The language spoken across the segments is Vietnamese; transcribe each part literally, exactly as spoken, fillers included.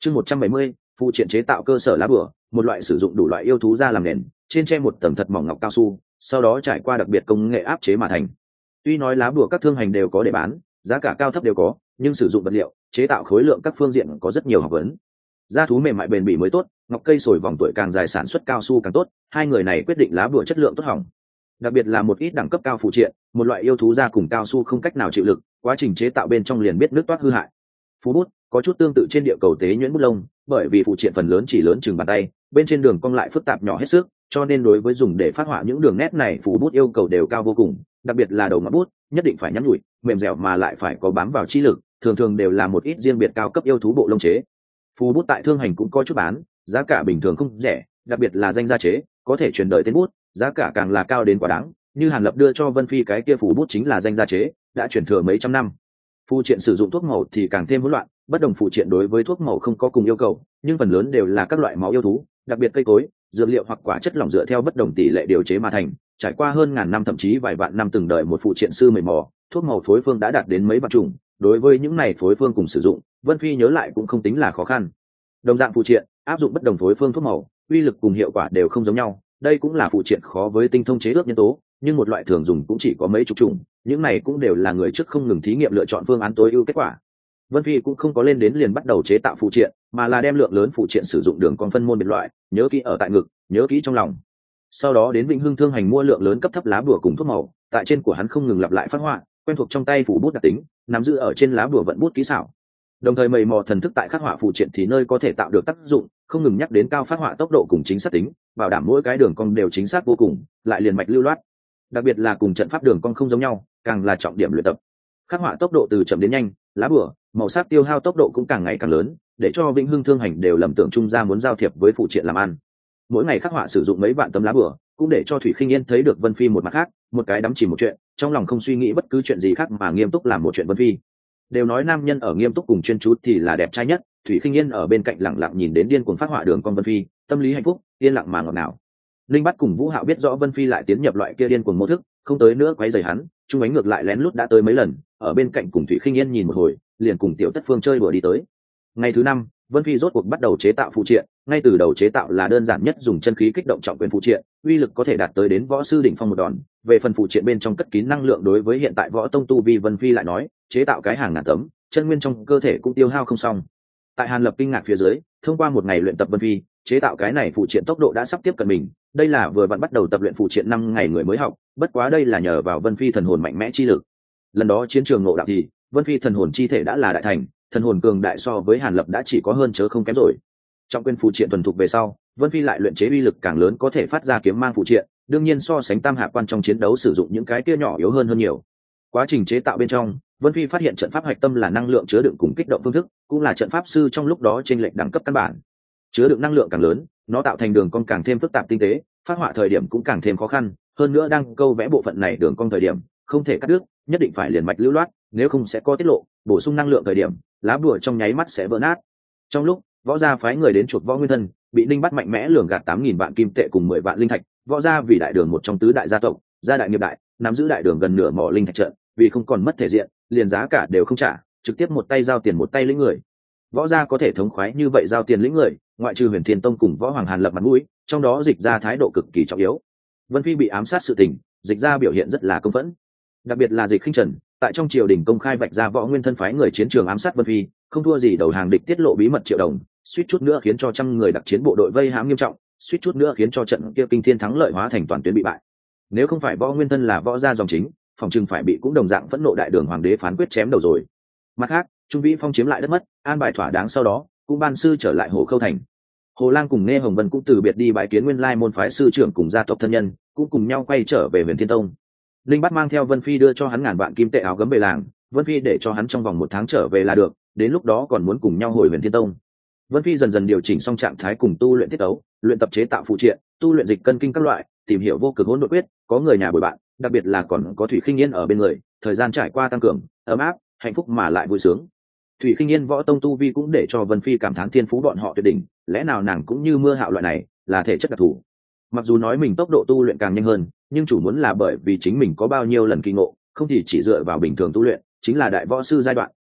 Chương một trăm bảy mươi, phụ triện chế tạo cơ sở lá bùa, một loại sử dụng đủ loại yêu thú ra làm nền, trên tre một tầng thật mỏng ngọc cao su, sau đó trải qua đặc biệt công nghệ áp chế mà thành. Tuy nói lá bùa các thương hành đều có để bán, giá cả cao thấp đều có, nhưng sử dụng vật liệu, chế tạo khối lượng các phương diện có rất nhiều học vấn. Da thú mềm mại bền bỉ mới tốt, ngọc cây sồi vòng tuổi càng dài sản xuất cao su càng tốt, hai người này quyết định lá bùa chất lượng tốt hỏng. Đặc biệt là một ít đẳng cấp cao phụ triện, một loại yêu thú da cùng cao su không cách nào chịu lực, quá trình chế tạo bên trong liền biết nước toát hư hại. Phú bút có chút tương tự trên địa cầu tế nhuyễn bút lông, bởi vì phụ triện phần lớn chỉ lớn chừng bàn tay, bên trên đường cong lại phức tạp nhỏ hết sức, cho nên đối với dùng để phát họa những đường nét này phù bút yêu cầu đều cao vô cùng, đặc biệt là đầu ngón bút nhất định phải nhắn nhủi, mềm dẻo mà lại phải có bám vào chi lực, thường thường đều là một ít riêng biệt cao cấp yêu thú bộ lông chế. Phù bút tại thương hành cũng có chút bán, giá cả bình thường không rẻ, đặc biệt là danh gia chế, có thể truyền đời tên bút, giá cả càng là cao đến quá đáng. Như Hàn Lập đưa cho Vân Phi cái kia phù bút chính là danh gia chế, đã truyền thừa mấy trăm năm. Phụ triện sử dụng thuốc màu thì càng thêm hỗn loạn, bất đồng phụ triện đối với thuốc màu không có cùng yêu cầu, nhưng phần lớn đều là các loại máu yêu thú, đặc biệt cây cối, dược liệu hoặc quả chất lỏng dựa theo bất đồng tỷ lệ điều chế mà thành, trải qua hơn ngàn năm thậm chí vài vạn năm từng đợi một phụ triện sư mầy mò, thuốc màu phối phương đã đạt đến mấy vạn chủng. Đối với những này phối phương cùng sử dụng, Vân Phi nhớ lại cũng không tính là khó khăn. Đồng dạng phụ triện, áp dụng bất đồng phối phương thuốc màu, uy lực cùng hiệu quả đều không giống nhau, đây cũng là phụ triện khó với tinh thông chế ước nhân tố, nhưng một loại thường dùng cũng chỉ có mấy chục chủng, những này cũng đều là người trước không ngừng thí nghiệm lựa chọn phương án tối ưu kết quả. Vân Phi cũng không có lên đến liền bắt đầu chế tạo phụ triện, mà là đem lượng lớn phụ triện sử dụng đường con phân môn biệt loại, nhớ kỹ ở tại ngực, nhớ kỹ trong lòng. Sau đó đến Vĩnh Hưng thương hành mua lượng lớn cấp thấp lá bùa cùng thuốc màu, tại trên của hắn không ngừng lặp lại phát họa, quen thuộc trong tay phủ bút đặc tính, nắm giữ ở trên lá bùa vận bút kỹ xảo. Đồng thời mầy mò thần thức tại khắc họa phụ triện thì nơi có thể tạo được tác dụng, không ngừng nhắc đến cao phát họa tốc độ cùng chính xác tính, bảo đảm mỗi cái đường cong đều chính xác vô cùng, lại liền mạch lưu loát. Đặc biệt là cùng trận pháp đường cong không giống nhau, càng là trọng điểm luyện tập. Khắc họa tốc độ từ chậm đến nhanh, lá bùa, màu sắc tiêu hao tốc độ cũng càng ngày càng lớn, để cho Vĩnh Hưng thương hành đều lầm tưởng trung gia muốn giao thiệp với phụ triện làm ăn. Mỗi ngày khắc họa sử dụng mấy vạn tấm lá bùa, cũng để cho Thủy Khinh Yên thấy được Vân Phi một mặt khác, một cái đắm chìm một chuyện, trong lòng không suy nghĩ bất cứ chuyện gì khác mà nghiêm túc làm một chuyện Vân Phi. Đều nói nam nhân ở nghiêm túc cùng chuyên chú thì là đẹp trai nhất, Thủy Khinh Yên ở bên cạnh lặng lặng nhìn đến điên cuồng phát họa đường con Vân Phi, tâm lý hạnh phúc, yên lặng mà ngọt ngào. Linh Bát cùng Vũ Hạo biết rõ Vân Phi lại tiến nhập loại kia điên cuồng mô thức, không tới nữa quấy rầy hắn, Trung Ánh ngược lại lén lút đã tới mấy lần, ở bên cạnh cùng Thủy Khinh Yên nhìn một hồi, liền cùng Tiểu Tất Phương chơi đùa đi tới. Ngày thứ năm, Vân Phi rốt cuộc bắt đầu chế tạo phụ triện, ngay từ đầu chế tạo là đơn giản nhất, dùng chân khí kích động trọng quyền phụ triện, uy lực có thể đạt tới đến võ sư đỉnh phong một đòn. Về phần phụ triện bên trong cất kín năng lượng, đối với hiện tại võ tông tu vi Vân Phi lại nói, chế tạo cái hàng ngàn tấm, chân nguyên trong cơ thể cũng tiêu hao không xong. Tại Hàn Lập kinh ngạc phía dưới, thông qua một ngày luyện tập Vân Phi, chế tạo cái này phụ triện tốc độ đã sắp tiếp cận mình, đây là vừa vặn bắt đầu tập luyện phụ triện năm ngày người mới học, bất quá đây là nhờ vào Vân Phi thần hồn mạnh mẽ chi lực. Lần đó chiến trường ngộ đạo thì, Vân Phi thần hồn chi thể đã là đại thành, thần hồn cường đại so với Hàn Lập đã chỉ có hơn chớ không kém rồi. Trong quyền phụ triện thuần thục về sau, Vân Phi lại luyện chế uy lực càng lớn, có thể phát ra kiếm mang phụ triện, đương nhiên so sánh tam hạ quan trong chiến đấu sử dụng những cái kia nhỏ yếu hơn hơn nhiều. Quá trình chế tạo bên trong, Vân Phi phát hiện trận pháp hạch tâm là năng lượng chứa đựng cùng kích động phương thức, cũng là trận pháp sư trong lúc đó trên lệch đẳng cấp căn bản. Chứa đựng năng lượng càng lớn, nó tạo thành đường cong càng thêm phức tạp tinh tế, phát họa thời điểm cũng càng thêm khó khăn, hơn nữa đang câu vẽ bộ phận này đường cong thời điểm, không thể cắt đứt, nhất định phải liền mạch lưu loát, nếu không sẽ có tiết lộ, bổ sung năng lượng thời điểm, lá bùa trong nháy mắt sẽ vỡ nát. Trong lúc võ gia phái người đến chuộc Võ Nguyên Thân, bị Ninh Bắt mạnh mẽ lường gạt tám nghìn vạn kim tệ cùng mười vạn linh thạch, võ gia vì đại đường một trong tứ đại gia tộc, gia đại nghiệp đại, nắm giữ đại đường gần nửa mỏ linh thạch trận, vì không còn mất thể diện, liền giá cả đều không trả, trực tiếp một tay giao tiền một tay lĩnh người. Võ gia có thể thống khoái như vậy giao tiền lĩnh người, ngoại trừ Huyền Thiên Tông cùng Võ Hoàng Hàn Lập mặt mũi, trong đó Dịch gia thái độ cực kỳ trọng yếu. Vân Phi bị ám sát sự tình, Dịch gia biểu hiện rất là công phẫn, đặc biệt là Dịch Khinh Trần, tại trong triều đình công khai vạch ra Võ Nguyên Thân phái người chiến trường ám sát Vân Phi, không thua gì đầu hàng địch tiết lộ bí mật triệu đồng, suýt chút nữa khiến cho trăm người đặc chiến bộ đội vây hãm nghiêm trọng, suýt chút nữa khiến cho trận kia kinh thiên thắng lợi hóa thành toàn tuyến bị bại. Nếu không phải Võ Nguyên Thân là võ gia dòng chính, phòng trừng phải bị cũng đồng dạng phẫn nộ đại đường hoàng đế phán quyết chém đầu rồi. Mặt khác, Trung Vĩ Phong chiếm lại đất mất, an bài thỏa đáng sau đó, cũng ban sư trở lại Hồ Khâu thành. Hồ Lang cùng Nghe Hồng Vân cũng từ biệt đi bái kiến nguyên lai môn phái sư trưởng cùng gia tộc thân nhân, cũng cùng nhau quay trở về Huyền Thiên Tông. Linh Bát mang theo Vân Phi đưa cho hắn ngàn vạn kim tệ áo gấm về làng, Vân Phi để cho hắn trong vòng một tháng trở về là được, đến lúc đó còn muốn cùng nhau hồi Huyền Thiên Tông. Vân Phi dần dần điều chỉnh xong trạng thái cùng tu luyện tiết tấu, luyện tập chế tạo phụ triện, tu luyện dịch cân kinh các loại, tìm hiểu vô cực hỗn độn quyết, có người nhà bồi bạn, đặc biệt là còn có Thủy Khinh Yên ở bên người, thời gian trải qua tăng cường, ấm áp, hạnh phúc mà lại vui sướng. Thủy Khinh Yên võ tông tu vi cũng để cho Vân Phi cảm thán thiên phú bọn họ tuyệt đỉnh, lẽ nào nàng cũng như Mưa Hạo loại này, là thể chất đặc thù. Mặc dù nói mình tốc độ tu luyện càng nhanh hơn, nhưng chủ muốn là bởi vì chính mình có bao nhiêu lần kỳ ngộ, không thì chỉ dựa vào bình thường tu luyện, chính là đại võ sư giai đoạn,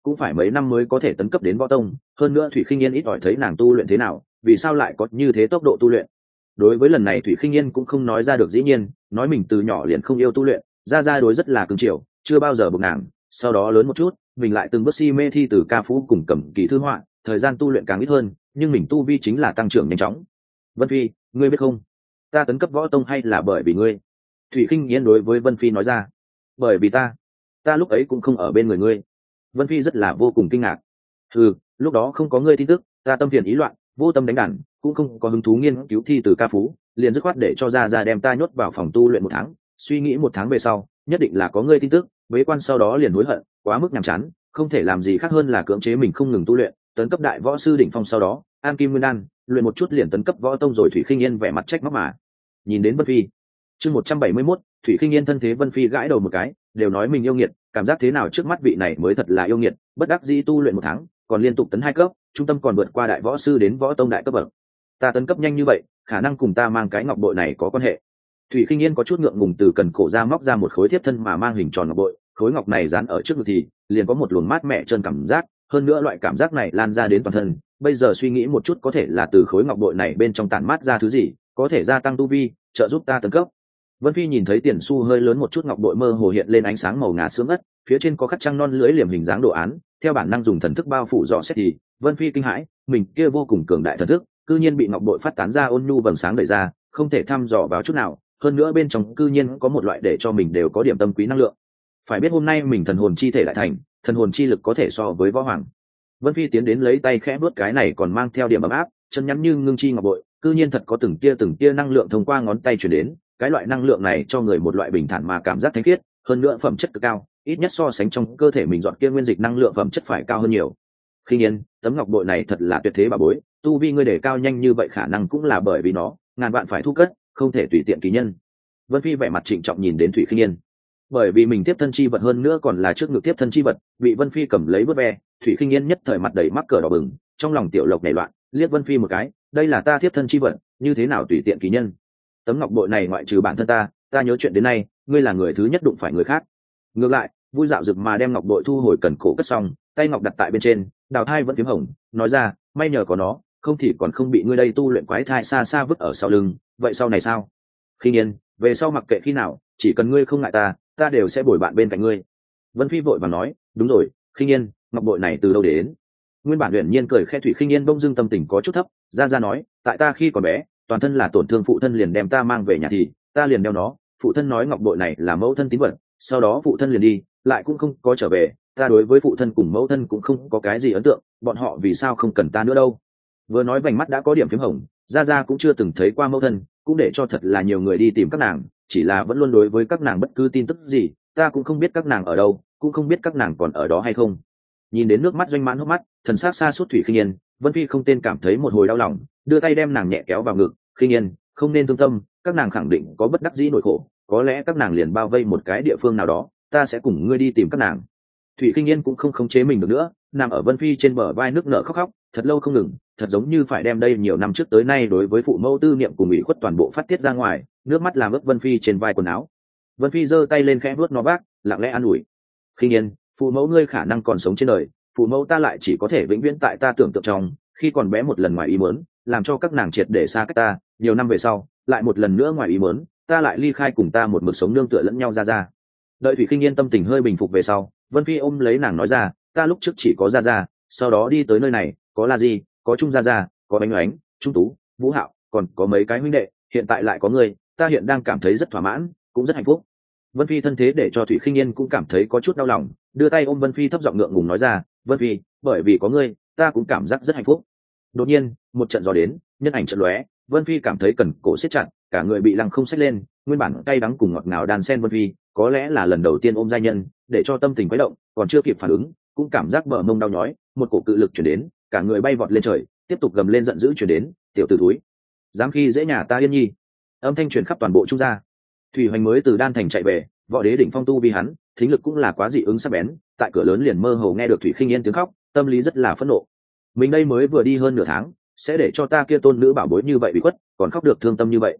cũng phải mấy năm mới có thể tấn cấp đến võ tông, hơn nữa Thủy Khinh Yên ít ỏi thấy nàng tu luyện thế nào, vì sao lại có như thế tốc độ tu luyện. Đối với lần này Thủy Khinh Yên cũng không nói ra được, dĩ nhiên nói mình từ nhỏ liền không yêu tu luyện, ra ra đối rất là cứng chiều, chưa bao giờ buộc nàng. Sau đó lớn một chút, mình lại từng bước si mê thi từ ca phú cùng cầm kỳ thư họa, thời gian tu luyện càng ít hơn, nhưng mình tu vi chính là tăng trưởng nhanh chóng. Vân Phi, ngươi biết không, ta tấn cấp võ tông hay là bởi vì ngươi? Thủy Khinh Yên đối với Vân Phi nói ra. Bởi vì ta ta lúc ấy cũng không ở bên người ngươi. Vân Phi rất là vô cùng kinh ngạc. Ừ, lúc đó không có ngươi tin tức, ta tâm phiền ý loạn, vô tâm đánh đàn, cũng không có hứng thú nghiên cứu thi từ ca phú, liền dứt khoát để cho ra ra đem ta nhốt vào phòng tu luyện một tháng. Suy nghĩ một tháng về sau, nhất định là có ngươi tin tức, bế quan sau đó liền hối hận, quá mức nhàm chán, không thể làm gì khác hơn là cưỡng chế mình không ngừng tu luyện, tấn cấp đại võ sư đỉnh phong, sau đó an kim nguyên đan, luyện một chút liền tấn cấp võ tông rồi. Thủy Khinh Yên vẻ mặt trách móc mà nhìn đến Vân Phi. Chương một trăm bảy mươi mốt, Thủy Khinh Yên thân thế. Vân Phi gãi đầu một cái, đều nói mình yêu nghiệt, cảm giác thế nào trước mắt vị này mới thật là yêu nghiệt, bất đắc dĩ tu luyện một tháng, còn liên tục tấn hai cấp, trung tâm còn vượt qua đại võ sư đến võ tông đại cấp bậc. Ta tấn cấp nhanh như vậy, khả năng cùng ta mang cái ngọc bội này có quan hệ. Thủy Khinh Yên có chút ngượng ngùng từ cần cổ ra móc ra một khối thiếp thân mà mang hình tròn ngọc bội, khối ngọc này dán ở trước ngực thì liền có một luồng mát mẻ trơn cảm giác, hơn nữa loại cảm giác này lan ra đến toàn thân. Bây giờ suy nghĩ một chút, có thể là từ khối ngọc bội này bên trong tản mát ra thứ gì, có thể gia tăng tu vi, trợ giúp ta tấn cấp. Vân Phi nhìn thấy tiền xu hơi lớn một chút ngọc bội mơ hồ hiện lên ánh sáng màu ngà sương ất, phía trên có khắc trăng non lưỡi liềm hình dáng đồ án, theo bản năng dùng thần thức bao phủ dò xét thì Vân Phi kinh hãi, mình kia vô cùng cường đại thần thức, cư nhiên bị ngọc bội phát tán ra ôn nhu vầng sáng đẩy ra, không thể thăm dò vào chút nào, hơn nữa bên trong cư nhiên có một loại để cho mình đều có điểm tâm quý năng lượng. Phải biết hôm nay mình thần hồn chi thể lại thành, thần hồn chi lực có thể so với võ hoàng. Vân Phi tiến đến lấy tay khẽ vuốt cái này còn mang theo điểm ấm áp, chân nhắn như ngưng chi ngọc bội, cư nhiên thật có từng tia từng tia năng lượng thông qua ngón tay truyền đến, cái loại năng lượng này cho người một loại bình thản mà cảm giác thánh khiết, hơn nữa phẩm chất cực cao, ít nhất so sánh trong cơ thể mình dọn kia nguyên dịch năng lượng phẩm chất phải cao hơn nhiều. Khinh Yên, tấm ngọc bội này thật là tuyệt thế bà bối, tu vi ngươi để cao nhanh như vậy khả năng cũng là bởi vì nó, ngàn vạn phải thu cất, không thể tùy tiện kỳ nhân. Vân Phi vẻ mặt trịnh trọng nhìn đến Thủy Khinh Yên, bởi vì mình tiếp thân chi vật, hơn nữa còn là trước ngực tiếp thân chi vật, bị Vân Phi cầm lấy vớt ve. Thủy Khinh Yên nhất thời mặt đầy mắc cỡ đỏ bừng, trong lòng tiểu lộc nảy loạn, liếc Vân Phi một cái, đây là ta tiếp thân chi vật, như thế nào tùy tiện kỳ nhân? Tấm ngọc bội này ngoại trừ bản thân ta, ta nhớ chuyện đến nay, ngươi là người thứ nhất đụng phải người khác. Ngược lại, vui dạo rực mà đem ngọc bội thu hồi cần cổ cất xong, tay ngọc đặt tại bên trên, đào thai vẫn phím hồng, nói ra, may nhờ có nó, không thì còn không bị ngươi đây tu luyện quái thai xa xa vứt ở sau lưng. Vậy sau này sao? Khinh Yên, về sau mặc kệ khi nào, chỉ cần ngươi không ngại ta, ta đều sẽ bồi bạn bên cạnh ngươi. Vân Phi vội vàng nói, đúng rồi, Khinh Yên, ngọc bội này từ đâu đến? Nguyên bản Uyển Nhiên cười khẽ. Thủy Khinh Yên bỗng dưng tâm tình có chút thấp, ra ra nói, tại ta khi còn bé, toàn thân là tổn thương, phụ thân liền đem ta mang về nhà thì ta liền đeo nó, phụ thân nói ngọc bội này là mẫu thân tín vật, sau đó phụ thân liền đi, lại cũng không có trở về, ta đối với phụ thân cùng mẫu thân cũng không có cái gì ấn tượng, bọn họ vì sao không cần ta nữa đâu. Vừa nói vành mắt đã có điểm phím hồng, ra ra cũng chưa từng thấy qua mẫu thân, cũng để cho thật là nhiều người đi tìm các nàng, chỉ là vẫn luôn đối với các nàng bất cứ tin tức gì, ta cũng không biết các nàng ở đâu, cũng không biết các nàng còn ở đó hay không. Nhìn đến nước mắt doanh mãn hốc mắt, thần sắc xa suốt Thủy Khinh Yên, Vân Phi không tên cảm thấy một hồi đau lòng, đưa tay đem nàng nhẹ kéo vào ngực. Khinh Yên, không nên thương tâm, các nàng khẳng định có bất đắc dĩ nỗi khổ, có lẽ các nàng liền bao vây một cái địa phương nào đó, ta sẽ cùng ngươi đi tìm các nàng. Thủy Khinh Yên cũng không khống chế mình được nữa, nằm ở Vân Phi trên bờ vai nước nở khóc khóc, thật lâu không ngừng, thật giống như phải đem đây nhiều năm trước tới nay đối với phụ mẫu tư niệm cùng ủy khuất toàn bộ phát tiết ra ngoài, nước mắt làm ướt Vân Phi trên vai quần áo. Vân Phi giơ tay lên khẽ vuốt nó vác, lặng lẽ an ủi. Khinh Yên, phụ mẫu ngươi khả năng còn sống trên đời, phụ mẫu ta lại chỉ có thể vĩnh viễn tại ta tưởng tượng trong, khi còn bé một lần ngoài ý muốn, làm cho các nàng triệt để xa cách ta, nhiều năm về sau, lại một lần nữa ngoài ý muốn, ta lại ly khai cùng ta một mực sống nương tựa lẫn nhau ra ra. Đợi Thủy Khinh Yên tâm tình hơi bình phục về sau, Vân Phi ôm lấy nàng nói ra, ta lúc trước chỉ có ra ra, sau đó đi tới nơi này, có La Di, có Trung Gia Gia, có Bánh Oánh, Trung Tú, Vũ Hạo, còn có mấy cái huynh đệ, hiện tại lại có người, ta hiện đang cảm thấy rất thỏa mãn, cũng rất hạnh phúc. Vân Phi thân thế để cho Thủy Khinh Yên cũng cảm thấy có chút đau lòng, đưa tay ôm Vân Phi thấp giọng ngượng ngùng nói ra, Vân Phi, bởi vì có ngươi, ta cũng cảm giác rất hạnh phúc. Đột nhiên, một trận gió đến, nhân ảnh chợt lóe, Vân Phi cảm thấy cần cổ siết chặt, cả người bị lăng không xách lên, nguyên bản cay đắng cùng ngọt ngào đan sen. Vân Phi có lẽ là lần đầu tiên ôm giai nhân, để cho tâm tình quấy động, còn chưa kịp phản ứng, cũng cảm giác bờ mông đau nhói, một cổ cự lực truyền đến, cả người bay vọt lên trời, tiếp tục gầm lên giận dữ truyền đến, tiểu tử thúi, dám khi dễ nhà ta Yên Nhi. Âm thanh truyền khắp toàn bộ Trung gia. Thủy Hoành mới từ Đan Thành chạy về, võ đế đỉnh phong tu vi hắn, thính lực cũng là quá dị ứng sắc bén, tại cửa lớn liền mơ hồ nghe được Thủy Khinh Yên tiếng khóc, tâm lý rất là phẫn nộ. Mình đây mới vừa đi hơn nửa tháng, sẽ để cho ta kia tôn nữ bảo bối như vậy bị khuất, còn khóc được thương tâm như vậy.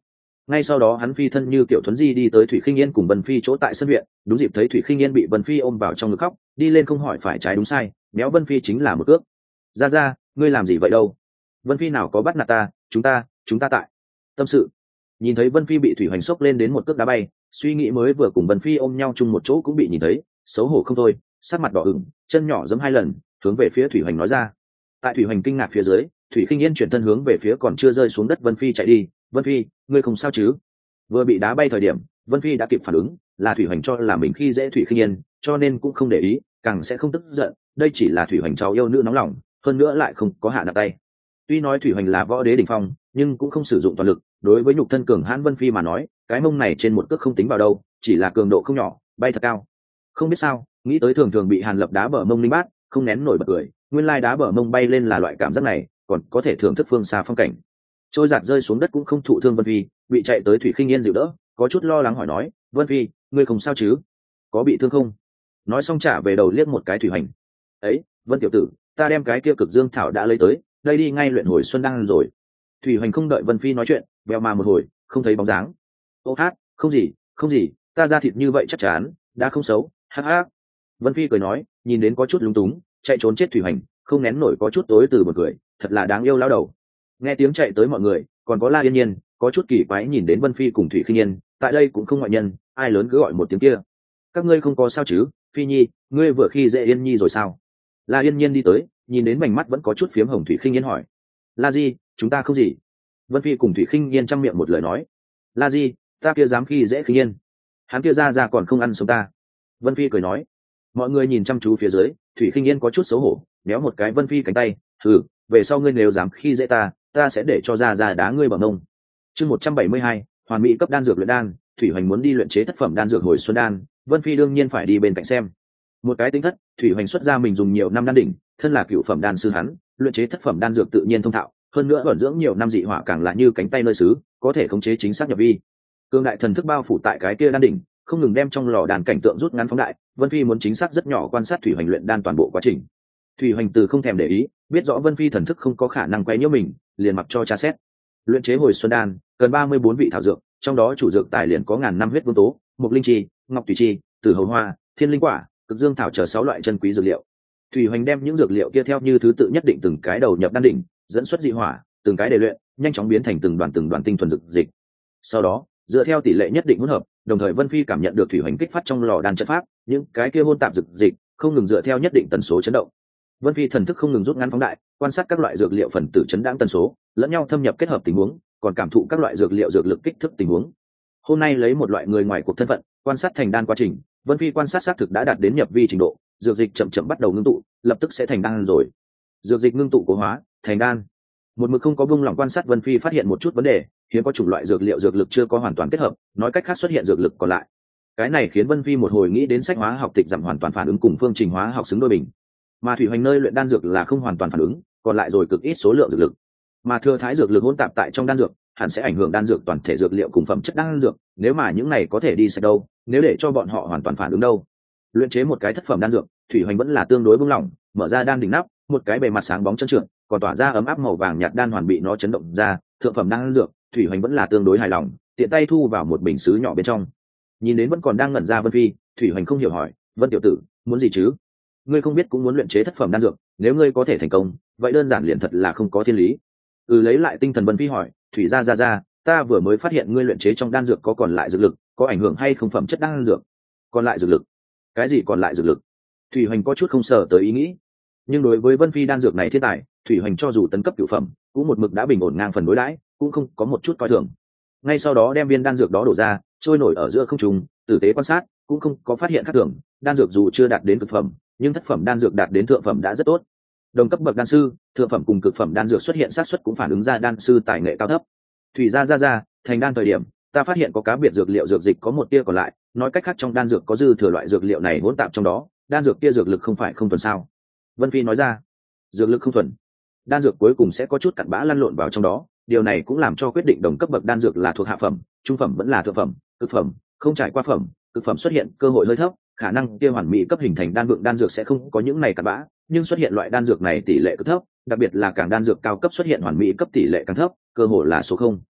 Ngay sau đó hắn phi thân như kiểu thuấn di đi tới Thủy Khinh Yên cùng Vân Phi chỗ tại sân viện, đúng dịp thấy Thủy Khinh Yên bị Vân Phi ôm vào trong ngực khóc, đi lên không hỏi phải trái đúng sai, méo Vân Phi chính là một cước. Ra ra, ngươi làm gì vậy đâu? Vân Phi nào có bắt nạt ta, chúng ta, chúng ta tại tâm sự. Nhìn thấy Vân Phi bị Thủy Hoành sốc lên đến một cước đá bay, suy nghĩ mới vừa cùng Vân Phi ôm nhau chung một chỗ cũng bị nhìn thấy, xấu hổ không thôi, sắc mặt đỏ ửng, chân nhỏ giẫm hai lần, hướng về phía Thủy Hoành nói ra. Tại Thủy Hoành kinh ngạc phía dưới, Thủy Khinh Yên chuyển thân hướng về phía còn chưa rơi xuống đất Vân Phi chạy đi. Vân Phi, ngươi không sao chứ? Vừa bị đá bay thời điểm, Vân Phi đã kịp phản ứng, là Thủy Hoành cho là mình khi dễ Thủy Khinh Yên, cho nên cũng không để ý, càng sẽ không tức giận. Đây chỉ là Thủy Hoành cháu yêu nữ nóng lòng, hơn nữa lại không có hạ nặng tay. Tuy nói Thủy Hoành là võ đế đỉnh phong, nhưng cũng không sử dụng toàn lực. Đối với nhục thân cường hãn Vân Phi mà nói, cái mông này trên một cước không tính vào đâu, chỉ là cường độ không nhỏ, bay thật cao. Không biết sao, nghĩ tới thường thường bị Hàn Lập đá bờ mông linh bát, không nén nổi bật cười. Nguyên lai đá bờ mông bay lên là loại cảm giác này, còn có thể thưởng thức phương xa phong cảnh. Trôi giạt rơi xuống đất cũng không thụ thương Vân Phi, bị chạy tới Thủy Khinh Yên dịu đỡ, có chút lo lắng hỏi nói, Vân Phi, ngươi không sao chứ? Có bị thương không? Nói xong trả về đầu liếc một cái Thủy Hoành. Ấy, Vân tiểu tử, ta đem cái kia cực dương thảo đã lấy tới, đây đi ngay luyện hồi xuân đan rồi. Thủy Hoành không đợi Vân Phi nói chuyện, bèo mà một hồi, không thấy bóng dáng. Ô hát, không gì, không gì, ta ra thịt như vậy chắc chắn, đã không xấu, hắc hắc. Vân Phi cười nói, nhìn đến có chút lúng túng, chạy trốn chết Thủy Hoành, không nén nổi có chút tối từ một cười, thật là đáng yêu lão đầu. Nghe tiếng chạy tới mọi người, còn có La Yên Nhiên, có chút kỳ quái nhìn đến Vân Phi cùng Thủy Khinh Yên, tại đây cũng không ngoại nhân, ai lớn cứ gọi một tiếng kia. Các ngươi không có sao chứ? Phi Nhi, ngươi vừa khi dễ Yên Nhi rồi sao? La Yên Nhiên đi tới, nhìn đến mảnh mắt vẫn có chút phiếm hồng Thủy Khinh Yên hỏi. La Di, chúng ta không gì. Vân Phi cùng Thủy Khinh Yên trong miệng một lời nói. La Di, ta kia dám khi dễ Khinh Yên, hắn kia ra ra còn không ăn sống ta. Vân Phi cười nói. Mọi người nhìn chăm chú phía dưới, Thủy Khinh Yên có chút xấu hổ, méo một cái Vân Phi cánh tay, thử, về sau ngươi nếu dám khi dễ ta, ta sẽ để cho ra ra đá ngươi bằng mông. Chương một trăm bảy mươi hai, hoàn mỹ cấp đan dược luyện đan, Thủy Hoành muốn đi luyện chế thất phẩm đan dược hồi xuân đan, Vân Phi đương nhiên phải đi bên cạnh xem. Một cái tính thất, Thủy Hoành xuất ra mình dùng nhiều năm đan đỉnh, thân là cựu phẩm đan sư hắn, luyện chế thất phẩm đan dược tự nhiên thông thạo, hơn nữa vận dưỡng nhiều năm dị hỏa càng là như cánh tay nơi xứ, có thể khống chế chính xác nhập vi. Cương đại thần thức bao phủ tại cái kia đan đỉnh, không ngừng đem trong lò đan cảnh tượng rút ngắn phóng đại, Vân Phi muốn chính xác rất nhỏ quan sát Thủy Hoành luyện đan toàn bộ quá trình. Thủy Hoành từ không thèm để ý, biết rõ Vân Phi thần thức không có khả năng quấy nhiễu mình, liền mặc cho tra xét. Luyện chế hồi xuân đan cần ba mươi bốn vị thảo dược, trong đó chủ dược tài liền có ngàn năm huyết vương tố, mục linh chi, ngọc thủy chi, tử hầu hoa, thiên linh quả, cực dương thảo chờ sáu loại chân quý dược liệu. Thủy Hoành đem những dược liệu kia theo như thứ tự nhất định từng cái đầu nhập đan đỉnh, dẫn xuất dị hỏa, từng cái để luyện, nhanh chóng biến thành từng đoàn từng đoàn tinh thuần dược dịch. Sau đó, dựa theo tỷ lệ nhất định hỗn hợp, đồng thời Vân Phi cảm nhận được Thủy Hoành kích phát trong lò đan trận pháp, những cái kia hỗn tạp dược dịch không ngừng dựa theo nhất định tần số chấn động. Vân Phi thần thức không ngừng rút ngắn phóng đại, quan sát các loại dược liệu phần tử chấn đãng tần số, lẫn nhau thâm nhập kết hợp tình huống, còn cảm thụ các loại dược liệu dược lực kích thước tình huống. Hôm nay lấy một loại người ngoài cuộc thân phận, quan sát thành đan quá trình, Vân Phi quan sát xác thực đã đạt đến nhập vi trình độ, dược dịch chậm chậm bắt đầu ngưng tụ, lập tức sẽ thành đan rồi. Dược dịch ngưng tụ cố hóa, thành đan. Một mực không có buông lỏng quan sát, Vân Phi phát hiện một chút vấn đề, hiếm có chủng loại dược liệu dược lực chưa có hoàn toàn kết hợp, nói cách khác xuất hiện dược lực còn lại. Cái này khiến Vân Phi một hồi nghĩ đến sách hóa học tịch giảm hoàn toàn phản ứng cùng phương trình hóa học xứng đôi bình. Mà Thủy Hoành nơi luyện đan dược là không hoàn toàn phản ứng, còn lại rồi cực ít số lượng dược lực. Mà thừa thái dược lực hỗn tạp tại trong đan dược, hẳn sẽ ảnh hưởng đan dược toàn thể dược liệu cùng phẩm chất đan dược, nếu mà những này có thể đi sạch đâu, nếu để cho bọn họ hoàn toàn phản ứng đâu. Luyện chế một cái thất phẩm đan dược, Thủy Hoành vẫn là tương đối buông lỏng, mở ra đan đỉnh nắp, một cái bề mặt sáng bóng trơn trượt, còn tỏa ra ấm áp màu vàng nhạt đan hoàn bị nó chấn động ra, thượng phẩm đan dược, Thủy Hoành vẫn là tương đối hài lòng, tiện tay thu vào một bình sứ nhỏ bên trong. Nhìn đến vẫn còn đang ngẩn ra Vân Phi, Thủy Hoành không hiểu hỏi, Vân tiểu tử, muốn gì chứ? Ngươi không biết cũng muốn luyện chế thất phẩm đan dược, nếu ngươi có thể thành công, vậy đơn giản liền thật là không có thiên lý. Ừ, lấy lại tinh thần Vân Phi hỏi, Thủy gia gia gia, ta vừa mới phát hiện ngươi luyện chế trong đan dược có còn lại dược lực, có ảnh hưởng hay không phẩm chất đan dược? Còn lại dược lực? Cái gì còn lại dược lực? Thủy Hoành có chút không sở tới ý nghĩ, nhưng đối với Vân Phi đan dược này thiên tài, Thủy Hoành cho dù tấn cấp cửu phẩm, cũng một mực đã bình ổn ngang phần đối đãi, cũng không có một chút coi thường. Ngay sau đó đem viên đan dược đó đổ ra, trôi nổi ở giữa không trung, tử tế quan sát, cũng không có phát hiện khác thường. Đan dược dù chưa đạt đến cực phẩm, nhưng thất phẩm đan dược đạt đến thượng phẩm đã rất tốt. Đồng cấp bậc đan sư, thượng phẩm cùng cực phẩm đan dược xuất hiện xác suất cũng phản ứng ra đan sư tài nghệ cao thấp. Thủy gia gia gia, thành đan thời điểm, ta phát hiện có cá biệt dược liệu dược dịch có một tia còn lại, nói cách khác trong đan dược có dư thừa loại dược liệu này hỗn tạp trong đó, đan dược kia dược lực không phải không thuần sao? Vân Phi nói ra. Dược lực không thuần, đan dược cuối cùng sẽ có chút cặn bã lăn lộn vào trong đó, điều này cũng làm cho quyết định đồng cấp bậc đan dược là thuộc hạ phẩm, trung phẩm vẫn là thượng phẩm, cực phẩm không trải qua phẩm, cực phẩm xuất hiện cơ hội hơi thấp, khả năng kia hoàn mỹ cấp hình thành đan vượng đan dược sẽ không có những này cặn bã, nhưng xuất hiện loại đan dược này tỷ lệ cực thấp, đặc biệt là càng đan dược cao cấp xuất hiện hoàn mỹ cấp tỷ lệ càng thấp, cơ hội là số không.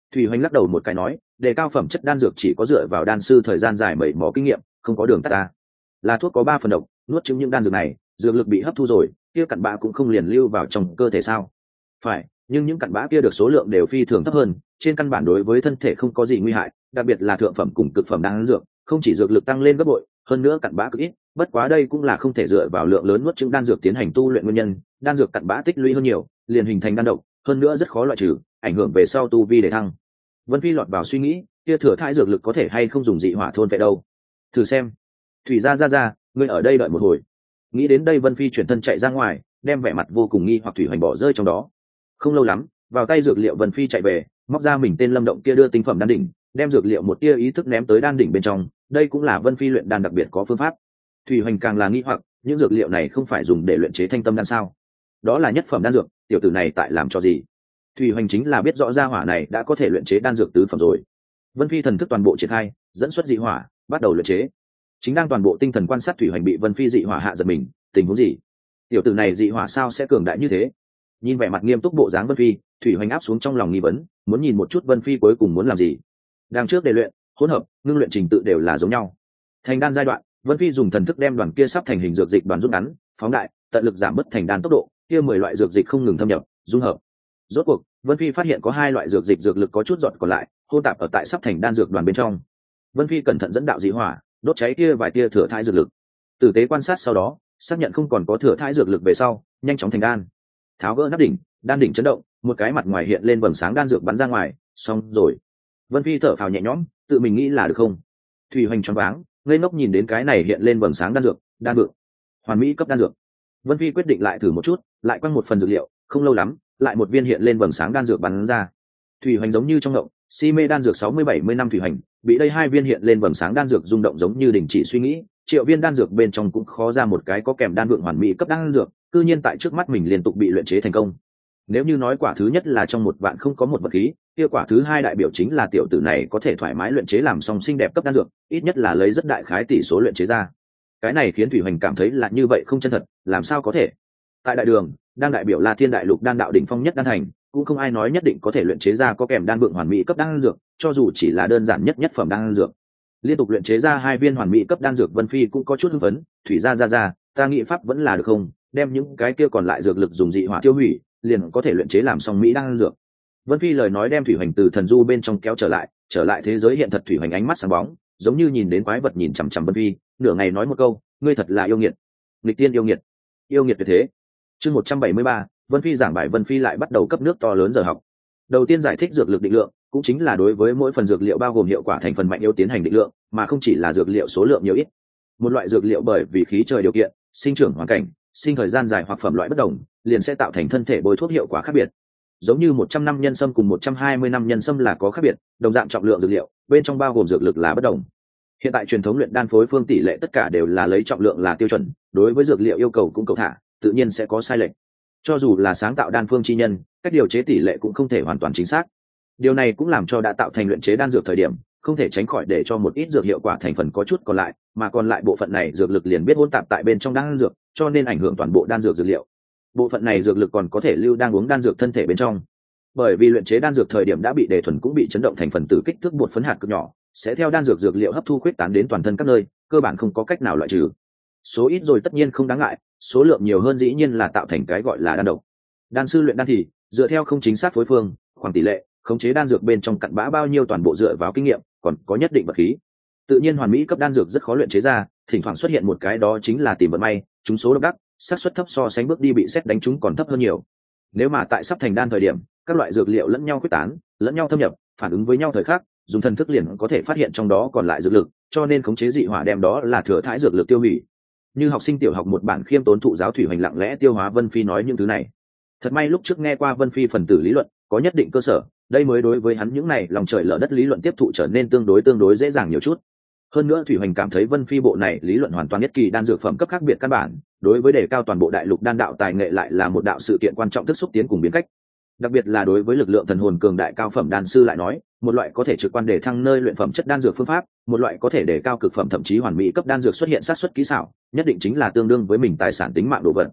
Thủy Hoành lắc đầu một cái nói, đề cao phẩm chất đan dược chỉ có dựa vào đan sư thời gian dài mẩy mò kinh nghiệm, không có đường tắt ta. Là thuốc có ba phần độc, nuốt chứng những đan dược này, dược lực bị hấp thu rồi, kia cặn bã cũng không liền lưu vào trong cơ thể sao? Phải, nhưng những cặn bã kia được số lượng đều phi thường thấp hơn, trên căn bản đối với thân thể không có gì nguy hại, đặc biệt là thượng phẩm cùng cực phẩm đan dược, không chỉ dược lực tăng lên gấp bội, hơn nữa cặn bã cực ít, bất quá đây cũng là không thể dựa vào lượng lớn nuốt chứng đan dược tiến hành tu luyện nguyên nhân, đan dược cặn bã tích lũy hơn nhiều, liền hình thành đan độc, hơn nữa rất khó loại trừ, ảnh hưởng về sau tu vi để thăng. Vân Phi lọt vào suy nghĩ, kia thừa thãi dược lực có thể hay không dùng dị hỏa thôn vệ đâu? Thử xem. Thủy gia gia gia, ngươi ở đây đợi một hồi. Nghĩ đến đây Vân Phi chuyển thân chạy ra ngoài, đem vẻ mặt vô cùng nghi hoặc Thủy Hoành bỏ rơi trong đó. Không lâu lắm, vào tay dược liệu Vân Phi chạy về, móc ra mình tên lâm động kia đưa tinh phẩm đan đỉnh, đem dược liệu một tia ý thức ném tới đan đỉnh bên trong, đây cũng là Vân Phi luyện đan đặc biệt có phương pháp. Thủy Hoành càng là nghi hoặc, những dược liệu này không phải dùng để luyện chế thanh tâm đan sao? Đó là nhất phẩm đan dược, tiểu tử này tại làm cho gì? Thủy Hoành chính là biết rõ ra hỏa này đã có thể luyện chế đan dược tứ phẩm rồi. Vân Phi thần thức toàn bộ triển khai, dẫn xuất dị hỏa, bắt đầu luyện chế. Chính đang toàn bộ tinh thần quan sát Thủy Hoành bị Vân Phi dị hỏa hạ giật mình, tình huống gì? Tiểu tử này dị hỏa sao sẽ cường đại như thế? Nhìn vẻ mặt nghiêm túc bộ dáng Vân Phi, Thủy Hoành áp xuống trong lòng nghi vấn, muốn nhìn một chút Vân Phi cuối cùng muốn làm gì. Đang trước để luyện, hỗn hợp, ngưng luyện trình tự đều là giống nhau. Thành đan giai đoạn, Vân Phi dùng thần thức đem đoàn kia sắp thành hình dược dịch đoàn rút ngắn, phóng đại, tận lực giảm bớt thành đan tốc độ, kia mười loại dược dịch không ngừng thâm nhập, dung hợp. Rốt cuộc, Vân Phi phát hiện có hai loại dược dịch dược lực có chút giọt còn lại, hôn tạp ở tại sắp thành đan dược đoàn bên trong. Vân Phi cẩn thận dẫn đạo dị hỏa, đốt cháy kia vài tia thừa thãi dược lực. Tử tế quan sát sau đó, xác nhận không còn có thừa thãi dược lực về sau, nhanh chóng thành đan. Tháo gỡ nắp đỉnh, đan đỉnh chấn động, một cái mặt ngoài hiện lên vầng sáng đan dược bắn ra ngoài, xong rồi. Vân Phi thở phào nhẹ nhõm, tự mình nghĩ là được không? Thủy Hoành choáng váng, ngây ngốc nhìn đến cái này hiện lên vầng sáng đan dược, đan dược, hoàn mỹ cấp đan dược. Vân Phi quyết định lại thử một chút, lại quăng một phần dược liệu, không lâu lắm, lại một viên hiện lên vầng sáng đan dược bắn ra. Thủy Hoành giống như trong động, si mê đan dược sáu mươi bảy mươi năm Thủy Hoành, bị đây hai viên hiện lên vầng sáng đan dược rung động giống như đình chỉ suy nghĩ, triệu viên đan dược bên trong cũng khó ra một cái có kèm đan vượng hoàn mỹ cấp đan dược, cư nhiên tại trước mắt mình liên tục bị luyện chế thành công. Nếu như nói quả thứ nhất là trong một vạn không có một vật khí, kia quả thứ hai đại biểu chính là tiểu tử này có thể thoải mái luyện chế làm xong xinh đẹp cấp đan dược, ít nhất là lấy rất đại khái tỷ số luyện chế ra. Cái này khiến Thủy Hoành cảm thấy là như vậy không chân thật, làm sao có thể? Tại đại đường, đang đại biểu là Thiên Đại Lục đan đạo đỉnh phong nhất đan thành, cũng không ai nói nhất định có thể luyện chế ra có kèm đan vượng hoàn mỹ cấp đan dược, cho dù chỉ là đơn giản nhất nhất phẩm đan dược. Liên tục luyện chế ra hai viên hoàn mỹ cấp đan dược, Vân Phi cũng có chút hưng phấn, thủy ra ra ra, ta nghĩ pháp vẫn là được không, đem những cái kia còn lại dược lực dùng dị hỏa tiêu hủy, liền có thể luyện chế làm xong mỹ đan dược. Vân Phi lời nói đem Thủy Hoành từ thần du bên trong kéo trở lại, trở lại thế giới hiện thật. Thủy Hoành ánh mắt sáng bóng, giống như nhìn đến quái vật nhìn chằm chằm Vân Phi, nửa ngày nói một câu, ngươi thật là yêu nghiệt, nghịch tiên yêu nghiệt, yêu nghiệt tuyệt thế. Chương một trăm bảy mươi ba, Vân Phi giảng bài. Vân Phi lại bắt đầu cấp nước to lớn giờ học. Đầu tiên giải thích dược lực định lượng, cũng chính là đối với mỗi phần dược liệu bao gồm hiệu quả thành phần mạnh yếu tiến hành định lượng, mà không chỉ là dược liệu số lượng nhiều ít. Một loại dược liệu bởi vì khí trời điều kiện, sinh trưởng hoàn cảnh, sinh thời gian dài hoặc phẩm loại bất đồng, liền sẽ tạo thành thân thể bôi thuốc hiệu quả khác biệt. Giống như một trăm năm nhân sâm cùng một trăm hai mươi năm nhân sâm là có khác biệt, đồng dạng trọng lượng dược liệu, bên trong bao gồm dược lực là bất đồng. Hiện tại truyền thống luyện đan phối phương tỷ lệ tất cả đều là lấy trọng lượng là tiêu chuẩn, đối với dược liệu yêu cầu cũng cầu thả, tự nhiên sẽ có sai lệch. Cho dù là sáng tạo đan phương chi nhân, cách điều chế tỷ lệ cũng không thể hoàn toàn chính xác. Điều này cũng làm cho đã tạo thành luyện chế đan dược thời điểm, không thể tránh khỏi để cho một ít dược hiệu quả thành phần có chút còn lại, mà còn lại bộ phận này dược lực liền biết hỗn tạp tại bên trong đan dược, cho nên ảnh hưởng toàn bộ đan dược dược liệu. Bộ phận này dược lực còn có thể lưu đang uống đan dược thân thể bên trong. Bởi vì luyện chế đan dược thời điểm đã bị đề thuần cũng bị chấn động thành phần tử kích thước bột phấn hạt cực nhỏ, sẽ theo đan dược dược liệu hấp thu khuyết tán đến toàn thân các nơi, cơ bản không có cách nào loại trừ. Số ít rồi tất nhiên không đáng ngại, số lượng nhiều hơn dĩ nhiên là tạo thành cái gọi là đan độc. Đan sư luyện đan thì dựa theo không chính xác phối phương, khoảng tỷ lệ, khống chế đan dược bên trong cặn bã bao nhiêu toàn bộ dựa vào kinh nghiệm, còn có nhất định vật khí. Tự nhiên hoàn mỹ cấp đan dược rất khó luyện chế ra, thỉnh thoảng xuất hiện một cái đó chính là tìm vận may, chúng số độc đắc, xác suất thấp so sánh bước đi bị xét đánh chúng còn thấp hơn nhiều. Nếu mà tại sắp thành đan thời điểm, các loại dược liệu lẫn nhau quyết tán, lẫn nhau thâm nhập, phản ứng với nhau thời khắc, dùng thần thức liền có thể phát hiện trong đó còn lại dược lực, cho nên khống chế dị hỏa đem đó là thừa thãi dược lực tiêu hủy. Như học sinh tiểu học một bản khiêm tốn thụ giáo Thủy Hoành lặng lẽ tiêu hóa Vân Phi nói những thứ này. Thật may lúc trước nghe qua Vân Phi phần tử lý luận, có nhất định cơ sở, đây mới đối với hắn những này lòng trời lở đất lý luận tiếp thụ trở nên tương đối tương đối dễ dàng nhiều chút. Hơn nữa Thủy Hoành cảm thấy Vân Phi bộ này lý luận hoàn toàn nhất kỳ đan dược phẩm cấp khác biệt căn bản, đối với đề cao toàn bộ đại lục đan đạo tài nghệ lại là một đạo sự kiện quan trọng thức xúc tiến cùng biến cách. Đặc biệt là đối với lực lượng thần hồn cường đại cao phẩm đan sư lại nói, một loại có thể trực quan để thăng nơi luyện phẩm chất đan dược phương pháp, một loại có thể để cao cực phẩm thậm chí hoàn mỹ cấp đan dược xuất hiện sát xuất kỹ xảo, nhất định chính là tương đương với mình tài sản tính mạng đồ vật.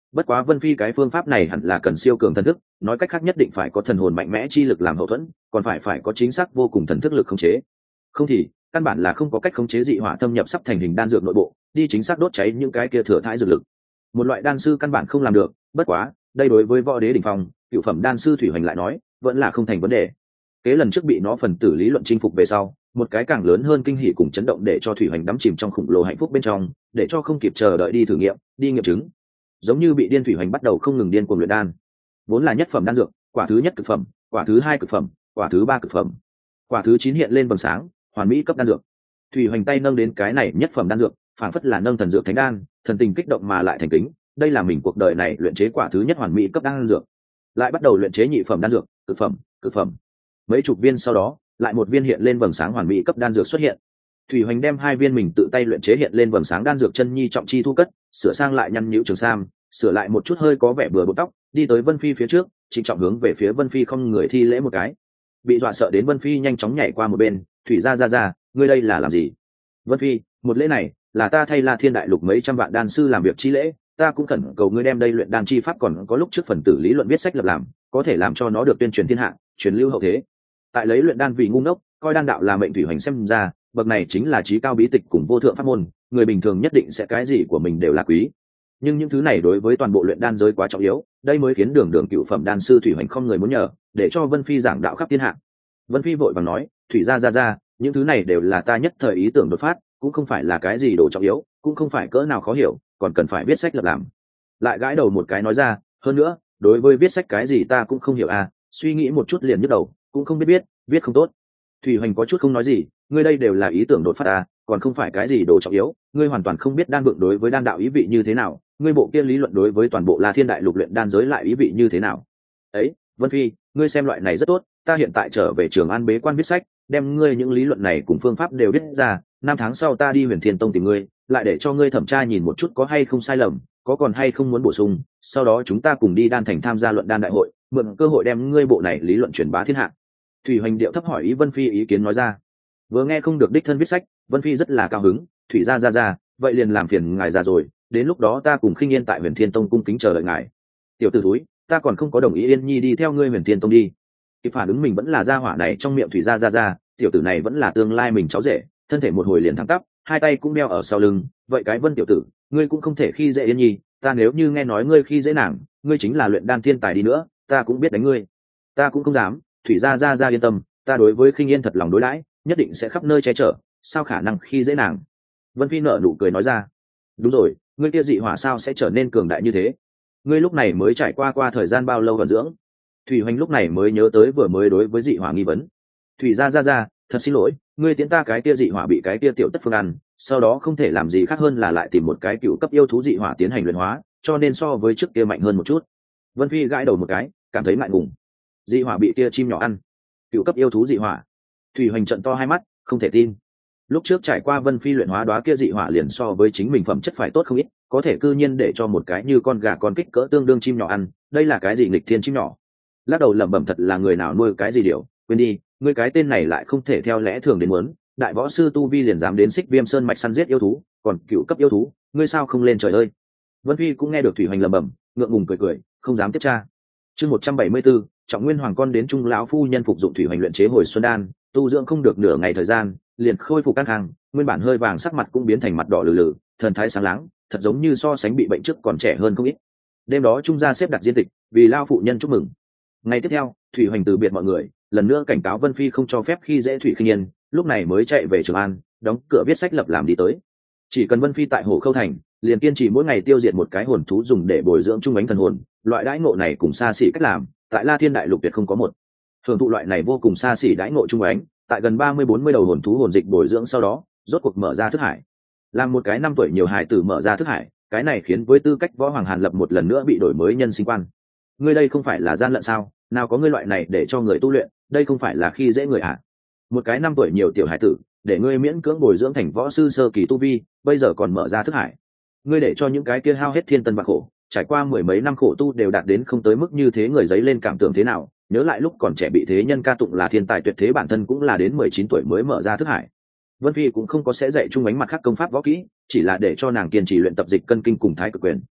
bất quá Vân Phi cái phương pháp này hẳn là cần siêu cường thần thức, nói cách khác nhất định phải có thần hồn mạnh mẽ chi lực làm hậu thuẫn, còn phải phải có chính xác vô cùng thần thức lực khống chế, không thì căn bản là không có cách khống chế dị hỏa thâm nhập sắp thành hình đan dược nội bộ, đi chính xác đốt cháy những cái kia thừa thãi dược lực. Một loại đan sư căn bản không làm được, bất quá đây đối với võ đế đỉnh phong cựu phẩm đan sư Thủy Hoành lại nói vẫn là không thành vấn đề. Kế lần trước bị nó phần tử lý luận chinh phục về sau, một cái càng lớn hơn kinh hỉ cùng chấn động để cho Thủy Hoành đắm chìm trong khủng lồ hạnh phúc bên trong, để cho không kịp chờ đợi đi thử nghiệm, đi nghiệm chứng. Giống như bị điên, Thủy Hoành bắt đầu không ngừng điên cuồng luyện đan. Vốn là nhất phẩm đan dược, quả thứ nhất cực phẩm, quả thứ hai cực phẩm, quả thứ ba cực phẩm, quả thứ chín hiện lên vầng sáng, hoàn mỹ cấp đan dược. Thủy Hoành tay nâng đến cái này nhất phẩm đan dược, phản phất là nâng thần dược thánh đan, thần tình kích động mà lại thành kính, đây là mình cuộc đời này luyện chế quả thứ nhất hoàn mỹ cấp đan dược. Lại bắt đầu luyện chế nhị phẩm đan dược, cực phẩm, cực phẩm. Mấy chục viên sau đó, lại một viên hiện lên vầng sáng hoàn mỹ cấp đan dược xuất hiện. Thủy Hoành đem hai viên mình tự tay luyện chế hiện lên vầng sáng đan dược chân nhi trọng chi thu cất, sửa sang lại nhăn nhũ trường sam, sửa lại một chút hơi có vẻ bừa bộn tóc, đi tới Vân Phi phía trước, trịnh trọng hướng về phía Vân Phi không người thi lễ một cái. Bị dọa sợ đến Vân Phi nhanh chóng nhảy qua một bên, "Thủy gia gia gia, ngươi đây là làm gì?" "Vân Phi, một lễ này là ta thay La Thiên đại lục mấy trăm vạn đan sư làm việc chi lễ, ta cũng khẩn cầu ngươi đem đây luyện đan chi pháp còn có lúc trước phần tử lý luận viết sách lập làm, có thể làm cho nó được tuyên truyền thiên hạ, truyền lưu hậu thế." Tại lấy luyện đan vì ngu ngốc, coi đan đạo là mệnh Thủy Hoành xem ra, bậc này chính là trí cao bí tịch cùng vô thượng pháp môn, người bình thường nhất định sẽ cái gì của mình đều là quý. Nhưng những thứ này đối với toàn bộ luyện đan giới quá trọng yếu, đây mới khiến đường đường cựu phẩm đan sư Thủy Hoành không người muốn nhờ, để cho Vân Phi giảng đạo khắp thiên hạ. Vân Phi vội vàng nói, "Thủy gia gia gia, những thứ này đều là ta nhất thời ý tưởng đột phát, cũng không phải là cái gì đồ trọng yếu, cũng không phải cỡ nào khó hiểu, còn cần phải viết sách lập làm." Lại gãi đầu một cái nói ra, "Hơn nữa, đối với viết sách cái gì ta cũng không hiểu à, suy nghĩ một chút liền nhức đầu, cũng không biết viết, viết không tốt." Thủy Hoành có chút không nói gì, "Ngươi đây đều là ý tưởng đột phát à, còn không phải cái gì đồ trọng yếu, ngươi hoàn toàn không biết đan vượng đối với đan đạo ý vị như thế nào, ngươi bộ kia lý luận đối với toàn bộ La Thiên đại lục luyện đan giới lại ý vị như thế nào." "Ấy, Vân Phi, ngươi xem loại này rất tốt, ta hiện tại trở về Trường An bế quan viết sách, đem ngươi những lý luận này cùng phương pháp đều viết ra, năm tháng sau ta đi Huyền Thiên Tông tìm ngươi, lại để cho ngươi thẩm tra nhìn một chút có hay không sai lầm, có còn hay không muốn bổ sung, sau đó chúng ta cùng đi đan thành tham gia luận đan đại hội, mượn cơ hội đem ngươi bộ này lý luận truyền bá thiên hạ." Thủy Hoành điệu thấp hỏi ý Vân Phi ý kiến nói ra. Vừa nghe không được đích thân viết sách, Vân Phi rất là cao hứng, "Thủy gia gia gia, vậy liền làm phiền ngài già rồi, đến lúc đó ta cùng Khinh Yên tại Huyền Thiên Tông cung kính chờ đợi ngài." "Tiểu tử thúi, ta còn không có đồng ý Yên Nhi đi theo ngươi Huyền Thiên Tông đi." Kịp phản ứng mình vẫn là gia hỏa này trong miệng Thủy gia gia gia, tiểu tử này vẫn là tương lai mình cháu rể, thân thể một hồi liền thẳng tắp, hai tay cũng đeo ở sau lưng, "Vậy cái Vân tiểu tử, ngươi cũng không thể khi dễ Yên Nhi, ta nếu như nghe nói ngươi khi dễ nàng, ngươi chính là luyện đan thiên tài đi nữa, ta cũng biết đánh ngươi." "Ta cũng không dám, Thủy gia gia gia yên tâm, ta đối với Khinh Yên thật lòng đối đãi, nhất định sẽ khắp nơi che chở, sao khả năng khi dễ nàng." Vân Phi nở nụ cười nói ra. "Đúng rồi, ngươi kia dị hỏa sao sẽ trở nên cường đại như thế? Ngươi lúc này mới trải qua qua thời gian bao lâu vận dưỡng?" Thủy Hoành lúc này mới nhớ tới vừa mới đối với dị hỏa nghi vấn. "Thủy gia gia gia, thật xin lỗi, ngươi tiến ta cái kia dị hỏa bị cái kia tiểu tất phương ăn, sau đó không thể làm gì khác hơn là lại tìm một cái cựu cấp yêu thú dị hỏa tiến hành luyện hóa, cho nên so với trước kia mạnh hơn một chút." Vân Phi gãi đầu một cái, cảm thấy ngại ngùng. Dị hỏa bị kia chim nhỏ ăn, cựu cấp yêu thú dị hỏa. Thủy Hoành trận to hai mắt, không thể tin. Lúc trước trải qua Vân Phi luyện hóa đóa kia dị hỏa liền so với chính mình phẩm chất phải tốt không ít, có thể cư nhiên để cho một cái như con gà con kích cỡ tương đương chim nhỏ ăn, đây là cái gì nghịch thiên chim nhỏ? Lắc đầu lẩm bẩm, thật là người nào nuôi cái gì điểu, quên đi, ngươi cái tên này lại không thể theo lẽ thường đến muốn, đại võ sư tu vi liền dám đến Xích Viêm Sơn mạch săn giết yêu thú, còn cựu cấp yêu thú, ngươi sao không lên trời ơi? Vân Phi cũng nghe được Thủy Hoành lẩm bẩm, ngượng ngùng cười cười, không dám tiếp tra. Chương một trăm bảy mươi 174, Trọng Nguyên Hoàng con đến Trung lão phu nhân phục dụng Thủy Hoành luyện chế hồi xuân đan, tu dưỡng không được nửa ngày thời gian, liền khôi phục căng khang, nguyên bản hơi vàng sắc mặt cũng biến thành mặt đỏ lử lử, thần thái sáng láng, thật giống như so sánh bị bệnh trước còn trẻ hơn không ít. Đêm đó Trung gia xếp đặt diên tịch, vì lao phụ nhân chúc mừng. Ngày tiếp theo, Thủy Hoành từ biệt mọi người, lần nữa cảnh cáo Vân Phi không cho phép khi dễ Thủy Khinh Yên, lúc này mới chạy về Trường An, đóng cửa viết sách lập làm đi tới. Chỉ cần Vân Phi tại Hồ Khâu thành, liền kiên trì mỗi ngày tiêu diệt một cái hồn thú dùng để bồi dưỡng trung ánh thần hồn, loại đãi ngộ này cùng xa xỉ cách làm, tại La Thiên đại lục tuyệt không có một. Hưởng thụ loại này vô cùng xa xỉ đãi ngộ trung ánh, tại gần ba mươi bốn mươi đầu hồn thú hồn dịch bồi dưỡng sau đó, rốt cuộc mở ra thức hải. Làm một cái năm tuổi nhiều hài tử mở ra thức hải, cái này khiến với tư cách Võ Hoàng Hàn Lập một lần nữa bị đổi mới nhân sinh quan. Ngươi đây không phải là gian lận sao? Nào có ngươi loại này để cho người tu luyện, đây không phải là khi dễ người à? Một cái năm tuổi nhiều tiểu hài tử, để ngươi miễn cưỡng bồi dưỡng thành võ sư sơ kỳ tu vi, bây giờ còn mở ra thức hải. Ngươi để cho những cái kia hao hết thiên tân bạc khổ, trải qua mười mấy năm khổ tu đều đạt đến không tới mức như thế, người giấy lên cảm tưởng thế nào? Nhớ lại lúc còn trẻ bị thế nhân ca tụng là thiên tài tuyệt thế, bản thân cũng là đến mười chín tuổi mới mở ra thức hải. Vân Phi cũng không có sẽ dạy Trung ánh mặt khác công pháp võ kỹ, chỉ là để cho nàng kiên trì luyện tập dịch cân kinh cùng thái cực quyền.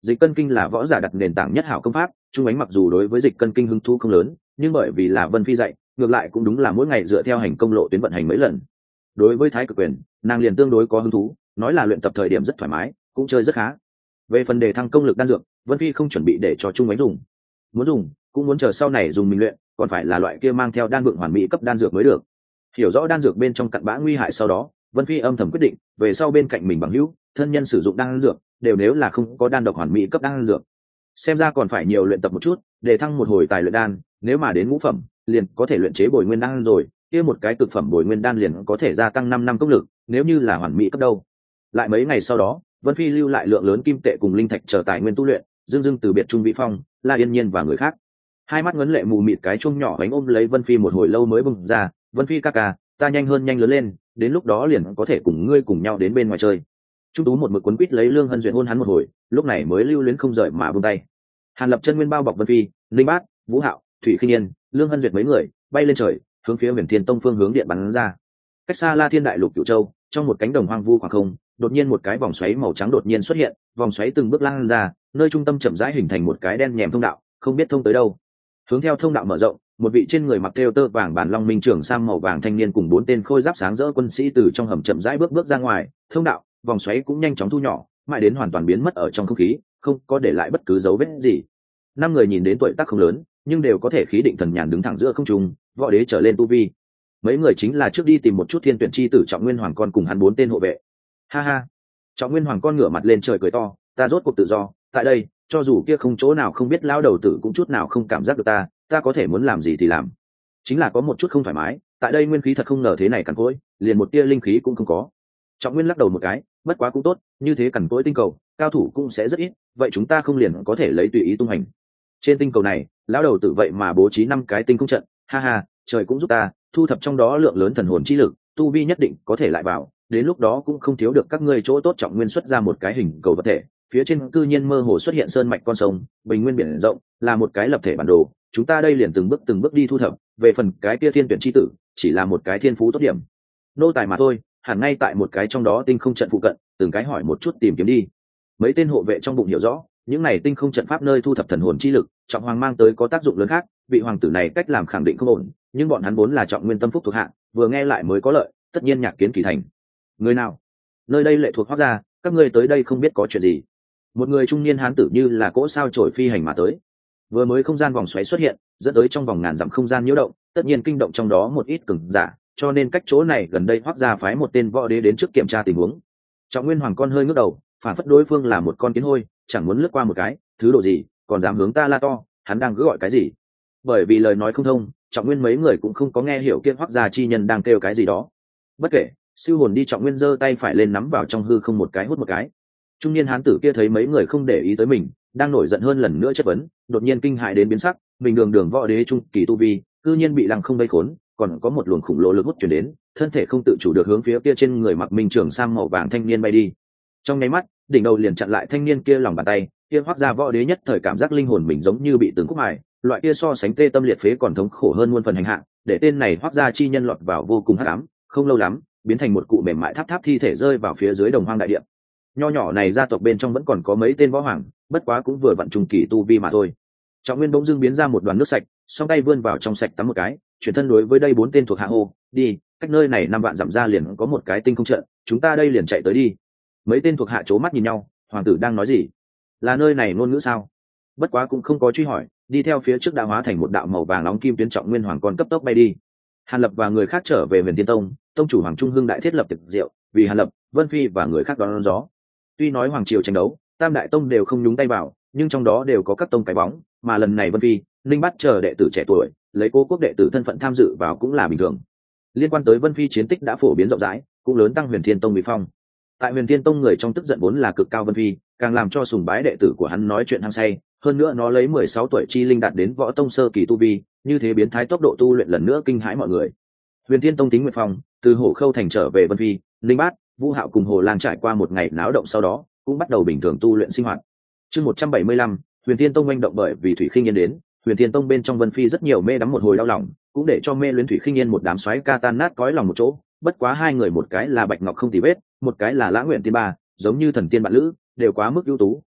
Dịch cân kinh là võ giả đặt nền tảng nhất hảo công pháp, Trung Ánh mặc dù đối với dịch cân kinh hứng thú không lớn, nhưng bởi vì là Vân Phi dạy, ngược lại cũng đúng là mỗi ngày dựa theo hành công lộ tuyến vận hành mấy lần. Đối với thái cực quyền, nàng liền tương đối có hứng thú, nói là luyện tập thời điểm rất thoải mái, cũng chơi rất khá. Về phần đề thăng công lực đan dược, Vân Phi không chuẩn bị để cho Trung Ánh dùng, muốn dùng cũng muốn chờ sau này dùng mình luyện, còn phải là loại kia mang theo đan vượng hoàn mỹ cấp đan dược mới được. Hiểu rõ đan dược bên trong cặn bã nguy hại sau đó, Vân Phi âm thầm quyết định, về sau bên cạnh mình bằng hữu, thân nhân sử dụng đan dược, đều nếu là không có đan độc hoàn mỹ cấp đan dược. Xem ra còn phải nhiều luyện tập một chút, để thăng một hồi tài luyện đan, nếu mà đến ngũ phẩm, liền có thể luyện chế bồi nguyên đan rồi, kia một cái cực phẩm bồi nguyên đan liền có thể gia tăng năm năm công lực, nếu như là hoàn mỹ cấp đâu. Lại mấy ngày sau đó, Vân Phi lưu lại lượng lớn kim tệ cùng linh thạch chờ tài nguyên tu luyện, dương dương từ biệt Trung Vĩ Phong, La Yên Nhiên và người khác. Hai mắt ngấn lệ mù mịt cái chuông nhỏ bánh ôm lấy Vân Phi một hồi lâu mới bừng ra, "Vân Phi ca ca, ta nhanh hơn nhanh lớn lên, đến lúc đó liền có thể cùng ngươi cùng nhau đến bên ngoài chơi." Trung Tú một mực quấn quýt lấy Lương Hân Duyệt hôn hắn một hồi, lúc này mới lưu luyến không rời mà buông tay. Hàn Lập chân nguyên bao bọc Vân Phi, Linh Bát, Vũ Hạo, Thủy Khinh Yên, Lương Hân Duyệt mấy người bay lên trời, hướng phía Huyền Thiên Tông phương hướng điện bắn ra. Cách xa La Thiên Đại Lục Cửu Châu, trong một cánh đồng hoang vu khoảng không, đột nhiên một cái vòng xoáy màu trắng đột nhiên xuất hiện, vòng xoáy từng bước lan ra, nơi trung tâm chậm rãi hình thành một cái đen nhèm thông đạo, không biết thông tới đâu. Hướng theo thông đạo mở rộng, một vị trên người mặc thêu tơ vàng bản long minh trưởng sam màu vàng thanh niên cùng bốn tên khôi giáp sáng rỡ quân sĩ từ trong hầm chậm rãi bước bước ra ngoài, thông đạo, vòng xoáy cũng nhanh chóng thu nhỏ, mãi đến hoàn toàn biến mất ở trong không khí, không có để lại bất cứ dấu vết gì. Năm người nhìn đến tuổi tác không lớn, nhưng đều có thể khí định thần nhàn đứng thẳng giữa không trung, võ đế trở lên tu vi. Mấy người chính là trước đi tìm một chút thiên tuyển chi tử Trọng Nguyên Hoàng con cùng hắn bốn tên hộ vệ. Ha ha. Trọng Nguyên Hoàng con ngửa mặt lên trời cười to, ta rốt cuộc tự do, tại đây, cho dù kia không chỗ nào không biết lao đầu tử cũng chút nào không cảm giác được ta, ta có thể muốn làm gì thì làm. Chính là có một chút không thoải mái, tại đây nguyên khí thật không ngờ thế này cằn cỗi, liền một tia linh khí cũng không có. Trọng Nguyên lắc đầu một cái, bất quá cũng tốt, như thế cằn cỗi tinh cầu, cao thủ cũng sẽ rất ít, vậy chúng ta không liền có thể lấy tùy ý tung hành. Trên tinh cầu này, lão đầu tử vậy mà bố trí năm cái tinh không trận, ha ha, trời cũng giúp ta, thu thập trong đó lượng lớn thần hồn chi lực, tu vi nhất định có thể lại vào, đến lúc đó cũng không thiếu được các ngươi chỗ tốt. Trọng Nguyên xuất ra một cái hình cầu vật thể, phía trên cư nhiên mơ hồ xuất hiện sơn mạch con sông, bình nguyên biển rộng, là một cái lập thể bản đồ, chúng ta đây liền từng bước từng bước đi thu thập, về phần cái kia thiên tuyển chi tử, chỉ là một cái thiên phú tốt điểm, nô tài mà thôi, hẳn ngay tại một cái trong đó tinh không trận phụ cận, từng cái hỏi một chút tìm kiếm đi. Mấy tên hộ vệ trong bụng hiểu rõ, những này tinh không trận pháp nơi thu thập thần hồn chi lực, Trọng Hoàng mang tới có tác dụng lớn khác, vị hoàng tử này cách làm khẳng định không ổn, nhưng bọn hắn vốn là Trọng Nguyên tâm phúc thuộc hạ, vừa nghe lại mới có lợi, tất nhiên nhạc kiến kỳ thành. Người nào? Nơi đây lệ thuộc Hoắc gia, các ngươi tới đây không biết có chuyện gì? Một người trung niên hán tử như là cỗ sao chổi phi hành mà tới. Vừa mới không gian vòng xoáy xuất hiện, dẫn tới trong vòng ngàn dặm không gian nhiễu động, tất nhiên kinh động trong đó một ít cường giả, cho nên cách chỗ này gần đây Hoắc gia phái một tên võ đế đến trước kiểm tra tình huống. Trọng Nguyên Hoàng con hơi ngước đầu, phản phất đối phương là một con kiến hôi, chẳng muốn lướt qua một cái, thứ độ gì, còn dám hướng ta la to, hắn đang cứ gọi cái gì? Bởi vì lời nói không thông, Trọng Nguyên mấy người cũng không có nghe hiểu kia Hoắc gia chi nhân đang kêu cái gì đó. Bất kể, siêu hồn đi. Trọng Nguyên giơ tay phải lên nắm vào trong hư không một cái hút một cái. Trung niên hán tử kia thấy mấy người không để ý tới mình, đang nổi giận hơn lần nữa chất vấn, đột nhiên kinh hại đến biến sắc, mình đường đường võ đế trung kỳ tu vi, cư nhiên bị lăng không vây khốn, còn có một luồng khủng lồ lực hút chuyển đến, thân thể không tự chủ được hướng phía kia trên người mặc minh trường sam màu vàng thanh niên bay đi. Trong nháy mắt, đỉnh đầu liền chặn lại thanh niên kia lòng bàn tay, kia Hoắc gia võ đế nhất thời cảm giác linh hồn mình giống như bị từng khúc mài, loại kia so sánh tê tâm liệt phế còn thống khổ hơn muôn phần hành hạ, để tên này Hoắc gia chi nhân lọt vào vô cùng hắc ám, không lâu lắm, biến thành một cụ mềm mại tháp tháp thi thể rơi vào phía dưới đồng hoang đại địa. Nho nhỏ này gia tộc bên trong vẫn còn có mấy tên võ hoàng, bất quá cũng vừa vặn trung kỳ tu vi mà thôi. Trọng Nguyên bỗng dưng biến ra một đoàn nước sạch, song tay vươn vào trong sạch tắm một cái, chuyển thân đối với đây bốn tên thuộc hạ hô, đi, cách nơi này năm vạn dặm ra liền có một cái tinh không trận, chúng ta đây liền chạy tới đi. Mấy tên thuộc hạ c mắt nhìn nhau, hoàng tử đang nói gì? Là nơi này ngôn ngữ sao? Bất quá cũng không có truy hỏi, đi theo phía trước đã hóa thành một đạo màu vàng nóng kim tuyến. Trọng Nguyên Hoàng con cấp tốc bay đi. Hàn Lập và người khác trở về Huyền Thiên Tông, tông chủ Hoàng Trung Hưng đại thiết lập tiệc rượu, vì Hàn Lập, Vân Phi và người khác đón, đón gió. Tuy nói hoàng triều tranh đấu, tam đại tông đều không nhúng tay vào, nhưng trong đó đều có các tông cái bóng, mà lần này Vân Phi, Linh Bát chờ đệ tử trẻ tuổi, lấy Cố Quốc đệ tử thân phận tham dự vào cũng là bình thường. Liên quan tới Vân Phi chiến tích đã phổ biến rộng rãi, cũng lớn tăng Huyền Thiên Tông uy phong. Tại Huyền Thiên Tông người trong tức giận vốn là cực cao Vân Phi, càng làm cho sùng bái đệ tử của hắn nói chuyện hăng say, hơn nữa nó lấy mười sáu tuổi chi linh đạt đến võ tông sơ kỳ tu vi, như thế biến thái tốc độ tu luyện lần nữa kinh hãi mọi người. Huyền Thiên Tông tính nguyện phong, từ Hổ Khâu thành trở về Vân Phi, Linh Bát, Vũ Hạo cùng Hồ Lang trải qua một ngày náo động sau đó, cũng bắt đầu bình thường tu luyện sinh hoạt. Chương một trăm bảy mươi lăm, Huyền Thiên Tông manh động bởi vì Thủy Khinh Yên đến, Huyền Thiên Tông bên trong Vân Phi rất nhiều mê đắm một hồi đau lòng, cũng để cho mê luyến Thủy Khinh Yên một đám xoáy ca tan nát cõi lòng một chỗ, bất quá hai người một cái là Bạch Ngọc không tì vết, một cái là Lã Nguyện Tiên Ba, giống như thần tiên bạn lữ, đều quá mức ưu tú,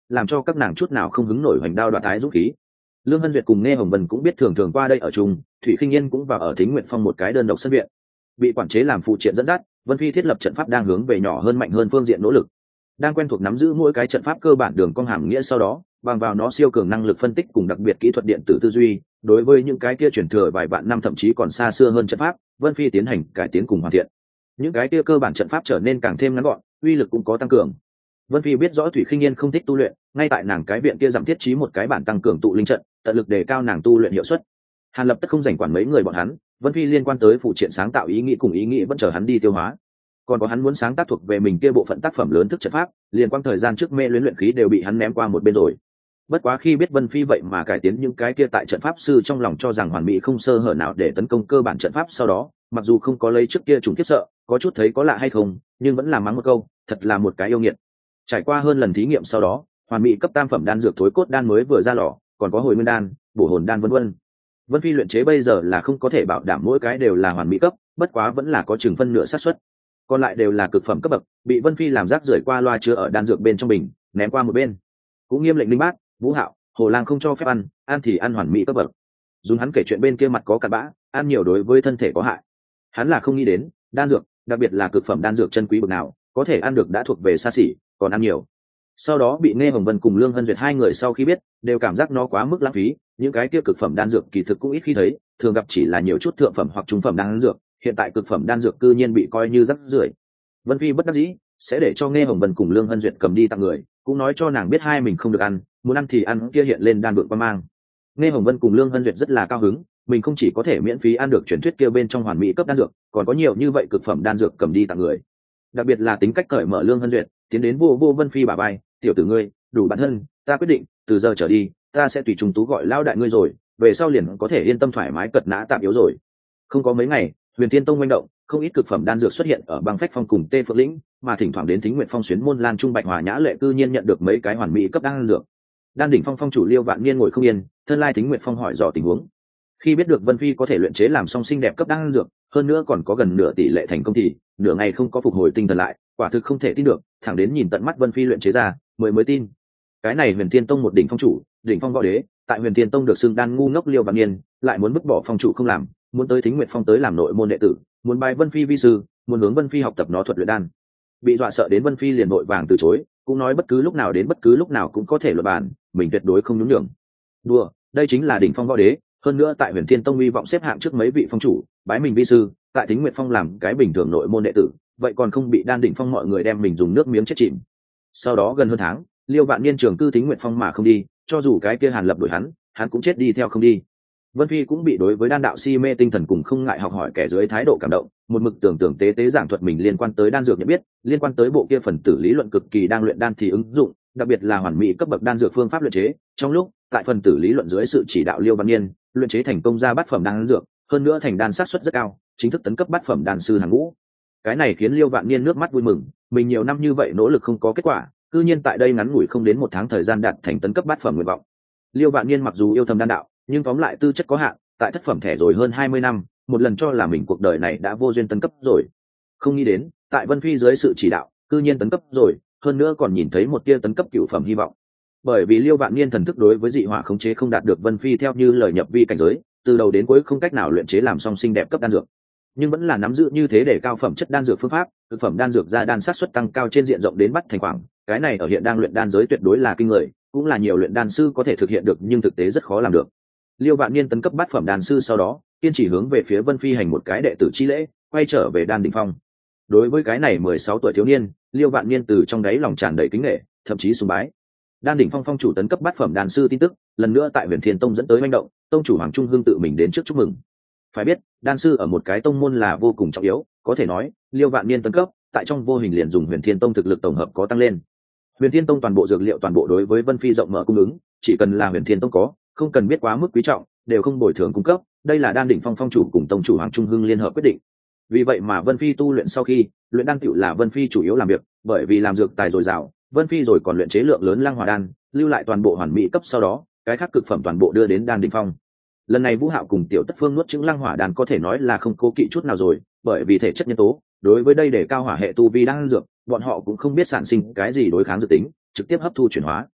làm cho các nàng chút nào không hứng nổi hoành đao đoạt ái dũng khí. Lương Hân Duyệt cùng Nghe Hồng Vân cũng biết thường thường qua đây ở chung, Thủy Khinh Yên cũng vào ở Thính Nguyệt Phong một cái đơn độc sân viện. Bị quản chế làm phụ triện dẫn dắt, Vân Phi thiết lập trận pháp đang hướng về nhỏ hơn mạnh hơn phương diện nỗ lực. Đang quen thuộc nắm giữ mỗi cái trận pháp cơ bản đường cong hàm nghĩa sau đó, bằng vào nó siêu cường năng lực phân tích cùng đặc biệt kỹ thuật điện tử tư duy, đối với những cái kia truyền thừa vài vạn năm thậm chí còn xa xưa hơn trận pháp, Vân Phi tiến hành cải tiến cùng hoàn thiện. Những cái kia cơ bản trận pháp trở nên càng thêm ngắn gọn, uy lực cũng có tăng cường. Vân Phi biết rõ Thủy Khinh Yên không thích tu luyện, ngay tại nàng cái viện kia giảm thiết trí một cái bản tăng cường tụ linh trận, tận lực đề cao nàng tu luyện hiệu suất. Hàn Lập tất không rảnh quản mấy người bọn hắn, Vân Phi liên quan tới phụ triện sáng tạo ý nghĩ cùng ý nghĩ vẫn chờ hắn đi tiêu hóa. Còn có hắn muốn sáng tác thuộc về mình kia bộ phận tác phẩm lớn thức trận pháp, liên quan thời gian trước mê luyến luyện khí đều bị hắn ném qua một bên rồi. Bất quá khi biết Vân Phi vậy mà cải tiến những cái kia tại trận pháp sư trong lòng cho rằng hoàn mỹ không sơ hở nào để tấn công cơ bản trận pháp sau đó, mặc dù không có lấy trước kia trùng kiếp sợ, có chút thấy có lạ hay không, nhưng vẫn là mắng một câu, thật là một cái yêu nghiệt. Trải qua hơn lần thí nghiệm sau đó, hoàn mỹ cấp tam phẩm đan dược thối cốt đan mới vừa ra lò, còn có hồi nguyên đan, bổ hồn đan vân vân. Vân Phi luyện chế bây giờ là không có thể bảo đảm mỗi cái đều là hoàn mỹ cấp, bất quá vẫn là có chừng phân nửa xác suất. Còn lại đều là cực phẩm cấp bậc, bị Vân Phi làm rác rưởi qua loa chứa ở đan dược bên trong bình, ném qua một bên. Cũng nghiêm lệnh linh bát, Vũ Hạo, Hồ Lang không cho phép ăn, ăn thì ăn hoàn mỹ cấp bậc. Dùng hắn kể chuyện bên kia mặt có cặn bã, ăn nhiều đối với thân thể có hại. Hắn là không nghĩ đến, đan dược, đặc biệt là cực phẩm đan dược chân quý bậc nào, có thể ăn được đã thuộc về xa xỉ, còn ăn nhiều. Sau đó bị Nghe Hồng Vân cùng Lương Hân Duyệt hai người sau khi biết, đều cảm giác nó quá mức lãng phí, những cái kia cực phẩm đan dược kỳ thực cũng ít khi thấy, thường gặp chỉ là nhiều chút thượng phẩm hoặc trung phẩm đan dược, hiện tại cực phẩm đan dược cư nhiên bị coi như rác rưởi. Vân Phi bất đắc dĩ, sẽ để cho Nghe Hồng Vân cùng Lương Hân Duyệt cầm đi tặng người, cũng nói cho nàng biết hai mình không được ăn, muốn ăn thì ăn kia hiện lên đan vượng qua mang. Nghe Hồng Vân cùng Lương Hân Duyệt rất là cao hứng, mình không chỉ có thể miễn phí ăn được truyền thuyết kia bên trong hoàn mỹ cấp đan dược, còn có nhiều như vậy cực phẩm đan dược cầm đi tặng người. Đặc biệt là tính cách cởi mở Lương Hân Duyệt, tiến đến vô vô Vân Phi bả vai, tiểu tử ngươi, đủ bản thân, ta quyết định, từ giờ trở đi, ta sẽ tùy trung tú gọi lao đại ngươi rồi, về sau liền có thể yên tâm thoải mái cật nã tạm yếu rồi. Không có mấy ngày, Huyền Thiên Tông manh động, không ít cực phẩm đan dược xuất hiện ở băng phách phong cùng Tê Phượng lĩnh, mà thỉnh thoảng đến Thính Nguyệt Phong xuyến môn Lan Trung Bạch Hòa Nhã Lệ cư nhiên nhận được mấy cái hoàn mỹ cấp đan dược. Đan đỉnh phong phong chủ Liêu Vạn Niên ngồi không yên, thân lai Thính Nguyệt Phong hỏi dò tình huống. Khi biết được Vân Phi có thể luyện chế làm song xinh đẹp cấp đan dược, hơn nữa còn có gần nửa tỷ lệ thành công thì, nửa ngày không có phục hồi tinh thần lại, quả thực không thể tin được, thẳng đến nhìn tận mắt Vân Phi luyện chế ra, mới mới tin. Cái này Huyền Thiên Tông một đỉnh phong chủ, đỉnh phong võ đế, tại Huyền Thiên Tông được xưng đan ngu ngốc Liêu Vạn Niên, lại muốn vứt bỏ phong chủ không làm, muốn tới Thính Nguyệt Phong tới làm nội môn đệ tử, muốn bài Vân Phi vi sư, muốn hướng Vân Phi học tập nó thuật luyện đan. Bị dọa sợ đến Vân Phi liền vội vàng từ chối, cũng nói bất cứ lúc nào đến bất cứ lúc nào cũng có thể luận bàn, mình tuyệt đối không nhún nhường. Đùa, đây chính là đỉnh phong võ đế, hơn nữa tại Huyền Thiên Tông uy vọng xếp hạng trước mấy vị phong chủ, bái mình vi sư, tại Thính Nguyệt Phong làm cái bình thường nội môn đệ tử, vậy còn không bị đan đỉnh phong mọi người đem mình dùng nước miếng chết chìm. Sau đó gần hơn tháng, Liêu Vạn Niên trường cư Thính Nguyệt Phong mà không đi, cho dù cái kia Hàn Lập đuổi hắn, hắn cũng chết đi theo không đi. Vân Phi cũng bị đối với đan đạo si mê tinh thần cùng không ngại học hỏi kẻ dưới thái độ cảm động, một mực tưởng tưởng tế tế giảng thuật mình liên quan tới đan dược nhận biết, liên quan tới bộ kia phần tử lý luận cực kỳ đang luyện đan thì ứng dụng, đặc biệt là hoàn mỹ cấp bậc đan dược phương pháp luyện chế. Trong lúc tại phần tử lý luận dưới sự chỉ đạo Liêu Văn Niên, luyện chế thành công ra bát phẩm đan dược, hơn nữa thành đan sát suất rất cao, chính thức tấn cấp bát phẩm đan sư hàng ngũ. Cái này khiến Liêu Vạn Niên nước mắt vui mừng, mình nhiều năm như vậy nỗ lực không có kết quả, cư nhiên tại đây ngắn ngủi không đến một tháng thời gian đạt thành tấn cấp bát phẩm nguyện vọng. Liêu Vạn Niên mặc dù yêu thầm đan đạo, nhưng tóm lại tư chất có hạn, tại thất phẩm thẻ rồi hơn hai mươi năm, một lần cho là mình cuộc đời này đã vô duyên tấn cấp rồi. Không nghĩ đến, tại Vân Phi dưới sự chỉ đạo, cư nhiên tấn cấp rồi, hơn nữa còn nhìn thấy một tia tấn cấp cửu phẩm hy vọng. Bởi vì Liêu Vạn Niên thần thức đối với dị hỏa khống chế không đạt được Vân Phi theo như lời nhập vi cảnh giới, từ đầu đến cuối không cách nào luyện chế làm song xinh đẹp cấp đan dược. Nhưng vẫn là nắm giữ như thế để cao phẩm chất đan dược phương pháp, thực phẩm đan dược ra đan sát suất tăng cao trên diện rộng đến bắt thành khoảng, cái này ở hiện đang luyện đan giới tuyệt đối là kinh người, cũng là nhiều luyện đan sư có thể thực hiện được nhưng thực tế rất khó làm được. Liêu Vạn Niên tấn cấp bát phẩm đan sư sau đó, kiên trì hướng về phía Vân Phi hành một cái đệ tử chi lễ, quay trở về đan đỉnh phong. Đối với cái này mười sáu tuổi thiếu niên, Liêu Vạn Niên từ trong đáy lòng tràn đầy kính nể, thậm chí sùng bái. Đan đỉnh phong phong chủ tấn cấp bát phẩm đan sư tin tức, lần nữa tại Huyền Thiên Tông dẫn tới manh động, tông chủ Hoàng Trung Hương tự mình đến trước chúc mừng. Phải biết, đan sư ở một cái tông môn là vô cùng trọng yếu, có thể nói, Liêu Vạn Niên tấn cấp, tại trong vô hình liền dùng Huyền Thiên Tông thực lực tổng hợp có tăng lên. Huyền Thiên Tông toàn bộ dược liệu toàn bộ đối với Vân Phi rộng mở cung ứng, chỉ cần là Huyền Thiên Tông có, không cần biết quá mức quý trọng, đều không bồi thường cung cấp, đây là đan đỉnh phong phong chủ cùng tông chủ Hoàng Trung Hưng liên hợp quyết định. Vì vậy mà Vân Phi tu luyện sau khi, luyện đan tựu là Vân Phi chủ yếu làm việc, bởi vì làm dược tài dồi dào, Vân Phi rồi còn luyện chế lượng lớn lăng hỏa đan, lưu lại toàn bộ hoàn mỹ cấp sau đó, cái khác cực phẩm toàn bộ đưa đến đan đỉnh phong. Lần này Vũ Hạo cùng Tiểu Tất Phương nuốt trứng lăng hỏa đan có thể nói là không cố kỵ chút nào rồi, bởi vì thể chất nhân tố, đối với đây để cao hỏa hệ tu vi đan dược, bọn họ cũng không biết sản sinh cái gì đối kháng dược tính, trực tiếp hấp thu chuyển hóa.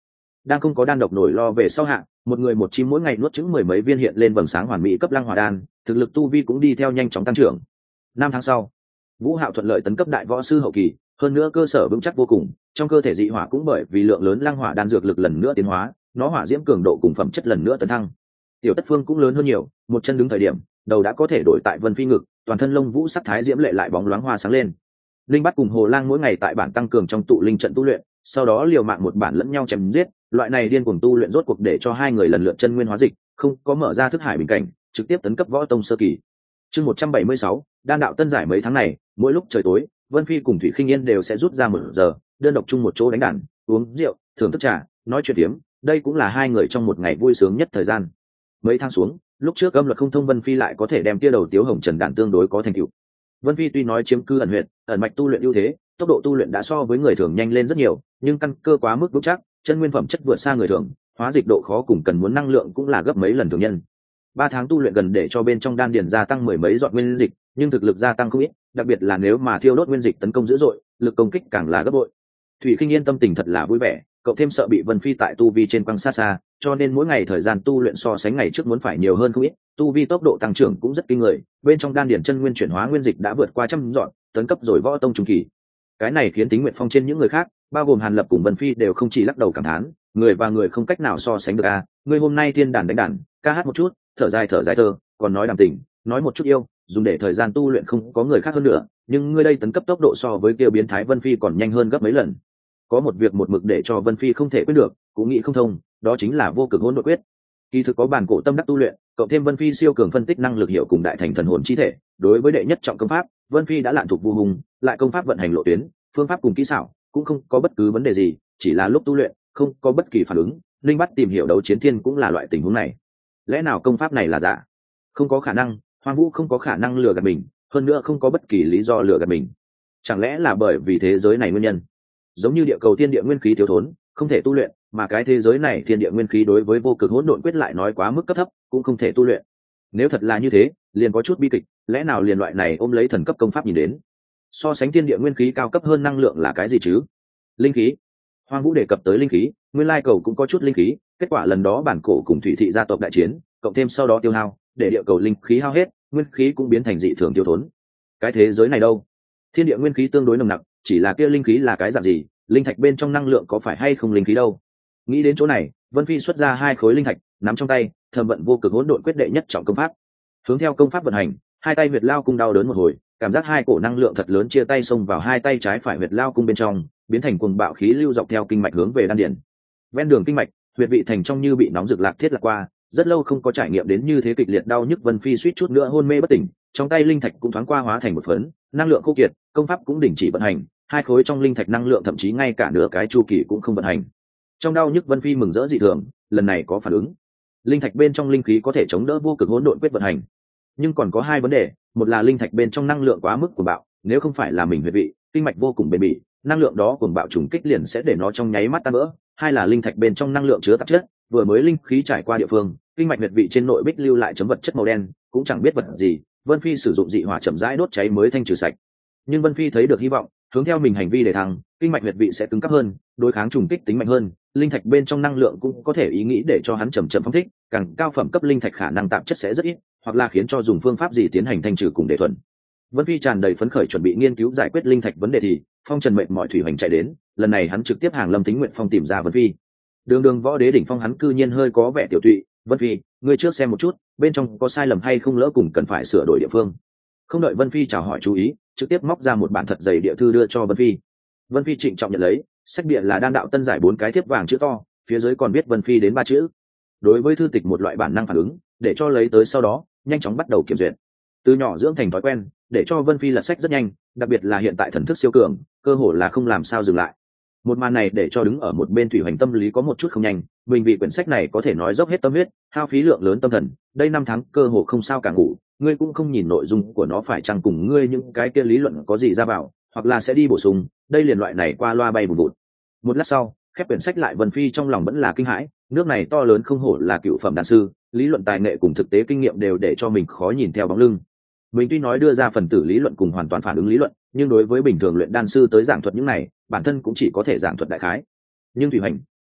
đang không có đan độc nổi lo về sau hạ, một người một chim mỗi ngày nuốt trứng mười mấy viên hiện lên vầng sáng hoàn mỹ cấp lăng hỏa đan, thực lực tu vi cũng đi theo nhanh chóng tăng trưởng. Năm tháng sau, Vũ Hạo thuận lợi tấn cấp đại võ sư hậu kỳ, hơn nữa cơ sở vững chắc vô cùng, trong cơ thể dị hỏa cũng bởi vì lượng lớn lăng hỏa đan dược lực lần nữa tiến hóa, nó hỏa diễm cường độ cùng phẩm chất lần nữa tấn thăng. Tiểu Tất Phương cũng lớn hơn nhiều, một chân đứng thời điểm, đầu đã có thể đổi tại Vân Phi ngực, toàn thân lông vũ sắc thái diễm lệ lại bóng loáng hoa sáng lên. Linh Bát cùng Hồ Lang mỗi ngày tại bản tăng cường trong tụ linh trận tu luyện, sau đó liều mạng một bản lẫn nhau chém giết, loại này điên cuồng tu luyện rốt cuộc để cho hai người lần lượt chân nguyên hóa dịch, không có mở ra thức hải bình cảnh, trực tiếp tấn cấp võ tông sơ kỳ. Chương một trăm bảy mươi sáu, đan đạo tân giải mấy tháng này, mỗi lúc trời tối, Vân Phi cùng Thủy Khinh Yên đều sẽ rút ra một giờ, đơn độc chung một chỗ đánh đàn, uống rượu, thưởng thức trà, nói chuyện phiếm, đây cũng là hai người trong một ngày vui sướng nhất thời gian. Mấy tháng xuống, lúc trước âm luật không thông Vân Phi lại có thể đem tia đầu tiếu hồng trần đàn tương đối có thành tựu. Vân Phi tuy nói chiếm cư ẩn huyệt, ẩn mạch tu luyện ưu thế, tốc độ tu luyện đã so với người thường nhanh lên rất nhiều, nhưng căn cơ quá mức vững chắc, chân nguyên phẩm chất vượt xa người thường, hóa dịch độ khó cùng cần muốn năng lượng cũng là gấp mấy lần thường nhân. Ba tháng tu luyện gần để cho bên trong đan điền gia tăng mười mấy giọt nguyên dịch, nhưng thực lực gia tăng không ít, đặc biệt là nếu mà thiêu đốt nguyên dịch tấn công dữ dội, lực công kích càng là gấp bội. Thủy Khinh Yên tâm tình thật là vui vẻ, cậu thêm sợ bị Vân Phi tại tu vi trên quăng xa xa, cho nên mỗi ngày thời gian tu luyện so sánh ngày trước muốn phải nhiều hơn không ít, tu vi tốc độ tăng trưởng cũng rất kinh người, bên trong đan điền chân nguyên chuyển hóa nguyên dịch đã vượt qua trăm dọn, tấn cấp rồi võ tông trung kỳ. Cái này khiến Tính Nguyệt Phong trên những người khác, bao gồm Hàn Lập cùng Vân Phi đều không chỉ lắc đầu cảm thán, người và người không cách nào so sánh được a, người hôm nay thiên đàn đánh đàn, ca hát một chút, thở dài thở dài thơ, còn nói đàm tình, nói một chút yêu, dùng để thời gian tu luyện không có người khác hơn nữa, nhưng ngươi đây tấn cấp tốc độ so với kia biến thái Vân Phi còn nhanh hơn gấp mấy lần. Có một việc một mực để cho Vân Phi không thể quyết được, cũng nghĩ không thông, đó chính là vô cực hỗn độn quyết. Kỳ thực có bản cổ tâm đắc tu luyện, cộng thêm Vân Phi siêu cường phân tích năng lực hiệu cùng đại thành thần hồn chi thể, đối với đệ nhất trọng công pháp, Vân Phi đã lạn thuộc vô hùng, lại công pháp vận hành lộ tuyến, phương pháp cùng kỹ xảo, cũng không có bất cứ vấn đề gì, chỉ là lúc tu luyện, không có bất kỳ phản ứng. Linh Bắt tìm hiểu đấu chiến thiên cũng là loại tình huống này. Lẽ nào công pháp này là giả? Không có khả năng, Hoang Vũ không có khả năng lừa gạt mình, hơn nữa không có bất kỳ lý do lừa gạt mình. Chẳng lẽ là bởi vì thế giới này nguyên nhân? Giống như địa cầu thiên địa nguyên khí thiếu thốn, không thể tu luyện, mà cái thế giới này thiên địa nguyên khí đối với vô cực hỗn độn quyết lại nói quá mức cấp thấp, cũng không thể tu luyện. Nếu thật là như thế, liền có chút bi kịch, lẽ nào liền loại này ôm lấy thần cấp công pháp nhìn đến? So sánh thiên địa nguyên khí cao cấp hơn năng lượng là cái gì chứ? Linh khí. Hoang Vũ đề cập tới linh khí, nguyên lai cầu cũng có chút linh khí, kết quả lần đó bản cổ cùng thủy thị gia tộc đại chiến, cộng thêm sau đó tiêu hao, để địa cầu linh khí hao hết, nguyên khí cũng biến thành dị thường tiêu thốn. Cái thế giới này đâu? Thiên địa nguyên khí tương đối nồng nặc, chỉ là kia linh khí là cái dạng gì, linh thạch bên trong năng lượng có phải hay không linh khí đâu? Nghĩ đến chỗ này, Vân Phi xuất ra hai khối linh thạch, nắm trong tay, thẩm vận vô cực hỗn độn quyết đệ nhất trọng công pháp. Hướng theo công pháp vận hành, hai tay huyệt lao cung đau đớn một hồi, cảm giác hai cổ năng lượng thật lớn chia tay xông vào hai tay trái phải huyệt lao cung bên trong, biến thành cuồng bạo khí lưu dọc theo kinh mạch hướng về đan điền. Ven đường kinh mạch, huyệt vị thành trong như bị nóng rực lạc thiết lạc qua, rất lâu không có trải nghiệm đến như thế kịch liệt đau nhức. Vân Phi suýt chút nữa hôn mê bất tỉnh, trong tay linh thạch cũng thoáng qua hóa thành một phấn, năng lượng khô kiệt, công pháp cũng đình chỉ vận hành, hai khối trong linh thạch năng lượng thậm chí ngay cả nửa cái chu kỳ cũng không vận hành. Trong đau nhức Vân Phi mừng rỡ dị thường, lần này có phản ứng. Linh thạch bên trong linh khí có thể chống đỡ vô cực hỗn độn quyết vận hành, nhưng còn có hai vấn đề, một là linh thạch bên trong năng lượng quá mức cuồng bạo, nếu không phải là mình huyệt vị, kinh mạch vô cùng bền bỉ, năng lượng đó cuồng bạo trùng kích liền sẽ để nó trong nháy mắt tan vỡ. Hai là linh thạch bên trong năng lượng chứa tạp chất, vừa mới linh khí trải qua địa phương, kinh mạch huyệt vị trên nội bích lưu lại chấm vật chất màu đen, cũng chẳng biết vật gì. Vân Phi sử dụng dị hỏa chậm rãi đốt cháy mới thanh trừ sạch. Nhưng Vân Phi thấy được hy vọng, hướng theo mình hành vi để thăng, kinh mạch huyệt vị sẽ cứng cáp hơn, đối kháng trùng kích tính mạnh hơn, linh thạch bên trong năng lượng cũng có thể ý nghĩ để cho hắn chậm chậm phóng thích, càng cao phẩm cấp linh thạch khả năng tạp chất sẽ rất ít, hoặc là khiến cho dùng phương pháp gì tiến hành thanh trừ cùng để thuần. Vân Phi tràn đầy phấn khởi chuẩn bị nghiên cứu giải quyết linh thạch vấn đề thì Phong Trần mệnh mọi thủy hành chạy đến, lần này hắn trực tiếp hàng Lâm Tính Nguyện Phong tìm ra Vân Phi. Đường đường võ đế đỉnh phong hắn cư nhiên hơi có vẻ tiểu tụy. Vân Phi, ngươi trước xem một chút, bên trong có sai lầm hay không, lỡ cùng cần phải sửa đổi địa phương. Không đợi Vân Phi chào hỏi chú ý, trực tiếp móc ra một bản thật dày địa thư đưa cho Vân Phi. Vân Phi trịnh trọng nhận lấy, sách bìa là đan đạo tân giải bốn cái thiếp vàng chữ to, phía dưới còn viết Vân Phi đến ba chữ. Đối với thư tịch một loại bản năng phản ứng, để cho lấy tới sau đó nhanh chóng bắt đầu kiểm duyệt. Từ nhỏ dưỡng thành thói quen, để cho Vân Phi lật sách rất nhanh, đặc biệt là hiện tại thần thức siêu cường, cơ hồ là không làm sao dừng lại. Một màn này để cho đứng ở một bên Thủy Hoành tâm lý có một chút không nhanh, mình vì quyển sách này có thể nói dốc hết tâm huyết, hao phí lượng lớn tâm thần, đây năm tháng cơ hồ không sao cả ngủ, ngươi cũng không nhìn nội dung của nó phải chăng cùng ngươi những cái kia lý luận có gì ra vào, hoặc là sẽ đi bổ sung, đây liền loại này qua loa bay bùn bụt. Một lát sau, khép quyển sách lại, Vân Phi trong lòng vẫn là kinh hãi, nước này to lớn không hổ là cựu phẩm đan sư, lý luận tài nghệ cùng thực tế kinh nghiệm đều để cho mình khó nhìn theo bóng lưng. Mình tuy nói đưa ra phần tử lý luận cùng hoàn toàn phản ứng lý luận, nhưng đối với bình thường luyện đan sư tới giảng thuật những này, bản thân cũng chỉ có thể giảng thuật đại khái. Nhưng Thủy Hành,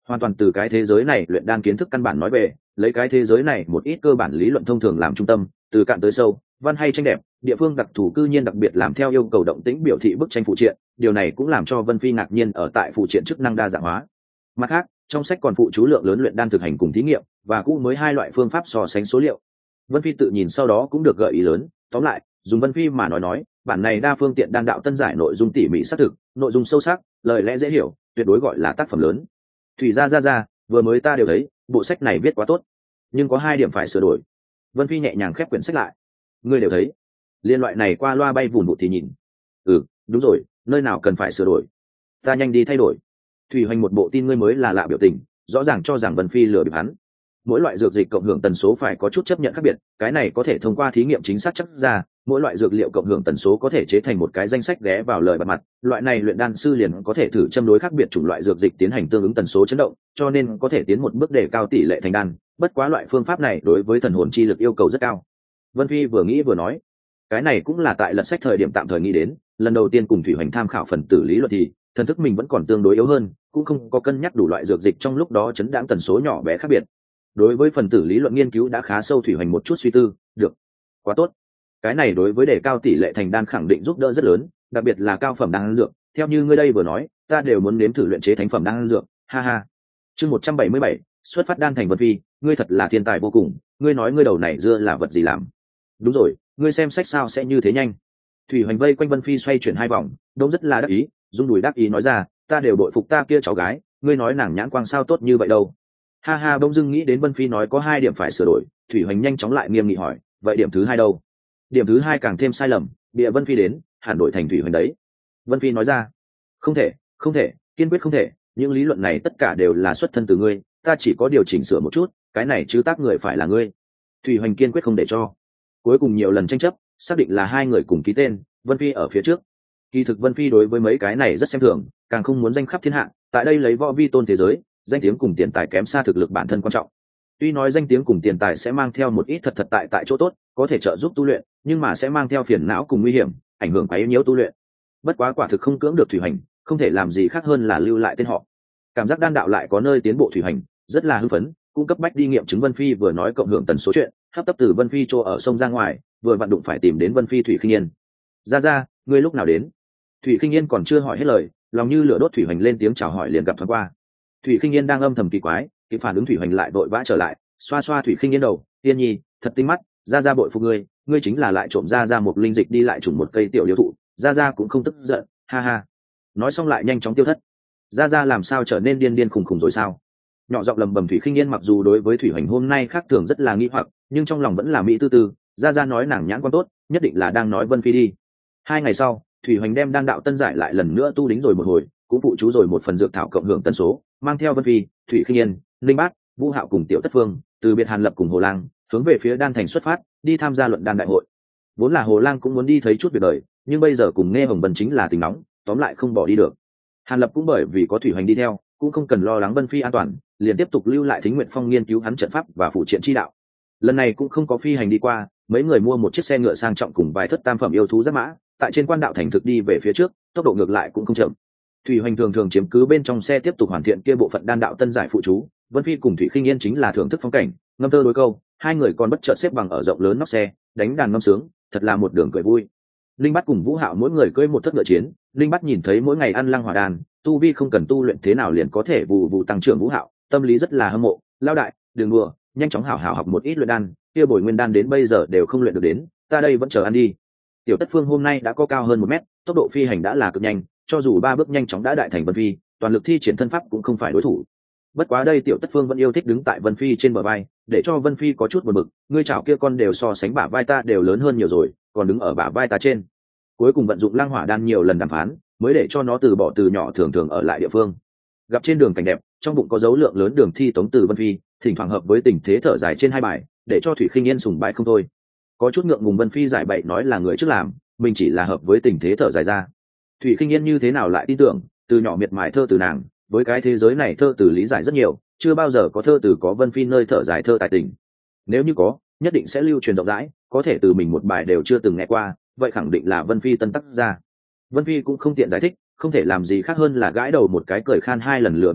hoàn toàn từ cái thế giới này luyện đan kiến thức căn bản nói về, lấy cái thế giới này một ít cơ bản lý luận thông thường làm trung tâm, từ cạn tới sâu, văn hay tranh đẹp, địa phương đặc thù cư nhiên đặc biệt làm theo yêu cầu động tĩnh biểu thị bức tranh phụ triện, điều này cũng làm cho Vân Phi ngạc nhiên ở tại phụ triện chức năng đa dạng hóa. Mặt khác, trong sách còn phụ chú lượng lớn luyện đan thực hành cùng thí nghiệm và cũ mới hai loại phương pháp so sánh số liệu. Vân Phi tự nhìn sau đó cũng được gợi ý lớn, tóm lại, dùng Vân Phi mà nói nói, bản này đa phương tiện đan đạo tân giải nội dung tỉ mỉ xác thực, nội dung sâu sắc, lời lẽ dễ hiểu, tuyệt đối gọi là tác phẩm lớn. Thủy gia gia gia, vừa mới ta đều thấy, bộ sách này viết quá tốt, nhưng có hai điểm phải sửa đổi. Vân Phi nhẹ nhàng khép quyển sách lại. Ngươi đều thấy, liên loại này qua loa bay vụn vụt thì nhìn. Ừ, đúng rồi, nơi nào cần phải sửa đổi, ta nhanh đi thay đổi. Thủy Hoành một bộ tin ngươi mới là lạ biểu tình, rõ ràng cho rằng Vân Phi lừa bịp hắn. Mỗi loại dược dịch cộng hưởng tần số phải có chút chấp nhận khác biệt, cái này có thể thông qua thí nghiệm chính xác chắc ra, mỗi loại dược liệu cộng hưởng tần số có thể chế thành một cái danh sách ghé vào lời bật mặt, loại này luyện đan sư liền có thể thử châm đối khác biệt chủng loại dược dịch tiến hành tương ứng tần số chấn động, cho nên có thể tiến một bước đề cao tỷ lệ thành đan, bất quá loại phương pháp này đối với thần hồn chi lực yêu cầu rất cao. Vân Phi vừa nghĩ vừa nói, cái này cũng là tại lật sách thời điểm tạm thời nghĩ đến, lần đầu tiên cùng Thủy Hoành tham khảo phần tử lý luận thì thần thức mình vẫn còn tương đối yếu hơn, cũng không có cân nhắc đủ loại dược dịch trong lúc đó chấn đãng tần số nhỏ bé khác biệt. Đối với phần tử lý luận nghiên cứu đã khá sâu, Thủy Hoành một chút suy tư, được, quá tốt. Cái này đối với đề cao tỷ lệ thành đan khẳng định giúp đỡ rất lớn, đặc biệt là cao phẩm đan dược, theo như ngươi đây vừa nói, ta đều muốn nếm thử luyện chế thánh phẩm đan dược, ha ha. Chương một trăm bảy mươi bảy, xuất phát đan thành Vân Phi, ngươi thật là thiên tài vô cùng, ngươi nói ngươi đầu này dưa là vật gì làm? Đúng rồi, ngươi xem sách sao sẽ như thế nhanh? Thủy Hoành vây quanh Vân Phi xoay chuyển hai vòng, đông rất là đắc ý, rung đùi đắc ý nói ra, ta đều bội phục ta kia cháu gái, ngươi nói nàng nhãn quang sao tốt như vậy đâu? Ha ha, bỗng dưng nghĩ đến Vân Phi nói có hai điểm phải sửa đổi, Thủy Hoành nhanh chóng lại nghiêm nghị hỏi, vậy điểm thứ hai đâu? Điểm thứ hai càng thêm sai lầm, bịa Vân Phi đến, hẳn đổi thành Thủy Hoành đấy. Vân Phi nói ra, không thể, không thể, kiên quyết không thể, những lý luận này tất cả đều là xuất thân từ ngươi, ta chỉ có điều chỉnh sửa một chút, cái này chứ tác người phải là ngươi. Thủy Hoành kiên quyết không để cho. Cuối cùng nhiều lần tranh chấp, xác định là hai người cùng ký tên, Vân Phi ở phía trước. Kỳ thực Vân Phi đối với mấy cái này rất xem thường, càng không muốn danh khắp thiên hạ, tại đây lấy võ vi tôn thế giới, danh tiếng cùng tiền tài kém xa thực lực bản thân quan trọng. Tuy nói danh tiếng cùng tiền tài sẽ mang theo một ít thật thật tại tại chỗ tốt, có thể trợ giúp tu luyện, nhưng mà sẽ mang theo phiền não cùng nguy hiểm, ảnh hưởng quá yếu nhiễu tu luyện. Bất quá quả thực không cưỡng được Thủy Hoành, không thể làm gì khác hơn là lưu lại tên họ. Cảm giác đan đạo lại có nơi tiến bộ, Thủy Hoành rất là hưng phấn, cung cấp bách đi nghiệm chứng Vân Phi vừa nói cộng hưởng tần số chuyện, hấp tấp từ Vân Phi chỗ ở sông ra ngoài, vừa vặn đụng phải tìm đến Vân Phi Thủy Khinh Yên. Ra ra, ngươi lúc nào đến? Thủy Khinh Yên còn chưa hỏi hết lời, lòng như lửa đốt, Thủy Hoành lên tiếng chào hỏi liền gặp thoáng qua. Thủy Khinh Yên đang âm thầm kỳ quái, kịp phản ứng Thủy Hoành lại vội vã trở lại, xoa xoa Thủy Khinh Yên đầu, Yên nhi, thật tinh mắt, ra ra bội phục ngươi, ngươi chính là lại trộm ra ra một linh dịch đi lại trùng một cây tiểu điếu thụ, ra ra cũng không tức giận, ha ha. Nói xong lại nhanh chóng tiêu thất. Ra ra làm sao trở nên điên điên khùng khùng rồi sao? Nhỏ giọng lầm bầm Thủy Khinh Yên, mặc dù đối với Thủy Hoành hôm nay khác thường rất là nghi hoặc, nhưng trong lòng vẫn là mỹ tư tư, ra ra nói nàng nhãn quan tốt, nhất định là đang nói Vân Phi đi. Hai ngày sau, Thủy Hoành đem đan đạo tân giải lại lần nữa tu đính rồi một hồi, cũng phụ chú rồi một phần dược thảo cộng hưởng tần số, mang theo Vân Phi, Thủy Khinh Yên, Linh Bát, Vũ Hạo cùng Tiểu Tất Phương, từ biệt Hàn Lập cùng Hồ Lang, hướng về phía đan thành xuất phát, đi tham gia luận đan đại hội. Vốn là Hồ Lang cũng muốn đi thấy chút việc đời, nhưng bây giờ cùng Nghe Hồng Vân chính là tình nóng, tóm lại không bỏ đi được. Hàn Lập cũng bởi vì có Thủy Hoành đi theo, cũng không cần lo lắng Vân Phi an toàn, liền tiếp tục lưu lại Thính Nguyện Phong nghiên cứu hắn trận pháp và phụ triện chi đạo. Lần này cũng không có phi hành đi qua, mấy người mua một chiếc xe ngựa sang trọng cùng vài thất tam phẩm yêu thú giáp mã, tại trên quan đạo thành thực đi về phía trước, tốc độ ngược lại cũng không chậm. Thủy Hoành thường thường chiếm cứ bên trong xe tiếp tục hoàn thiện kia bộ phận đan đạo tân giải phụ chú, Vân Phi cùng Thủy Khinh Yên chính là thưởng thức phong cảnh, ngâm thơ đối câu, hai người còn bất chợt xếp bằng ở rộng lớn nóc xe, đánh đàn ngâm sướng, thật là một đường cười vui. Linh Bát cùng Vũ Hạo mỗi người cưỡi một thất ngựa chiến, Linh Bát nhìn thấy mỗi ngày ăn lăng hỏa đan, tu vi không cần tu luyện thế nào liền có thể vù vù tăng trưởng Vũ Hạo, tâm lý rất là hâm mộ, lao đại, đừng đùa, nhanh chóng hảo hảo học một ít luyện đan, kia bồi nguyên đan đến bây giờ đều không luyện được đến, ta đây vẫn chờ ăn đi. Tiểu Tất Phương hôm nay đã có cao hơn một mét, tốc độ phi hành đã là cực nhanh, cho dù ba bước nhanh chóng đã đại thành Vân Phi, toàn lực thi triển thân pháp cũng không phải đối thủ. Bất quá đây Tiểu Tất Phương vẫn yêu thích đứng tại Vân Phi trên bờ vai, để cho Vân Phi có chút buồn bực, ngươi chảo kia con đều so sánh bả vai ta đều lớn hơn nhiều rồi, còn đứng ở bả vai ta trên. Cuối cùng vận dụng lăng hỏa đan nhiều lần đàm phán, mới để cho nó từ bỏ từ nhỏ thường thường ở lại địa phương. Gặp trên đường cảnh đẹp, trong bụng có dấu lượng lớn đường thi tống từ Vân Phi, thỉnh thoảng hợp với tình thế thở dài trên hai bài, để cho Thủy Khinh Yên sùng bái không thôi. Có chút ngượng ngùng Vân Phi giải bậy nói là người trước làm, mình chỉ là hợp với tình thế thở dài ra. Thủy Khinh Yên như thế nào lại tin tưởng, từ nhỏ miệt mài thơ từ nàng, với cái thế giới này thơ từ lý giải rất nhiều, chưa bao giờ có thơ từ có Vân Phi nơi thở dài thơ tài tình. Nếu như có, nhất định sẽ lưu truyền rộng rãi, có thể từ mình một bài đều chưa từng nghe qua, vậy khẳng định là Vân Phi tân tác ra. Vân Phi cũng không tiện giải thích, không thể làm gì khác hơn là gãi đầu một cái cười khan hai lần lừa bị được,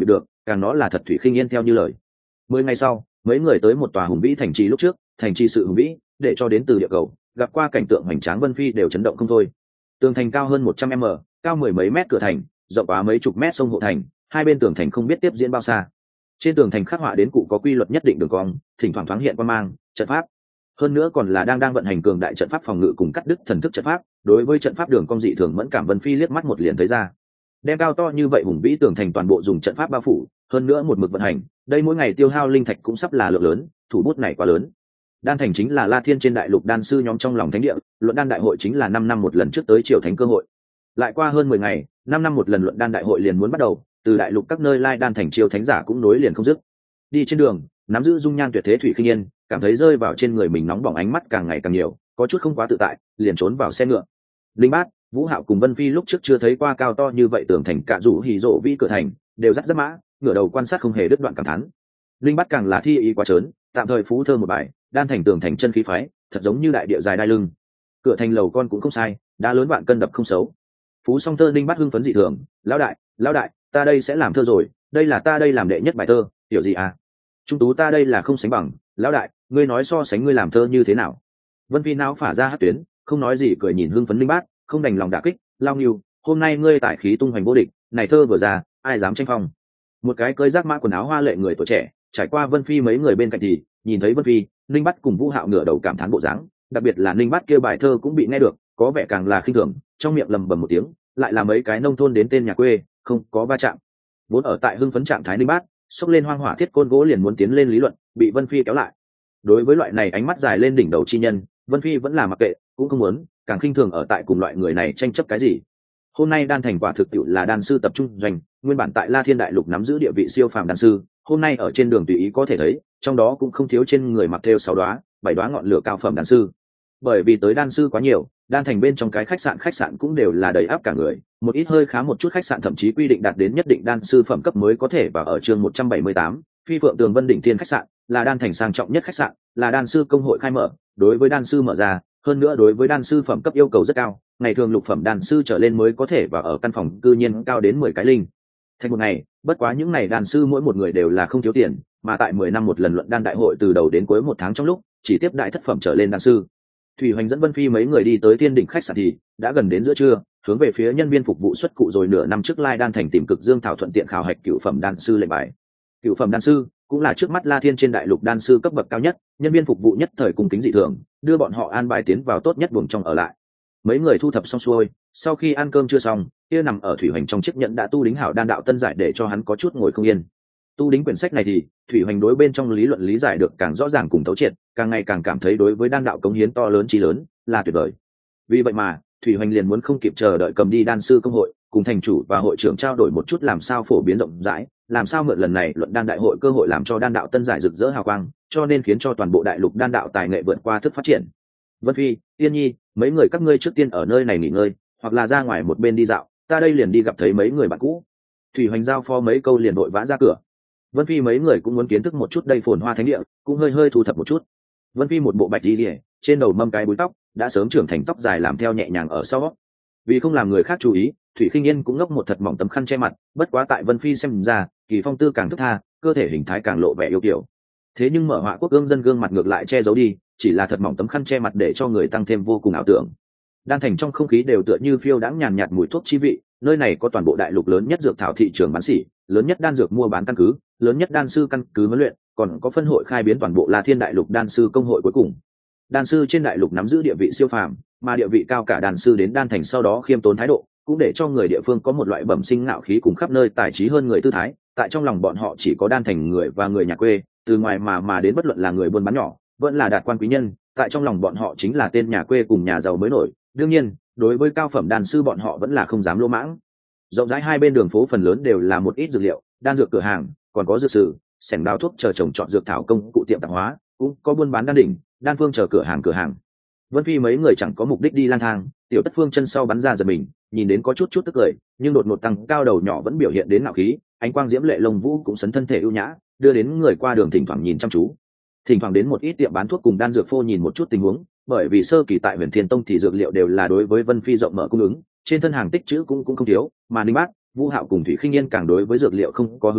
càng nó là thật thủy khinh yên theo như lời. Mười ngày sau, mấy người tới một tòa hùng vĩ thành trì, lúc trước thành trì sự hùng vĩ để cho đến từ địa cầu gặp qua cảnh tượng hoành tráng Vân Phi đều chấn động không thôi. Tường thành cao hơn một trăm mét, cao mười mấy mét cửa thành, rộng quá mấy chục mét sông hộ thành, hai bên tường thành không biết tiếp diễn bao xa. Trên tường thành khắc họa đến cụ có quy luật nhất định đường cong, thỉnh thoảng thoáng hiện quan mang, trận pháp. Hơn nữa còn là đang đang vận hành cường đại trận pháp phòng ngự cùng cắt đứt thần thức trận pháp. Đối với trận pháp đường cong dị thường mẫn cảm Vân Phi liếc mắt một liền thấy ra. Đem cao to như vậy hùng vĩ tường thành toàn bộ dùng trận pháp bao phủ, hơn nữa một mực vận hành, đây mỗi ngày tiêu hao linh thạch cũng sắp là lượng lớn, thủ bút này quá lớn. Đan thành chính là La Thiên trên đại lục đan sư nhóm trong lòng thánh địa, luận đan đại hội chính là năm năm một lần trước tới triều thánh cơ hội. Lại qua hơn mười ngày, năm năm một lần luận đan đại hội liền muốn bắt đầu, từ đại lục các nơi lai đan thành triều thánh giả cũng nối liền không dứt. Đi trên đường, nắm giữ dung nhan tuyệt thế Thủy Khinh Yên, cảm thấy rơi vào trên người mình nóng bỏng ánh mắt càng ngày càng nhiều, có chút không quá tự tại, liền trốn vào xe ngựa. Linh Bát, Vũ Hạo cùng Vân Phi lúc trước chưa thấy qua cao to như vậy tường thành, cả rủ hỉ rộ vĩ cửa thành, đều dắt dắt mã, ngửa đầu quan sát không hề đứt đoạn cảm thán. Linh Bát càng là thi ý quá trớn, tạm thời phú thơ một bài, đan thành tường thành chân khí phái, thật giống như đại địa dài đai lưng. Cửa thành lầu con cũng không sai, đá lớn vạn cân đập không xấu. Phú song thơ Linh Bát hưng phấn dị thường, lão đại, lão đại, ta đây sẽ làm thơ rồi, đây là ta đây làm đệ nhất bài thơ, hiểu gì à? Trung tú ta đây là không sánh bằng, lão đại, ngươi nói so sánh ngươi làm thơ như thế nào? Vân Phi não phả ra hát tuyến, không nói gì cười nhìn hưng phấn Linh Bát, không đành lòng đả kích, lao nghiêu, hôm nay ngươi tải khí tung hoành vô địch, này thơ vừa ra, ai dám tranh phong? Một cái cơi rác mã quần áo hoa lệ người tuổi trẻ, trải qua Vân Phi mấy người bên cạnh thì nhìn thấy Vân Phi, Linh Bát cùng Vũ Hạo ngửa đầu cảm thán bộ dáng, đặc biệt là Linh Bát kia bài thơ cũng bị nghe được, có vẻ càng là khinh thường, trong miệng lầm bầm một tiếng, lại là mấy cái nông thôn đến tên nhà quê, không có va chạm. Vốn ở tại hưng phấn trạng thái Linh Bát, xốc lên hoang hỏa thiết côn gỗ liền muốn tiến lên lý luận, bị Vân Phi kéo lại. Đối với loại này ánh mắt dài lên đỉnh đầu chi nhân, Vân Phi vẫn là mặc kệ, cũng không muốn, càng khinh thường ở tại cùng loại người này tranh chấp cái gì. Hôm nay đan thành quả thực tiệu là đan sư tập trung doanh, nguyên bản tại La Thiên đại lục nắm giữ địa vị siêu phàm đan sư, hôm nay ở trên đường tùy ý có thể thấy, trong đó cũng không thiếu trên người mặc thêu sáu đóa, bảy đóa ngọn lửa cao phẩm đan sư. Bởi vì tới đan sư quá nhiều, đan thành bên trong cái khách sạn khách sạn cũng đều là đầy áp cả người, một ít hơi khá một chút khách sạn thậm chí quy định đạt đến nhất định đan sư phẩm cấp mới có thể vào ở chương một trăm bảy mươi tám, Phi Phượng Tường Vân Đỉnh Thiên khách sạn, là đan thành sang trọng nhất khách sạn, là đan sư công hội khai mở, đối với đan sư mở ra, hơn nữa đối với đan sư phẩm cấp yêu cầu rất cao, ngày thường lục phẩm đan sư trở lên mới có thể vào ở căn phòng cư nhiên cao đến mười cái linh. Thành một ngày, bất quá những ngày đan sư mỗi một người đều là không thiếu tiền, mà tại mười năm một lần luận đan đại hội từ đầu đến cuối một tháng trong lúc, chỉ tiếp đại thất phẩm trở lên đan sư. Thủy Hoành dẫn Vân Phi mấy người đi tới Thiên Đỉnh khách sạn thì đã gần đến giữa trưa, hướng về phía nhân viên phục vụ xuất cụ rồi nửa năm trước lai đan thành tìm Cực Dương thảo thuận tiện khảo hạch cựu phẩm đan sư lệnh bài. Cựu phẩm đan sư cũng là trước mắt La Thiên trên đại lục đan sư cấp bậc cao nhất, nhân viên phục vụ nhất thời cung kính dị thường, đưa bọn họ an bài tiến vào tốt nhất buồng trong ở lại. Mấy người thu thập xong xuôi, sau khi ăn cơm chưa xong, kia nằm ở Thủy Hoành trong chiếc nhẫn đã tu đính hảo đan đạo tân giải để cho hắn có chút ngồi không yên. Tu đính quyển sách này thì Thủy Hoành đối bên trong lý luận lý giải được càng rõ ràng cùng thấu triệt, càng ngày càng cảm thấy đối với đan đạo cống hiến to lớn chí lớn, là tuyệt vời. Vì vậy mà Thủy Hoành liền muốn không kịp chờ đợi cầm đi đan sư công hội, cùng thành chủ và hội trưởng trao đổi một chút làm sao phổ biến rộng rãi, làm sao mượn lần này luận đan đại hội cơ hội làm cho đan đạo tân giải rực rỡ hào quang, cho nên khiến cho toàn bộ đại lục đan đạo tài nghệ vượt qua thức phát triển. Vân Phi, Yên Nhi, mấy người các ngươi trước tiên ở nơi này nghỉ ngơi, hoặc là ra ngoài một bên đi dạo, ta đây liền đi gặp thấy mấy người bạn cũ. Thủy Hoành giao phó mấy câu liền đội vã ra cửa. Vân Phi mấy người cũng muốn kiến thức một chút đây phồn hoa thánh địa, cũng hơi hơi thu thập một chút. Vân Phi một bộ bạch y liễu, trên đầu mâm cái búi tóc, đã sớm trưởng thành tóc dài làm theo nhẹ nhàng ở sau. Vì không làm người khác chú ý, Thủy Khinh Yên cũng ngốc một thật mỏng tấm khăn che mặt, bất quá tại Vân Phi xem ra, Kỳ Phong tư càng thức tha, cơ thể hình thái càng lộ vẻ yêu kiều. Thế nhưng mở họa quốc gương dân gương mặt ngược lại che giấu đi, chỉ là thật mỏng tấm khăn che mặt để cho người tăng thêm vô cùng ảo tưởng. Đan thành trong không khí đều tựa như phiêu đãng nhàn nhạt mùi thuốc chi vị, nơi này có toàn bộ đại lục lớn nhất dược thảo thị trường bán sỉ, lớn nhất đan dược mua bán căn cứ, lớn nhất đan sư căn cứ huấn luyện, còn có phân hội khai biến toàn bộ La Thiên đại lục đan sư công hội cuối cùng. Đan sư trên đại lục nắm giữ địa vị siêu phàm, mà địa vị cao cả đan sư đến đan thành sau đó khiêm tốn thái độ, cũng để cho người địa phương có một loại bẩm sinh ngạo khí cùng khắp nơi tài trí hơn người tư thái, tại trong lòng bọn họ chỉ có đan thành người và người nhà quê, từ ngoài mà mà đến bất luận là người buôn bán nhỏ, vẫn là đạt quan quý nhân, tại trong lòng bọn họ chính là tên nhà quê cùng nhà giàu mới nổi. Đương nhiên, đối với cao phẩm đan sư bọn họ vẫn là không dám lỗ mãng. Rộng rãi hai bên đường phố phần lớn đều là một ít dược liệu, đan dược cửa hàng, còn có dược sử, sảnh đào thuốc chờ trồng trọt dược thảo công cụ tiệm tạp hóa, cũng có buôn bán đan đỉnh, đan phương chờ cửa hàng cửa hàng. Vân Phi mấy người chẳng có mục đích đi lang thang, Tiểu Tất Phương chân sau bắn ra giật mình, nhìn đến có chút chút tức cười, nhưng đột ngột tăng cao đầu nhỏ vẫn biểu hiện đến ngạo khí, ánh quang diễm lệ lông vũ cũng sấn thân thể ưu nhã, đưa đến người qua đường thỉnh thoảng nhìn chăm chú. Thỉnh thoảng đến một ít tiệm bán thuốc cùng đan dược phô nhìn một chút tình huống, bởi vì sơ kỳ tại Huyền Thiên Tông thì dược liệu đều là đối với Vân Phi rộng mở cung ứng, trên thân hàng tích trữ cũng cũng không thiếu, mà Ninh Bác, Vũ Hạo cùng Thủy Khinh Yên càng đối với dược liệu không có hứng thú,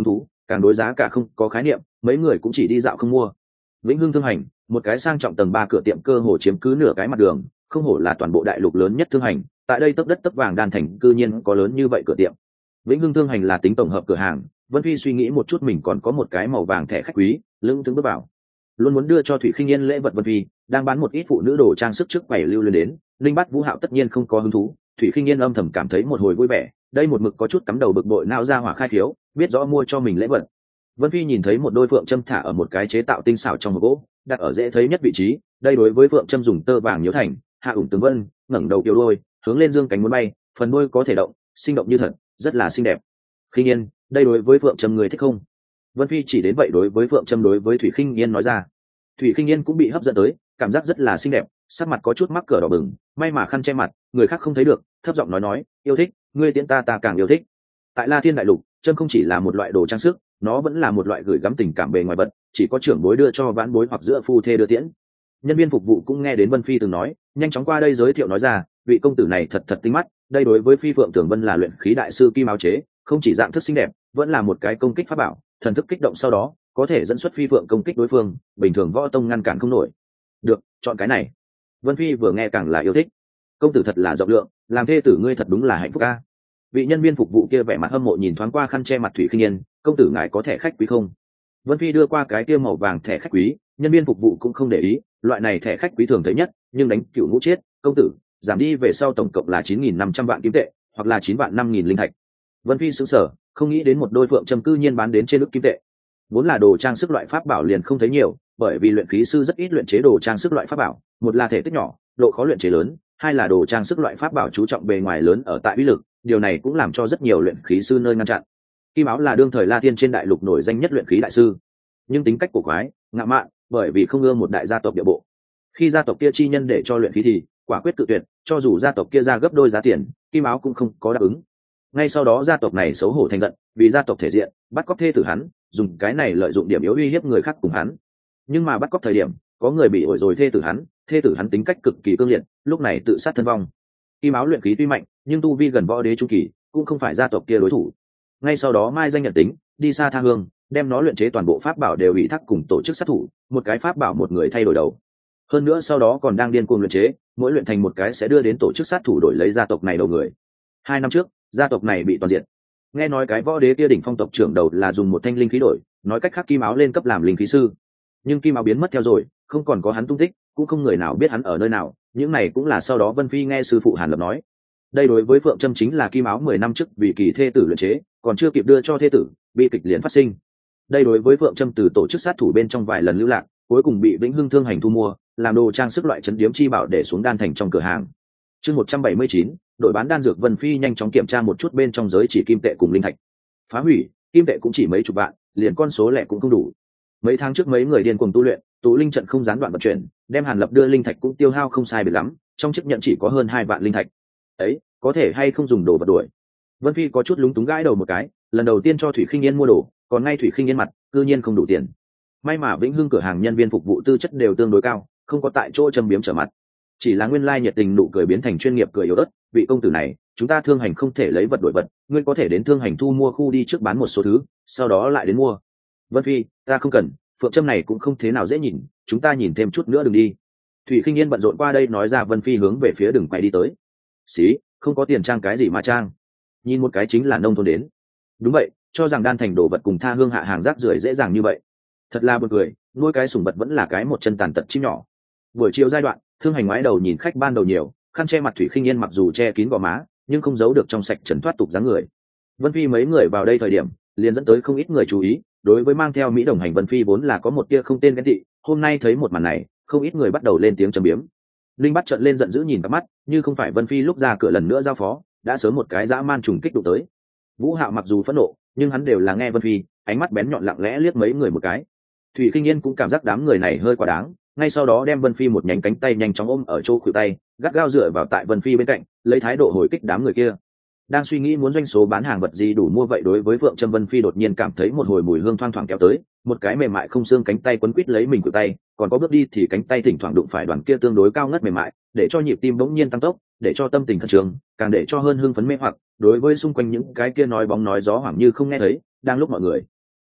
càng đối giá cả không có khái niệm, mấy người cũng chỉ đi dạo không mua. Vĩnh Hưng thương hành, một cái sang trọng tầng ba cửa tiệm cơ hồ chiếm cứ nửa cái mặt đường, không hổ là toàn bộ đại lục lớn nhất thương hành, tại đây tấp đất tấp vàng đan thành cư nhiên có lớn như vậy cửa tiệm. Vĩnh Hưng thương hành là tính tổng hợp cửa hàng, Vân Phi suy nghĩ một chút mình còn có một cái màu vàng thẻ khách quý, lưng tướng bước vào. Luôn muốn đưa cho Thủy Khinh Yên lễ vật Vân Phi, đang bán một ít phụ nữ đồ trang sức trước quầy lưu lên đến, Linh Bát Vũ Hạo tất nhiên không có hứng thú, Thủy Khinh Yên âm thầm cảm thấy một hồi vui vẻ, đây một mực có chút cắm đầu bực bội não ra hỏa khai thiếu, biết rõ mua cho mình lễ vật. Vân Phi nhìn thấy một đôi phượng châm thả ở một cái chế tạo tinh xảo trong một gỗ, đặt ở dễ thấy nhất vị trí, đây đối với phượng châm dùng tơ vàng nhiễu thành, hạ ủng tướng vân, ngẩng đầu kiều đôi, hướng lên dương cánh muốn bay, phần đuôi có thể động, sinh động như thật, rất là xinh đẹp. Khinh Yên, đây đối với phượng châm người thích không? Vân Phi chỉ đến vậy đối với phượng châm đối với Thủy Khinh Yên nói ra. Thủy Khinh Yên cũng bị hấp dẫn tới, cảm giác rất là xinh đẹp, sắc mặt có chút mắc cỡ đỏ bừng, may mà khăn che mặt, người khác không thấy được, thấp giọng nói nói, yêu thích, ngươi tiễn ta ta càng yêu thích. Tại La Thiên đại lục, châm không chỉ là một loại đồ trang sức, nó vẫn là một loại gửi gắm tình cảm bề ngoài vật, chỉ có trưởng bối đưa cho vãn bối hoặc giữa phu thê đưa tiễn. Nhân viên phục vụ cũng nghe đến Vân Phi từng nói, nhanh chóng qua đây giới thiệu nói ra, vị công tử này thật thật tinh mắt, đây đối với Phi Phượng Tưởng Vân là luyện khí đại sư kim áo chế, không chỉ dạng thức xinh đẹp, vẫn là một cái công kích pháp bảo, thần thức kích động sau đó có thể dẫn xuất Phi Phượng công kích đối phương, bình thường võ tông ngăn cản không nổi. Được, chọn cái này. Vân Phi vừa nghe càng là yêu thích. Công tử thật là rộng lượng, làm thê tử ngươi thật đúng là hạnh phúc a. Vị nhân viên phục vụ kia vẻ mặt hâm mộ nhìn thoáng qua khăn che mặt Thủy Khinh Yên, công tử ngài có thẻ khách quý không? Vân Phi đưa qua cái kia màu vàng thẻ khách quý, nhân viên phục vụ cũng không để ý, loại này thẻ khách quý thường thấy nhất, nhưng đánh cựu ngũ chết, công tử, giảm đi về sau tổng cộng là chín nghìn năm trăm vạn kim tệ, hoặc là chín vạn năm nghìn linh thạch. Vân Phi sững sờ, không nghĩ đến một đôi phượng trầm cư nhiên bán đến trên ức kim tệ. Vốn là đồ trang sức loại pháp bảo liền không thấy nhiều, bởi vì luyện khí sư rất ít luyện chế đồ trang sức loại pháp bảo, một là thể tích nhỏ, độ khó luyện chế lớn, hai là đồ trang sức loại pháp bảo chú trọng bề ngoài lớn ở tại uy lực, điều này cũng làm cho rất nhiều luyện khí sư nơi ngăn chặn. Kim Áo là đương thời La Tiên trên đại lục nổi danh nhất luyện khí đại sư, nhưng tính cách cổ quái, ngạo mạn, bởi vì không ưa một đại gia tộc địa bộ. Khi gia tộc kia chi nhân để cho luyện khí thì quả quyết tự tuyệt, cho dù gia tộc kia ra gấp đôi giá tiền, Kim Áo cũng không có đáp ứng. Ngay sau đó gia tộc này xấu hổ thành giận, vì gia tộc thể diện, bắt cóc thê tử hắn, dùng cái này lợi dụng điểm yếu uy hiếp người khác cùng hắn. Nhưng mà bắt cóc thời điểm, có người bị ổi rồi thê tử hắn, thê tử hắn tính cách cực kỳ cương liệt, lúc này tự sát thân vong. Kim Áo luyện khí tuy mạnh, nhưng tu vi gần võ đế trung kỳ, cũng không phải gia tộc kia đối thủ. Ngay sau đó mai danh nhận tính, đi xa tha hương, đem nó luyện chế toàn bộ pháp bảo đều ủy thác cùng tổ chức sát thủ, một cái pháp bảo một người thay đổi đầu. Hơn nữa sau đó còn đang điên cuồng luyện chế, mỗi luyện thành một cái sẽ đưa đến tổ chức sát thủ đổi lấy gia tộc này đầu người. Hai năm trước, gia tộc này bị toàn diện. Nghe nói cái võ đế kia đỉnh phong tộc trưởng đầu là dùng một thanh linh khí đổi, nói cách khác Kim Áo lên cấp làm linh khí sư. Nhưng Kim Áo biến mất theo rồi, không còn có hắn tung tích, cũng không người nào biết hắn ở nơi nào, những này cũng là sau đó Vân Phi nghe sư phụ Hàn Lập nói. Đây đối với Phượng Trâm chính là Kim Áo mười năm trước vì kỳ thê tử luyện chế, còn chưa kịp đưa cho thê tử, bi kịch liền phát sinh. Đây đối với Phượng Trâm từ tổ chức sát thủ bên trong vài lần lưu lạc, cuối cùng bị Vĩnh Hưng thương hành thu mua, làm đồ trang sức loại trấn điếm chi bảo để xuống đan thành trong cửa hàng. Chương một trăm bảy mươi chín, đội bán đan dược. Vân Phi nhanh chóng kiểm tra một chút bên trong giới chỉ kim tệ cùng linh thạch. Phá hủy, kim tệ cũng chỉ mấy chục vạn, liền con số lẻ cũng không đủ. Mấy tháng trước mấy người điên cuồng tu luyện, tụ linh trận không gián đoạn vận chuyển, đem Hàn Lập đưa linh thạch cũng tiêu hao không sai biệt lắm, trong chiếc nhận chỉ có hơn hai vạn linh thạch. Ấy, có thể hay không dùng đồ vật đuổi. Vân Phi có chút lúng túng gãi đầu một cái, lần đầu tiên cho Thủy Khinh Yên mua đồ, còn ngay Thủy Khinh Yên mặt, cư nhiên không đủ tiền. May mà Vĩnh Hưng cửa hàng nhân viên phục vụ tư chất đều tương đối cao, không có tại chỗ châm biếm trở mặt. Chỉ là nguyên lai nhiệt tình nụ cười biến thành chuyên nghiệp cười yếu ớt, vị công tử này, chúng ta thương hành không thể lấy vật đổi vật, ngươi có thể đến thương hành thu mua khu đi trước bán một số thứ, sau đó lại đến mua. Vân Phi, ta không cần, phượng châm này cũng không thế nào dễ nhìn, chúng ta nhìn thêm chút nữa đừng đi. Thủy Khinh Yên bận rộn qua đây nói ra. Vân Phi hướng về phía đường quay đi tới. Xí, không có tiền trang cái gì mà trang, nhìn một cái chính là nông thôn đến. Đúng vậy, cho rằng đan thành đồ vật cùng tha hương hạ hàng rác rưởi dễ dàng như vậy, thật là buồn cười, nuôi cái sủng vật vẫn là cái một chân tàn tật chim nhỏ. Buổi chiều giai đoạn, thương hành ngoái đầu nhìn khách ban đầu nhiều, khăn che mặt Thủy Khinh Yên mặc dù che kín gò má, nhưng không giấu được trong sạch trần thoát tục dáng người. Vân Phi mấy người vào đây thời điểm, liền dẫn tới không ít người chú ý, đối với mang theo Mỹ đồng hành Vân Phi vốn là có một tia không tên ghen tị, hôm nay thấy một màn này, không ít người bắt đầu lên tiếng châm biếm. Linh bắt trợn lên giận dữ nhìn các mắt, như không phải Vân Phi lúc ra cửa lần nữa giao phó, đã sớm một cái dã man trùng kích đụng tới. Vũ Hạo mặc dù phẫn nộ, nhưng hắn đều là nghe Vân Phi, ánh mắt bén nhọn lặng lẽ liếc mấy người một cái. Thủy Khinh Yên cũng cảm giác đám người này hơi quá đáng, ngay sau đó đem Vân Phi một nhánh cánh tay nhanh chóng ôm ở chỗ khuỷu tay, gắt gao dựa vào tại Vân Phi bên cạnh, lấy thái độ hồi kích đám người kia. Đang suy nghĩ muốn doanh số bán hàng vật gì đủ mua vậy đối với Phượng Trâm, Vân Phi đột nhiên cảm thấy một hồi mùi hương thoang thoảng kéo tới, một cái mềm mại không xương cánh tay quấn quít lấy mình khuỷu tay, còn có bước đi thì cánh tay thỉnh thoảng đụng phải đoàn kia tương đối cao ngất mềm mại, để cho nhịp tim bỗng nhiên tăng tốc, để cho tâm tình khẩn trương, càng để cho hơn hưng phấn mê hoặc. Đối với xung quanh những cái kia nói bóng nói gió hoảng như không nghe thấy, đang lúc mọi người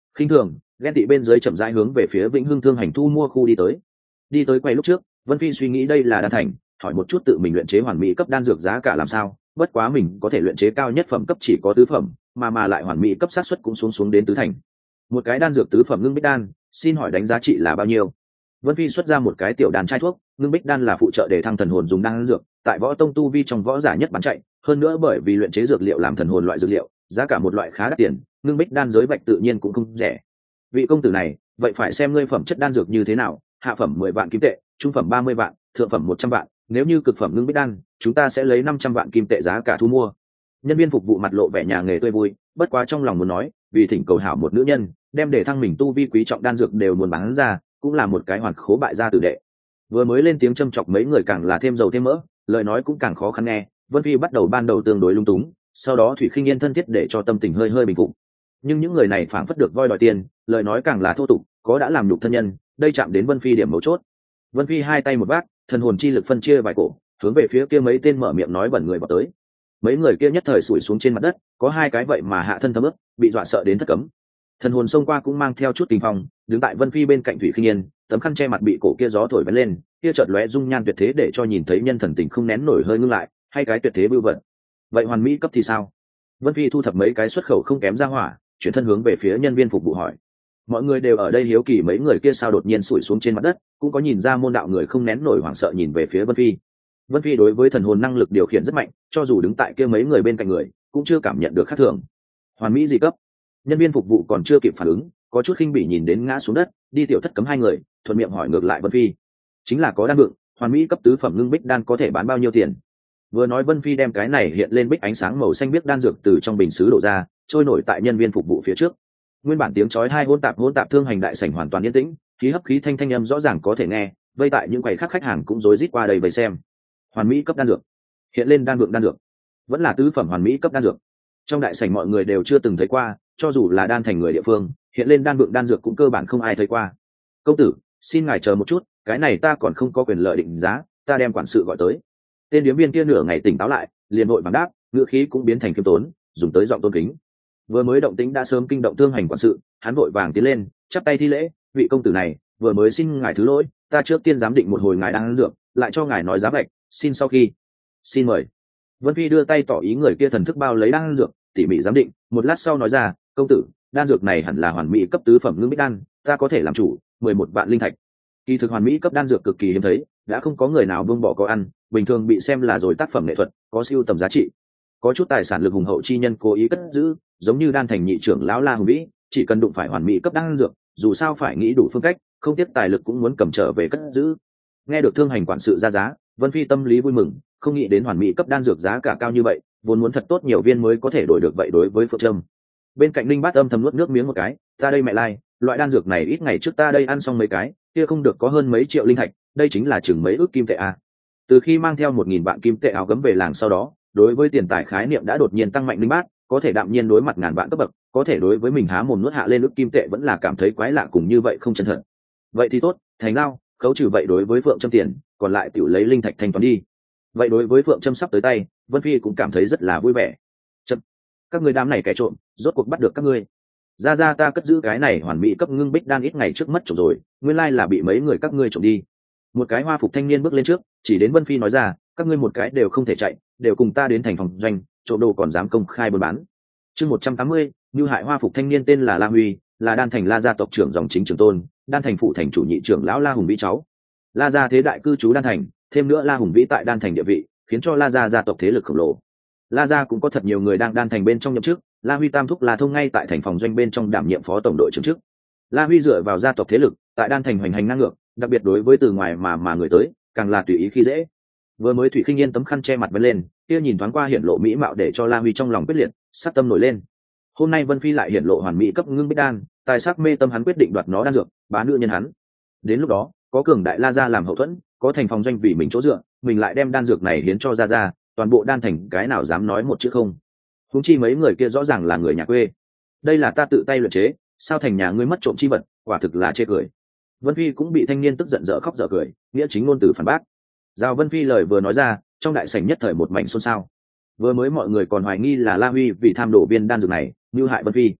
khinh thường ghen tị bên dưới chậm rãi hướng về phía Vĩnh Hưng thương hành thu mua khu đi tới. Đi tới quay lúc trước, Vân Phi suy nghĩ đây là đan thành, hỏi một chút tự mình luyện chế hoàn mỹ cấp đan dược giá cả làm sao, bất quá mình có thể luyện chế cao nhất phẩm cấp chỉ có tứ phẩm, mà mà lại hoàn mỹ cấp xác suất cũng xuống xuống đến tứ thành. Một cái đan dược tứ phẩm ngưng bích đan, xin hỏi đánh giá trị là bao nhiêu? Vân Phi xuất ra một cái tiểu đàn chai thuốc, ngưng bích đan là phụ trợ để thăng thần hồn dùng đan dược, tại võ tông tu vi trong võ giả nhất bán chạy, hơn nữa bởi vì luyện chế dược liệu làm thần hồn loại dược liệu, giá cả một loại khá đắt tiền, ngưng bích đan giới vạch tự nhiên cũng không rẻ. Vị công tử này, vậy phải xem ngươi phẩm chất đan dược như thế nào, hạ phẩm mười vạn kim tệ, trung phẩm ba mươi vạn, thượng phẩm một trăm vạn, nếu như cực phẩm ngưng bích đan, chúng ta sẽ lấy năm trăm vạn kim tệ giá cả thu mua. Nhân viên phục vụ mặt lộ vẻ nhà nghề tươi vui, bất quá trong lòng muốn nói, vì thỉnh cầu hảo một nữ nhân, đem để thăng mình tu vi quý trọng đan dược đều muốn bán ra, cũng là một cái hoàn khố bại gia tử đệ. Vừa mới lên tiếng châm chọc mấy người càng là thêm dầu thêm mỡ, lời nói cũng càng khó khăn nghe. Vân Phi bắt đầu ban đầu tương đối lung túng, sau đó Thủy Khinh Yên thân thiết để cho tâm tình hơi hơi bình phục. Nhưng những người này phảng phất được voi đòi tiền, lời nói càng là thô tục, có đã làm nhục thân nhân, đây chạm đến Vân Phi điểm mấu chốt. Vân Phi hai tay một vác, thần hồn chi lực phân chia vài cổ, hướng về phía kia mấy tên mở miệng nói bẩn người vào tới. Mấy người kia nhất thời sủi xuống trên mặt đất, có hai cái vậy mà hạ thân thấm ướt, bị dọa sợ đến thất cấm. Thần hồn xông qua cũng mang theo chút kinh phong, đứng tại Vân Phi bên cạnh Thủy Khinh Yên, tấm khăn che mặt bị cổ kia gió thổi bắn lên, kia chợt lóe dung nhan tuyệt thế để cho nhìn thấy nhân thần tình không nén nổi hơi ngưng lại, hay cái tuyệt thế bưu vật. Vậy hoàn mỹ cấp thì sao? Vân Phi thu thập mấy cái xuất khẩu không kém ra hỏa, chuyển thân hướng về phía nhân viên phục vụ hỏi. Mọi người đều ở đây hiếu kỳ mấy người kia sao đột nhiên sủi xuống trên mặt đất, cũng có nhìn ra môn đạo người không nén nổi hoảng sợ nhìn về phía Vân Phi. Vân Phi đối với thần hồn năng lực điều khiển rất mạnh, cho dù đứng tại kia mấy người bên cạnh người, cũng chưa cảm nhận được khác thường. Hoàn mỹ gì cấp? Nhân viên phục vụ còn chưa kịp phản ứng, có chút khinh bỉ nhìn đến ngã xuống đất, đi tiểu thất cấm hai người, thuận miệng hỏi ngược lại Vân Phi. Chính là có đan vượng, hoàn mỹ cấp tứ phẩm ngưng bích đan có thể bán bao nhiêu tiền? Vừa nói Vân Phi đem cái này hiện lên bích ánh sáng màu xanh biếc đan dược từ trong bình sứ đổ ra, trôi nổi tại nhân viên phục vụ phía trước. Nguyên bản tiếng chói hai hỗn tạp hỗn tạp thương hành đại sảnh hoàn toàn yên tĩnh, khí hấp khí thanh thanh âm rõ ràng có thể nghe, vây tại những quầy khác khách hàng cũng rối rít qua đây vây xem. Hoàn mỹ cấp đan dược, hiện lên đan vượng đan dược, vẫn là tứ phẩm hoàn mỹ cấp đan dược. Trong đại sảnh mọi người đều chưa từng thấy qua, cho dù là đan thành người địa phương, hiện lên đan vượng đan dược cũng cơ bản không ai thấy qua. Công tử, xin ngài chờ một chút, cái này ta còn không có quyền lợi định giá, ta đem quản sự gọi tới. Tên điếm viên kia nửa ngày tỉnh táo lại, liền vội vàng đáp, ngữ khí cũng biến thành khiêm tốn, dùng tới giọng tôn kính. Vừa mới động tĩnh đã sớm kinh động thương hành quản sự, hắn vội vàng tiến lên, chắp tay thi lễ, vị công tử này, vừa mới xin ngài thứ lỗi, ta trước tiên giám định một hồi ngài đang ăn dược, lại cho ngài nói giá vạch, xin sau khi. Xin mời. Vân Phi đưa tay tỏ ý người kia thần thức bao lấy đan dược, tỉ mỉ giám định, một lát sau nói ra, công tử, đan dược này hẳn là hoàn mỹ cấp tứ phẩm ngưng bích đan, ta có thể làm chủ, mười một vạn linh thạch. Kỳ thực hoàn mỹ cấp đan dược cực kỳ hiếm thấy, đã không có người nào buông bỏ có ăn, bình thường bị xem là rồi tác phẩm nghệ thuật, có siêu tầm giá trị. Có chút tài sản lực hùng hậu chi nhân cố ý cất giữ, giống như đan thành nhị trưởng lão La Hùng Vĩ, chỉ cần đụng phải hoàn mỹ cấp đan dược, dù sao phải nghĩ đủ phương cách, không tiếc tài lực cũng muốn cầm trở về cất giữ. Nghe được thương hành quản sự ra giá, Vân Phi tâm lý vui mừng, không nghĩ đến hoàn mỹ cấp đan dược giá cả cao như vậy, vốn muốn thật tốt nhiều viên mới có thể đổi được vậy đối với Phượng Trâm. Bên cạnh Linh Bát âm thầm nuốt nước miếng một cái, ta đây mẹ lai, loại đan dược này ít ngày trước ta đây ăn xong mấy cái, kia không được có hơn mấy triệu linh thạch, đây chính là chừng mấy ước kim tệ à. Từ khi mang theo một nghìn vạn kim tệ áo gấm về làng sau đó, đối với tiền tài khái niệm đã đột nhiên tăng mạnh. Linh Bát có thể đạm nhiên đối mặt ngàn vạn cấp bậc, có thể đối với mình há mồm nuốt hạ lên ước kim tệ vẫn là cảm thấy quái lạ cùng như vậy không chân thật. Vậy thì tốt, thành giao, khấu trừ vậy đối với Phượng Trâm tiền, còn lại tiểu lấy linh thạch thanh toán đi. Vậy đối với Phượng Trâm sắp tới tay, Vân Phi cũng cảm thấy rất là vui vẻ. Chậm, các người đám này kẻ trộm, rốt cuộc bắt được các ngươi. Ra ra ta cất giữ cái này hoàn mỹ cấp ngưng bích đan ít ngày trước mất trộm rồi, nguyên lai là bị mấy người các ngươi trộm đi. Một cái hoa phục thanh niên bước lên trước, chỉ đến Vân Phi nói ra, các ngươi một cái đều không thể chạy, đều cùng ta đến thành phòng doanh, trộm đồ còn dám công khai buôn bán. Chương một trăm tám mươi, như hại hoa phục thanh niên tên là La Huy, là đan thành La gia tộc trưởng dòng chính trưởng tôn, đan thành phụ thành chủ nhị trưởng lão La Hùng Vĩ cháu. La gia thế đại cư trú đan thành, thêm nữa La Hùng Vĩ tại đan thành địa vị, khiến cho La gia gia tộc thế lực khổng lồ. La gia cũng có thật nhiều người đang đan thành bên trong nhậm chức, La Huy tam thúc La Thông ngay tại thành phòng doanh bên trong đảm nhiệm phó tổng đội trưởng chức. La Huy dựa vào gia tộc thế lực, tại đan thành hoành hành ngang ngược, đặc biệt đối với từ ngoài mà mà người tới, càng là tùy ý khi dễ. Vừa mới Thủy Khinh Yên tấm khăn che mặt bên lên, kia nhìn thoáng qua hiển lộ mỹ mạo để cho La Huy trong lòng quyết liệt, sát tâm nổi lên. Hôm nay Vân Phi lại hiển lộ hoàn mỹ cấp ngưng bích đan, tài sắc mê tâm hắn quyết định đoạt nó đan dược, bá nữ nhân hắn. Đến lúc đó, có cường đại La gia làm hậu thuẫn, có thành phòng doanh vì mình chỗ dựa, mình lại đem đan dược này hiến cho gia gia, toàn bộ đan thành cái nào dám nói một chữ không. Huống chi mấy người kia rõ ràng là người nhà quê. Đây là ta tự tay luyện chế, sao thành nhà ngươi mất trộm chi vật, quả thực là chê cười. Vân Phi cũng bị thanh niên tức giận dở khóc dở cười, nghĩa chính ngôn từ phản bác. Giao Vân Phi lời vừa nói ra, trong đại sảnh nhất thời một mảnh xôn xao. Vừa mới mọi người còn hoài nghi là La Huy vì tham đổ viên đan dược này, mưu hại Vân Phi.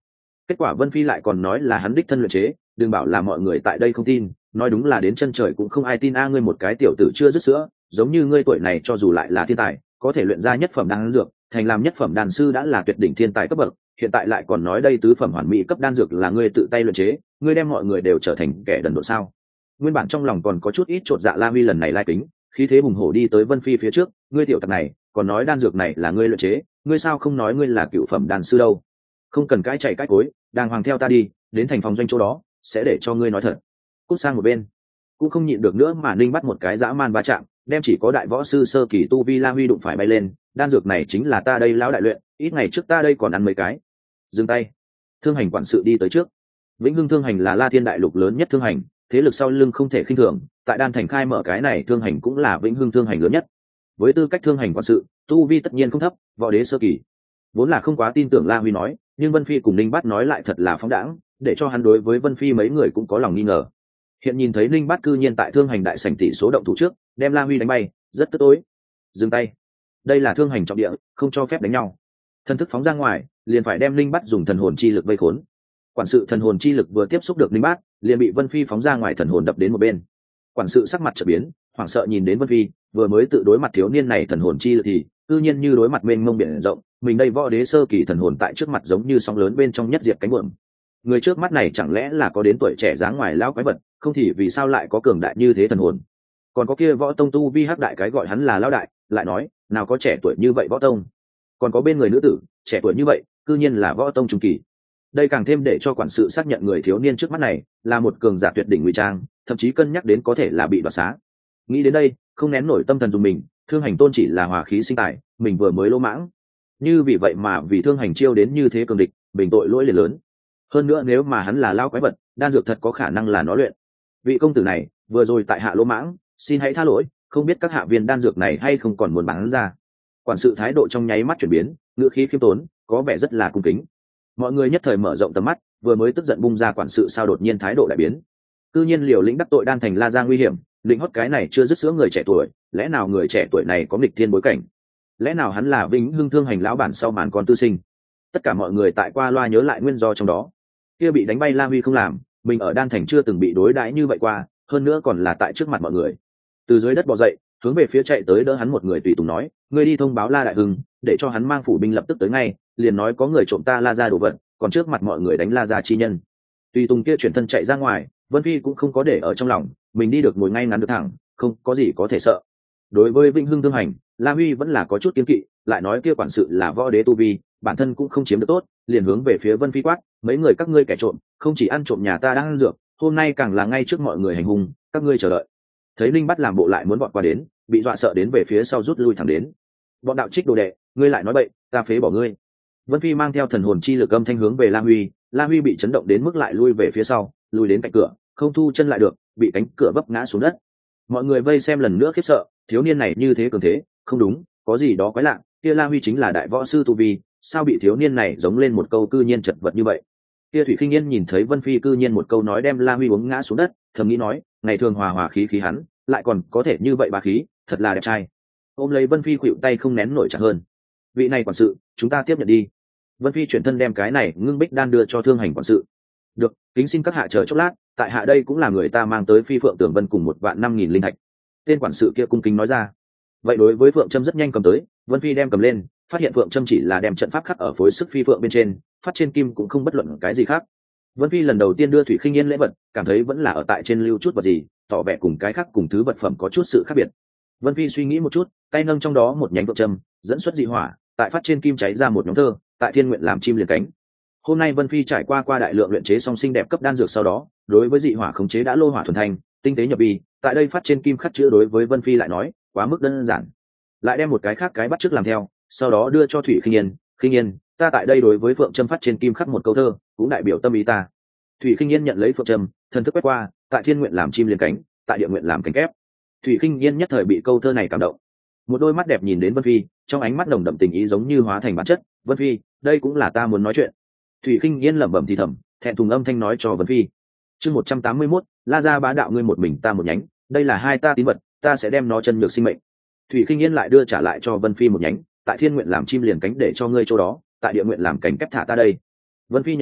Kết quả Vân Phi lại còn nói là hắn đích thân luyện chế, đừng bảo là mọi người tại đây không tin, nói đúng là đến chân trời cũng không ai tin. A ngươi một cái tiểu tử chưa dứt sữa, giống như ngươi tuổi này cho dù lại là thiên tài, có thể luyện ra nhất phẩm đan dược, thành làm nhất phẩm đan sư đã là tuyệt đỉnh thiên tài cấp bậc, hiện tại lại còn nói đây tứ phẩm hoàn mỹ cấp đan dược là ngươi tự tay luyện chế, ngươi đem mọi người đều trở thành kẻ đần độn sao? Nguyên bản trong lòng còn có chút ít chột dạ La Huy lần này lai kính, khí thế hùng hổ đi tới Vân Phi phía trước, ngươi tiểu tặc này, còn nói đan dược này là ngươi luyện chế, ngươi sao không nói ngươi là cựu phẩm đan sư đâu? Không cần cãi chạy cãi cối, đàng hoàng theo ta đi, đến thành phòng doanh chỗ đó, sẽ để cho ngươi nói thật. Cút sang một bên. Cũng không nhịn được nữa mà Ninh bắt một cái dã man va chạm, đem chỉ có đại võ sư sơ kỳ tu vi La Huy đụng phải bay lên, đan dược này chính là ta đây lão đại luyện, ít ngày trước ta đây còn ăn mấy cái. Dừng tay. Thương hành quản sự đi tới trước. Vĩnh Hưng Thương hành là La Thiên đại lục lớn nhất thương hành, thế lực sau lưng không thể khinh thường, tại đan thành khai mở cái này thương hành cũng là Vĩnh Hưng Thương hành lớn nhất. Với tư cách thương hành quản sự, tu vi tất nhiên không thấp, võ đế sơ kỳ. Vốn là không quá tin tưởng La Huy nói, nhưng Vân Phi cùng Ninh Bát nói lại thật là phóng đãng, để cho hắn đối với Vân Phi mấy người cũng có lòng nghi ngờ. Hiện nhìn thấy Ninh Bát cư nhiên tại thương hành đại sảnh tỷ số động thủ trước, đem La Huy đánh bay, rất tức tối. Dừng tay. Đây là thương hành trọng địa, không cho phép đánh nhau. Thần thức phóng ra ngoài, liền phải đem Ninh Bát dùng thần hồn chi lực vây khốn. Quản sự thần hồn chi lực vừa tiếp xúc được Ninh Bát, liền bị Vân Phi phóng ra ngoài thần hồn đập đến một bên. Quản sự sắc mặt chợt biến, hoảng sợ nhìn đến Vân Phi, vừa mới tự đối mặt thiếu niên này thần hồn chi lực thì, tự nhiên như đối mặt mênh mông biển rộng, mình đây võ đế sơ kỳ thần hồn tại trước mặt giống như sóng lớn bên trong nhất diệp cánh buồm. Người trước mắt này chẳng lẽ là có đến tuổi trẻ dáng ngoài lão quái vật, không thì vì sao lại có cường đại như thế thần hồn? Còn có kia võ tông tu vi hắc đại cái gọi hắn là lão đại, lại nói, nào có trẻ tuổi như vậy võ tông. Còn có bên người nữ tử, trẻ tuổi như vậy, cư nhiên là võ tông trung kỳ. Đây càng thêm để cho quản sự xác nhận người thiếu niên trước mắt này là một cường giả tuyệt đỉnh ngụy trang, thậm chí cân nhắc đến có thể là bị đoạt xá. Nghĩ đến đây, không nén nổi tâm thần dùng mình, thương hành tôn chỉ là hòa khí sinh tài, mình vừa mới lỗ mãng, như vì vậy mà vì thương hành chiêu đến như thế cường địch, bình tội lỗi liền lớn. Hơn nữa nếu mà hắn là lao quái vật, đan dược thật có khả năng là nó luyện. Vị công tử này vừa rồi tại hạ lỗ mãng, xin hãy tha lỗi, không biết các hạ viên đan dược này hay không còn muốn bán ra. Quản sự thái độ trong nháy mắt chuyển biến, ngữ khí khiêm tốn, có vẻ rất là cung kính. Mọi người nhất thời mở rộng tầm mắt, vừa mới tức giận bung ra quản sự sao đột nhiên thái độ đại biến. Cư nhiên liều lĩnh đắc tội đan thành La Giang nguy hiểm, lĩnh hót cái này chưa dứt sữa người trẻ tuổi, lẽ nào người trẻ tuổi này có nghịch thiên bối cảnh? Lẽ nào hắn là Vĩnh Hưng Thương hành lão bản sau màn con tư sinh? Tất cả mọi người tại qua loa nhớ lại nguyên do trong đó. Kia bị đánh bay La Huy không làm, mình ở đan thành chưa từng bị đối đãi như vậy qua, hơn nữa còn là tại trước mặt mọi người. Từ dưới đất bò dậy, hướng về phía chạy tới đỡ hắn một người tùy tùng nói, ngươi đi thông báo La đại hưng, để cho hắn mang phủ binh lập tức tới ngay, liền nói có người trộm ta La gia đồ vật, còn trước mặt mọi người đánh La gia chi nhân. Tùy tùng kia chuyển thân chạy ra ngoài, Vân Phi cũng không có để ở trong lòng, mình đi được ngồi ngay ngắn được thẳng, không có gì có thể sợ. Đối với Vĩnh Hưng Thương hành, La Huy vẫn là có chút kiêng kỵ, lại nói kia quản sự là võ đế tu vi, bản thân cũng không chiếm được tốt, liền hướng về phía Vân Phi quát, mấy người các ngươi kẻ trộm, không chỉ ăn trộm nhà ta đang ăn dược, hôm nay càng là ngay trước mọi người hành hung, các ngươi chờ đợi. Thấy Linh bắt làm bộ lại muốn bọn qua đến, bị dọa sợ đến về phía sau rút lui thẳng đến. Bọn đạo trích đồ đệ, ngươi lại nói bậy, ta phế bỏ ngươi. Vân Phi mang theo thần hồn chi lực âm thanh hướng về La Huy, La Huy bị chấn động đến mức lại lui về phía sau, lùi đến cạnh cửa, không thu chân lại được, bị cánh cửa vấp ngã xuống đất. Mọi người vây xem lần nữa khiếp sợ, thiếu niên này như thế cường thế, không đúng, có gì đó quái lạ, kia La Huy chính là đại võ sư tu vi, sao bị thiếu niên này giống lên một câu cư nhiên chật vật như vậy? Kia Thủy Khinh Yên nhìn thấy Vân Phi cư nhiên một câu nói đem La Huy uống ngã xuống đất, thầm nghĩ nói, ngày thường hòa hòa khí khí hắn, lại còn có thể như vậy bá khí, thật là đẹp trai. Ôm lấy Vân Phi khuỵu tay không nén nổi chặt hơn. Vị này quản sự, chúng ta tiếp nhận đi. Vân Phi chuyển thân đem cái này ngưng bích đan đưa cho thương hành quản sự. Được, kính xin các hạ chờ chốc lát, tại hạ đây cũng là người ta mang tới Phi Phượng Tưởng Vân cùng một vạn năm nghìn linh thạch. Tên quản sự kia cung kính nói ra. Vậy đối với Phượng Trâm rất nhanh cầm tới, Vân Phi đem cầm lên, phát hiện Phượng Trâm chỉ là đem trận pháp khắc ở phối sức phi phượng bên trên, phát trên kim cũng không bất luận cái gì khác. Vân Phi lần đầu tiên đưa Thủy Khinh Yên lễ vật, cảm thấy vẫn là ở tại trên lưu chút vật gì, tỏ vẻ cùng cái khác cùng thứ vật phẩm có chút sự khác biệt. Vân Phi suy nghĩ một chút, tay nâng trong đó một nhánh Phượng Trâm, dẫn xuất dị hỏa, tại phát trên kim cháy ra một nhóm thơ, tại thiên nguyện làm chim liền cánh. Hôm nay Vân Phi trải qua qua đại lượng luyện chế song sinh đẹp cấp đan dược sau đó, đối với dị hỏa khống chế đã lô hỏa thuần thành, tinh tế nhập vi, tại đây phát trên kim khắc chữ đối với Vân Phi lại nói, quá mức đơn giản. Lại đem một cái khác cái bắt chước làm theo, sau đó đưa cho Thủy Khinh Yên, Khinh Yên, ta tại đây đối với Phượng Trâm phát trên kim khắc một câu thơ, cũng đại biểu tâm ý ta. Thủy Khinh Yên nhận lấy Phượng Trâm, thần thức quét qua, tại thiên nguyện làm chim liền cánh, tại địa nguyện làm cánh kép. Thủy Khinh Yên nhất thời bị câu thơ này cảm động, một đôi mắt đẹp nhìn đến Vân Phi, trong ánh mắt nồng đậm tình ý giống như hóa thành bản chất. Vân Phi, đây cũng là ta muốn nói chuyện. Thủy Khinh Yên lẩm bẩm thì thầm, thẹn thùng âm thanh nói cho Vân Phi. Chương một trăm tám mươi mốt, La gia bá đạo ngươi một mình ta một nhánh, đây là hai ta tín vật, ta sẽ đem nó chân nhược sinh mệnh. Thủy Khinh Yên lại đưa trả lại cho Vân Phi một nhánh, tại thiên nguyện làm chim liền cánh để cho ngươi chỗ đó, tại địa nguyện làm cánh kép thả ta đây. Vân Phi nhận lấy,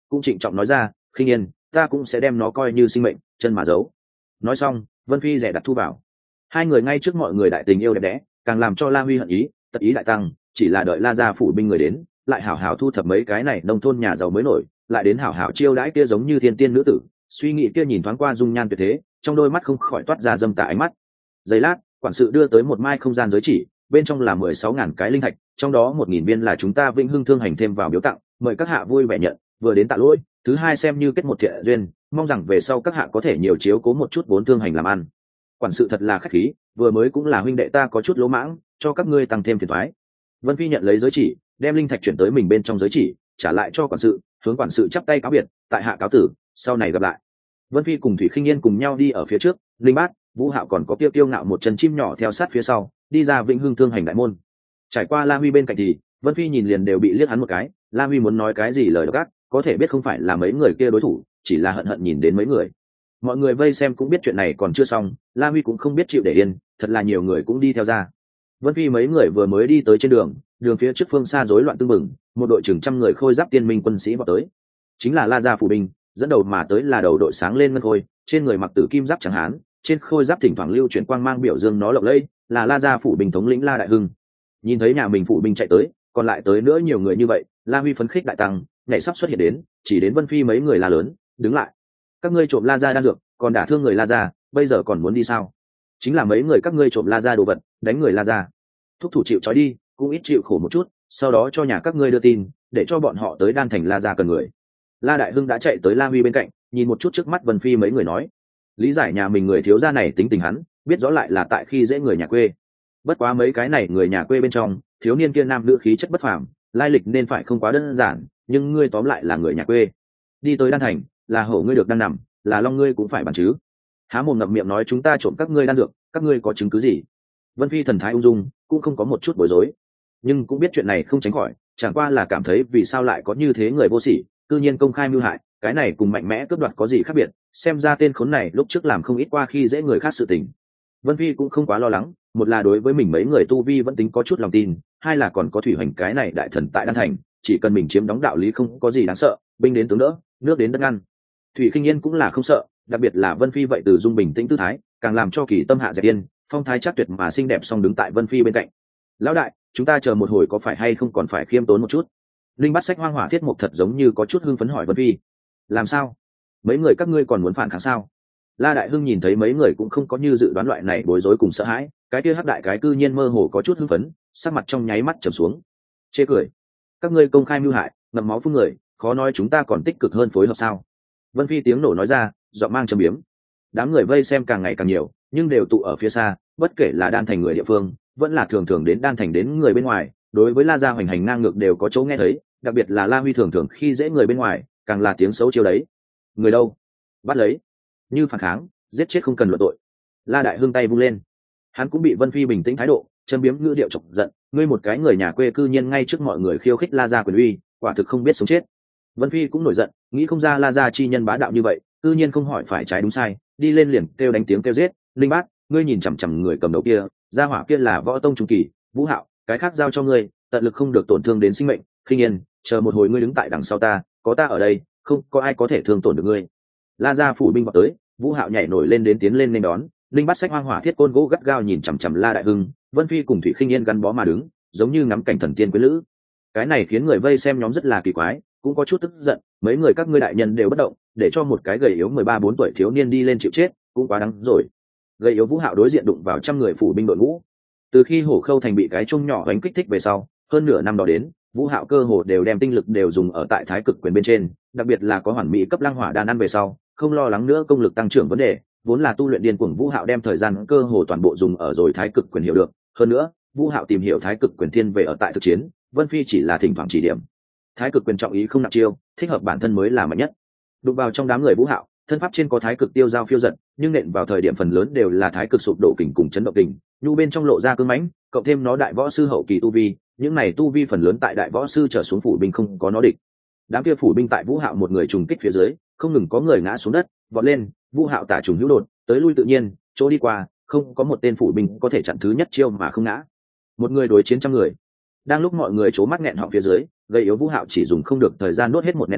cũng trịnh trọng nói ra, khinh yên, ta cũng sẽ đem nó coi như sinh mệnh, chân mà giấu. Nói xong Vân Phi rẻ đặt thu vào. Hai người ngay trước mọi người đại tình yêu đẹp đẽ, càng làm cho La Huy hận ý tật ý đại tăng, chỉ là đợi La gia phủ binh người đến, lại hảo hảo thu thập mấy cái này nông thôn nhà giàu mới nổi, lại đến hảo hảo chiêu đãi kia giống như thiên tiên nữ tử. Suy nghĩ kia nhìn thoáng qua dung nhan tuyệt thế, trong đôi mắt không khỏi toát ra dâm tà ánh mắt. Giây lát, quản sự đưa tới một mai không gian giới chỉ, bên trong là mười sáu ngàn cái linh thạch, trong đó một nghìn viên là chúng ta Vĩnh Hưng thương hành thêm vào biếu tặng, mời các hạ vui vẻ nhận, vừa đến tạ lỗi, thứ hai xem như kết một thiện duyên, mong rằng về sau các hạ có thể nhiều chiếu cố một chút vốn thương hành làm ăn. Quản sự thật là khách khí, vừa mới cũng là huynh đệ ta có chút lỗ mãng, cho các ngươi tăng thêm phiền toái. Vân Phi nhận lấy giới chỉ, đem linh thạch chuyển tới mình bên trong giới chỉ, trả lại cho quản sự, hướng quản sự chắp tay cáo biệt, tại hạ cáo tử, sau này gặp lại. Vân Phi cùng Thủy Khinh Yên cùng nhau đi ở phía trước, Linh Bát, Vũ Hạo còn có Tiêu Tiêu Ngạo một chân chim nhỏ theo sát phía sau, đi ra Vĩnh Hưng thương hành đại môn. Trải qua La Huy bên cạnh thì Vân Phi nhìn liền đều bị liếc hắn một cái. La Huy muốn nói cái gì lời độc ác, có thể biết không phải là mấy người kia đối thủ, chỉ là hận hận nhìn đến mấy người. Mọi người vây xem cũng biết chuyện này còn chưa xong, La Huy cũng không biết chịu để yên, thật là nhiều người cũng đi theo ra. Vân Phi mấy người vừa mới đi tới trên đường, đường phía trước phương xa rối loạn tưng bừng, một đội chừng trăm người khôi giáp tiên minh quân sĩ vọt tới. Chính là La gia phủ binh, dẫn đầu mà tới là đầu đội sáng lên ngân khôi, trên người mặc tử kim giáp trắng hán, trên khôi giáp thỉnh thoảng lưu chuyển quang mang biểu dương nó lộng lẫy, là La gia phủ binh thống lĩnh La Đại Hưng. Nhìn thấy nhà mình phủ binh chạy tới, còn lại tới nữa nhiều người như vậy, La Huy phấn khích đại tăng, nhảy sắp xuất hiện đến, chỉ đến Vân Phi mấy người la lớn, đứng lại. Các ngươi trộm La gia đan dược, còn đả thương người La gia, bây giờ còn muốn đi sao? Chính là mấy người các ngươi trộm La gia đồ vật, đánh người La gia. Thúc thủ chịu trói đi, cũng ít chịu khổ một chút, sau đó cho nhà các ngươi đưa tin, để cho bọn họ tới đan thành La gia cần người. La Đại Hưng đã chạy tới La Huy bên cạnh, nhìn một chút trước mắt Vân Phi mấy người nói, lý giải nhà mình người thiếu gia này tính tình hắn, biết rõ lại là tại khi dễ người nhà quê. Bất quá mấy cái này người nhà quê bên trong, thiếu niên kia nam nữ khí chất bất phàm, lai lịch nên phải không quá đơn giản, nhưng ngươi tóm lại là người nhà quê. Đi tới đan thành, là hổ ngươi được đang nằm, là long ngươi cũng phải bàn chứ. Há mồm ngậm miệng nói chúng ta trộm các ngươi đan dược, các ngươi có chứng cứ gì? Vân Phi thần thái ung dung, cũng không có một chút bối rối, nhưng cũng biết chuyện này không tránh khỏi, chẳng qua là cảm thấy vì sao lại có như thế người vô sỉ, cư nhiên công khai mưu hại, cái này cùng mạnh mẽ cướp đoạt có gì khác biệt, xem ra tên khốn này lúc trước làm không ít qua khi dễ người khác sự tình. Vân Phi cũng không quá lo lắng, một là đối với mình mấy người tu vi vẫn tính có chút lòng tin, hai là còn có Thủy Hoành cái này đại thần tại đan thành, chỉ cần mình chiếm đóng đạo lý không có gì đáng sợ, binh đến tướng đỡ, nước đến đất ngăn. Thủy Khinh Yên cũng là không sợ, đặc biệt là Vân Phi vậy từ dung bình tĩnh tư thái, càng làm cho Kỳ Tâm hạ dẹp yên, phong thái chắc tuyệt mà xinh đẹp song đứng tại Vân Phi bên cạnh. Lão đại, chúng ta chờ một hồi có phải hay không còn phải khiêm tốn một chút? Linh Bát Sách Hoang Hỏa Thiết Mục thật giống như có chút hưng phấn hỏi Vân Phi. Làm sao? Mấy người các ngươi còn muốn phản kháng sao? La Đại Hưng nhìn thấy mấy người cũng không có như dự đoán loại này bối rối cùng sợ hãi, cái kia hắc đại cái cư nhiên mơ hồ có chút hưng phấn, sắc mặt trong nháy mắt trầm xuống. Chê cười, các ngươi công khai mưu hại, ngậm máu phun người, khó nói chúng ta còn tích cực hơn phối hợp sao? Vân Phi tiếng nổ nói ra, giọng mang trầm biếm. Đám người vây xem càng ngày càng nhiều, nhưng đều tụ ở phía xa, bất kể là đan thành người địa phương, vẫn là thường thường đến đan thành đến người bên ngoài, đối với La gia hoành hành ngang ngược đều có chỗ nghe thấy, đặc biệt là La Huy thường thường khi dễ người bên ngoài, càng là tiếng xấu chiêu đấy. Người đâu? Bắt lấy. Như phản kháng, giết chết không cần luận tội. La Đại Hưng tay vung lên, hắn cũng bị Vân Phi bình tĩnh thái độ, châm biếm ngữ điệu chọc giận, ngươi một cái người nhà quê cư nhiên ngay trước mọi người khiêu khích La gia quyền uy, quả thực không biết sống chết. Vân Phi cũng nổi giận, nghĩ không ra La gia chi nhân bá đạo như vậy, cư nhiên không hỏi phải trái đúng sai, đi lên liền kêu đánh tiếng kêu giết. Linh Bát, ngươi nhìn chằm chằm người cầm đầu kia, gia hỏa kia là võ tông trung kỳ, Vũ Hạo, cái khác giao cho ngươi, tận lực không được tổn thương đến sinh mệnh. Khinh Yên, chờ một hồi ngươi đứng tại đằng sau ta, có ta ở đây, không có ai có thể thương tổn được ngươi. La gia phủ binh vào tới, Vũ Hạo nhảy nổi lên đến tiến lên nên đón. Linh Bát Sách Hoang Hỏa Thiết côn gỗ gắt gao nhìn chằm chằm La Đại Hưng, Vân Phi cùng Thủy Khinh Yên gắn bó mà đứng, giống như ngắm cảnh thần tiên quyến lữ. Cái này khiến người vây xem nhóm rất là kỳ quái, cũng có chút tức giận, mấy người các ngươi đại nhân đều bất động, để cho một cái gầy yếu mười ba bốn tuổi thiếu niên đi lên chịu chết, cũng quá đáng rồi. Gầy yếu Vũ Hạo đối diện đụng vào trăm người phủ binh đội ngũ. Từ khi Hổ Khâu thành bị cái chung nhỏ đánh kích thích về sau, hơn nửa năm đó đến, Vũ Hạo cơ hồ đều đem tinh lực đều dùng ở tại Thái Cực quyền bên trên, đặc biệt là có hoàn mỹ cấp Lăng Hỏa đan ăn về sau, không lo lắng nữa công lực tăng trưởng vấn đề, vốn là tu luyện điên cuồng Vũ Hạo đem thời gian cơ hồ toàn bộ dùng ở rồi Thái Cực quyền hiểu được, hơn nữa, Vũ Hạo tìm hiểu Thái Cực quyền thiên về ở tại thực chiến, Vân Phi chỉ là thỉnh thoảng chỉ điểm. Thái Cực quyền trọng ý không nặng chiêu, thích hợp bản thân mới là mạnh nhất. Đụng vào trong đám người Vũ Hạo, thân pháp trên có Thái Cực tiêu giao phiêu giật, nhưng nện vào thời điểm phần lớn đều là Thái Cực sụp đổ kình cùng chấn động kình, nhu bên trong lộ ra cứng mãnh, cộng thêm nó đại võ sư hậu kỳ tu vi, những này tu vi phần lớn tại đại võ sư trở xuống phủ binh không có nó địch. Đám kia phủ binh tại Vũ Hạo một người trùng kích phía dưới, không ngừng có người ngã xuống đất, vọt lên, Vũ Hạo tả trùng hữu đột, tới lui tự nhiên, chỗ đi qua, không có một tên phủ binh có thể chặn thứ nhất chiêu mà không ngã. Một người đối chiến trăm người. Đang lúc mọi người trố mắt nghẹn họng phía dưới, gây yếu Vũ Hạo chỉ dùng không được thời gian nuốt hết một nén hương,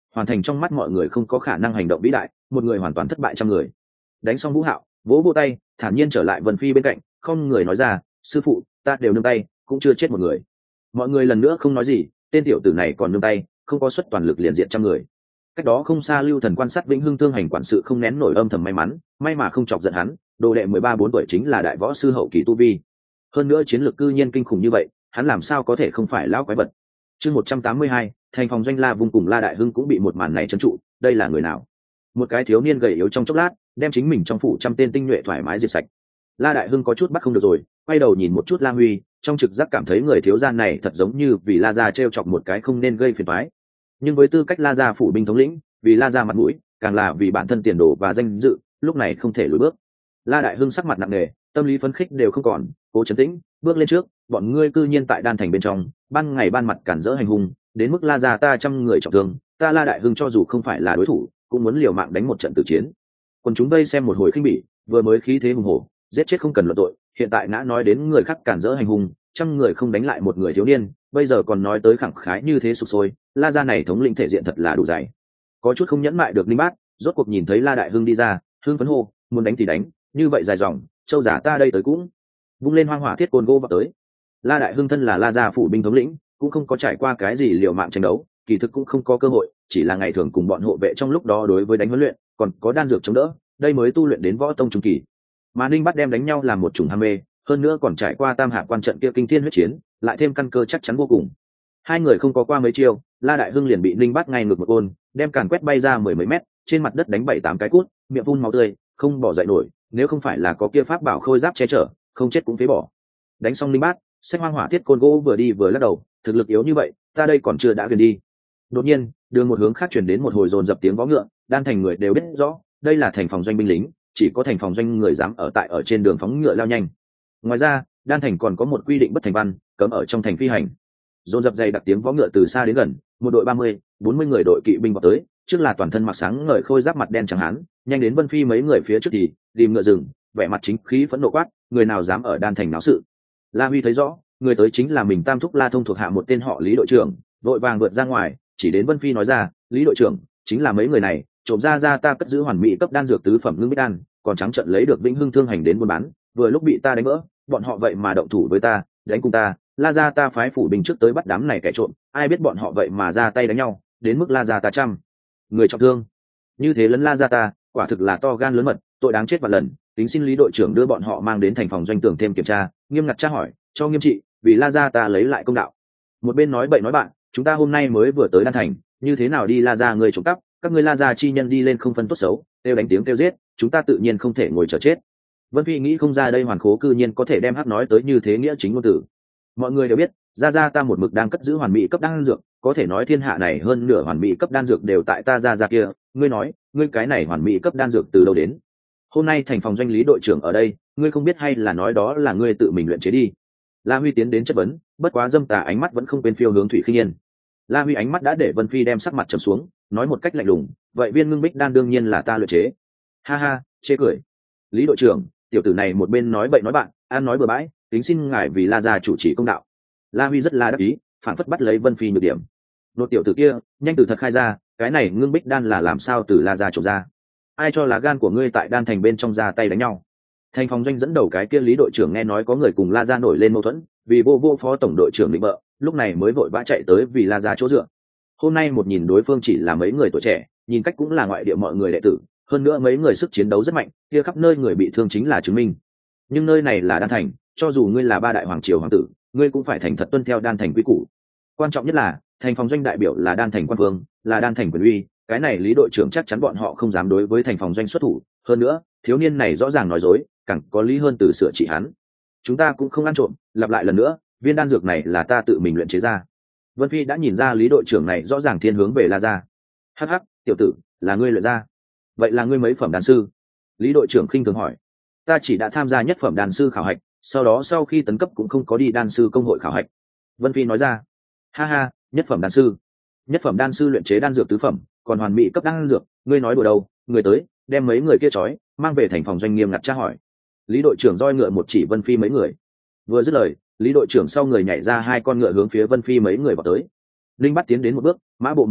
hoàn thành trong mắt mọi người không có khả năng hành động vĩ đại, một người hoàn toàn thất bại trăm người. Đánh xong Vũ Hạo vỗ vỗ tay, thản nhiên trở lại Vân Phi bên cạnh, không người nói ra, sư phụ, ta đều nương tay, cũng chưa chết một người. Mọi người lần nữa không nói gì, tên tiểu tử này còn nương tay, không có xuất toàn lực liền diện trăm người. Cách đó không xa Lưu Thần quan sát Vĩnh Hưng thương hành quản sự không nén nổi âm thầm may mắn, may mà không chọc giận hắn, đồ đệ mười ba bốn tuổi chính là đại võ sư hậu kỳ tu vi. Hơn nữa chiến lược cư nhiên kinh khủng như vậy, hắn làm sao có thể không phải lão quái vật. Chương một trăm tám mươi hai, thành phòng doanh La Vung cùng La Đại Hưng cũng bị một màn này trấn trụ, đây là người nào? Một cái thiếu niên gầy yếu trong chốc lát, đem chính mình trong phủ trăm tên tinh nhuệ thoải mái diệt sạch. La Đại Hưng có chút bắt không được rồi, quay đầu nhìn một chút La Huy, trong trực giác cảm thấy người thiếu gia này thật giống như vì La gia trêu chọc một cái không nên gây phiền toái. Nhưng với tư cách La gia phủ binh thống lĩnh, vì La gia mặt mũi, càng là vì bản thân tiền đồ và danh dự, lúc này không thể lùi bước. La Đại Hưng sắc mặt nặng nề, tâm lý phấn khích đều không còn, cố trấn tĩnh, bước lên trước, bọn ngươi cư nhiên tại đan thành bên trong, ban ngày ban mặt cản rỡ hành hung, đến mức La gia ta trăm người trọng thương, ta La Đại Hưng cho dù không phải là đối thủ, cũng muốn liều mạng đánh một trận tử chiến. Còn chúng vây xem một hồi khinh bỉ, vừa mới khí thế hùng hổ, giết chết không cần luận tội, hiện tại ngã nói đến người khác cản rỡ hành hung, trăm người không đánh lại một người thiếu niên, bây giờ còn nói tới khẳng khái như thế sục sôi, La gia này thống lĩnh thể diện thật là đủ dày. Có chút không nhẫn mại được Linh Bác, rốt cuộc nhìn thấy La Đại Hưng đi ra, hưng phấn hô, muốn đánh thì đánh, như vậy dài dòng, châu giả ta đây tới cũng. Vung lên hoang hỏa thiết côn gỗ vào tới. La Đại Hưng thân là La gia phủ binh thống lĩnh, cũng không có trải qua cái gì liều mạng tranh đấu, kỳ thực cũng không có cơ hội, chỉ là ngày thường cùng bọn hộ vệ trong lúc đó đối với đánh huấn luyện, còn có đan dược chống đỡ, đây mới tu luyện đến võ tông trung kỳ. Mà Ninh Bắt đem đánh nhau làm một chủng ham mê, hơn nữa còn trải qua tam hạ quan trận kia kinh thiên huyết chiến, lại thêm căn cơ chắc chắn vô cùng. Hai người không có qua mấy chiêu, La Đại Hưng liền bị Ninh Bắt ngay ngược một côn, đem càn quét bay ra mười mấy mét, trên mặt đất đánh bảy tám cái cút, miệng phun máu tươi, không bỏ dậy nổi, nếu không phải là có kia pháp bảo khôi giáp che chở, không chết cũng phế bỏ. Đánh xong Ninh Bát, xách hoang hỏa thiết côn gỗ vừa đi vừa lắc đầu, thực lực yếu như vậy, ta đây còn chưa đã gần đi. Đột nhiên, đường một hướng khác truyền đến một hồi dồn dập tiếng vó ngựa, đan thành người đều biết rõ, đây là thành phòng doanh binh lính, chỉ có thành phòng doanh người dám ở tại ở trên đường phóng ngựa lao nhanh. Ngoài ra, đan thành còn có một quy định bất thành văn, cấm ở trong thành phi hành. Dồn dập dày đặc tiếng vó ngựa từ xa đến gần, một đội ba mươi, bốn mươi người đội kỵ binh vào tới, trước là toàn thân mặc sáng ngời khôi giáp mặt đen trắng hán, nhanh đến Vân Phi mấy người phía trước thì tìm ngựa rừng, vẻ mặt chính khí phẫn nộ quát, người nào dám ở đan thành náo sự. La Huy thấy rõ, người tới chính là mình Tam thúc La Thông thuộc hạ một tên họ Lý đội trưởng, vội vàng vượt ra ngoài, chỉ đến Vân Phi nói ra, Lý đội trưởng, chính là mấy người này, trộm ra ra ta cất giữ hoàn mỹ cấp đan dược tứ phẩm ngưng bích đan, còn trắng trợn lấy được Vĩnh Hưng thương hành đến buôn bán, vừa lúc bị ta đánh vỡ, bọn họ vậy mà động thủ với ta, đánh cùng ta, La gia ta phái phủ binh trước tới bắt đám này kẻ trộm, ai biết bọn họ vậy mà ra tay đánh nhau, đến mức La gia ta trăm người trọng thương. Như thế lấn La gia ta, quả thực là to gan lớn mật, tội đáng chết vạn lần, tính xin Lý đội trưởng đưa bọn họ mang đến thành phòng doanh tưởng thêm kiểm tra, nghiêm ngặt tra hỏi, cho nghiêm trị, vì La gia ta lấy lại công đạo. Một bên nói bậy nói bạn, chúng ta hôm nay mới vừa tới đan thành, như thế nào đi La gia người trộm cắp, các ngươi La gia chi nhân đi lên không phân tốt xấu, kêu đánh tiếng kêu giết, chúng ta tự nhiên không thể ngồi chờ chết. Vân Phi nghĩ không ra đây hoàn khố cư nhiên có thể đem hắc nói tới như thế nghĩa chính ngôn tử. Mọi người đều biết, gia gia ta một mực đang cất giữ hoàn mỹ cấp đan dược, có thể nói thiên hạ này hơn nửa hoàn mỹ cấp đan dược đều tại ta gia gia kia, ngươi nói, ngươi cái này hoàn mỹ cấp đan dược từ đâu đến? Hôm nay thành phòng doanh Lý đội trưởng ở đây, ngươi không biết hay là nói đó là ngươi tự mình luyện chế đi? La Huy tiến đến chất vấn, bất quá dâm tà ánh mắt vẫn không quên phiêu hướng Thủy Khinh Yên. La Huy ánh mắt đã để Vân Phi đem sắc mặt trầm xuống, nói một cách lạnh lùng, vậy viên ngưng bích đan đương nhiên là ta luyện chế. Ha ha, chê cười. Lý đội trưởng, tiểu tử này một bên nói bậy nói bạn, ăn nói bừa bãi, kính xin ngài vì La gia chủ trì công đạo. La Huy rất là đắc ý, phản phất bắt lấy Vân Phi nhược điểm. Nốt tiểu tử kia, nhanh từ thật khai ra, cái này ngưng bích đan là làm sao từ La gia trộm ra? Ai cho lá gan của ngươi tại đan thành bên trong ra tay đánh nhau? Thành phòng doanh dẫn đầu cái kia Lý đội trưởng nghe nói có người cùng La gia nổi lên mâu thuẫn, vì vô vô phó tổng đội trưởng định bợ, lúc này mới vội vã chạy tới vì La gia chỗ dựa. Hôm nay một nhìn đối phương chỉ là mấy người tuổi trẻ, nhìn cách cũng là ngoại địa mọi người đệ tử, hơn nữa mấy người sức chiến đấu rất mạnh, kia khắp nơi người bị thương chính là chứng minh. Nhưng nơi này là đan thành, cho dù ngươi là ba đại hoàng triều hoàng tử, ngươi cũng phải thành thật tuân theo đan thành quy củ. Quan trọng nhất là, thành phòng doanh đại biểu là đan thành quan vương, là đan thành quyền uy, cái này Lý đội trưởng chắc chắn bọn họ không dám đối với thành phòng doanh xuất thủ. Hơn nữa, thiếu niên này rõ ràng nói dối, càng có lý hơn từ sửa trị hắn. Chúng ta cũng không ăn trộm, lặp lại lần nữa, viên đan dược này là ta tự mình luyện chế ra. Vân Phi đã nhìn ra Lý đội trưởng này rõ ràng thiên hướng về La gia. Hắc hắc, tiểu tử, là ngươi luyện ra? Vậy là ngươi mấy phẩm đan sư? Lý đội trưởng khinh thường hỏi. Ta chỉ đã tham gia nhất phẩm đan sư khảo hạch, sau đó sau khi tấn cấp cũng không có đi đan sư công hội khảo hạch. Vân Phi nói ra. Ha ha, nhất phẩm đan sư, nhất phẩm đan sư luyện chế đan dược tứ phẩm, còn hoàn mỹ cấp đan dược, ngươi nói đùa đâu? Người tới, đem mấy người kia trói, mang về thành phòng doanh nghiêm ngặt tra hỏi. Lý đội trưởng roi ngựa một chỉ Vân Phi mấy người. Vừa dứt lời, Lý đội trưởng sau người nhảy ra hai con ngựa hướng phía Vân Phi mấy người vào tới. Linh bắt tiến đến một bước, mã bộ một đâm,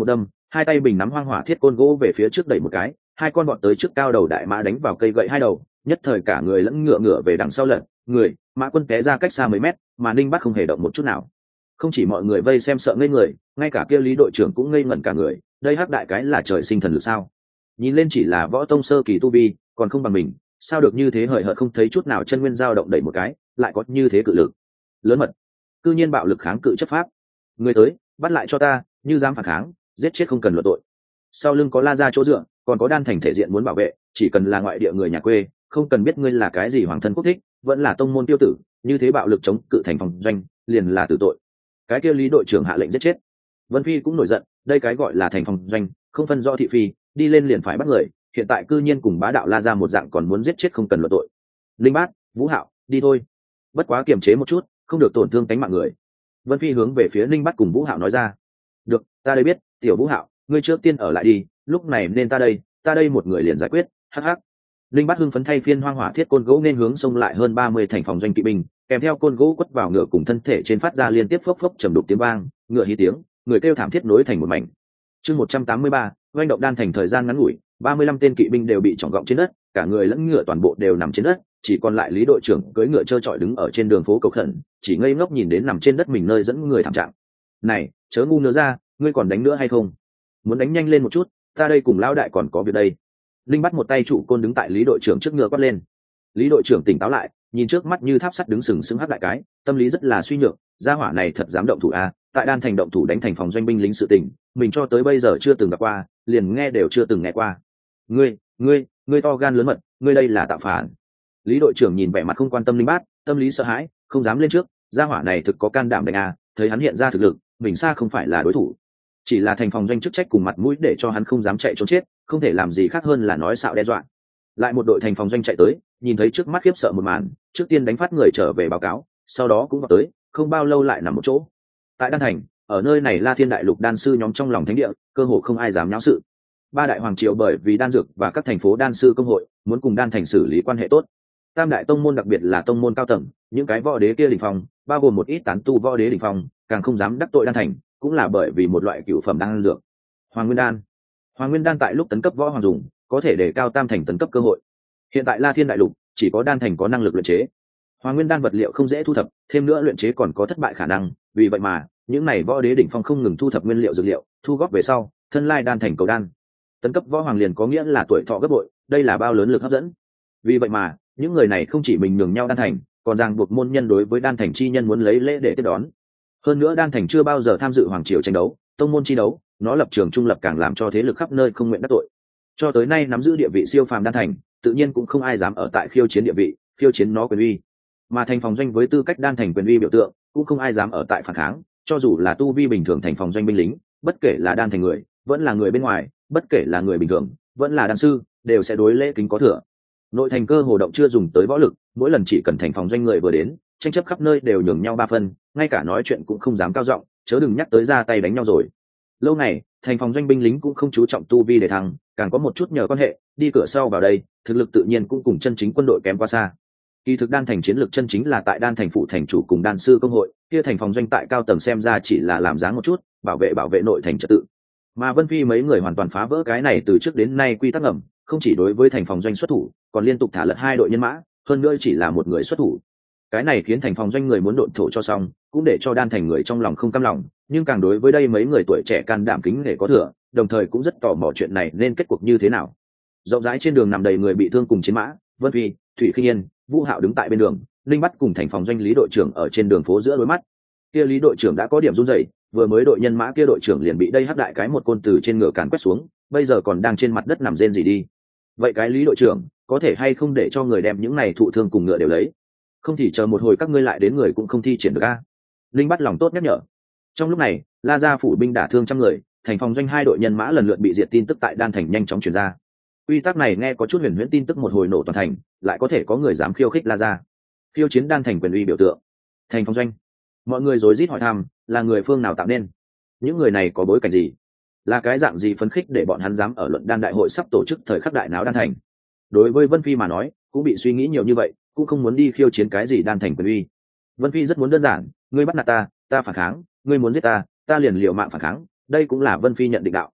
hai tay bình nắm hoang hỏa thiết côn gỗ về phía trước đẩy một cái, hai con bọn tới trước cao đầu đại mã đánh vào cây gậy hai đầu, nhất thời cả người lẫn ngựa ngựa về đằng sau lật người, mã quân té ra cách xa mấy mét, mà Ninh Bắc không hề động một chút nào. Không chỉ mọi người vây xem sợ ngây người, ngay cả kia Lý đội trưởng cũng ngây ngẩn cả người, đây hắc đại cái là trời sinh thần lực sao? Nhìn lên chỉ là võ tông sơ kỳ tu vi, còn không bằng mình, sao được như thế hời hợt không thấy chút nào chân nguyên dao động đẩy một cái, lại có như thế cự lực lớn mật, cư nhiên bạo lực kháng cự chấp pháp. Người tới, bắt lại cho ta, như dám phản kháng, giết chết không cần luận tội. Sau lưng có La Gia chỗ dựa, còn có Đan Thành thể diện muốn bảo vệ, chỉ cần là ngoại địa người nhà quê, không cần biết ngươi là cái gì hoàng thân quốc thích, vẫn là tông môn tiêu tử, như thế bạo lực chống cự thành phòng doanh, liền là tử tội. Cái kia Lý đội trưởng hạ lệnh giết chết. Vân Phi cũng nổi giận, đây cái gọi là thành phòng doanh, không phân rõ thị phi, đi lên liền phải bắt người, hiện tại cư nhiên cùng bá đạo La Gia một dạng còn muốn giết chết không cần luận tội. Linh Bát, Vũ Hạo, đi thôi. Bất quá kiềm chế một chút, không được tổn thương cánh mạng người. Vân Phi hướng về phía Linh Bát cùng Vũ Hạo nói ra. Được, ta đây biết, tiểu Vũ Hạo, ngươi trước tiên ở lại đi, lúc này nên ta đây, ta đây một người liền giải quyết. Hắc hắc. Linh Bát hưng phấn thay phiên hoang hỏa thiết côn gỗ nên hướng xông lại hơn ba mươi thành phòng doanh kỵ binh, kèm theo côn gỗ quất vào ngựa cùng thân thể trên phát ra liên tiếp phốc phốc trầm đục tiếng vang, ngựa hí tiếng, người kêu thảm thiết nối thành một mảnh. Chương một trăm tám mươi ba, doanh động Đan Thành thời gian ngắn ngủi, ba mươi lăm tên kỵ binh đều bị trọng gọng trên đất, cả người lẫn ngựa toàn bộ đều nằm trên đất, chỉ còn lại Lý đội trưởng cưỡi ngựa trơ trọi đứng ở trên đường phố cầu khẩn, chỉ ngây ngốc nhìn đến nằm trên đất mình nơi dẫn người thảm trạng. Này, chớ ngu nữa ra, ngươi còn đánh nữa hay không? Muốn đánh nhanh lên một chút, ta đây cùng lão đại còn có việc đây. Linh bắt một tay trụ côn đứng tại Lý đội trưởng trước ngựa quát lên. Lý đội trưởng tỉnh táo lại, nhìn trước mắt như tháp sắt đứng sừng sững hắc đại cái, tâm lý rất là suy nhược, gia hỏa này thật dám động thủ a, tại Đan Thành động thủ đánh thành phòng doanh binh lính sự tình, mình cho tới bây giờ chưa từng gặp qua, liền nghe đều chưa từng nghe qua. Ngươi, ngươi, ngươi to gan lớn mật, ngươi đây là tạo phản. Lý đội trưởng nhìn vẻ mặt không quan tâm Linh Bát, tâm lý sợ hãi, không dám lên trước, gia hỏa này thực có can đảm đánh a, thấy hắn hiện ra thực lực, mình xa không phải là đối thủ. Chỉ là thành phòng doanh chức trách cùng mặt mũi để cho hắn không dám chạy trốn chết, không thể làm gì khác hơn là nói xạo đe dọa. Lại một đội thành phòng doanh chạy tới, nhìn thấy trước mắt khiếp sợ một màn, trước tiên đánh phát người trở về báo cáo, sau đó cũng vào tới, không bao lâu lại nằm một chỗ. Tại Đan Thành, ở nơi này La Thiên đại lục đan sư nhóm trong lòng thánh địa, cơ hồ không ai dám nháo sự. Ba đại hoàng triều bởi vì đan dược và các thành phố đan sư công hội muốn cùng Đan Thành xử lý quan hệ tốt. Tam đại tông môn đặc biệt là tông môn cao tầng, những cái võ đế kia đỉnh phong, bao gồm một ít tán tu võ đế đỉnh phong, càng không dám đắc tội Đan Thành, cũng là bởi vì một loại cửu phẩm đan dược, Hoàng Nguyên đan. Hoàng Nguyên đan tại lúc tấn cấp võ hoàng dùng, có thể để cao tam thành tấn cấp cơ hội. Hiện tại La Thiên đại lục chỉ có Đan Thành có năng lực luyện chế. Hoàng Nguyên đan vật liệu không dễ thu thập, thêm nữa luyện chế còn có thất bại khả năng, vì vậy mà những này võ đế đỉnh phong không ngừng thu thập nguyên liệu dược liệu, thu góp về sau, thân lai Đan Thành cầu đan. Tấn cấp võ hoàng liền có nghĩa là tuổi thọ gấp bội, đây là bao lớn lực hấp dẫn. Vì vậy mà những người này không chỉ mình nhường nhau Đan Thành, còn ràng buộc môn nhân đối với Đan Thành chi nhân muốn lấy lễ để tiếp đón. Hơn nữa Đan Thành chưa bao giờ tham dự hoàng triều tranh đấu, tông môn chi đấu, nó lập trường trung lập càng làm cho thế lực khắp nơi không nguyện đắc tội. Cho tới nay nắm giữ địa vị siêu phàm Đan Thành, tự nhiên cũng không ai dám ở tại khiêu chiến địa vị, khiêu chiến nó quyền uy. Mà thành phòng doanh với tư cách Đan Thành quyền uy biểu tượng, cũng không ai dám ở tại phản kháng, cho dù là tu vi bình thường thành phòng doanh binh lính, bất kể là Đan Thành người, vẫn là người bên ngoài, bất kể là người bình thường, vẫn là đan sư, đều sẽ đối lễ kính có thừa. Nội thành cơ hồ động chưa dùng tới võ lực, mỗi lần chỉ cần thành phòng doanh người vừa đến, tranh chấp khắp nơi đều nhường nhau ba phân, ngay cả nói chuyện cũng không dám cao giọng, chớ đừng nhắc tới ra tay đánh nhau rồi. Lâu này, thành phòng doanh binh lính cũng không chú trọng tu vi để thăng, càng có một chút nhờ quan hệ, đi cửa sau vào đây, thực lực tự nhiên cũng cùng chân chính quân đội kém quá xa. Kỳ thực Đan Thành chiến lược chân chính là tại Đan Thành phụ thành chủ cùng đan sư công hội, kia thành phòng doanh tại cao tầng xem ra chỉ là làm dáng một chút, bảo vệ bảo vệ nội thành trật tự. Mà Vân Phi mấy người hoàn toàn phá vỡ cái này từ trước đến nay quy tắc ngầm, không chỉ đối với thành phòng doanh xuất thủ, còn liên tục thả lật hai đội nhân mã, hơn nữa chỉ là một người xuất thủ. Cái này khiến thành phòng doanh người muốn độn thổ cho xong, cũng để cho Đan Thành người trong lòng không cam lòng, nhưng càng đối với đây mấy người tuổi trẻ can đảm kính nể có thừa, đồng thời cũng rất tò mò chuyện này nên kết cuộc như thế nào. Rộng rãi trên đường nằm đầy người bị thương cùng chiến mã, Vân Phi, Thủy Khinh Yên, Vũ Hạo đứng tại bên đường, Linh Bắt cùng thành phòng doanh Lý đội trưởng ở trên đường phố giữa đôi mắt. Kia Lý đội trưởng đã có điểm run rẩy, vừa mới đội nhân mã kia đội trưởng liền bị đây hắc đại cái một côn từ trên ngựa càn quét xuống, bây giờ còn đang trên mặt đất nằm rên gì đi. Vậy cái Lý đội trưởng có thể hay không để cho người đem những này thụ thương cùng ngựa đều lấy, không thì chờ một hồi các ngươi lại đến người cũng không thi triển được a. Linh Bắt lòng tốt nhắc nhở. Trong lúc này, La Gia phủ binh đả thương trăm người, thành phòng doanh hai đội nhân mã lần lượt bị diệt, tin tức tại Đan Thành nhanh chóng truyền ra. Quy tắc này nghe có chút huyền huyễn, tin tức một hồi nổ toàn thành, lại có thể có người dám khiêu khích La Gia, khiêu chiến Đan Thành quyền uy biểu tượng. Thành phòng doanh, mọi người rối rít hỏi thăm, là người phương nào tạo nên, những người này có bối cảnh gì, là cái dạng gì phấn khích để bọn hắn dám ở luận đan đại hội sắp tổ chức thời khắc đại náo Đan Thành. Đối với Vân Phi mà nói, cũng bị suy nghĩ nhiều như vậy, cũng không muốn đi khiêu chiến cái gì Đan Thành quyền uy. Vân Phi rất muốn đơn giản, ngươi bắt nạt ta, ta phản kháng, ngươi muốn giết ta, ta liền liều mạng phản kháng, đây cũng là Vân Phi nhận định đạo.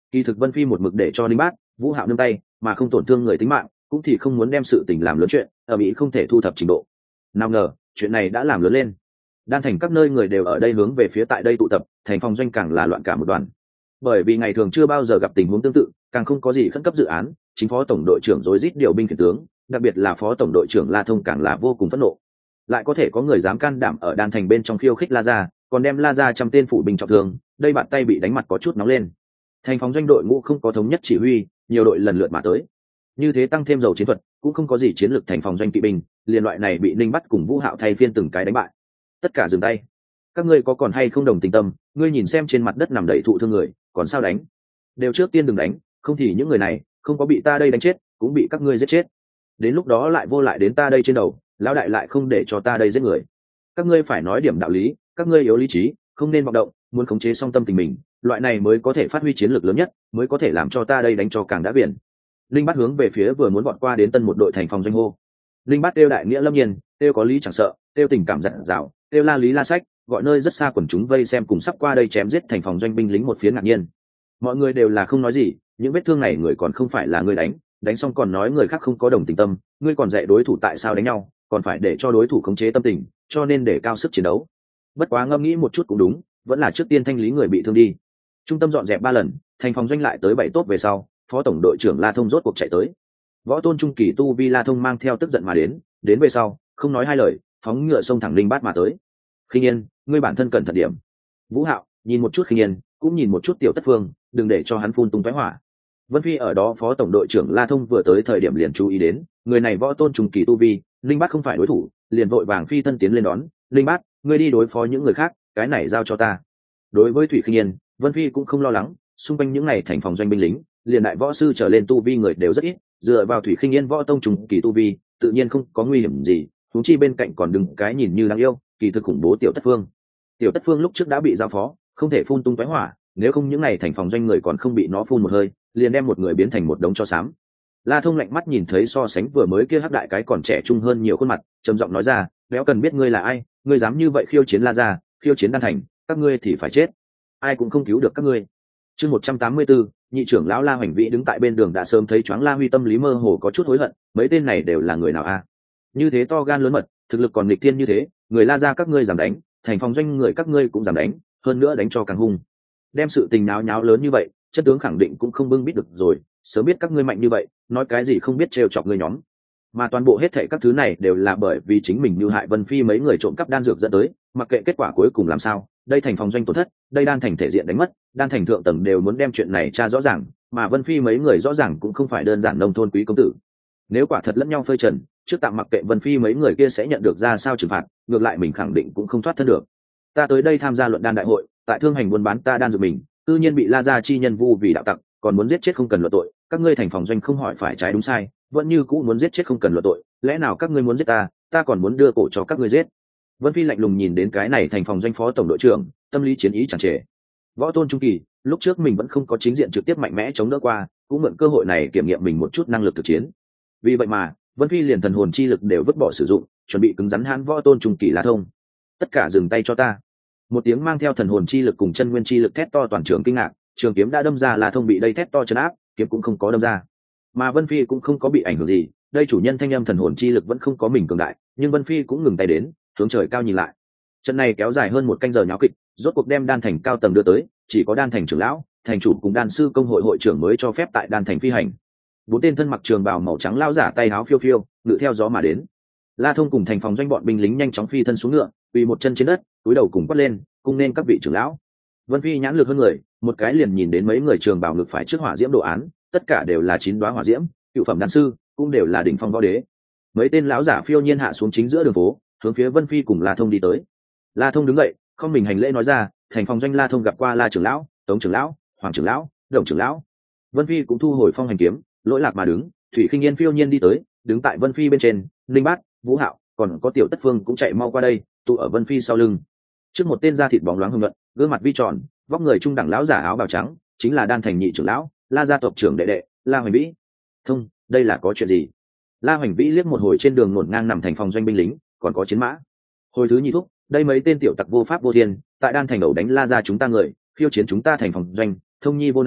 Kỳ thực Vân Phi một mực để cho Linh Bát, Vũ Hạo nương tay, mà không tổn thương người tính mạng, cũng thì không muốn đem sự tình làm lớn chuyện, ở mỹ không thể thu thập trình độ. Nào ngờ, chuyện này đã làm lớn lên. Đan thành các nơi người đều ở đây hướng về phía tại đây tụ tập, thành phòng doanh càng là loạn cả một đoàn. Bởi vì ngày thường chưa bao giờ gặp tình huống tương tự, càng không có gì khẩn cấp dự án, chính phó tổng đội trưởng rối rít điều binh khiển tướng, đặc biệt là phó tổng đội trưởng La Thông càng là vô cùng phẫn nộ. Lại có thể có người dám can đảm ở Đan thành bên trong khiêu khích La gia, còn đem La gia trăm tên phủ binh trọng thương, đây bạn tay bị đánh mặt có chút nóng lên. Thành phòng doanh đội ngũ không có thống nhất chỉ huy, nhiều đội lần lượt mà tới. Như thế tăng thêm dầu chiến thuật, cũng không có gì chiến lược thành phòng doanh kỵ binh, liền loại này bị Ninh Bắt cùng Vũ Hạo thay phiên từng cái đánh bại. Tất cả dừng tay. Các ngươi có còn hay không đồng tình tâm, ngươi nhìn xem trên mặt đất nằm đầy thụ thương người, còn sao đánh? Đều trước tiên đừng đánh, không thì những người này không có bị ta đây đánh chết, cũng bị các ngươi giết chết. Đến lúc đó lại vô lại đến ta đây trên đầu, lão đại lại không để cho ta đây giết người. Các ngươi phải nói điểm đạo lý, các ngươi yếu lý trí, không nên vọng động, muốn khống chế song tâm tình mình, loại này mới có thể phát huy chiến lược lớn nhất, mới có thể làm cho ta đây đánh cho càng đã biển. Linh Bát hướng về phía vừa muốn vọt qua đến tân một đội thành phòng doanh hô. Linh Bát kêu đại nghĩa lâm nhiên, kêu có lý chẳng sợ, kêu tình cảm dặn dào, kêu la lý la sách, gọi nơi rất xa quần chúng vây xem cùng sắp qua đây chém giết thành phòng doanh binh lính một phía ngạc nhiên. Mọi người đều là không nói gì, những vết thương này người còn không phải là người đánh, đánh xong còn nói người khác không có đồng tình tâm, ngươi còn dạy đối thủ tại sao đánh nhau, còn phải để cho đối thủ khống chế tâm tình, cho nên để cao sức chiến đấu. Bất quá ngẫm nghĩ một chút cũng đúng, vẫn là trước tiên thanh lý người bị thương đi. Trung tâm dọn dẹp ba lần, thành phòng doanh lại tới bảy tốt về sau, phó tổng đội trưởng La Thông rốt cuộc chạy tới. Võ tôn trung kỳ tu vi La Thông mang theo tức giận mà đến, đến về sau không nói hai lời, phóng ngựa xông thẳng Linh Bát mà tới. Khinh Yên, ngươi bản thân cẩn thận điểm. Vũ Hạo nhìn một chút Khinh Yên, cũng nhìn một chút Tiểu Tất Phương, đừng để cho hắn phun tung tóe hỏa. Vân Phi ở đó phó tổng đội trưởng La Thông vừa tới thời điểm liền chú ý đến, người này võ tôn trung kỳ tu vi, Linh Bát không phải đối thủ, liền vội vàng phi thân tiến lên đón. Linh Bát, ngươi đi đối phó những người khác, cái này giao cho ta. Đối với Thủy Khinh Yên, Vân Phi cũng không lo lắng, xung quanh những này thành phòng doanh binh lính, liền đại võ sư trở lên tu vi người đều rất ít, dựa vào Thủy Khinh Yên võ tông trùng kỳ tu vi, tự nhiên không có nguy hiểm gì, huống chi bên cạnh còn đứng cái nhìn như đáng yêu, kỳ thực khủng bố Tiểu Tất Phương. Tiểu Tất Phương lúc trước đã bị giao phó, không thể phun tung tóe hỏa, nếu không những này thành phòng doanh người còn không bị nó phun một hơi, liền đem một người biến thành một đống tro xám. La Thông lạnh mắt nhìn thấy so sánh vừa mới kia hắc đại cái còn trẻ trung hơn nhiều khuôn mặt, trầm giọng nói ra, béo cần biết ngươi là ai, ngươi dám như vậy khiêu chiến La gia, khiêu chiến Đan thành, các ngươi thì phải chết, ai cũng không cứu được các ngươi. Chương một trăm tám mươi tư, nhị trưởng lão La Hoành Vĩ đứng tại bên đường đã sớm thấy choáng La Huy tâm lý mơ hồ có chút hối hận, mấy tên này đều là người nào a? Như thế to gan lớn mật, thực lực còn nghịch thiên như thế, người La gia các ngươi dám đánh, thành phòng doanh người các ngươi cũng dám đánh, hơn nữa đánh cho càng hung. Đem sự tình náo nháo lớn như vậy, chất tướng khẳng định cũng không bưng bít được rồi, sớm biết các ngươi mạnh như vậy, nói cái gì không biết trêu chọc ngươi nhóm. Mà toàn bộ hết thảy các thứ này đều là bởi vì chính mình như hại Vân Phi mấy người trộm cắp đan dược dẫn tới, mặc kệ kết quả cuối cùng làm sao, đây thành phòng doanh tổn thất, đây đan thành thể diện đánh mất, đan thành thượng tầng đều muốn đem chuyện này tra rõ ràng, mà Vân Phi mấy người rõ ràng cũng không phải đơn giản nông thôn quý công tử. Nếu quả thật lẫn nhau phơi trần, trước tạm mặc kệ Vân Phi mấy người kia sẽ nhận được ra sao trừng phạt, ngược lại mình khẳng định cũng không thoát thân được. Ta tới đây tham gia luận đan đại hội, tại thương hành buôn bán ta đan dược mình, tự nhiên bị La gia chi nhân vu vì đạo tặc, còn muốn giết chết không cần luận tội, các ngươi thành phòng doanh không hỏi phải trái đúng sai, vẫn như cũ muốn giết chết không cần luận tội, lẽ nào các ngươi muốn giết ta, ta còn muốn đưa cổ cho các ngươi giết. Vân Phi lạnh lùng nhìn đến cái này thành phòng doanh phó tổng đội trưởng, tâm lý chiến ý tràn trề. Võ tôn trung kỳ, lúc trước mình vẫn không có chính diện trực tiếp mạnh mẽ chống đỡ qua, cũng mượn cơ hội này kiểm nghiệm mình một chút năng lực thực chiến. Vì vậy mà, Vân Phi liền thần hồn chi lực đều vứt bỏ sử dụng, chuẩn bị cứng rắn hãn võ tôn trung kỳ La Thông. Tất cả dừng tay cho ta. Một tiếng mang theo thần hồn chi lực cùng chân nguyên chi lực thét to toàn trường kinh ngạc, trường kiếm đã đâm ra La Thông bị đây thét to trấn áp, kiếm cũng không có đâm ra. Mà Vân Phi cũng không có bị ảnh hưởng gì, đây chủ nhân thanh âm thần hồn chi lực vẫn không có mình cường đại, nhưng Vân Phi cũng ngừng tay đến, hướng trời cao nhìn lại. Trận này kéo dài hơn một canh giờ nháo kịch, rốt cuộc đem đan thành cao tầng đưa tới, chỉ có đan thành trưởng lão, thành chủ cùng đan sư công hội hội trưởng mới cho phép tại đan thành phi hành. Bốn tên thân mặc trường bào màu trắng lão giả tay áo phiêu phiêu, ngự theo gió mà đến. La Thông cùng thành phòng doanh bọn binh lính nhanh chóng phi thân xuống ngựa, quỳ một chân trên đất, cúi đầu cùng quát lên, cung nên các vị trưởng lão. Vân Phi nhãn lực hơn người, một cái liền nhìn đến mấy người trường bào ngực phải trước hỏa diễm đồ án, tất cả đều là chín đóa hỏa diễm, cựu phẩm đan sư, cũng đều là đỉnh phong võ đế. Mấy tên lão giả phiêu nhiên hạ xuống chính giữa đường phố, hướng phía Vân Phi cùng La Thông đi tới. La Thông đứng dậy, không mình hành lễ nói ra, thành phòng doanh La Thông gặp qua La trưởng lão, Tống trưởng lão, Hoàng trưởng lão, Đồng trưởng lão. Vân Phi cũng thu hồi phong hành kiếm, lỗi lạc mà đứng. Thủy Khinh Yên phiêu nhiên đi tới, đứng tại Vân Phi bên trên, Linh Bát, Vũ Hạo, còn có Tiểu Tất Phương cũng chạy mau qua đây, tụ ở Vân Phi sau lưng. Trước một tên da thịt bóng loáng hùng luận, gương mặt vi tròn, vóc người trung đẳng lão giả áo bào trắng, chính là đan thành nhị trưởng lão, La gia tộc trưởng đệ đệ, La Hoành Vĩ. Thông, đây là có chuyện gì? La Hoành Vĩ liếc một hồi trên đường ngổn ngang nằm thành phòng doanh binh lính, còn có chiến mã. Hồi thứ nhị thúc, đây mấy tên tiểu tặc vô pháp vô thiên, tại đan thành đầu đánh La gia chúng ta người, khiêu chiến chúng ta thành phòng doanh, thông nhi vô năng,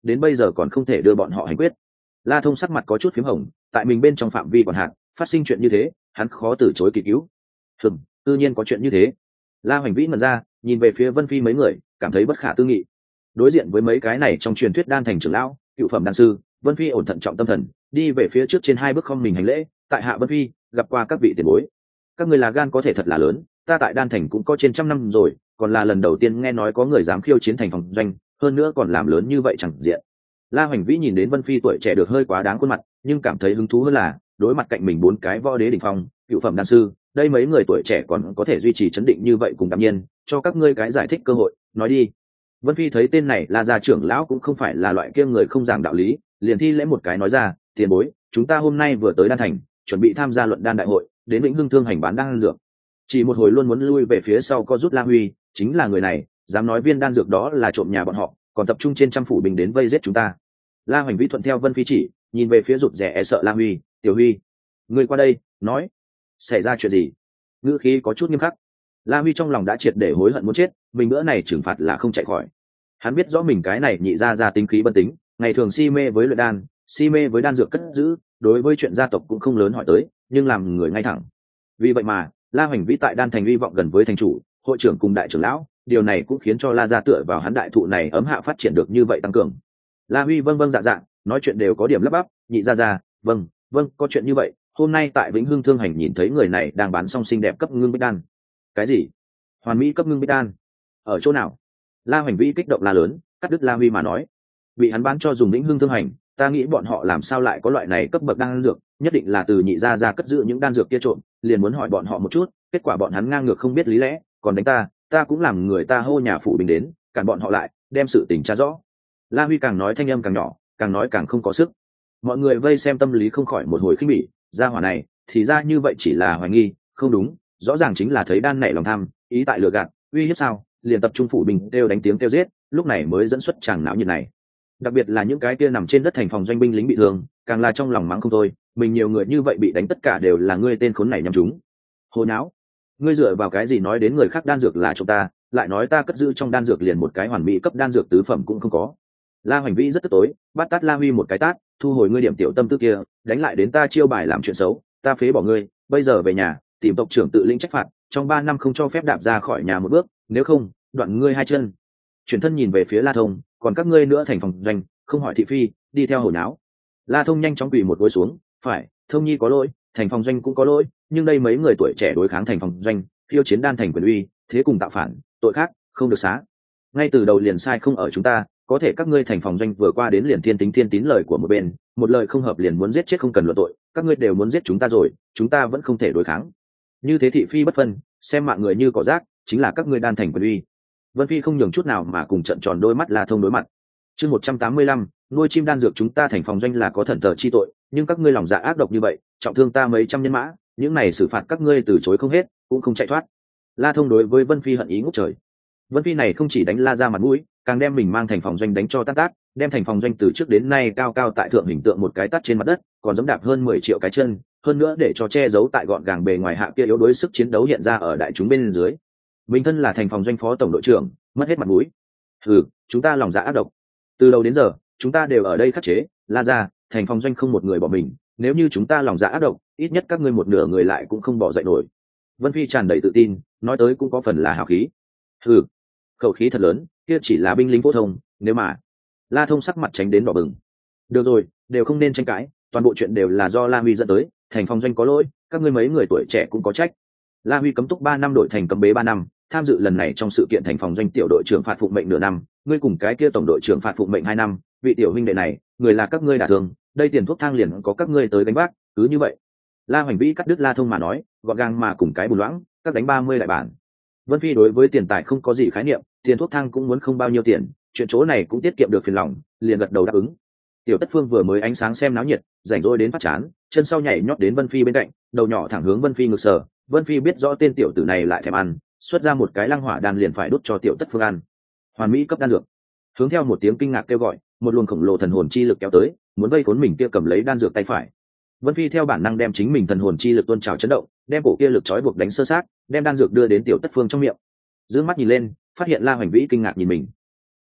đến bây giờ còn không thể đưa bọn họ hành quyết. La Thông sắc mặt có chút phím hồng, tại mình bên trong phạm vi còn hạn, phát sinh chuyện như thế hắn khó từ chối kỳ cứu. Hừm, tự nhiên có chuyện như thế. La Hoành Vĩ ngẩn ra, nhìn về phía Vân Phi mấy người, cảm thấy bất khả tư nghị. Đối diện với mấy cái này trong truyền thuyết đan thành trưởng lão, cựu phẩm đan sư, Vân Phi ổn thận trọng tâm thần, đi về phía trước trên hai bước không mình hành lễ, tại hạ Vân Phi, gặp qua các vị tiền bối. Các người là gan có thể thật là lớn, ta tại đan thành cũng có trên trăm năm rồi, còn là lần đầu tiên nghe nói có người dám khiêu chiến thành phòng doanh, hơn nữa còn làm lớn như vậy chẳng diện. La Hoành Vĩ nhìn đến Vân Phi tuổi trẻ được hơi quá đáng khuôn mặt, nhưng cảm thấy hứng thú hơn là đối mặt cạnh mình bốn cái võ đế đỉnh phong, cựu phẩm đan sư, đây mấy người tuổi trẻ còn có thể duy trì chấn định như vậy cùng đạm nhiên, cho các ngươi cái giải thích cơ hội, nói đi. Vân Phi thấy tên này là gia trưởng lão cũng không phải là loại kia người không giảng đạo lý, liền thi lễ một cái nói ra, tiền bối, chúng ta hôm nay vừa tới đan thành, chuẩn bị tham gia luận đan đại hội, đến Vĩnh Hưng thương hành bán đan dược. Chỉ một hồi luôn muốn lui về phía sau co rút La Huy, chính là người này, dám nói viên đan dược đó là trộm nhà bọn họ, còn tập trung trên trăm phủ binh đến vây giết chúng ta. La Hoành Vĩ thuận theo Vân Phi chỉ, nhìn về phía rụt rè e sợ La Huy, tiểu Huy, ngươi qua đây, nói, xảy ra chuyện gì? Ngữ khí có chút nghiêm khắc. La Huy trong lòng đã triệt để hối hận muốn chết, mình bữa này trừng phạt là không chạy khỏi. Hắn biết rõ mình cái này nhị ra ra tính khí bân tính, ngày thường si mê với luyện đan, si mê với đan dược cất giữ, đối với chuyện gia tộc cũng không lớn hỏi tới, nhưng làm người ngay thẳng. Vì vậy mà La Hoành Vĩ tại đan thành hy vọng gần với thành chủ, hội trưởng cùng đại trưởng lão, điều này cũng khiến cho La gia tựa vào hắn đại thụ này ấm hạ phát triển được như vậy tăng cường. La Huy vâng vâng dạ dạ, nói chuyện đều có điểm lắp bắp, nhị ra ra, vâng, vâng, có chuyện như vậy, hôm nay tại Vĩnh Hưng thương hành nhìn thấy người này đang bán song xinh đẹp cấp ngưng bích đan. Cái gì? Hoàn mỹ cấp ngưng bích đan? Ở chỗ nào? La Hoành Vĩ kích động la lớn, cắt đứt La Huy mà nói, bị hắn bán cho dùng Vĩnh Hưng thương hành, ta nghĩ bọn họ làm sao lại có loại này cấp bậc đan dược, nhất định là từ nhị gia gia cất giữ những đan dược kia trộm, liền muốn hỏi bọn họ một chút, kết quả bọn hắn ngang ngược không biết lý lẽ, còn đánh ta, ta cũng làm người ta hô nhà phụ binh đến, cản bọn họ lại, đem sự tình tra rõ. La Huy càng nói thanh âm càng nhỏ, càng nói càng không có sức. Mọi người vây xem tâm lý không khỏi một hồi khinh bỉ, gia hỏa này, thì ra như vậy chỉ là hoài nghi, không đúng, rõ ràng chính là thấy đan nảy lòng tham, ý tại lừa gạt, uy hiếp sao, liền tập trung phủ binh kêu đánh tiếng kêu giết, lúc này mới dẫn xuất tràng não nhiệt này. Đặc biệt là những cái kia nằm trên đất thành phòng doanh binh lính bị thương, càng là trong lòng mắng không thôi, mình nhiều người như vậy bị đánh tất cả đều là ngươi tên khốn này nhắm chúng. Hồ não, ngươi dựa vào cái gì nói đến người khác đan dược là chúng ta, lại nói ta cất giữ trong đan dược liền một cái hoàn mỹ cấp đan dược tứ phẩm cũng không có. La Hoành Vĩ rất tức tối, bắt tát La Huy một cái tát, thu hồi ngươi điểm tiểu tâm tư kia, đánh lại đến ta chiêu bài làm chuyện xấu, ta phế bỏ ngươi, bây giờ về nhà, tìm tộc trưởng tự lĩnh trách phạt, trong ba năm không cho phép đạp ra khỏi nhà một bước, nếu không, đoạn ngươi hai chân. Chuyển thân nhìn về phía La Thông, còn các ngươi nữa thành phòng doanh, không hỏi thị phi, đi theo hồi náo. La Thông nhanh chóng quỳ một gối xuống, phải, Thông Nhi có lỗi, thành phòng doanh cũng có lỗi, nhưng đây mấy người tuổi trẻ đối kháng thành phòng doanh, khiêu chiến đan thành quyền uy, thế cùng tạo phản, tội khác không được xá. Ngay từ đầu liền sai không ở chúng ta, có thể các ngươi thành phòng doanh vừa qua đến liền thiên tính thiên tín lời của một bên, một lời không hợp liền muốn giết chết không cần luận tội, các ngươi đều muốn giết chúng ta rồi, chúng ta vẫn không thể đối kháng. Như thế thị phi bất phân, xem mạng người như cỏ rác, chính là các ngươi đan thành quyền uy. Vân Phi không nhường chút nào mà cùng trận tròn đôi mắt La Thông đối mặt. Chương một trăm tám mươi lăm, nuôi chim đan dược chúng ta thành phòng doanh là có thần tờ chi tội, nhưng các ngươi lòng dạ ác độc như vậy, trọng thương ta mấy trăm nhân mã, những này xử phạt các ngươi từ chối không hết, cũng không chạy thoát. La Thông đối với Vân Phi hận ý ngút trời. Vân Phi này không chỉ đánh La ra mặt mũi, càng đem mình mang thành phòng doanh đánh cho tát tát, đem thành phòng doanh từ trước đến nay cao cao tại thượng hình tượng một cái tát trên mặt đất, còn giẫm đạp hơn mười triệu cái chân, hơn nữa để cho che giấu tại gọn gàng bề ngoài hạ kia yếu đuối sức chiến đấu hiện ra ở đại chúng bên dưới. Mình thân là thành phòng doanh phó tổng đội trưởng, mất hết mặt mũi. Ừ, chúng ta lòng dạ ác độc. Từ đầu đến giờ, chúng ta đều ở đây khắc chế, La ra, thành phòng doanh không một người bỏ mình, nếu như chúng ta lòng dạ ác độc, ít nhất các ngươi một nửa người lại cũng không bỏ dậy nổi. Vân Phi tràn đầy tự tin, nói tới cũng có phần là hào khí. Ừ, khẩu khí thật lớn, kia chỉ là binh lính phổ thông, nếu mà La Thông sắc mặt tránh đến đỏ bừng. Được rồi, đều không nên tranh cãi, toàn bộ chuyện đều là do La Huy dẫn tới, thành phòng doanh có lỗi, các ngươi mấy người tuổi trẻ cũng có trách. La Huy cấm túc ba năm đổi thành cấm bế ba năm, tham dự lần này trong sự kiện thành phòng doanh tiểu đội trưởng phạt phụng mệnh nửa năm, ngươi cùng cái kia tổng đội trưởng phạt phụng mệnh hai năm, vị tiểu huynh đệ này, người là các ngươi đả thương, đây tiền thuốc thang liền có các ngươi tới gánh vác, cứ như vậy. La Hoành Vĩ cắt đứt La Thông mà nói, gọn gàng mà cùng cái bùn loãng, các đánh ba mươi đại bản. Vân Phi đối với tiền tài không có gì khái niệm, tiền thuốc thang cũng muốn không bao nhiêu tiền, chuyện chỗ này cũng tiết kiệm được phiền lòng, liền gật đầu đáp ứng. Tiểu Tất Phương vừa mới ánh sáng xem náo nhiệt, rảnh rỗi đến phát chán, chân sau nhảy nhót đến Vân Phi bên cạnh, đầu nhỏ thẳng hướng Vân Phi ngực sờ. Vân Phi biết rõ tên tiểu tử này lại thèm ăn, xuất ra một cái lăng hỏa đan liền phải đốt cho Tiểu Tất Phương ăn. Hoàn mỹ cấp đan dược. Hướng theo một tiếng kinh ngạc kêu gọi, một luồng khổng lồ thần hồn chi lực kéo tới, muốn vây cuốn mình kia cầm lấy đan dược tay phải. Vân Phi theo bản năng đem chính mình thần hồn chi lực tuôn trào chấn động, đem cổ kia lực trói buộc đánh sơ sát, đem đan dược đưa đến Tiểu Tất Phương trong miệng. Dương mắt nhìn lên, phát hiện La Hoành Vĩ kinh ngạc nhìn mình.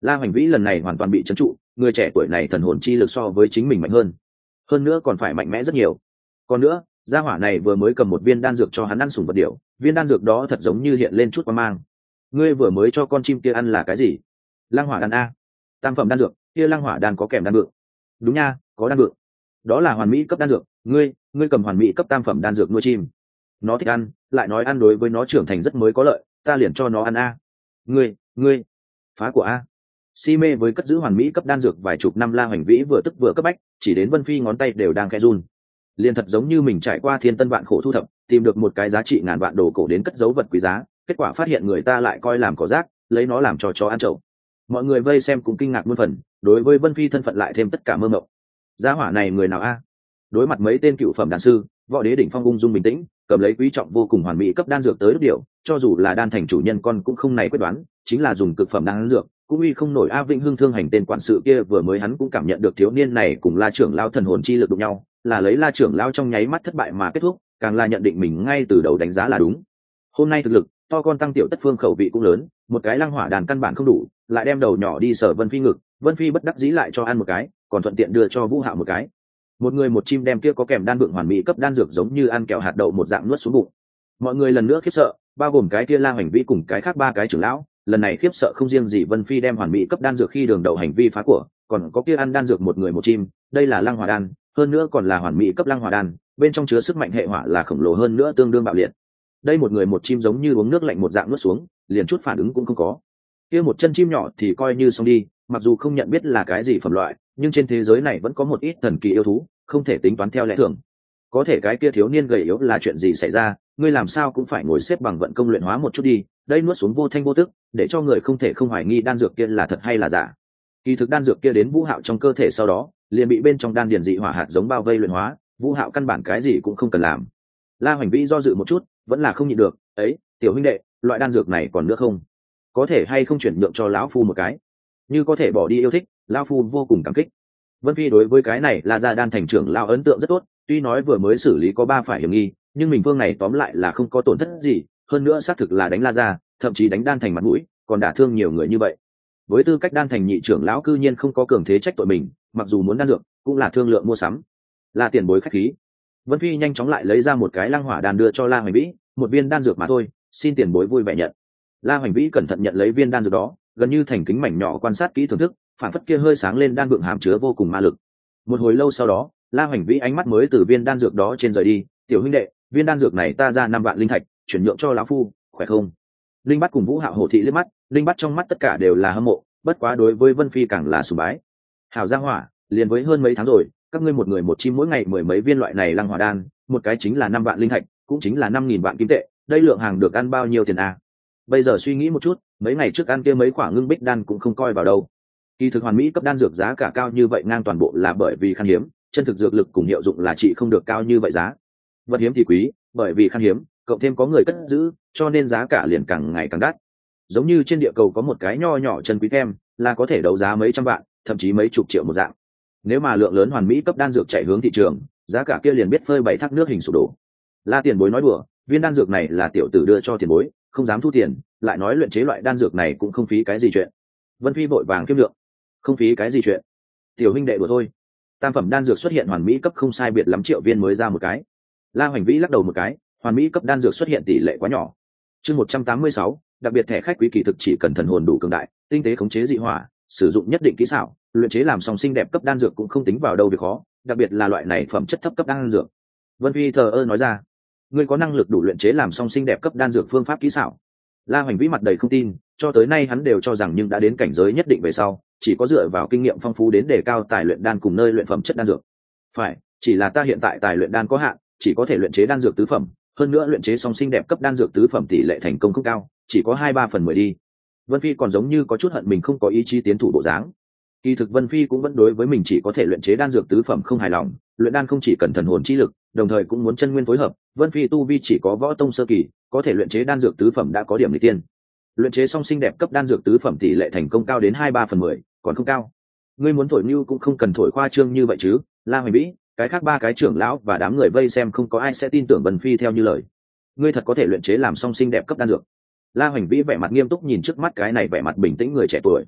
La Hoành Vĩ lần này hoàn toàn bị trấn trụ, người trẻ tuổi này thần hồn chi lực so với chính mình mạnh hơn hơn nữa còn phải mạnh mẽ rất nhiều. Còn nữa gia hỏa này vừa mới cầm một viên đan dược cho hắn ăn sủng vật điểu, viên đan dược đó thật giống như hiện lên chút qua mang. Ngươi vừa mới cho con chim kia ăn là cái gì? Lăng hỏa đan a? Tam phẩm đan dược, kia lăng hỏa đan có kèm đan vượng. Đúng nha, có đan vượng. Đó là hoàn mỹ cấp đan dược, ngươi ngươi cầm hoàn mỹ cấp tam phẩm đan dược nuôi chim, nó thích ăn, lại nói ăn đối với nó trưởng thành rất mới có lợi, ta liền cho nó ăn a. Ngươi ngươi phá của a? Si mê với cất giữ hoàn mỹ cấp đan dược vài chục năm La Hoành Vĩ vừa tức vừa cấp bách, chỉ đến Vân Phi ngón tay đều đang khẽ run. Liên thật giống như mình trải qua thiên tân vạn khổ thu thập, tìm được một cái giá trị ngàn vạn đồ cổ đến cất giấu vật quý giá, kết quả phát hiện người ta lại coi làm cỏ rác, lấy nó làm trò chó ăn trộm. Mọi người vây xem cũng kinh ngạc muôn phần, đối với Vân Phi thân phận lại thêm tất cả mơ mộng. Gia hỏa này người nào a? Đối mặt mấy tên cựu phẩm đan sư, võ đế đỉnh phong ung dung bình tĩnh, cầm lấy quý trọng vô cùng hoàn mỹ cấp đan dược tới lúc điều, cho dù là đan thành chủ nhân con cũng không này quyết đoán, chính là dùng cực phẩm đan dược, cũng uy không nổi A Vĩnh Hưng thương hành tên quản sự kia vừa mới hắn cũng cảm nhận được thiếu niên này cùng La trưởng lão thần hồn chi lực đụng nhau, là lấy La trưởng lão trong nháy mắt thất bại mà kết thúc, càng là nhận định mình ngay từ đầu đánh giá là đúng. Hôm nay thực lực, to con tăng tiểu tất phương khẩu vị cũng lớn, một cái lăng hỏa đàn căn bản không đủ, lại đem đầu nhỏ đi sở Vân Phi ngực, Vân Phi bất đắc dĩ lại cho ăn một cái, còn thuận tiện đưa cho Vũ Hạo một cái. Một người một chim đem kia có kèm đan vượng hoàn mỹ cấp đan dược giống như ăn kẹo hạt đậu một dạng nuốt xuống bụng. Mọi người lần nữa khiếp sợ, bao gồm cái kia La Hoành Vĩ cùng cái khác ba cái trưởng lão, lần này khiếp sợ không riêng gì Vân Phi đem hoàn mỹ cấp đan dược khi đường đầu hành vi phá của, còn có kia ăn đan dược một người một chim, đây là lăng hỏa đan, hơn nữa còn là hoàn mỹ cấp lăng hỏa đan, bên trong chứa sức mạnh hệ hỏa là khổng lồ hơn nữa tương đương bạo liệt. Đây một người một chim giống như uống nước lạnh một dạng nuốt xuống, liền chút phản ứng cũng không có. Kia một chân chim nhỏ thì coi như xong đi, mặc dù không nhận biết là cái gì phẩm loại, nhưng trên thế giới này vẫn có một ít thần kỳ yêu thú, không thể tính toán theo lẽ thường. Có thể cái kia thiếu niên gầy yếu là chuyện gì xảy ra, ngươi làm sao cũng phải ngồi xếp bằng vận công luyện hóa một chút đi, đây nuốt xuống vô thanh vô tức, để cho người không thể không hoài nghi đan dược kia là thật hay là giả. Kỳ thực đan dược kia đến Vũ Hạo trong cơ thể sau đó, liền bị bên trong đan điền dị hỏa hạt giống bao vây luyện hóa, Vũ Hạo căn bản cái gì cũng không cần làm. La Hoành Vĩ do dự một chút, vẫn là không nhịn được, "Ấy, tiểu huynh đệ, loại đan dược này còn nữa không? Có thể hay không chuyển nhượng cho lão phu một cái? Như có thể bỏ đi yêu thích, lão phu vô cùng cảm kích." Vân Phi đối với cái này là gia đan thành trưởng lão ấn tượng rất tốt, tuy nói vừa mới xử lý có ba phải hiểm nghi, nhưng mình phương này tóm lại là không có tổn thất gì, hơn nữa xác thực là đánh La gia, thậm chí đánh đan thành mặt mũi, còn đả thương nhiều người như vậy. Với tư cách đan thành nhị trưởng lão cư nhiên không có cường thế trách tội mình, mặc dù muốn đan dược, cũng là thương lượng mua sắm. Là tiền bối khách khí. Vân Phi nhanh chóng lại lấy ra một cái lăng hỏa đan đưa cho La Hoành Vĩ, một viên đan dược mà thôi, xin tiền bối vui vẻ nhận. La Hoành Vĩ cẩn thận nhận lấy viên đan dược đó, gần như thành kính mảnh nhỏ quan sát kỹ thưởng thức, phản phất kia hơi sáng lên đan vượng hàm chứa vô cùng ma lực. Một hồi lâu sau đó, La Hoành Vĩ ánh mắt mới từ viên đan dược đó trên rời đi, "Tiểu huynh đệ, viên đan dược này ta ra năm vạn linh thạch, chuyển nhượng cho lão phu, khỏe không?" Linh Bát cùng Vũ Hạo hổ thị liếc mắt, Linh Bát trong mắt tất cả đều là hâm mộ, bất quá đối với Vân Phi càng là sùng bái. "Hảo gia hỏa, liền với hơn mấy tháng rồi, các ngươi một người một chim mỗi ngày mười mấy viên loại này lăng hỏa đan, một cái chính là năm vạn linh thạch, cũng chính là năm nghìn vạn kim tệ, đây lượng hàng được ăn bao nhiêu tiền à? Bây giờ suy nghĩ một chút, mấy ngày trước ăn kia mấy quả ngưng bích đan cũng không coi vào đâu." Kỳ thực hoàn mỹ cấp đan dược giá cả cao như vậy ngang toàn bộ là bởi vì khan hiếm, chân thực dược lực cùng hiệu dụng là trị không được cao như vậy giá. Vật hiếm thì quý, bởi vì khan hiếm, cộng thêm có người cất giữ, cho nên giá cả liền càng ngày càng đắt. Giống như trên địa cầu có một cái nho nhỏ chân quý kem, là có thể đấu giá mấy trăm vạn, thậm chí mấy chục triệu một dạng. Nếu mà lượng lớn hoàn mỹ cấp đan dược chạy hướng thị trường, giá cả kia liền biết phơi bảy thác nước hình sụp đổ. La tiền bối nói đùa, viên đan dược này là tiểu tử đưa cho tiền bối, không dám thu tiền, lại nói luyện chế loại đan dược này cũng không phí cái gì chuyện. Vân Phi vội vàng kiêm lượng, không phí cái gì chuyện. Tiểu huynh đệ đùa thôi. Tam phẩm đan dược xuất hiện hoàn mỹ cấp không sai biệt lắm triệu viên mới ra một cái. La Hoành Vĩ lắc đầu một cái, hoàn mỹ cấp đan dược xuất hiện tỷ lệ quá nhỏ. Chương một trăm tám mươi sáu, đặc biệt thẻ khách quý kỳ thực chỉ cần thần hồn đủ cường đại, tinh tế khống chế dị hỏa, sử dụng nhất định kỹ xảo, luyện chế làm song xinh đẹp cấp đan dược cũng không tính vào đâu việc khó, đặc biệt là loại này phẩm chất thấp cấp đan dược. Vân Phi thờ ơ nói ra, ngươi có năng lực đủ luyện chế làm song xinh đẹp cấp đan dược phương pháp kỹ xảo? La Hoành Vĩ mặt đầy không tin, cho tới nay hắn đều cho rằng nhưng đã đến cảnh giới nhất định về sau, chỉ có dựa vào kinh nghiệm phong phú đến đề cao tài luyện đan cùng nơi luyện phẩm chất đan dược. Phải, chỉ là ta hiện tại tài luyện đan có hạn, chỉ có thể luyện chế đan dược tứ phẩm, hơn nữa luyện chế song xinh đẹp cấp đan dược tứ phẩm tỷ lệ thành công không cao, chỉ có hai ba phần mười đi. Vân Phi còn giống như có chút hận mình không có ý chí tiến thủ bộ dáng. Kỳ thực Vân Phi cũng vẫn đối với mình chỉ có thể luyện chế đan dược tứ phẩm không hài lòng, luyện đan không chỉ cần thần hồn chi lực, đồng thời cũng muốn chân nguyên phối hợp. Vân Phi tu vi chỉ có võ tông sơ kỳ, có thể luyện chế đan dược tứ phẩm đã có điểm nghịch tiên. Luyện chế song xinh đẹp cấp đan dược tứ phẩm tỷ lệ thành công cao đến hai ba phần mười, còn không cao. Ngươi muốn thổi nưu cũng không cần thổi khoa trương như vậy chứ, La Hoành Vĩ, cái khác ba cái trưởng lão và đám người vây xem không có ai sẽ tin tưởng Vân Phi theo như lời. Ngươi thật có thể luyện chế làm song xinh đẹp cấp đan dược? La Hoành Vĩ vẻ mặt nghiêm túc nhìn trước mắt cái này vẻ mặt bình tĩnh người trẻ tuổi.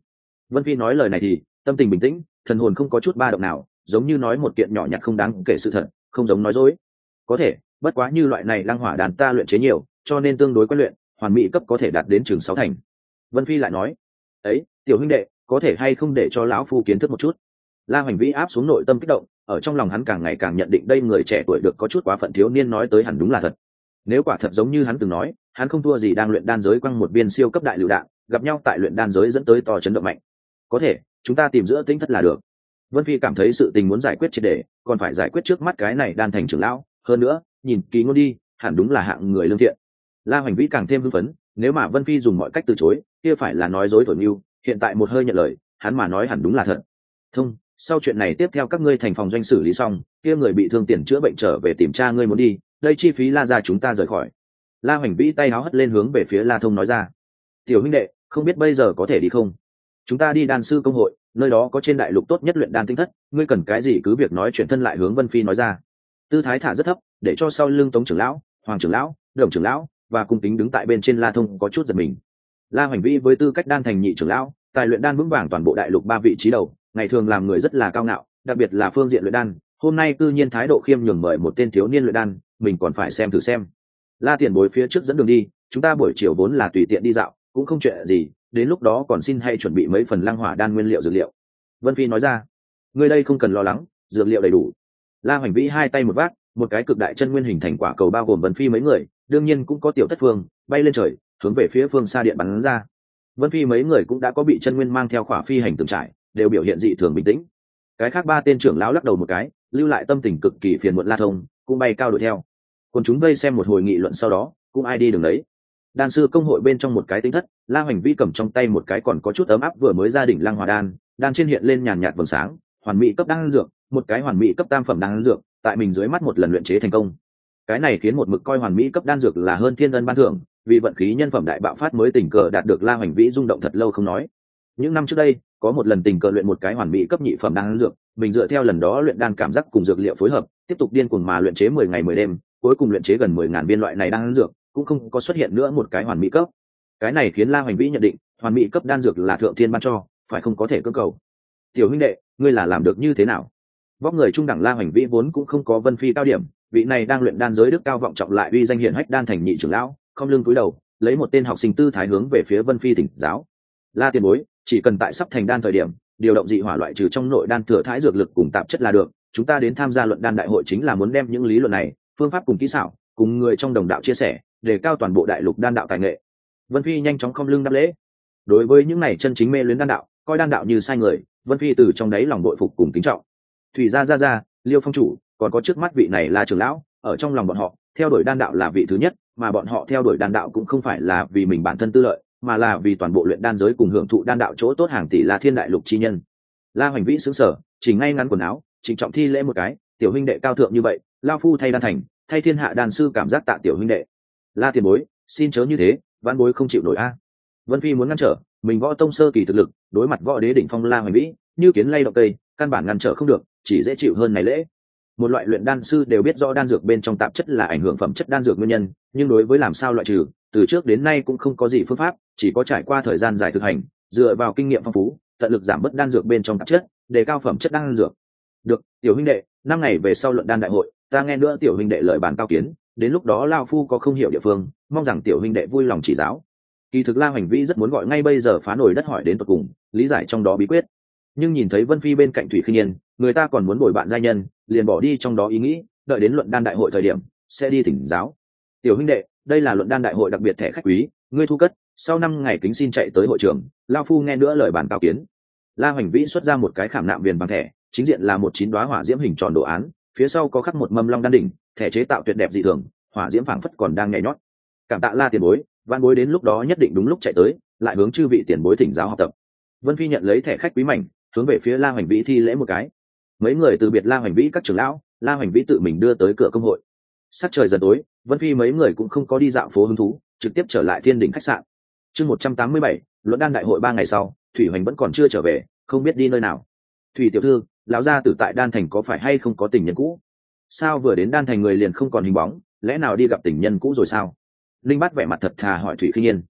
Vân Phi nói lời này thì tâm tình bình tĩnh, thần hồn không có chút ba động nào, giống như nói một kiện nhỏ nhặt không đáng kể sự thật, không giống nói dối. Có thể, bất quá như loại này lăng hỏa đàn ta luyện chế nhiều, cho nên tương đối quen luyện, hoàn mỹ cấp có thể đạt đến trường sáu thành. Vân Phi lại nói, ấy, tiểu huynh đệ, có thể hay không để cho lão phu kiến thức một chút. La Hoành Vĩ áp xuống nội tâm kích động, ở trong lòng hắn càng ngày càng nhận định đây người trẻ tuổi được có chút quá phận thiếu niên nói tới hẳn đúng là thật. Nếu quả thật giống như hắn từng nói, hắn không thua gì đang luyện đan giới quăng một viên siêu cấp đại lựu đạn, gặp nhau tại luyện đan giới dẫn tới to chấn động mạnh. Có thể, chúng ta tìm giữa tính thất là được. Vân Phi cảm thấy sự tình muốn giải quyết triệt để, còn phải giải quyết trước mắt cái này đan thành trưởng lão, hơn nữa, nhìn kỹ ngôn đi, hẳn đúng là hạng người lương thiện. La Hoành Vĩ càng thêm hưng phấn, nếu mà Vân Phi dùng mọi cách từ chối, kia phải là nói dối thổi mưu, hiện tại một hơi nhận lời, hắn mà nói hẳn đúng là thật. Thông, sau chuyện này tiếp theo các ngươi thành phòng doanh xử lý xong, kia người bị thương tiền chữa bệnh trở về tìm cha ngươi muốn đi, đây chi phí La gia chúng ta rời khỏi. La Hoành Vĩ tay áo hất lên hướng về phía La Thông nói ra, tiểu huynh đệ, không biết bây giờ có thể đi không? Chúng ta đi đan sư công hội, nơi đó có trên đại lục tốt nhất luyện đan tinh thất, ngươi cần cái gì cứ việc nói chuyện. Thân lại hướng Vân Phi nói ra, tư thái thả rất thấp, để cho sau lưng Tống trưởng lão, Hoàng trưởng lão, Đồng trưởng lão và cung kính đứng tại bên trên La Thông có chút giật mình. La Hoành Vĩ với tư cách đan thành nhị trưởng lão, tài luyện đan vững vàng toàn bộ đại lục ba vị trí đầu, ngày thường làm người rất là cao ngạo, đặc biệt là phương diện luyện đan, hôm nay cư nhiên thái độ khiêm nhường mời một tên thiếu niên luyện đan, mình còn phải xem thử xem. La tiền bối phía trước dẫn đường đi, chúng ta buổi chiều vốn là tùy tiện đi dạo, cũng không chuyện gì, đến lúc đó còn xin hay chuẩn bị mấy phần lăng hỏa đan nguyên liệu dược liệu. Vân Phi nói ra, người đây không cần lo lắng, dược liệu đầy đủ. La Hoành Vĩ hai tay một vác, một cái cực đại chân nguyên hình thành quả cầu bao gồm Vân Phi mấy người, đương nhiên cũng có tiểu thất phương bay lên trời, hướng về phía phương xa điện bắn ra. Vân Phi mấy người cũng đã có bị chân nguyên mang theo khỏa phi hành từng trải, đều biểu hiện dị thường bình tĩnh. Cái khác ba tên trưởng lão lắc đầu một cái, lưu lại tâm tình cực kỳ phiền muộn La Thông cũng bay cao đuổi theo. Còn chúng vây xem một hồi nghị luận sau đó, cũng ai đi đường đấy. Đan sư công hội bên trong một cái tính thất, La Hoành Vĩ cầm trong tay một cái còn có chút ấm áp vừa mới ra đỉnh lăng hỏa đan, đan trên hiện lên nhàn nhạt vầng sáng, hoàn mỹ cấp đan dược, một cái hoàn mỹ cấp tam phẩm đan dược, tại mình dưới mắt một lần luyện chế thành công. Cái này khiến một mực coi hoàn mỹ cấp đan dược là hơn thiên ân ban thưởng, vì vận khí nhân phẩm đại bạo phát mới tình cờ đạt được La Hoành Vĩ rung động thật lâu không nói. Những năm trước đây, có một lần tình cờ luyện một cái hoàn mỹ cấp nhị phẩm đan dược, mình dựa theo lần đó luyện đan cảm giác cùng dược liệu phối hợp, tiếp tục điên cuồng mà luyện chế mười ngày mười đêm, cuối cùng luyện chế gần mười ngàn viên loại này đan dược, cũng không có xuất hiện nữa một cái hoàn mỹ cấp. Cái này khiến La Hoành Vĩ nhận định, hoàn mỹ cấp đan dược là thượng thiên ban cho, phải không có thể cưỡng cầu. Tiểu huynh đệ, ngươi là làm được như thế nào? Vóc người trung đẳng La Hoành Vĩ vốn cũng không có Vân Phi cao điểm, vị này đang luyện đan giới đức cao vọng trọng lại uy danh hiển hách đan thành nhị trưởng lão, không lưng cúi đầu, lấy một tên học sinh tư thái hướng về phía Vân Phi thỉnh giáo. La tiền bối, chỉ cần tại sắp thành đan thời điểm, điều động dị hỏa loại trừ trong nội đan thừa thãi dược lực cùng tạp chất là được, chúng ta đến tham gia luận đan đại hội chính là muốn đem những lý luận này, phương pháp cùng kỹ xảo, cùng người trong đồng đạo chia sẻ, để cao toàn bộ đại lục đan đạo tài nghệ. Vân Phi nhanh chóng không lưng đáp lễ. Đối với những này chân chính mê luyến đan đạo, coi đan đạo như sai người, Vân Phi từ trong đáy lòng bội phục cùng kính trọng. Thủy gia gia gia, Liêu phong chủ, còn có trước mắt vị này là trưởng lão, ở trong lòng bọn họ, theo đuổi đan đạo là vị thứ nhất, mà bọn họ theo đuổi đan đạo cũng không phải là vì mình bản thân tư lợi, mà là vì toàn bộ luyện đan giới cùng hưởng thụ đan đạo chỗ tốt hàng tỷ là thiên đại lục chi nhân. La Hoành Vĩ sững sờ, chỉnh ngay ngắn quần áo, trịnh trọng thi lễ một cái, tiểu huynh đệ cao thượng như vậy, lao phu thay đan thành, thay thiên hạ đan sư cảm giác tạ tiểu huynh đệ. La tiền bối, xin chớ như thế, vãn bối không chịu nổi a. Vân Phi muốn ngăn trở, mình võ tông sơ kỳ thực lực, đối mặt võ đế đỉnh phong La Hoành Vĩ, như kiến lay động cây, căn bản ngăn trở không được, chỉ dễ chịu hơn này lễ. Một loại luyện đan sư đều biết rõ đan dược bên trong tạp chất là ảnh hưởng phẩm chất đan dược nguyên nhân, nhưng đối với làm sao loại trừ, từ trước đến nay cũng không có gì phương pháp, chỉ có trải qua thời gian dài thực hành, dựa vào kinh nghiệm phong phú, tận lực giảm bớt đan dược bên trong tạp chất, đề cao phẩm chất đan dược. Được, tiểu huynh đệ, năm ngày về sau luận đan đại hội, ta nghe nữa tiểu huynh đệ lời bàn cao kiến, đến lúc đó lao phu có không hiểu địa phương, mong rằng tiểu huynh đệ vui lòng chỉ giáo. Kỳ thực La Hoành Vĩ rất muốn gọi ngay bây giờ phá nổi đất hỏi đến tận cùng, lý giải trong đó bí quyết. Nhưng nhìn thấy Vân Phi bên cạnh Thủy Khinh Nhiên, người ta còn muốn bồi bạn giai nhân, liền bỏ đi trong đó ý nghĩ, đợi đến luận đan đại hội thời điểm, sẽ đi thỉnh giáo. Tiểu huynh đệ, đây là luận đan đại hội đặc biệt thẻ khách quý, ngươi thu cất, sau năm ngày kính xin chạy tới hội trường, lao phu nghe nữa lời bàn cao kiến. La Hoành Vĩ xuất ra một cái khảm nạm viền bằng thẻ, chính diện là một chín đóa hỏa diễm hình tròn đồ án, phía sau có khắc một mâm long đan đỉnh, thẻ chế tạo tuyệt đẹp dị thường, hỏa diễm phảng phất còn đang nhảy nhót. Cảm tạ La tiền bối, văn bối đến lúc đó nhất định đúng lúc chạy tới, lại hướng chư vị tiền bối thỉnh giáo học tập. Vân Phi nhận lấy thẻ khách quý mảnh, hướng về phía La Hoành Vĩ thi lễ một cái. Mấy người từ biệt La Hoành Vĩ các trưởng lão, La Hoành Vĩ tự mình đưa tới cửa công hội. Sắc trời dần tối, Vân Phi mấy người cũng không có đi dạo phố hứng thú, trực tiếp trở lại Thiên Đỉnh khách sạn. Chương một trăm tám mươi bảy, luận đan đại hội ba ngày sau, Thủy Hoành vẫn còn chưa trở về, không biết đi nơi nào. Thủy tiểu thư, lão gia tử tại Đan Thành có phải hay không có tình nhân cũ? Sao vừa đến Đan Thành người liền không còn hình bóng, lẽ nào đi gặp tình nhân cũ rồi sao? Linh Bát vẻ mặt thật thà hỏi Thủy Khinh Nhiên.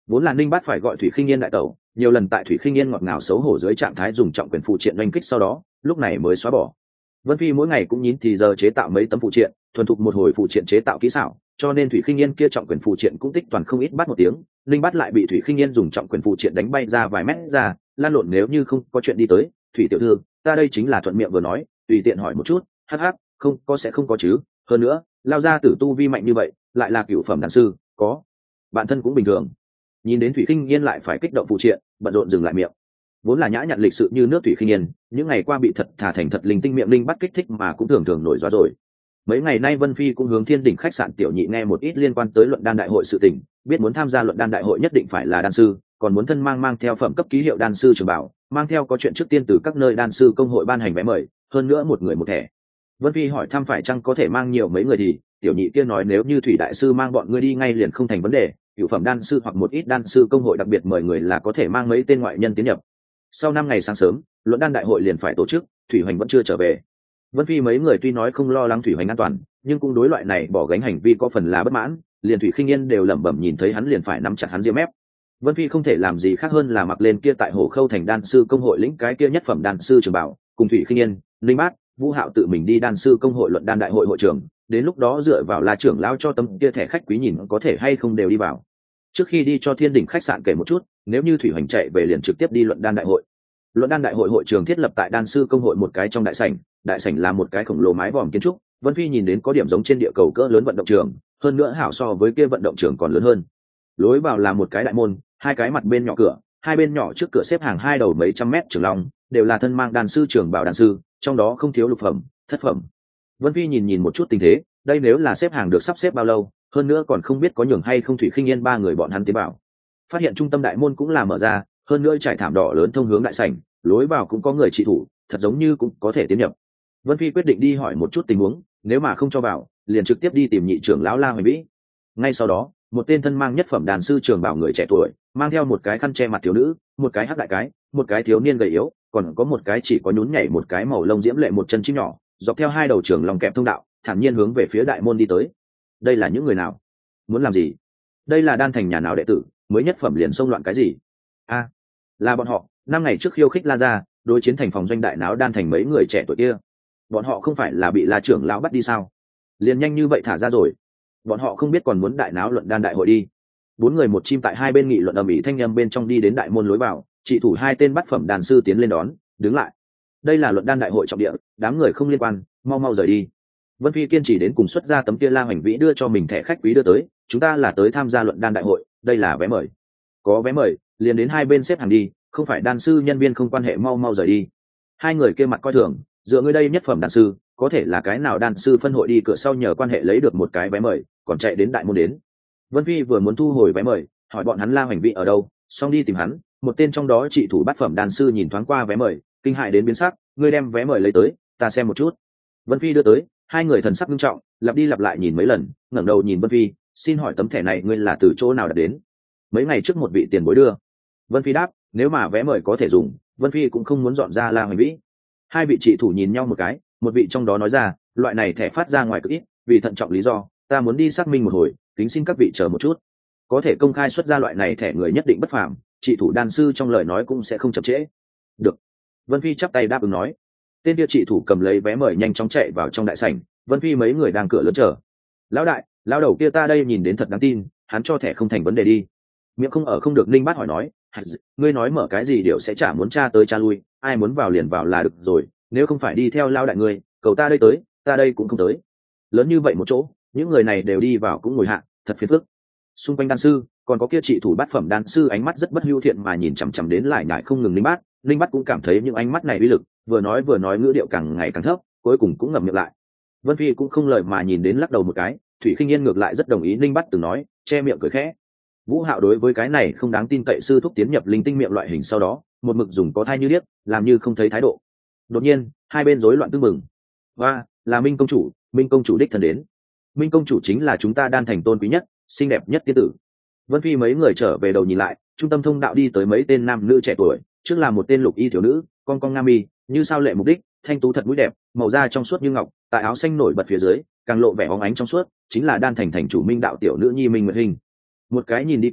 vốn là ninh bát phải gọi thủy khinh yên đại tẩu, nhiều lần tại thủy khinh yên ngọt ngào xấu hổ dưới trạng thái dùng trọng quyền phụ triện oanh kích, sau đó lúc này mới xóa bỏ. Vân Phi mỗi ngày cũng nhín thì giờ chế tạo mấy tấm phụ triện, thuần thục một hồi phụ triện chế tạo kỹ xảo, cho nên thủy khinh yên kia trọng quyền phụ triện cũng tích toàn không ít bắt một tiếng. Linh bắt lại bị thủy khinh yên dùng trọng quyền phụ triện đánh bay ra vài mét ra, lan lộn nếu như không có chuyện đi tới. Thủy tiểu thư, ta đây chính là thuận miệng vừa nói, tùy tiện hỏi một chút, hắc hắc, không có sẽ không có chứ. Hơn nữa, lao ra tử tu vi mạnh như vậy, lại là cửu phẩm đàn sư, có bản thân cũng bình thường. Nhìn đến thủy khinh yên lại phải kích động phụ triện, bận rộn dừng lại miệng. Vốn là nhã nhặn lịch sự như nước thủy khinh yên, những ngày qua bị thật thà thành thật linh tinh miệng linh bắt kích thích mà cũng thường thường nổi gió rồi. Mấy ngày nay Vân Phi cũng hướng Thiên Đỉnh khách sạn tiểu nhị nghe một ít liên quan tới luận đan đại hội sự tình, biết muốn tham gia luận đan đại hội nhất định phải là đan sư, còn muốn thân mang mang theo phẩm cấp ký hiệu đan sư trường bảo, mang theo có chuyện trước tiên từ các nơi đan sư công hội ban hành vé mời, hơn nữa một người một thẻ. Vân Phi hỏi thăm phải chăng có thể mang nhiều mấy người thì tiểu nhị kia nói nếu như Thủy đại sư mang bọn ngươi đi ngay liền không thành vấn đề, cửu phẩm đan sư hoặc một ít đan sư công hội đặc biệt mời người là có thể mang mấy tên ngoại nhân tiến nhập. Sau năm ngày sáng sớm, luận đan đại hội liền phải tổ chức, Thủy Hoành vẫn chưa trở về. Vân Phi mấy người tuy nói không lo lắng Thủy Hoành an toàn, nhưng cũng đối loại này bỏ gánh hành vi có phần là bất mãn, liền Thủy Khinh Yên đều lẩm bẩm nhìn thấy hắn liền phải nắm chặt hắn ria mép. Vân Phi không thể làm gì khác hơn là mặc lên kia tại Hồ Khâu thành đan sư công hội lĩnh cái kia nhất phẩm đan sư trường bảo, cùng Thủy Khinh Yên, Linh Bát, Vũ Hạo tự mình đi đan sư công hội luận đan đại hội hội trường, đến lúc đó dựa vào là trưởng lão cho tấm kia thẻ khách quý nhìn có thể hay không đều đi vào. Trước khi đi cho Thiên Đỉnh khách sạn kể một chút, nếu như Thủy Hoành chạy về liền trực tiếp đi luận đan đại hội. Luận đan đại hội hội trường thiết lập tại đan sư công hội một cái trong đại sảnh, đại sảnh là một cái khổng lồ mái vòm kiến trúc, Vân Phi nhìn đến có điểm giống trên địa cầu cỡ lớn vận động trường, hơn nữa hảo so với kia vận động trường còn lớn hơn. Lối vào là một cái đại môn, hai cái mặt bên nhỏ cửa, hai bên nhỏ trước cửa xếp hàng hai đầu mấy trăm mét trường long, đều là thân mang đan sư trường bảo đan sư, trong đó không thiếu lục phẩm, thất phẩm. Vân Phi nhìn nhìn một chút tình thế, đây nếu là xếp hàng được sắp xếp bao lâu, hơn nữa còn không biết có nhường hay không Thủy Khinh Yên ba người bọn hắn tiến vào. Phát hiện trung tâm đại môn cũng là mở ra, hơn nữa trải thảm đỏ lớn thông hướng đại sảnh, lối vào cũng có người trị thủ, thật giống như cũng có thể tiến nhập. Vân Phi quyết định đi hỏi một chút tình huống, nếu mà không cho vào, liền trực tiếp đi tìm nhị trưởng lão La Hoành Vĩ. Ngay sau đó, một tên thân mang nhất phẩm đàn sư trường bảo người trẻ tuổi, mang theo một cái khăn che mặt thiếu nữ, một cái hắc đại cái, một cái thiếu niên gầy yếu, còn có một cái chỉ có nhún nhảy một cái màu lông diễm lệ một chân chim nhỏ, dọc theo hai đầu trường lòng kẹp thông đạo, thản nhiên hướng về phía đại môn đi tới. Đây là những người nào? Muốn làm gì? Đây là đan thành nhà nào đệ tử, mới nhất phẩm liền xông loạn cái gì? A, à, là bọn họ, năm ngày trước khiêu khích La gia, đối chiến thành phòng doanh đại náo đan thành mấy người trẻ tuổi kia. Bọn họ không phải là bị La trưởng lão bắt đi sao? Liền nhanh như vậy thả ra rồi. Bọn họ không biết còn muốn đại náo luận đan đại hội đi. Bốn người một chim tại hai bên nghị luận ầm ĩ thanh âm bên trong đi đến đại môn lối vào, trị thủ hai tên bát phẩm đàn sư tiến lên đón, đứng lại. Đây là luận đan đại hội trọng địa, đám người không liên quan, mau mau rời đi. Vân Phi kiên trì đến cùng xuất ra tấm kia La Hoành Vĩ đưa cho mình thẻ khách quý đưa tới, chúng ta là tới tham gia luận đan đại hội, đây là vé mời. Có vé mời, liền đến hai bên xếp hàng đi, không phải đan sư nhân viên không quan hệ, mau mau rời đi. Hai người kia mặt coi thường, dựa ngươi đây nhất phẩm đan sư, có thể là cái nào đan sư phân hội đi cửa sau nhờ quan hệ lấy được một cái vé mời, còn chạy đến đại môn đến. Vân Phi vừa muốn thu hồi vé mời, hỏi bọn hắn La Hoành Vĩ ở đâu, xong đi tìm hắn, một tên trong đó trị thủ bát phẩm đan sư nhìn thoáng qua vé mời, kinh hại đến biến sắc, ngươi đem vé mời lấy tới, ta xem một chút. Vân Phi đưa tới, hai người thần sắc nghiêm trọng, lặp đi lặp lại nhìn mấy lần, ngẩng đầu nhìn Vân Phi, xin hỏi tấm thẻ này ngươi là từ chỗ nào đặt đến? Mấy ngày trước một vị tiền bối đưa. Vân Phi đáp, nếu mà vé mời có thể dùng, Vân Phi cũng không muốn dọn ra La Hoành Vĩ. Hai vị trị thủ nhìn nhau một cái, một vị trong đó nói ra, loại này thẻ phát ra ngoài cực ít, vì thận trọng lý do, ta muốn đi xác minh một hồi, kính xin các vị chờ một chút. Có thể công khai xuất ra loại này thẻ người nhất định bất phàm, trị thủ đan sư trong lời nói cũng sẽ không chậm trễ. Được. Vân Phi chắp tay đáp ứng nói. Tên kia trị thủ cầm lấy vé mời nhanh chóng chạy vào trong đại sảnh, Vân Phi mấy người đang cửa lớn chờ. Lão đại, lão đầu kia ta đây nhìn đến thật đáng tin, hắn cho thẻ không thành vấn đề đi. Miệng không ở không được, Ninh Bát hỏi nói, ngươi nói mở cái gì đều sẽ chả muốn tra tới tra lui, ai muốn vào liền vào là được rồi, nếu không phải đi theo lão đại ngươi, cầu ta đây tới, ta đây cũng không tới. Lớn như vậy một chỗ, những người này đều đi vào cũng ngồi hạ, thật phiền phức. Xung quanh đan sư, còn có kia trị thủ bát phẩm đan sư ánh mắt rất bất hưu thiện mà nhìn chằm chằm đến lại nhại không ngừng. Ninh Bát, Ninh Bát cũng cảm thấy những ánh mắt này uy lực, vừa nói vừa nói ngữ điệu càng ngày càng thấp, cuối cùng cũng ngậm miệng lại. Vân Phi cũng không lời mà nhìn đến lắc đầu một cái, Thủy Khinh Yên ngược lại rất đồng ý Ninh Bát từng nói, che miệng cười khẽ. Vũ Hạo đối với cái này không đáng tin cậy sư thúc tiến nhập linh tinh miệng loại hình sau đó, một mực dùng có thai như điếc, làm như không thấy thái độ. Đột nhiên, hai bên rối loạn tương mừng. Và, là Minh công chủ, Minh công chủ đích thân đến. Minh công chủ chính là chúng ta đan thành tôn quý nhất, xinh đẹp nhất tiên tử. Vân Phi mấy người trở về đầu nhìn lại, trung tâm thông đạo đi tới mấy tên nam nữ trẻ tuổi, trước là một tên lục y thiếu nữ, con con nga mi, như sao lệ mục đích, thanh tú thật mũi đẹp, màu da trong suốt như ngọc, tại áo xanh nổi bật phía dưới, càng lộ vẻ óng ánh trong suốt, chính là đan thành thành chủ Minh đạo tiểu nữ nhi Minh Nguyệt Hình. Một cái nhìn đi qua,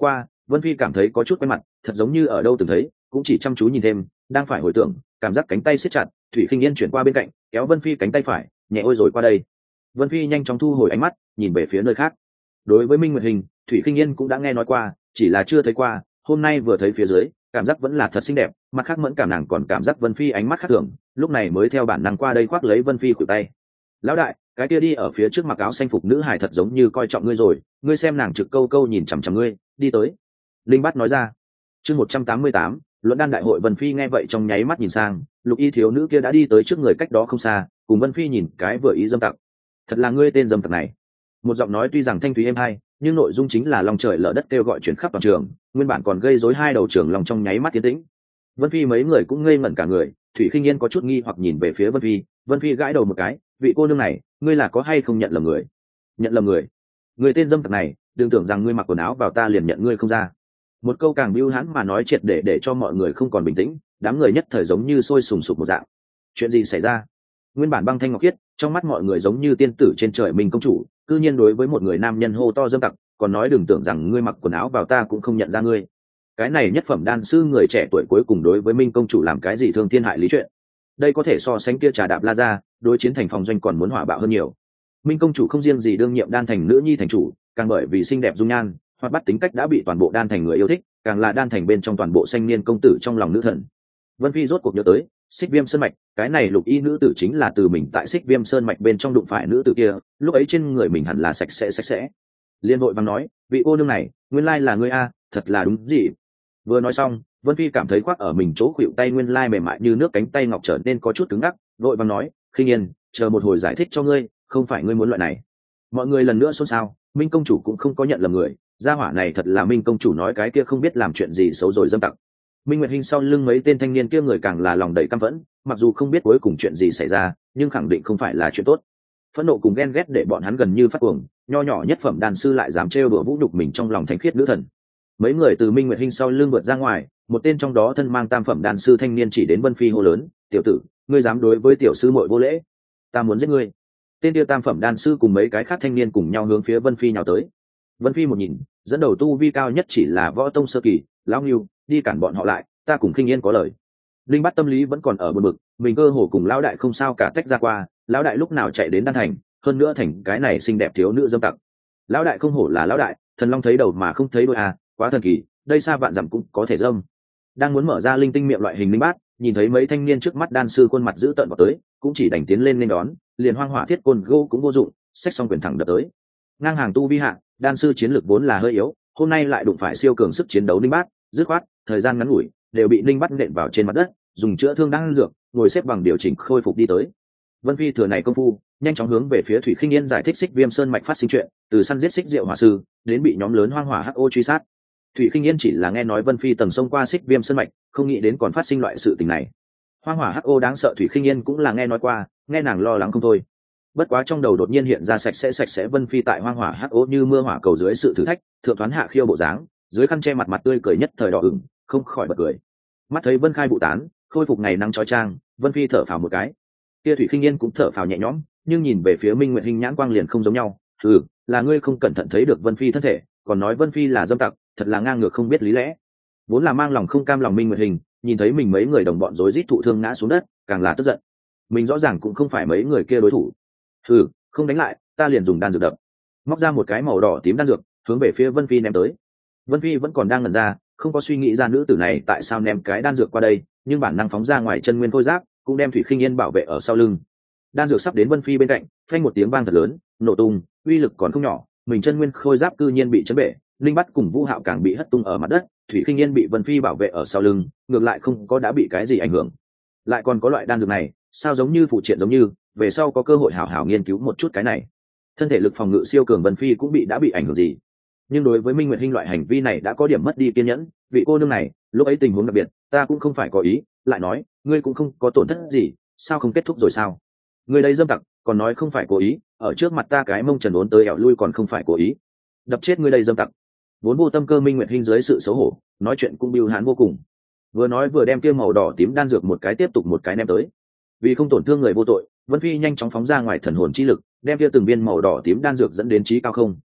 Vân Phi cảm thấy có chút quen mặt, thật giống như ở đâu từng thấy, cũng chỉ chăm chú nhìn thêm, đang phải hồi tưởng, cảm giác cánh tay siết chặt, Thủy Khinh Yên chuyển qua bên cạnh, kéo Vân Phi cánh tay phải, nhẹ ôi rồi qua đây. Vân Phi nhanh chóng thu hồi ánh mắt, nhìn về phía nơi khác. Đối với Minh Nguyệt Hình, Thủy Khinh Yên cũng đã nghe nói qua, chỉ là chưa thấy qua, hôm nay vừa thấy phía dưới, cảm giác vẫn là thật xinh đẹp, mặt khác mẫn cảm nàng còn cảm giác Vân Phi ánh mắt khác thường, lúc này mới theo bản năng qua đây khoác lấy Vân Phi khuỷu tay. Lão đại, cái kia đi ở phía trước mặc áo xanh phục nữ hải thật giống như coi trọng ngươi rồi, ngươi xem nàng trực câu câu nhìn chằm chằm ngươi, đi tới. Linh Bát nói ra. Chương một trăm tám mươi tám, luận đan đại hội. Vân Phi nghe vậy trong nháy mắt nhìn sang, lục y thiếu nữ kia đã đi tới trước người cách đó không xa, cùng Vân Phi nhìn cái vừa ý dâm tặc. Thật là ngươi tên dâm tặc này. Một giọng nói tuy rằng thanh thúy êm hay, nhưng nội dung chính là lòng trời lở đất kêu gọi chuyển khắp toàn trường, nguyên bản còn gây rối hai đầu trường lòng trong nháy mắt tiến tĩnh. Vân Phi mấy người cũng ngây ngẩn cả người, Thủy Khinh Yên có chút nghi hoặc nhìn về phía Vân Phi, Vân Phi gãi đầu một cái, vị cô nương này, ngươi là có hay không nhận lầm người? Nhận lầm người? Người tên dâm tặc này, đừng tưởng rằng ngươi mặc quần áo vào ta liền nhận ngươi không ra. Một câu càng bưu hãn mà nói triệt để để cho mọi người không còn bình tĩnh, đám người nhất thời giống như sôi sùng sục một dạng. Chuyện gì xảy ra? Nguyên bản băng thanh ngọc khiết, trong mắt mọi người giống như tiên tử trên trời mình công chủ, cư nhiên đối với một người nam nhân hô to dâm tặc, còn nói đừng tưởng rằng ngươi mặc quần áo vào ta cũng không nhận ra ngươi. Cái này nhất phẩm đan sư người trẻ tuổi cuối cùng đối với minh công chủ làm cái gì thương thiên hại lý chuyện. Đây có thể so sánh kia trà đạp la ra, đối chiến thành phòng doanh còn muốn hỏa bạo hơn nhiều. Minh công chủ không riêng gì đương nhiệm đan thành nữ nhi thành chủ, càng bởi vì xinh đẹp dung nhan, hoạt bát tính cách đã bị toàn bộ đan thành người yêu thích, càng là đan thành bên trong toàn bộ xanh niên công tử trong lòng nữ thần. Vân Phi rốt cuộc nhớ tới, Xích Viêm Sơn mạch, cái này lục y nữ tử chính là từ mình tại Xích Viêm Sơn mạch bên trong đụng phải nữ tử kia, lúc ấy trên người mình hẳn là sạch sẽ sạch sẽ. Liên vội vàng nói, vị cô nương này, nguyên lai là ngươi a, thật là đúng gì. Vừa nói xong, Vân Phi cảm thấy khoác ở mình chỗ khuỵu tay nguyên lai mềm mại như nước cánh tay ngọc trở nên có chút cứng ngắc, vội vàng nói, Khinh Yên, chờ một hồi giải thích cho ngươi, không phải ngươi muốn loại này. Mọi người lần nữa xôn xao, Minh công chủ cũng không có nhận lầm người, gia hỏa này thật là Minh công chủ nói cái kia không biết làm chuyện gì xấu rồi dâm tặc. Minh Nguyệt Hinh sau lưng mấy tên thanh niên kia người càng là lòng đầy căm phẫn, mặc dù không biết cuối cùng chuyện gì xảy ra, nhưng khẳng định không phải là chuyện tốt. Phẫn nộ cùng ghen ghét để bọn hắn gần như phát cuồng, nho nhỏ nhất phẩm đàn sư lại dám trêu đùa vũ nhục mình trong lòng thánh khiết nữ thần. Mấy người từ Minh Nguyệt Hinh sau lưng vượt ra ngoài, một tên trong đó thân mang tam phẩm đàn sư thanh niên chỉ đến Vân Phi hô lớn, "Tiểu tử, ngươi dám đối với tiểu sư muội vô lễ, ta muốn giết ngươi." Tên tiêu tam phẩm đan sư cùng mấy cái khác thanh niên cùng nhau hướng phía Vân Phi nhào tới. Vân Phi một nhìn, dẫn đầu tu vi cao nhất chỉ là võ tông sơ kỳ, lão Ngưu, đi cản bọn họ lại, ta cùng Khinh Yên có lời. Linh Bát tâm lý vẫn còn ở bực bực, mình cơ hồ cùng lão đại không sao cả tách ra qua, lão đại lúc nào chạy đến đan thành, hơn nữa thành cái này xinh đẹp thiếu nữ dâm tặc. Lão đại không hổ là lão đại, thần long thấy đầu mà không thấy đuôi à, quá thần kỳ, đây xa vạn dặm cũng có thể dâm. Đang muốn mở ra linh tinh miệng loại hình Linh Bát, nhìn thấy mấy thanh niên trước mắt đan sư khuôn mặt dữ tợn vào tới, cũng chỉ đành tiến lên nên đón, liền hoang hỏa thiết côn gỗ cũng vô dụng, xách xong quyền thẳng đập tới. Ngang hàng tu vi hạ, đan sư chiến lược vốn là hơi yếu, hôm nay lại đụng phải siêu cường sức chiến đấu Linh Bát, dứt khoát, thời gian ngắn ngủi, đều bị Linh Bát nện vào trên mặt đất, dùng chữa thương đang dược, ngồi xếp bằng điều chỉnh khôi phục đi tới. Vân Phi thừa này công phu, nhanh chóng hướng về phía Thủy Khinh Yên giải thích Xích Viêm Sơn mạch phát sinh chuyện, từ săn giết Xích Diệu Hỏa sư, đến bị nhóm lớn hoang hỏa hắc ô truy sát. Thủy Khinh Yên chỉ là nghe nói Vân Phi tầng sông qua Xích Viêm Sơn mạch, không nghĩ đến còn phát sinh loại sự tình này. Hoang hỏa hắc ô đáng sợ Thủy Khinh Yên cũng là nghe nói qua, nghe nàng lo lắng không thôi. Bất quá trong đầu đột nhiên hiện ra sạch sẽ sạch sẽ Vân Phi tại hoang hỏa hắc ô như mưa hỏa cầu dưới sự thử thách, thượng thoán hạ khiêu bộ dáng, dưới khăn che mặt mặt tươi cười nhất thời đỏ ửng, không khỏi bật cười. Mắt thấy Vân Khai vụ tán, khôi phục ngày nắng chói chang, Vân Phi thở phào một cái. Kia Thủy Khinh Yên cũng thở phào nhẹ nhõm, nhưng nhìn về phía Minh Nguyệt Hinh nhãn quang liền không giống nhau. Ừ, là ngươi không cẩn thận thấy được Vân Phi thân thể, còn nói Vân Phi là dâm tặc, thật là ngang ngược không biết lý lẽ. Vốn là mang lòng không cam lòng Minh Nguyệt Hinh, nhìn thấy mình mấy người đồng bọn rối rít thụ thương ngã xuống đất, càng là tức giận. Mình rõ ràng cũng không phải mấy người kia đối thủ. Ừ, không đánh lại, ta liền dùng đan dược đập. Móc ra một cái màu đỏ tím đan dược, hướng về phía Vân Phi ném tới. Vân Phi vẫn còn đang ngẩn ra, không có suy nghĩ ra nữ tử này tại sao ném cái đan dược qua đây, nhưng bản năng phóng ra ngoài chân nguyên khôi giáp, cũng đem Thủy Khinh Yên bảo vệ ở sau lưng. Đan dược sắp đến Vân Phi bên cạnh, phanh một tiếng vang thật lớn, nổ tung, uy lực còn không nhỏ, mình chân nguyên khôi giáp cư nhiên bị chấn bể, Linh Bát cùng Vũ Hạo càng bị hất tung ở mặt đất, Thủy Khinh Yên bị Vân Phi bảo vệ ở sau lưng, ngược lại không có đã bị cái gì ảnh hưởng. Lại còn có loại đan dược này, sao giống như phụ triện giống như, về sau có cơ hội hảo hảo nghiên cứu một chút cái này. Thân thể lực phòng ngự siêu cường Vân Phi cũng bị đã bị ảnh hưởng gì. Nhưng đối với Minh Nguyệt Hinh loại hành vi này đã có điểm mất đi kiên nhẫn, vị cô nương này, lúc ấy tình huống đặc biệt, ta cũng không phải có ý, lại nói, ngươi cũng không có tổn thất gì, sao không kết thúc rồi sao? Ngươi đây dâm tặc, còn nói không phải cố ý, ở trước mặt ta cái mông trần uốn tới ẻo lui còn không phải cố ý. Đập chết ngươi đây dâm tặc. Vốn vô tâm cơ Minh Nguyệt Hinh dưới sự xấu hổ, nói chuyện cũng bưu hãn vô cùng. Vừa nói vừa đem kia màu đỏ tím đan dược một cái tiếp tục một cái ném tới. Vì không tổn thương người vô tội, Vân Phi nhanh chóng phóng ra ngoài thần hồn chi lực, đem kia từng viên màu đỏ tím đan dược dẫn đến trí cao không.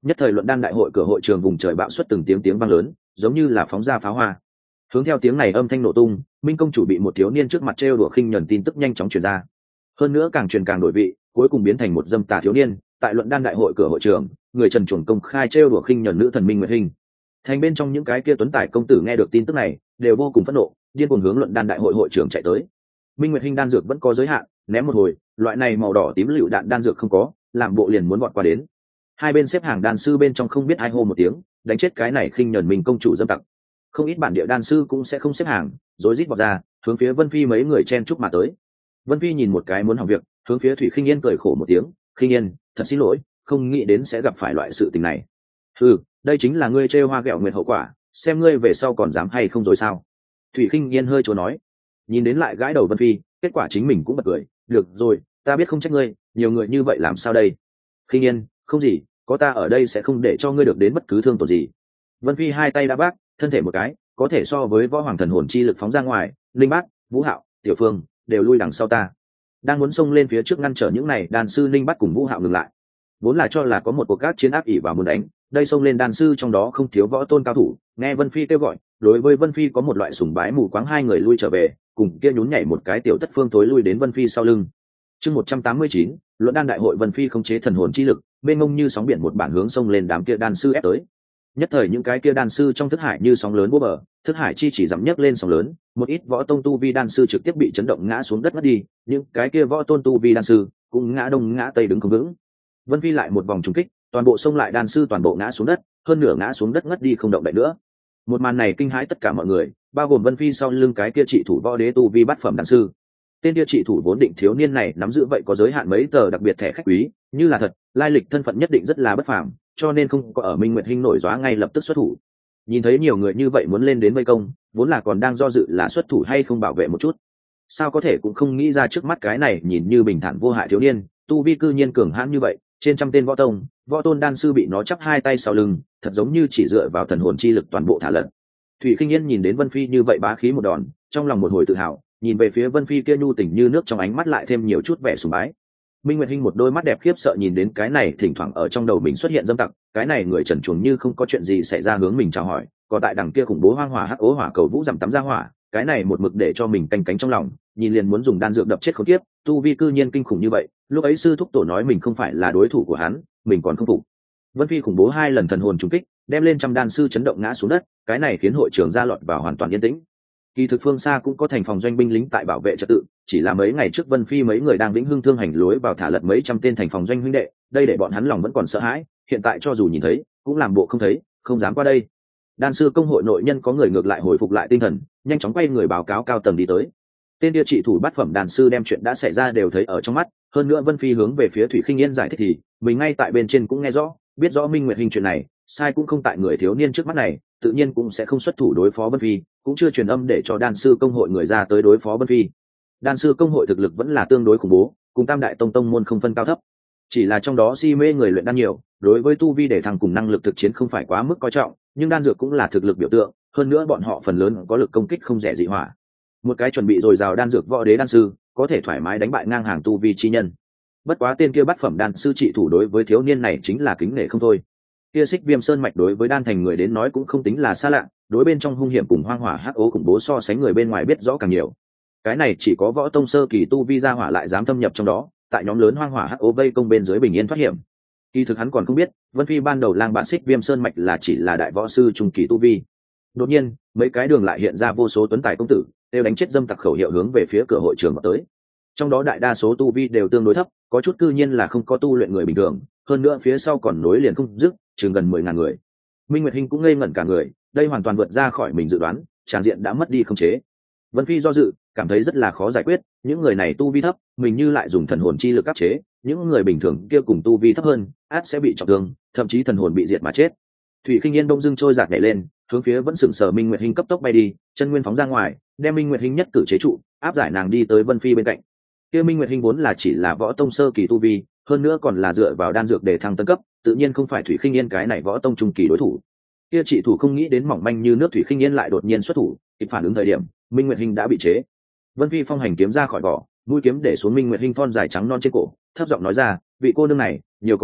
Nhất thời luận đan đại hội cửa hội trường vùng trời bạo xuất từng tiếng tiếng vang lớn, giống như là phóng ra pháo hoa. Hướng theo tiếng này âm thanh nổ tung, Minh công chủ bị một thiếu niên trước mặt trêu đùa khinh nhẫn tin tức nhanh chóng truyền ra. Hơn nữa càng truyền càng đổi vị, cuối cùng biến thành một dâm tà thiếu niên, tại luận đan đại hội cửa hội trường, người trần truồng công khai trêu đùa khinh nhẫn nữ thần Minh Nguyệt Hinh. Thành bên trong những cái kia tuấn tài công tử nghe được tin tức này, đều vô cùng phẫn nộ, điên cuồng hướng luận đan đại hội hội trưởng chạy tới. Minh Nguyệt Hinh đan dược vẫn có giới hạn, ném một hồi, loại này màu đỏ tím lựu đạn đan dược không có, làm bộ liền muốn vọt qua đến. Hai bên xếp hàng đan sư bên trong không biết ai hô một tiếng, đánh chết cái này khinh nhẫn mình công chủ dâm tặc. Không ít bản địa đan sư cũng sẽ không xếp hàng, rối rít vọt ra, hướng phía Vân Phi mấy người chen chúc mà tới. Vân Phi nhìn một cái muốn hỏng việc, hướng phía Thủy Khinh Yên cười khổ một tiếng, "Khinh Yên, thật xin lỗi, không nghĩ đến sẽ gặp phải loại sự tình này." "Ừ, đây chính là ngươi trêu hoa ghẹo nguyệt hậu quả, xem ngươi về sau còn dám hay không rồi sao?" Thủy Khinh Yên hơi chố nói. Nhìn đến lại gãi đầu Vân Phi, kết quả chính mình cũng bật cười, "Được rồi, ta biết không trách ngươi, nhiều người như vậy làm sao đây?" "Khinh Yên, không gì, có ta ở đây sẽ không để cho ngươi được đến bất cứ thương tổn gì." Vân Phi hai tay đã bác, thân thể một cái, có thể so với võ hoàng thần hồn chi lực phóng ra ngoài, Linh Bát, Vũ Hạo, Tiểu Phương đều lui đằng sau ta. Đang muốn xông lên phía trước ngăn trở những này, đan sư Linh Bát cùng Vũ Hạo ngừng lại. Vốn là cho là có một cuộc các chiến áp ỉ vào muốn đánh, đây xông lên đan sư trong đó không thiếu võ tôn cao thủ, nghe Vân Phi kêu gọi, đối với Vân Phi có một loại sùng bái mù quáng, hai người lui trở về, cùng kia nhún nhảy một cái tiểu tất phương tối lui đến Vân Phi sau lưng. Chương một trăm tám mươi chín, luận đan đại hội. Vân Phi khống chế thần hồn chi lực, bên ngông như sóng biển một bản hướng xông lên đám kia đan sư ép tới. Nhất thời những cái kia đan sư trong thức hải như sóng lớn búa bờ, thức hải chi chỉ dám nhấc lên sóng lớn, một ít võ tông tu vi đan sư trực tiếp bị chấn động ngã xuống đất ngất đi, những cái kia võ tôn tu vi đan sư cũng ngã đông ngã tây đứng không vững. Vân Phi lại một vòng trúng kích, toàn bộ xông lại đan sư toàn bộ ngã xuống đất, hơn nửa ngã xuống đất ngất đi không động đậy nữa. Một màn này kinh hãi tất cả mọi người, bao gồm Vân Phi sau lưng cái kia trị thủ võ đế tu vi bát phẩm đan sư. Tên kia trị thủ vốn định thiếu niên này nắm giữ vậy có giới hạn mấy tờ đặc biệt thẻ khách quý, như là thật, lai lịch thân phận nhất định rất là bất phàm, cho nên không có ở Minh Nguyệt Hinh nổi gióa ngay lập tức xuất thủ. Nhìn thấy nhiều người như vậy muốn lên đến vây công, vốn là còn đang do dự là xuất thủ hay không bảo vệ một chút. Sao có thể cũng không nghĩ ra trước mắt cái này nhìn như bình thản vô hại thiếu niên, tu vi cư nhiên cường hãn như vậy, trên trăm tên võ tông, võ tôn đan sư bị nó chắp hai tay sau lưng, thật giống như chỉ dựa vào thần hồn chi lực toàn bộ thả lật. Thủy Khinh Yên nhìn đến Vân Phi như vậy bá khí một đòn, trong lòng một hồi tự hào, nhìn về phía Vân Phi kia nhu tình như nước trong ánh mắt lại thêm nhiều chút vẻ sùng bái. Minh Nguyệt Hinh một đôi mắt đẹp khiếp sợ nhìn đến cái này thỉnh thoảng ở trong đầu mình xuất hiện dâm tặc, cái này người trần truồng như không có chuyện gì xảy ra hướng mình chào hỏi, còn tại đằng kia khủng bố hoang hỏa hắc ố hỏa cầu vũ giảm tắm ra hỏa, cái này một mực để cho mình canh cánh trong lòng, nhìn liền muốn dùng đan dược đập chết khốn kiếp, tu vi cư nhiên kinh khủng như vậy, lúc ấy sư thúc tổ nói mình không phải là đối thủ của hắn, mình còn không phục. Vân Phi khủng bố hai lần thần hồn trùng kích, đem lên trăm đan sư chấn động ngã xuống đất, cái này khiến hội trường ra lọt vào hoàn toàn yên tĩnh. Kỳ thực phương xa cũng có thành phòng doanh binh lính tại bảo vệ trật tự, chỉ là mấy ngày trước Vân Phi mấy người đang vĩnh hưng thương hành lối vào thả lật mấy trăm tên thành phòng doanh huynh đệ, đây để bọn hắn lòng vẫn còn sợ hãi, hiện tại cho dù nhìn thấy, cũng làm bộ không thấy, không dám qua đây. Đan sư công hội nội nhân có người ngược lại hồi phục lại tinh thần, nhanh chóng quay người báo cáo cao tầng đi tới. Tên địa trị thủ bát phẩm đan sư đem chuyện đã xảy ra đều thấy ở trong mắt, hơn nữa Vân Phi hướng về phía Thủy Khinh Yên giải thích thì, mình ngay tại bên trên cũng nghe rõ, biết rõ Minh Nguyệt Hinh chuyện này, sai cũng không tại người thiếu niên trước mắt này, tự nhiên cũng sẽ không xuất thủ đối phó Vân Phi, cũng chưa truyền âm để cho đan sư công hội người ra tới đối phó Vân Phi. Đan sư công hội thực lực vẫn là tương đối khủng bố, cùng Tam đại tông tông môn không phân cao thấp, chỉ là trong đó si mê người luyện đan nhiều, đối với tu vi để thăng cùng năng lực thực chiến không phải quá mức coi trọng, nhưng đan dược cũng là thực lực biểu tượng, hơn nữa bọn họ phần lớn có lực công kích không rẻ dị hỏa. Một cái chuẩn bị dồi dào đan dược võ đế đan sư, có thể thoải mái đánh bại ngang hàng tu vi chi nhân. Bất quá tên kia bát phẩm đan sư trị thủ đối với thiếu niên này chính là kính nể không thôi. Kia Xích Viêm Sơn mạch đối với đan thành người đến nói cũng không tính là xa lạ, đối bên trong hung hiểm cùng hoang hỏa hắc ố khủng bố so sánh người bên ngoài biết rõ càng nhiều. Cái này chỉ có võ tông sơ kỳ tu vi ra hỏa lại dám thâm nhập trong đó, tại nhóm lớn hoang hỏa hắc ố vây công bên dưới bình yên thoát hiểm. Kỳ thực hắn còn không biết, Vân Phi ban đầu lang bạn Xích Viêm Sơn mạch là chỉ là đại võ sư trung kỳ tu vi. Đột nhiên, mấy cái đường lại hiện ra vô số tuấn tài công tử, đều đánh chết dâm tặc khẩu hiệu hướng về phía cửa hội trường tới. Trong đó đại đa số tu vi đều tương đối thấp, có chút cư nhiên là không có tu luyện người bình thường, hơn nữa phía sau còn nối liền không dứt, chừng gần mười ngàn người. Minh Nguyệt Hinh cũng ngây ngẩn cả người, đây hoàn toàn vượt ra khỏi mình dự đoán, tràng diện đã mất đi khống chế. Vân Phi do dự, cảm thấy rất là khó giải quyết, những người này tu vi thấp, mình như lại dùng thần hồn chi lực áp chế, những người bình thường kia cùng tu vi thấp hơn, át sẽ bị trọng thương, thậm chí thần hồn bị diệt mà chết. Thủy Khinh Yên đông dưng trôi giạt nhảy lên, hướng phía vẫn sừng sờ Minh Nguyệt Hinh cấp tốc bay đi, chân nguyên phóng ra ngoài, đem Minh Nguyệt Hinh nhất cử chế trụ, áp giải nàng đi tới Vân Phi bên cạnh. Kia Minh Nguyệt Hinh vốn là chỉ là võ tông sơ kỳ tu vi, hơn nữa còn là dựa vào đan dược để thăng tấn cấp, tự nhiên không phải Thủy Khinh Yên cái này võ tông trung kỳ đối thủ. Kia trị thủ không nghĩ đến mỏng manh như nước Thủy Khinh Yên lại đột nhiên xuất thủ, kịp phản ứng thời điểm, Minh Nguyệt Hinh đã bị chế. Vân Phi phong hành kiếm ra khỏi vỏ, mũi kiếm để xuống Minh Nguyệt Hinh thon dài trắng non trên cổ, thấp giọng nói ra, vị cô nương này, nhiều có đắc tội,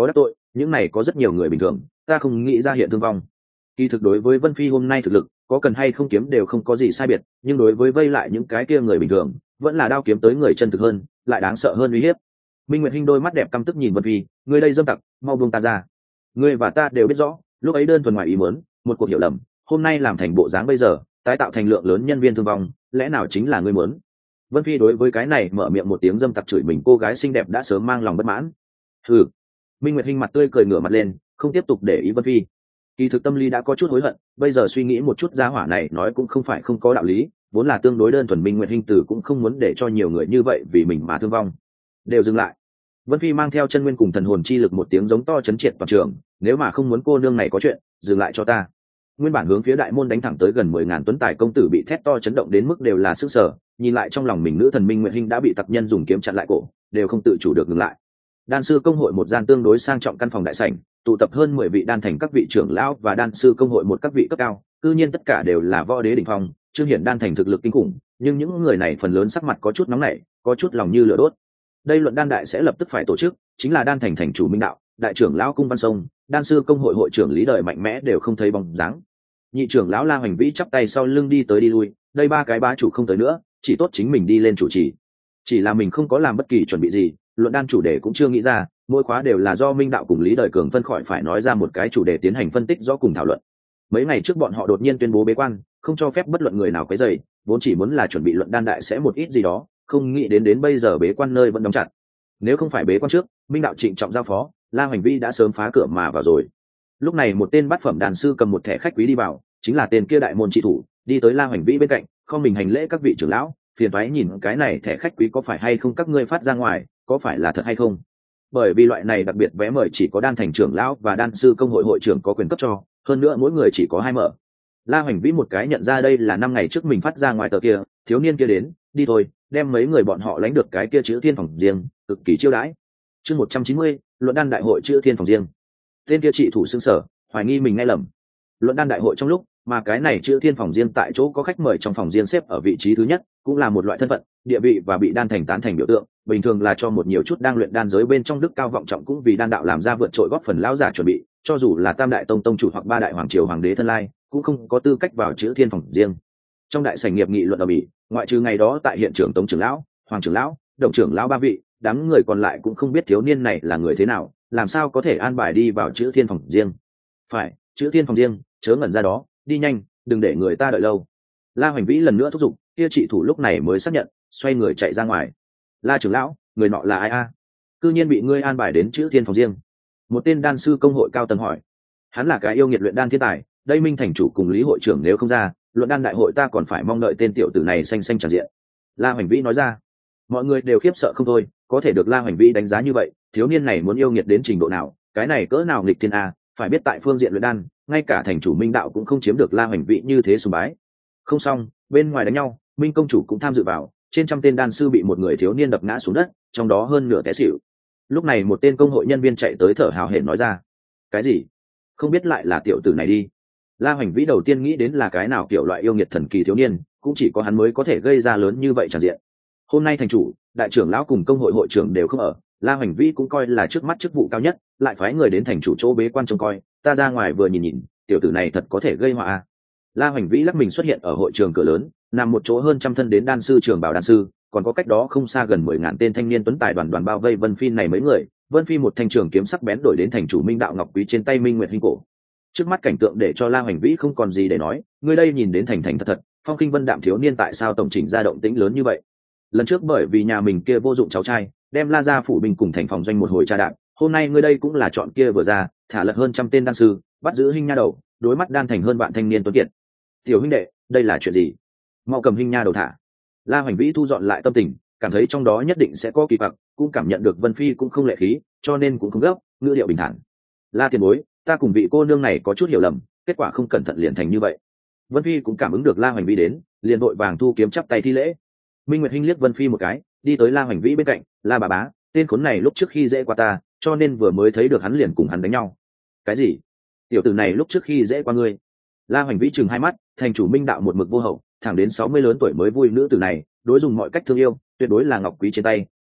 những này có rất nhiều người bình thường, ta không nghĩ ra hiện thương vong. Kỳ thực đối với Vân Phi hôm nay thực lực, có cần hay không kiếm đều không có gì sai biệt, nhưng đối với vây lại những cái kia người bình thường, vẫn là đao kiếm tới người chân thực hơn, lại đáng sợ hơn uy hiếp. Minh Nguyệt Hinh đôi mắt đẹp căm tức nhìn Vân Phi, ngươi đây dâm tặc, mau buông ta ra. Ngươi và ta đều biết rõ, lúc ấy đơn thuần ngoài ý muốn, một cuộc hiểu lầm, hôm nay làm thành bộ dáng bây giờ, tái tạo thành lượng lớn nhân viên thương vong, lẽ nào chính là ngươi muốn? Vân Phi đối với cái này mở miệng một tiếng dâm tặc chửi mình cô gái xinh đẹp đã sớm mang lòng bất mãn. Hừ. Minh Nguyệt Hinh mặt tươi cười ngửa mặt lên, không tiếp tục để ý Vân Phi. Kỳ thực tâm lý đã có chút hối hận, bây giờ suy nghĩ một chút gia hỏa này nói cũng không phải không có đạo lý, vốn là tương đối đơn thuần. Minh Nguyệt Hinh Tử cũng không muốn để cho nhiều người như vậy vì mình mà thương vong. Đều dừng lại. Vân Phi mang theo chân nguyên cùng thần hồn chi lực một tiếng giống to chấn triệt toàn trường, nếu mà không muốn cô nương này có chuyện, dừng lại cho ta. Nguyên bản hướng phía đại môn đánh thẳng tới gần mười ngàn tuấn tài công tử bị thét to chấn động đến mức đều là sức sở, nhìn lại trong lòng mình nữ thần Minh Nguyệt Hinh đã bị tặc nhân dùng kiếm chặn lại cổ, đều không tự chủ được ngừng lại. Đan sư công hội một gian tương đối sang trọng căn phòng đại sảnh, tụ tập hơn mười vị đan thành các vị trưởng lão và đan sư công hội một các vị cấp cao, cư nhiên tất cả đều là võ đế đỉnh phong, chương hiển đan thành thực lực kinh khủng, nhưng những người này phần lớn sắc mặt có chút nóng nảy, có chút lòng như lửa đốt. Đây luận đan đại sẽ lập tức phải tổ chức, chính là đan thành thành chủ Minh Đạo, đại trưởng lão Cung Văn Sông, đan sư công hội hội trưởng Lý Đời mạnh mẽ đều không thấy bóng dáng. Nhị trưởng lão La Hoành Vĩ chắp tay sau lưng đi tới đi lui, đây ba cái bá chủ không tới nữa, chỉ tốt chính mình đi lên chủ trì. Chỉ là mình không có làm bất kỳ chuẩn bị gì, luận đan chủ đề cũng chưa nghĩ ra, mỗi khóa đều là do Minh Đạo cùng Lý Đời Cường phân khỏi phải nói ra một cái chủ đề tiến hành phân tích rõ cùng thảo luận. Mấy ngày trước bọn họ đột nhiên tuyên bố bế quan, không cho phép bất luận người nào quấy rầy, vốn chỉ muốn là chuẩn bị luận đan đại sẽ một ít gì đó, không nghĩ đến đến bây giờ bế quan nơi vẫn đóng chặt. Nếu không phải bế quan trước, Minh Đạo trịnh trọng giao phó, La Hoành Vĩ đã sớm phá cửa mà vào rồi. Lúc này một tên bát phẩm đàn sư cầm một thẻ khách quý đi vào, chính là tên kia đại môn trị thủ, đi tới La Hoành Vĩ bên cạnh, không mình hành lễ các vị trưởng lão, phiền toái nhìn cái này thẻ khách quý có phải hay không các ngươi phát ra ngoài, có phải là thật hay không? Bởi vì loại này đặc biệt vé mời chỉ có đan thành trưởng lão và đan sư công hội hội trưởng có quyền cấp cho, hơn nữa mỗi người chỉ có hai mở. La Hoành Vĩ một cái nhận ra đây là năm ngày trước mình phát ra ngoài tờ kia, thiếu niên kia đến, đi thôi, đem mấy người bọn họ lãnh được cái kia chữ thiên phòng riêng, cực kỳ chiêu đãi. Chương một trăm chín mươi, luận đan đại hội chữ thiên phòng riêng. Tên kia trị thủ xương sở, hoài nghi mình nghe lầm. Luận đan đại hội trong lúc, mà cái này chữ thiên phòng riêng tại chỗ có khách mời trong phòng riêng xếp ở vị trí thứ nhất, cũng là một loại thân phận, địa vị và bị đan thành tán thành biểu tượng, bình thường là cho một nhiều chút đang luyện đan giới bên trong đức cao vọng trọng cũng vì đan đạo làm ra vượt trội góp phần lão giả chuẩn bị, cho dù là tam đại tông tông chủ hoặc ba đại hoàng triều hoàng đế thân lai, cũng không có tư cách vào chữ thiên phòng riêng. Trong đại sảnh nghiệp nghị luận ở mỹ, ngoại trừ ngày đó tại hiện trường tông trưởng lão, hoàng trưởng lão, đồng trưởng lão ba vị, đám người còn lại cũng không biết thiếu niên này là người thế nào, làm sao có thể an bài đi vào chữ thiên phòng riêng. Phải, chữ thiên phòng riêng, chớ ngẩn ra đó, đi nhanh, đừng để người ta đợi lâu. La Hoành Vĩ lần nữa thúc giục, kia trị thủ lúc này mới xác nhận, xoay người chạy ra ngoài. La trưởng lão, người nọ là ai a? À? Cư nhiên bị ngươi an bài đến chữ thiên phòng riêng. Một tên đan sư công hội cao tầng hỏi. Hắn là cái yêu nghiệt luyện đan thiên tài, đây Minh thành chủ cùng Lý hội trưởng nếu không ra, luận đan đại hội ta còn phải mong đợi tên tiểu tử này xanh xanh tràn diện. La Hoành Vĩ nói ra. Mọi người đều khiếp sợ không thôi, có thể được La Hoành Vĩ đánh giá như vậy, thiếu niên này muốn yêu nghiệt đến trình độ nào, cái này cỡ nào nghịch thiên a, phải biết tại phương diện luyện đan, ngay cả thành chủ Minh đạo cũng không chiếm được La Hoành Vĩ như thế sùng bái. Không xong, bên ngoài đánh nhau, Minh công chủ cũng tham dự vào, trên trăm tên đan sư bị một người thiếu niên đập ngã xuống đất, trong đó hơn nửa té xỉu. Lúc này một tên công hội nhân viên chạy tới thở hào hển nói ra. Cái gì? Không biết lại là tiểu tử này đi. La Hoành Vĩ đầu tiên nghĩ đến là cái nào kiểu loại yêu nghiệt thần kỳ thiếu niên, cũng chỉ có hắn mới có thể gây ra lớn như vậy tràn diện. Hôm nay thành chủ, đại trưởng lão cùng công hội hội trưởng đều không ở, La Hoành Vĩ cũng coi là trước mắt chức vụ cao nhất, lại phái người đến thành chủ chỗ bế quan trông coi, ta ra ngoài vừa nhìn nhìn, tiểu tử này thật có thể gây họa a. La Hoành Vĩ lắc mình xuất hiện ở hội trường cửa lớn, nằm một chỗ hơn trăm thân đến đan sư trường bảo đan sư, còn có cách đó không xa gần mười ngàn tên thanh niên tuấn tài đoàn đoàn bao vây Vân Phi này mấy người, Vân Phi một thanh trường kiếm sắc bén đổi đến thành chủ Minh đạo ngọc quý trên tay Minh Nguyệt Hinh cổ. Trước mắt cảnh tượng để cho La Hoành Vĩ không còn gì để nói, người đây nhìn đến thành thành thật thật, phong kinh vân đạm thiếu niên tại sao tổng chỉnh ra động tĩnh lớn như vậy? Lần trước bởi vì nhà mình kia vô dụng cháu trai, đem La gia phủ binh cùng thành phòng doanh một hồi tra đạp, hôm nay ngươi đây cũng là chọn kia vừa ra, thả lật hơn trăm tên đan sư, bắt giữ Hinh nha đầu, đối mắt đan thành hơn vạn thanh niên tuấn kiệt. Tiểu huynh đệ, đây là chuyện gì? Mau cầm Hinh nha đầu thả. La Hoành Vĩ thu dọn lại tâm tình, cảm thấy trong đó nhất định sẽ có kỳ quặc, cũng cảm nhận được Vân Phi cũng không lệ khí, cho nên cũng không gấp, ngữ điệu bình thản. La tiền bối, ta cùng vị cô nương này có chút hiểu lầm, kết quả không cẩn thận liền thành như vậy. Vân Phi cũng cảm ứng được La Hoành Vĩ đến, liền vội vàng thu kiếm chắp tay thi lễ. Minh Nguyệt Hinh liếc Vân Phi một cái, đi tới La Hoành Vĩ bên cạnh, La bà bá, tên khốn này lúc trước khi dễ qua ta, cho nên vừa mới thấy được hắn liền cùng hắn đánh nhau. Cái gì? Tiểu tử này lúc trước khi dễ qua ngươi? La Hoành Vĩ chừng hai mắt, thành chủ Minh đạo một mực vô hậu, thẳng đến sáu mươi lớn tuổi mới vui nữ tử này, đối dùng mọi cách thương yêu, tuyệt đối là ngọc quý trên tay,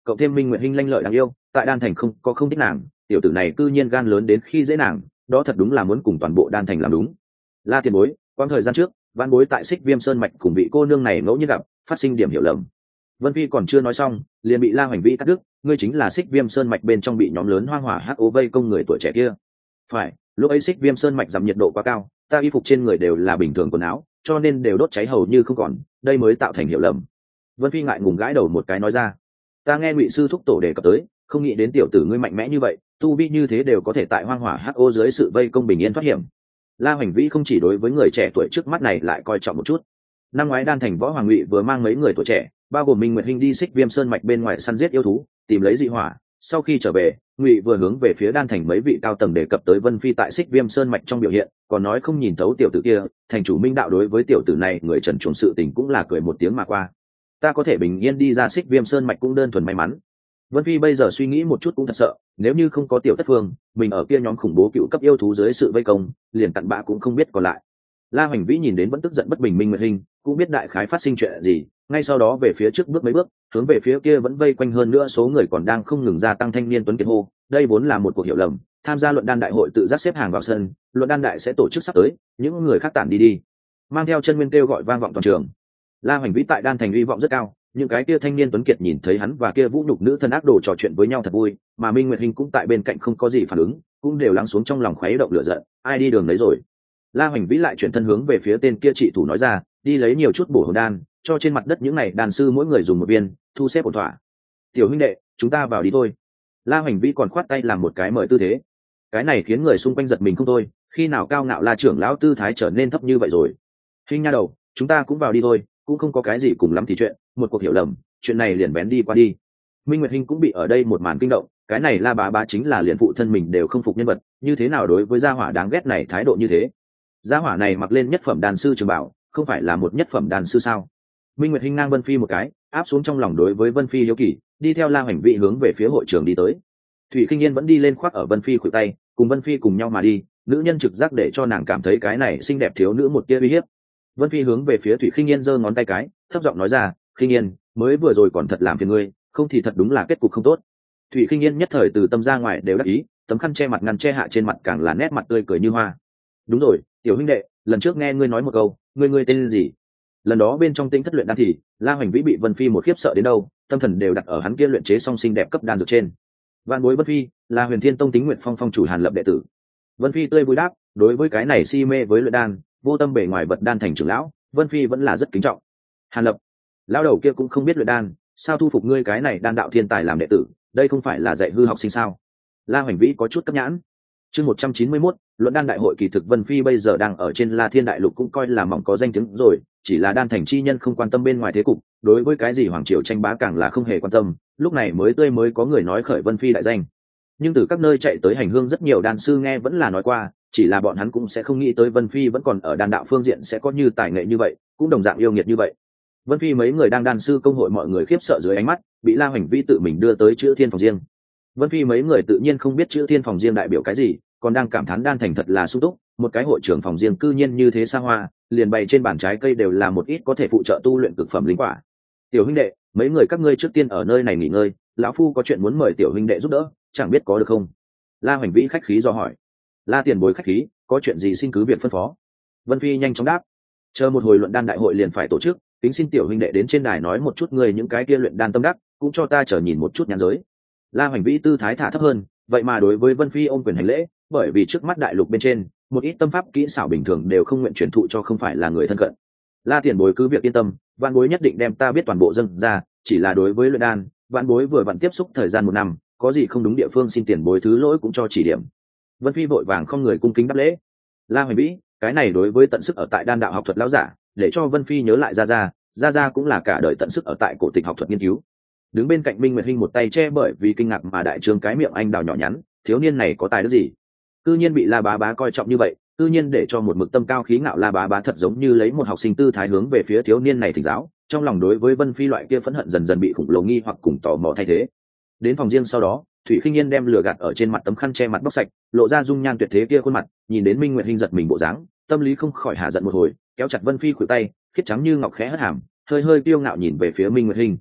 cậu thêm Minh Nguyệt Hinh lanh lợi đáng yêu, tại đan thành không có không thích nàng, tiểu tử này cư nhiên gan lớn đến khi dễ nàng, đó thật đúng là muốn cùng toàn bộ đan thành làm đúng. La tiền bối, quãng thời gian trước văn bối tại Xích Viêm Sơn mạch cùng vị cô nương này ngẫu nhiên gặp, phát sinh điểm hiểu lầm. Vân Phi còn chưa nói xong liền bị La Hoành Vĩ cắt đứt. Ngươi chính là Xích Viêm Sơn mạch bên trong bị nhóm lớn hoang hỏa hắc ố vây công người tuổi trẻ kia? Phải, lúc ấy Xích Viêm Sơn mạch giảm nhiệt độ quá cao, ta y phục trên người đều là bình thường quần áo, cho nên đều đốt cháy hầu như không còn, đây mới tạo thành hiểu lầm. Vân Phi ngại ngùng gãi đầu một cái nói ra, ta nghe Ngụy sư thúc tổ đề cập tới, không nghĩ đến tiểu tử ngươi mạnh mẽ như vậy, tu vi như thế đều có thể tại hoang hỏa hắc ô dưới sự vây công bình yên thoát hiểm. La Hoành Vĩ không chỉ đối với người trẻ tuổi trước mắt này lại coi trọng một chút. Năm ngoái đan thành võ hoàng Ngụy vừa mang mấy người tuổi trẻ, bao gồm Minh Nguyệt Hinh đi Xích Viêm Sơn mạch bên ngoài săn giết yêu thú, tìm lấy dị hỏa. Sau khi trở về, Ngụy vừa hướng về phía đan thành mấy vị cao tầng đề cập tới Vân Phi tại Xích Viêm Sơn mạch trong biểu hiện, còn nói không nhìn thấu tiểu tử kia. Thành chủ Minh đạo đối với tiểu tử này người trần truồng sự tình cũng là cười một tiếng mà qua. Ta có thể bình yên đi ra Xích Viêm Sơn mạch cũng đơn thuần may mắn. Vân Phi bây giờ suy nghĩ một chút cũng thật sợ, nếu như không có tiểu Tất Phương, mình ở kia nhóm khủng bố cựu cấp yêu thú dưới sự vây công, liền cặn bã cũng không biết còn lại. La Hoành Vĩ nhìn đến vẫn tức giận bất bình Minh Nguyệt Hinh, cũng biết đại khái phát sinh chuyện gì, ngay sau đó về phía trước bước mấy bước, hướng về phía kia vẫn vây quanh hơn nữa số người còn đang không ngừng gia tăng thanh niên tuấn kiệt hô, đây vốn là một cuộc hiểu lầm, tham gia luận đan đại hội tự giác xếp hàng vào sân, luận đan đại sẽ tổ chức sắp tới, những người khác tản đi đi. Mang theo chân nguyên kêu gọi vang vọng toàn trường. La Hoành Vĩ tại đan thành uy vọng rất cao, những cái kia thanh niên tuấn kiệt nhìn thấy hắn và kia vũ nhục nữ thân ác đồ trò chuyện với nhau thật vui, mà Minh Nguyệt Hinh cũng tại bên cạnh không có gì phản ứng, cũng đều lắng xuống trong lòng khuấy động lửa giận, ai đi đường đấy rồi. La Hoành Vĩ lại chuyển thân hướng về phía tên kia trị thủ nói ra, đi lấy nhiều chút bổ hồn đan, cho trên mặt đất những này đàn sư mỗi người dùng một viên, thu xếp ổn thỏa. Tiểu huynh đệ, chúng ta vào đi thôi. La Hoành Vĩ còn khoát tay làm một cái mời tư thế. Cái này khiến người xung quanh giật mình không thôi, khi nào cao ngạo La trưởng lão tư thái trở nên thấp như vậy rồi. Hinh nha đầu, chúng ta cũng vào đi thôi, cũng không có cái gì cùng lắm thì chuyện, một cuộc hiểu lầm, chuyện này liền bén đi qua đi. Minh Nguyệt Hinh cũng bị ở đây một màn kinh động, cái này La bá bá chính là liền phụ thân mình đều không phục nhân vật, như thế nào đối với gia hỏa đáng ghét này thái độ như thế. Gia hỏa này mặc lên nhất phẩm đàn sư trường bảo, không phải là một nhất phẩm đàn sư sao? Minh Nguyệt Hinh ngang Vân Phi một cái, áp xuống trong lòng đối với Vân Phi hiếu kỳ, đi theo La Hoành Vĩ hướng về phía hội trường đi tới. Thủy Khinh Yên vẫn đi lên khoác ở Vân Phi khuỷu tay, cùng Vân Phi cùng nhau mà đi, nữ nhân trực giác để cho nàng cảm thấy cái này xinh đẹp thiếu nữ một tia uy hiếp. Vân Phi hướng về phía Thủy Khinh Yên giơ ngón tay cái, thấp giọng nói ra, "Khinh Yên, mới vừa rồi còn thật làm phiền ngươi, không thì thật đúng là kết cục không tốt." Thủy Khinh Yên nhất thời từ tâm ra ngoài đều đắc ý, tấm khăn che mặt ngăn che hạ trên mặt càng là nét mặt tươi cười như hoa. "Đúng rồi, tiểu huynh đệ, lần trước nghe ngươi nói một câu, ngươi ngươi tên gì?" Lần đó bên trong tĩnh thất luyện đan thì La Hoành Vĩ bị Vân Phi một khiếp sợ đến đâu, tâm thần đều đặt ở hắn kia luyện chế song sinh đẹp cấp đan dược trên. Vạn bối Vân Phi là Huyền Thiên Tông Tính Nguyện Phong phong chủ Hàn Lập đệ tử. Vân Phi tươi vui đáp, đối với cái này si mê với luyện đan, vô tâm bề ngoài vật đan thành trưởng lão, Vân Phi vẫn là rất kính trọng. Hàn Lập, lão đầu kia cũng không biết luyện đan, sao thu phục ngươi cái này đan đạo thiên tài làm đệ tử, đây không phải là dạy hư học sinh sao? La Hoành Vĩ có chút cấp nhãn. Chương một trăm chín mươi mốt, luận đan đại hội kỳ thực Vân Phi bây giờ đang ở trên La Thiên đại lục cũng coi là mỏng có danh tiếng rồi, chỉ là đan thành chi nhân không quan tâm bên ngoài thế cục, đối với cái gì hoàng triều tranh bá càng là không hề quan tâm, lúc này mới tươi mới có người nói khởi Vân Phi đại danh. Nhưng từ các nơi chạy tới hành hương rất nhiều đan sư nghe vẫn là nói qua, chỉ là bọn hắn cũng sẽ không nghĩ tới Vân Phi vẫn còn ở đan đạo phương diện sẽ có như tài nghệ như vậy, cũng đồng dạng yêu nghiệt như vậy. Vân Phi mấy người đang đan sư công hội mọi người khiếp sợ dưới ánh mắt, bị La Hoành Vĩ tự mình đưa tới chữ thiên phòng riêng. Vân Phi mấy người tự nhiên không biết chữ thiên phòng riêng đại biểu cái gì, còn đang cảm thán đan thành thật là sung túc, một cái hội trưởng phòng riêng cư nhiên như thế xa hoa, liền bày trên bàn trái cây đều là một ít có thể phụ trợ tu luyện cực phẩm linh quả. Tiểu huynh đệ, mấy người các ngươi trước tiên ở nơi này nghỉ ngơi, lão phu có chuyện muốn mời tiểu huynh đệ giúp đỡ, chẳng biết có được không? La Hoành Vĩ khách khí do hỏi. La tiền bối khách khí, có chuyện gì xin cứ việc phân phó. Vân Phi nhanh chóng đáp. Chờ một hồi luận đan đại hội liền phải tổ chức, kính xin tiểu huynh đệ đến trên đài nói một chút người những cái kia luyện đan tâm đắc, cũng cho ta chờ nhìn một chút nhãn giới. La Hoành Vĩ tư thái thả thấp hơn, vậy mà đối với Vân Phi ôm quyền hành lễ, bởi vì trước mắt đại lục bên trên, một ít tâm pháp kỹ xảo bình thường đều không nguyện truyền thụ cho không phải là người thân cận. La tiền bối cứ việc yên tâm, vạn bối nhất định đem ta biết toàn bộ dâng ra, chỉ là đối với luyện đan, vạn bối vừa vặn tiếp xúc thời gian một năm, có gì không đúng địa phương xin tiền bối thứ lỗi cũng cho chỉ điểm. Vân Phi vội vàng không người cung kính đáp lễ. La Hoành Vĩ, cái này đối với tận sức ở tại đan đạo học thuật lão giả, để cho Vân Phi nhớ lại ra ra, ra ra cũng là cả đời tận sức ở tại cổ tịch học thuật nghiên cứu. Đứng bên cạnh Minh Nguyệt Hinh một tay che bởi vì kinh ngạc mà đại trương cái miệng anh đào nhỏ nhắn, thiếu niên này có tài đức gì? Cư nhiên bị La bá bá coi trọng như vậy, cư nhiên để cho một mực tâm cao khí ngạo La bá bá thật giống như lấy một học sinh tư thái hướng về phía thiếu niên này thỉnh giáo, trong lòng đối với Vân Phi loại kia phẫn hận dần dần bị khủng lồ nghi hoặc cùng tò mò thay thế. Đến phòng riêng sau đó, Thủy Khinh Yên đem lửa gạt ở trên mặt tấm khăn che mặt bóc sạch, lộ ra dung nhan tuyệt thế kia khuôn mặt, nhìn đến Minh Nguyệt Hinh giật mình bộ dáng, tâm lý không khỏi hạ giận một hồi, kéo chặt Vân Phi khuỷu tay, khiết trắng như ngọc khẽ hất hàm, hơi hơi kiêu ngạo nhìn về phía Minh Nguyệt Hinh.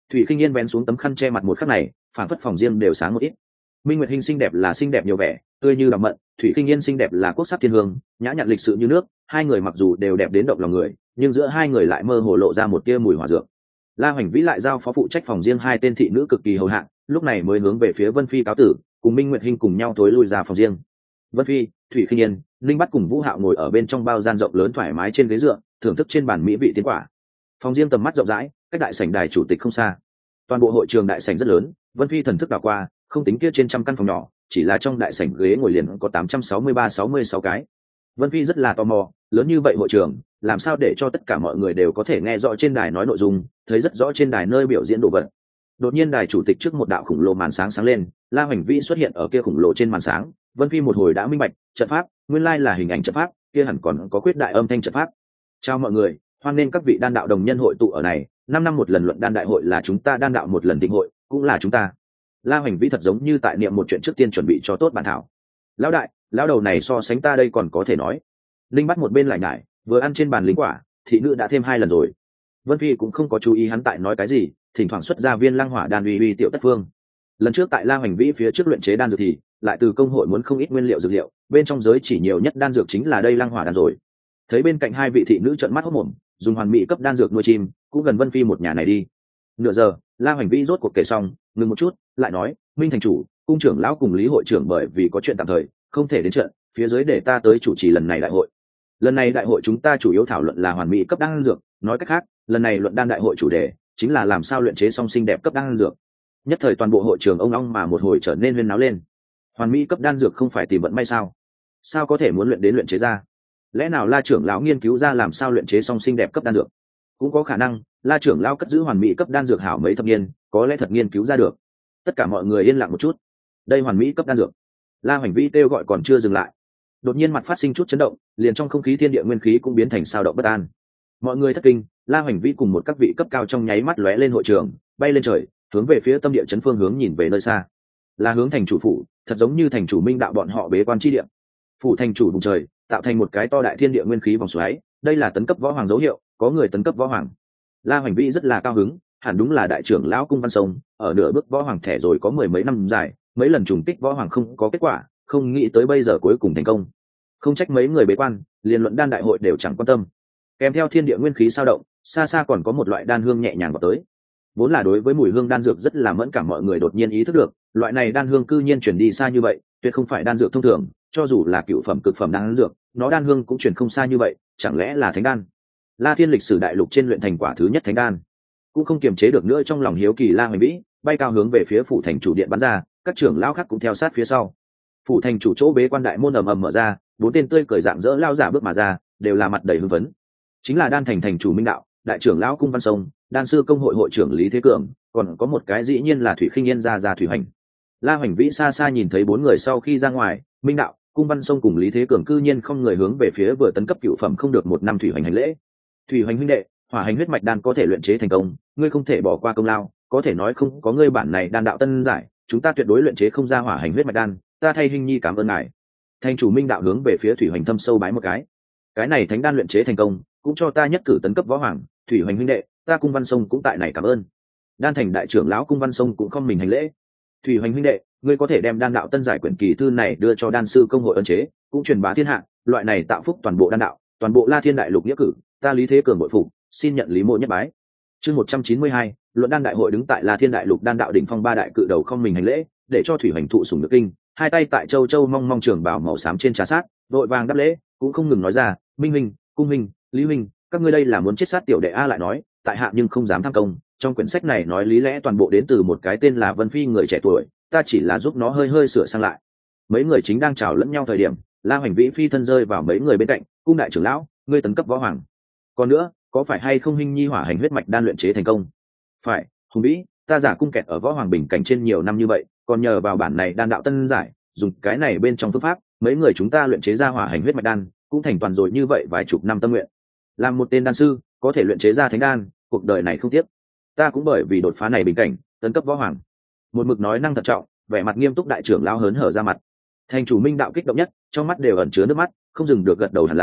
Thủy Khinh Yên vén xuống tấm khăn che mặt một khắc này, phản phất phòng riêng đều sáng một ít. Minh Nguyệt Hinh xinh đẹp là xinh đẹp nhiều vẻ, tươi như đào mận, Thủy Khinh Yên xinh đẹp là quốc sắc thiên hương, nhã nhặn lịch sự như nước, hai người mặc dù đều đẹp đến động lòng người, nhưng giữa hai người lại mơ hồ lộ ra một tia mùi hỏa dược. La Hoành Vĩ lại giao phó phụ trách phòng riêng hai tên thị nữ cực kỳ hầu hạ, lúc này mới hướng về phía Vân Phi cáo tử, cùng Minh Nguyệt Hinh cùng nhau thối lui ra phòng riêng. Vân Phi, Thủy Khinh Yên, Linh Bắt cùng Vũ Hạo ngồi ở bên trong bao gian rộng lớn thoải mái trên ghế dựa, thưởng thức trên bàn mỹ vị tiến quả. Phòng riêng tầm mắt rộng rãi, cách đại sảnh đài chủ tịch không xa. Toàn bộ hội trường đại sảnh rất lớn, Vân Phi thần thức đảo qua, không tính kia trên trăm căn phòng nhỏ, chỉ là trong đại sảnh ghế ngồi liền có tám trăm sáu mươi ba sáu mươi sáu cái. Vân Phi rất là tò mò, lớn như vậy hội trường, làm sao để cho tất cả mọi người đều có thể nghe rõ trên đài nói nội dung, thấy rất rõ trên đài nơi biểu diễn đồ vật. Đột nhiên đài chủ tịch trước một đạo khủng lồ màn sáng sáng lên, La Hoành Vĩ xuất hiện ở kia khủng lồ trên màn sáng, Vân Phi một hồi đã minh bạch, trận pháp, nguyên lai là hình ảnh trận pháp, kia hẳn còn có quyết đại âm thanh trận pháp. Chào mọi người, hoan nghênh các vị đan đạo đồng nhân hội tụ ở này, năm năm một lần luận đan đại hội là chúng ta đan đạo một lần thịnh hội, cũng là chúng ta. La Hoành Vĩ thật giống như tại niệm một chuyện trước tiên chuẩn bị cho tốt bản thảo. Lão đại, lão đầu này so sánh ta đây còn có thể nói. Linh Bắt một bên lại nhải, vừa ăn trên bàn lính quả, thị nữ đã thêm hai lần rồi. Vân Phi cũng không có chú ý hắn tại nói cái gì, thỉnh thoảng xuất ra viên lăng hỏa đan uy uy tiểu tất phương. Lần trước tại La Hoành Vĩ phía trước luyện chế đan dược thì lại từ công hội muốn không ít nguyên liệu dược liệu, bên trong giới chỉ nhiều nhất đan dược chính là đây lăng hỏa đan rồi. Thấy bên cạnh hai vị thị nữ trợn mắt hốt mồm, dùng hoàn mỹ cấp đan dược nuôi chim, cũng gần Vân Phi một nhà này đi. Nửa giờ, La Hoành Vĩ rốt cuộc kể xong, ngừng một chút, lại nói, Minh thành chủ, cung trưởng lão cùng Lý hội trưởng bởi vì có chuyện tạm thời, không thể đến trận, phía dưới để ta tới chủ trì lần này đại hội. Lần này đại hội chúng ta chủ yếu thảo luận là hoàn mỹ cấp đan dược, nói cách khác, lần này luận đan đại hội chủ đề chính là làm sao luyện chế song sinh đẹp cấp đan dược. Nhất thời toàn bộ hội trường ông ong mà một hồi trở nên huyên náo lên. Hoàn mỹ cấp đan dược không phải tìm vận may sao? Sao có thể muốn luyện đến luyện chế ra? Lẽ nào La trưởng lão nghiên cứu ra làm sao luyện chế song sinh đẹp cấp đan dược? Cũng có khả năng, La trưởng lão cất giữ hoàn mỹ cấp đan dược hảo mấy thập niên, có lẽ thật nghiên cứu ra được. Tất cả mọi người yên lặng một chút. Đây hoàn mỹ cấp đan dược. La Hoành Vĩ kêu gọi còn chưa dừng lại. Đột nhiên mặt phát sinh chút chấn động, liền trong không khí thiên địa nguyên khí cũng biến thành sao động bất an. Mọi người thất kinh, La Hoành Vĩ cùng một các vị cấp cao trong nháy mắt lóe lên hội trường, bay lên trời, hướng về phía tâm địa chấn phương hướng nhìn về nơi xa. Là hướng thành chủ phủ, thật giống như thành chủ Minh đạo bọn họ bế quan chi địa. Phủ thành chủ vùng trời, tạo thành một cái to đại thiên địa nguyên khí vòng xoáy, đây là tấn cấp võ hoàng dấu hiệu, có người tấn cấp võ hoàng. La Hoành Vĩ rất là cao hứng, hẳn đúng là đại trưởng lão Cung Văn Sông, ở nửa bước võ hoàng thẻ rồi có mười mấy năm dài, mấy lần trùng kích võ hoàng không có kết quả, không nghĩ tới bây giờ cuối cùng thành công. Không trách mấy người bế quan, liên luận đan đại hội đều chẳng quan tâm. Kèm theo thiên địa nguyên khí sao động, xa xa còn có một loại đan hương nhẹ nhàng vào tới. Vốn là đối với mùi hương đan dược rất là mẫn cảm, mọi người đột nhiên ý thức được, loại này đan hương cư nhiên chuyển đi xa như vậy, tuyệt không phải đan dược thông thường, cho dù là cựu phẩm cực phẩm đan dược, nó đan hương cũng chuyển không xa như vậy, chẳng lẽ là thánh đan? La Thiên lịch sử đại lục trên luyện thành quả thứ nhất thánh đan. Cũng không kiềm chế được nữa trong lòng hiếu kỳ, La Hoành Vĩ bay cao hướng về phía phủ thành chủ điện bắn ra, các trưởng lão khác cũng theo sát phía sau. Phủ thành chủ chỗ bế quan đại môn ầm ầm mở ra, bốn tên tươi cười dạng dỡ lao giả bước mà ra, đều là mặt đầy hưng phấn. Chính là đan thành thành chủ Minh đạo, đại trưởng lão Cung Văn Sông, đan sư công hội hội trưởng Lý Thế Cường, còn có một cái dĩ nhiên là Thủy Khinh Yên gia gia Thủy Hoành. La Hoành Vĩ xa xa nhìn thấy bốn người sau khi ra ngoài, Minh đạo, Cung Văn Sông cùng Lý Thế Cường cư nhiên không người hướng về phía vừa tấn cấp cựu phẩm không được một năm Thủy Hoành hành lễ. Thủy Hoành huynh đệ, hỏa hành huyết mạch đan có thể luyện chế thành công, ngươi không thể bỏ qua công lao, có thể nói không có ngươi bản này đan đạo tân giải, chúng ta tuyệt đối luyện chế không ra hỏa hành huyết mạch đan, ta thay Hinh Nhi cảm ơn ngài. Thành chủ Minh đạo hướng về phía Thủy Hoành thâm sâu bái một cái. Cái này thánh đan luyện chế thành công, cũng cho ta nhất cử tấn cấp võ hoàng, Thủy Hoành huynh đệ, ta Cung Văn Sông cũng tại này cảm ơn. Đan thành đại trưởng lão Cung Văn Sông cũng không mình hành lễ. Thủy Hoành huynh đệ, ngươi có thể đem đan đạo tân giải quyển kỳ thư này đưa cho đan sư công hội ân chế, cũng truyền bá thiên hạ, loại này tạo phúc toàn bộ đan đạo, toàn bộ La Thiên đại lục nghĩa cử, ta Lý Thế Cường bội phục, xin nhận Lý mộ nhất bái. Chương một trăm chín mươi hai, luận đan đại hội đứng tại La Thiên đại lục đan đạo đỉnh phong ba đại cự đầu không mình hành lễ, để cho Thủy Hoành thụ sủng nhược kinh, hai tay tại châu châu mong mong trường bảo màu xám trên trà sát, vội vàng đáp lễ, cũng không ngừng nói ra, Minh huynh, Cung huynh, Lý huynh, các ngươi đây là muốn chết sát tiểu đệ a, lại nói, tại hạ nhưng không dám tham công, trong quyển sách này nói lý lẽ toàn bộ đến từ một cái tên là Vân Phi người trẻ tuổi, ta chỉ là giúp nó hơi hơi sửa sang lại. Mấy người chính đang chào lẫn nhau thời điểm, La Hoành Vĩ phi thân rơi vào mấy người bên cạnh, Cung đại trưởng lão, ngươi tấn cấp võ hoàng. Còn nữa, có phải hay không Hinh Nhi hỏa hành huyết mạch đan luyện chế thành công? Phải, Hùng Vĩ, ta giả cung kẹt ở võ hoàng bình cảnh trên nhiều năm như vậy, còn nhờ vào bản này đan đạo tân giải, dùng cái này bên trong phương pháp, mấy người chúng ta luyện chế ra hỏa hành huyết mạch đan, cũng thành toàn rồi như vậy vài chục năm tâm nguyện. Làm một tên đan sư, có thể luyện chế ra thánh đan, cuộc đời này không tiếc. Ta cũng bởi vì đột phá này bình cảnh, tấn cấp võ hoàng. Một mực nói năng thận trọng, vẻ mặt nghiêm túc đại trưởng lão hớn hở ra mặt. Thành chủ Minh đạo kích động nhất, trong mắt đều ẩn chứa nước mắt, không dừng được gật đầu hẳn là,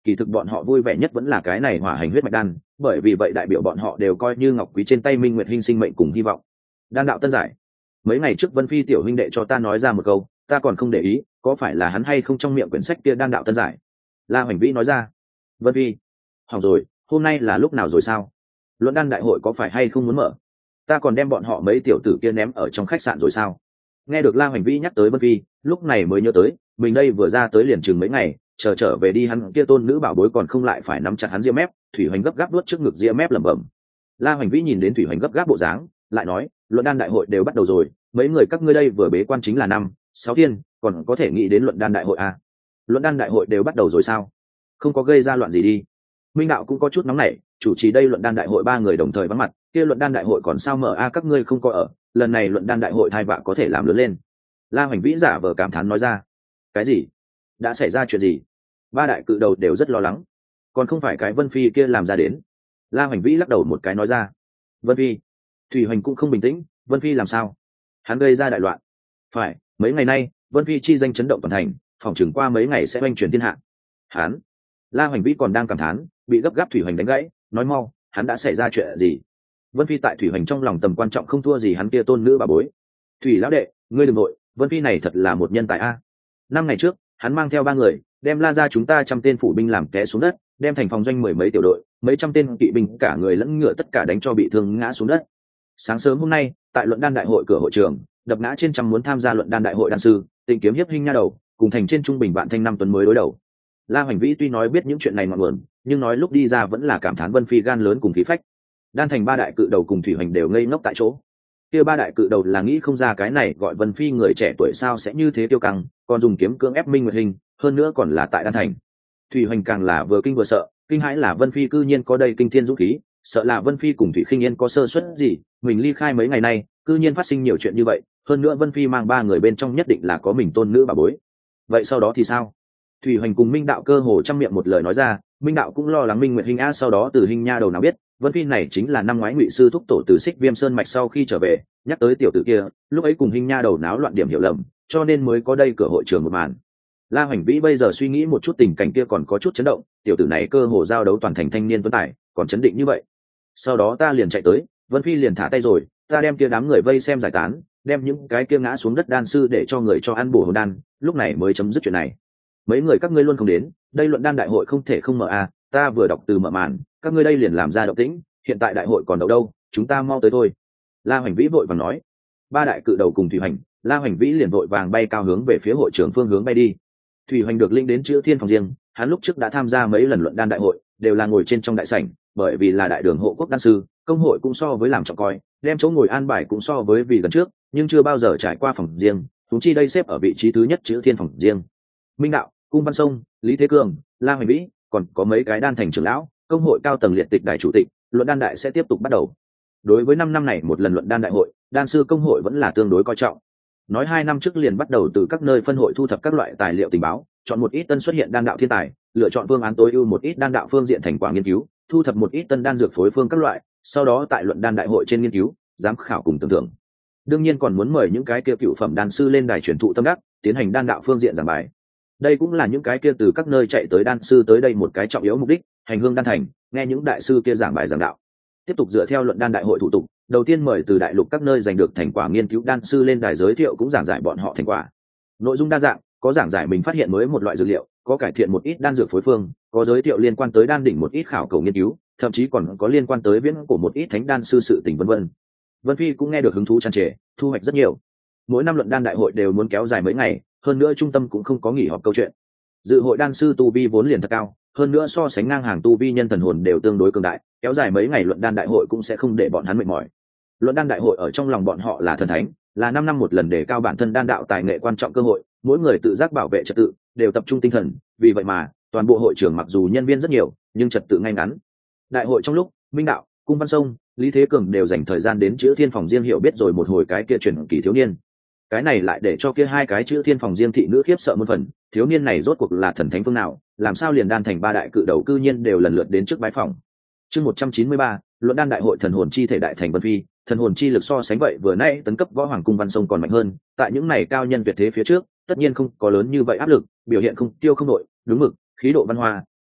kỳ thực bọn họ vui vẻ nhất vẫn là cái này hỏa hành huyết mạch đan, bởi vì vậy đại biểu bọn họ đều coi như ngọc quý trên tay Minh Nguyệt Hinh sinh mệnh cùng hy vọng. Đan đạo tân giải. Mấy ngày trước Vân Phi tiểu huynh đệ cho ta nói ra một câu, ta còn không để ý, có phải là hắn hay không trong miệng quyển sách kia đan đạo tân giải. La Hoành Vĩ nói ra. Vân Phi, hỏng rồi, hôm nay là lúc nào rồi sao? Luận đan đại hội có phải hay không muốn mở? Ta còn đem bọn họ mấy tiểu tử kia ném ở trong khách sạn rồi sao? Nghe được La Hoành Vĩ nhắc tới Vân Phi, lúc này mới nhớ tới, mình đây vừa ra tới liền chừng mấy ngày, chờ trở về đi hắn kia tôn nữ bảo bối còn không lại phải nắm chặt hắn ria mép. Thủy Hoành gấp gáp nuốt trước ngực ria mép lẩm bẩm. La Hoành Vĩ nhìn đến Thủy Hoành gấp gáp bộ dáng, lại nói, luận đan đại hội đều bắt đầu rồi, mấy người các ngươi đây vừa bế quan chính là năm sáu thiên, còn có thể nghĩ đến luận đan đại hội à? Luận đan đại hội đều bắt đầu rồi sao? Không có gây ra loạn gì đi. Minh đạo cũng có chút nóng nảy, chủ trì đây luận đan đại hội ba người đồng thời vắng mặt, kia luận đan đại hội còn sao mở a à, các ngươi không có ở, lần này luận đan đại hội thai vạ có thể làm lớn lên. La Hoành Vĩ giả vờ cảm thán nói ra. Cái gì? Đã xảy ra chuyện gì? Ba đại cự đầu đều rất lo lắng, còn không phải cái Vân Phi kia làm ra đến. La Hoành Vĩ lắc đầu một cái nói ra. Vân Phi? Thủy Hoành cũng không bình tĩnh, Vân Phi làm sao? Hắn gây ra đại loạn. Phải, mấy ngày nay Vân Phi chi danh chấn động toàn thành, phòng chừng qua mấy ngày sẽ oanh truyền thiên hạ. Hắn? La Hoành Vĩ còn đang cảm thán, bị gấp gáp Thủy Hoành đánh gãy, nói mau, hắn đã xảy ra chuyện gì? Vân Phi tại Thủy Hoành trong lòng tầm quan trọng không thua gì hắn kia tôn nữ bà bối. Thủy lão đệ, ngươi đừng nội, Vân Phi này thật là một nhân tài a. Năm ngày trước, hắn mang theo ba người, đem La ra chúng ta trăm tên phủ binh làm té xuống đất, đem thành phòng doanh mười mấy tiểu đội, mấy trăm tên kỵ binh cả người lẫn ngựa tất cả đánh cho bị thương ngã xuống đất. Sáng sớm hôm nay, tại luận đan đại hội cửa hội trường, đập ngã trên trăm muốn tham gia luận đan đại hội đan sư, Tịnh Kiếm Hiếp Hinh nha đầu, cùng thành trên trung bình vạn thanh năm tuấn mới đối đầu. La Hoành Vĩ tuy nói biết những chuyện này ngọn nguồn, nhưng nói lúc đi ra vẫn là cảm thán Vân Phi gan lớn cùng khí phách. Đan thành ba đại cự đầu cùng Thủy Hoành đều ngây ngốc tại chỗ. Kia ba đại cự đầu là nghĩ không ra cái này gọi Vân Phi người trẻ tuổi sao sẽ như thế tiêu căng, còn dùng kiếm cưỡng ép Minh Nguyệt Hinh, hơn nữa còn là tại Đan thành. Thủy Hoành càng là vừa kinh vừa sợ, kinh hãi là Vân Phi cư nhiên có đây kinh thiên dũng khí, sợ là Vân Phi cùng Thủy Khinh Yên có sơ suất gì, mình ly khai mấy ngày nay, cư nhiên phát sinh nhiều chuyện như vậy, hơn nữa Vân Phi mang ba người bên trong nhất định là có mình tôn nữ bà bối. Vậy sau đó thì sao? Thủy Hoành cùng Minh đạo cơ hồ trăm miệng một lời nói ra, Minh đạo cũng lo lắng Minh Nguyệt Hinh a, sau đó từ Hinh nha đầu nào biết, Vân Phi này chính là năm ngoái Ngụy sư thúc tổ từ Xích Viêm Sơn mạch sau khi trở về, nhắc tới tiểu tử kia, lúc ấy cùng Hinh nha đầu náo loạn điểm hiểu lầm, cho nên mới có đây cửa hội trường một màn. La Hoành Vĩ bây giờ suy nghĩ một chút tình cảnh kia còn có chút chấn động, tiểu tử này cơ hồ giao đấu toàn thành thanh niên tuấn tài, còn chấn định như vậy. Sau đó ta liền chạy tới, Vân Phi liền thả tay rồi, ta đem kia đám người vây xem giải tán, đem những cái kia ngã xuống đất đan sư để cho người cho ăn bổ hồn đan, lúc này mới chấm dứt chuyện này. Mấy người các ngươi luôn không đến, đây luận đan đại hội không thể không mở a, ta vừa đọc từ mở màn, các ngươi đây liền làm ra động tĩnh, hiện tại đại hội còn đâu đâu, chúng ta mau tới thôi. La Hoành Vĩ vội vàng nói. Ba đại cự đầu cùng Thủy Hoành, La Hoành Vĩ liền vội vàng bay cao hướng về phía hội trưởng phương hướng bay đi. Thủy Hoành được linh đến chữ thiên phòng riêng, hắn lúc trước đã tham gia mấy lần luận đan đại hội, đều là ngồi trên trong đại sảnh, bởi vì là đại đường hộ quốc đan sư, công hội cũng so với làm trọng coi, đem chỗ ngồi an bài cũng so với vì gần trước, nhưng chưa bao giờ trải qua phòng riêng, chúng chi đây xếp ở vị trí thứ nhất chữ thiên phòng riêng. Minh đạo, Cung Văn Sông, Lý Thế Cường, La Hoành Vĩ, còn có mấy cái đan thành trưởng lão, công hội cao tầng liệt tịch đại chủ tịch, luận đan đại sẽ tiếp tục bắt đầu. Đối với năm năm này một lần luận đan đại hội, đan sư công hội vẫn là tương đối coi trọng. Nói hai năm trước liền bắt đầu từ các nơi phân hội thu thập các loại tài liệu tình báo, chọn một ít tân xuất hiện đan đạo thiên tài, lựa chọn phương án tối ưu một ít đan đạo phương diện thành quả nghiên cứu, thu thập một ít tân đan dược phối phương các loại, sau đó tại luận đan đại hội trên nghiên cứu, giám khảo cùng tưởng thưởng. Đương nhiên còn muốn mời những cái kia cựu phẩm đan sư lên đài truyền thụ tâm đắc, tiến hành đan đạo phương diện giảng bài. Đây cũng là những cái kia từ các nơi chạy tới đan sư tới đây một cái trọng yếu mục đích, hành hương đan thành, nghe những đại sư kia giảng bài giảng đạo. Tiếp tục dựa theo luận đan đại hội thủ tục, đầu tiên mời từ đại lục các nơi giành được thành quả nghiên cứu đan sư lên đài giới thiệu cũng giảng giải bọn họ thành quả. Nội dung đa dạng, có giảng giải mình phát hiện mới một loại dược liệu, có cải thiện một ít đan dược phối phương, có giới thiệu liên quan tới đan đỉnh một ít khảo cầu nghiên cứu, thậm chí còn có liên quan tới viễn của một ít thánh đan sư sự tình vân vân. Vân Phi cũng nghe được hứng thú tràn trề, thu hoạch rất nhiều. Mỗi năm luận đan đại hội đều muốn kéo dài mấy ngày, hơn nữa trung tâm cũng không có nghỉ họp câu chuyện. Dự hội đan sư tu vi vốn liền thật cao, hơn nữa so sánh ngang hàng tu vi nhân thần hồn đều tương đối cường đại, kéo dài mấy ngày luận đan đại hội cũng sẽ không để bọn hắn mệt mỏi. Luận đan đại hội ở trong lòng bọn họ là thần thánh, là năm năm một lần để cao bản thân đan đạo tài nghệ quan trọng cơ hội, mỗi người tự giác bảo vệ trật tự, đều tập trung tinh thần, vì vậy mà toàn bộ hội trưởng mặc dù nhân viên rất nhiều, nhưng trật tự ngay ngắn. Đại hội trong lúc, Minh đạo, Cung Văn Sông, Lý Thế Cường đều dành thời gian đến chữ thiên phòng riêng hiểu biết rồi một hồi cái kia truyền kỳ thiếu niên. Cái này lại để cho kia hai cái chữ thiên phòng riêng thị nữ khiếp sợ muôn phần, thiếu niên này rốt cuộc là thần thánh phương nào, làm sao liền đan thành ba đại cự đầu cư nhiên đều lần lượt đến trước bái phòng. Chương một trăm chín mươi ba, luận đan đại hội thần hồn chi thể đại thành Vân Phi, thần hồn chi lực so sánh vậy vừa nãy tấn cấp võ hoàng Cung Văn Sông còn mạnh hơn, tại những này cao nhân tuyệt thế phía trước, tất nhiên không có lớn như vậy áp lực, biểu hiện không tiêu không nội, đúng mực, khí độ văn hoa,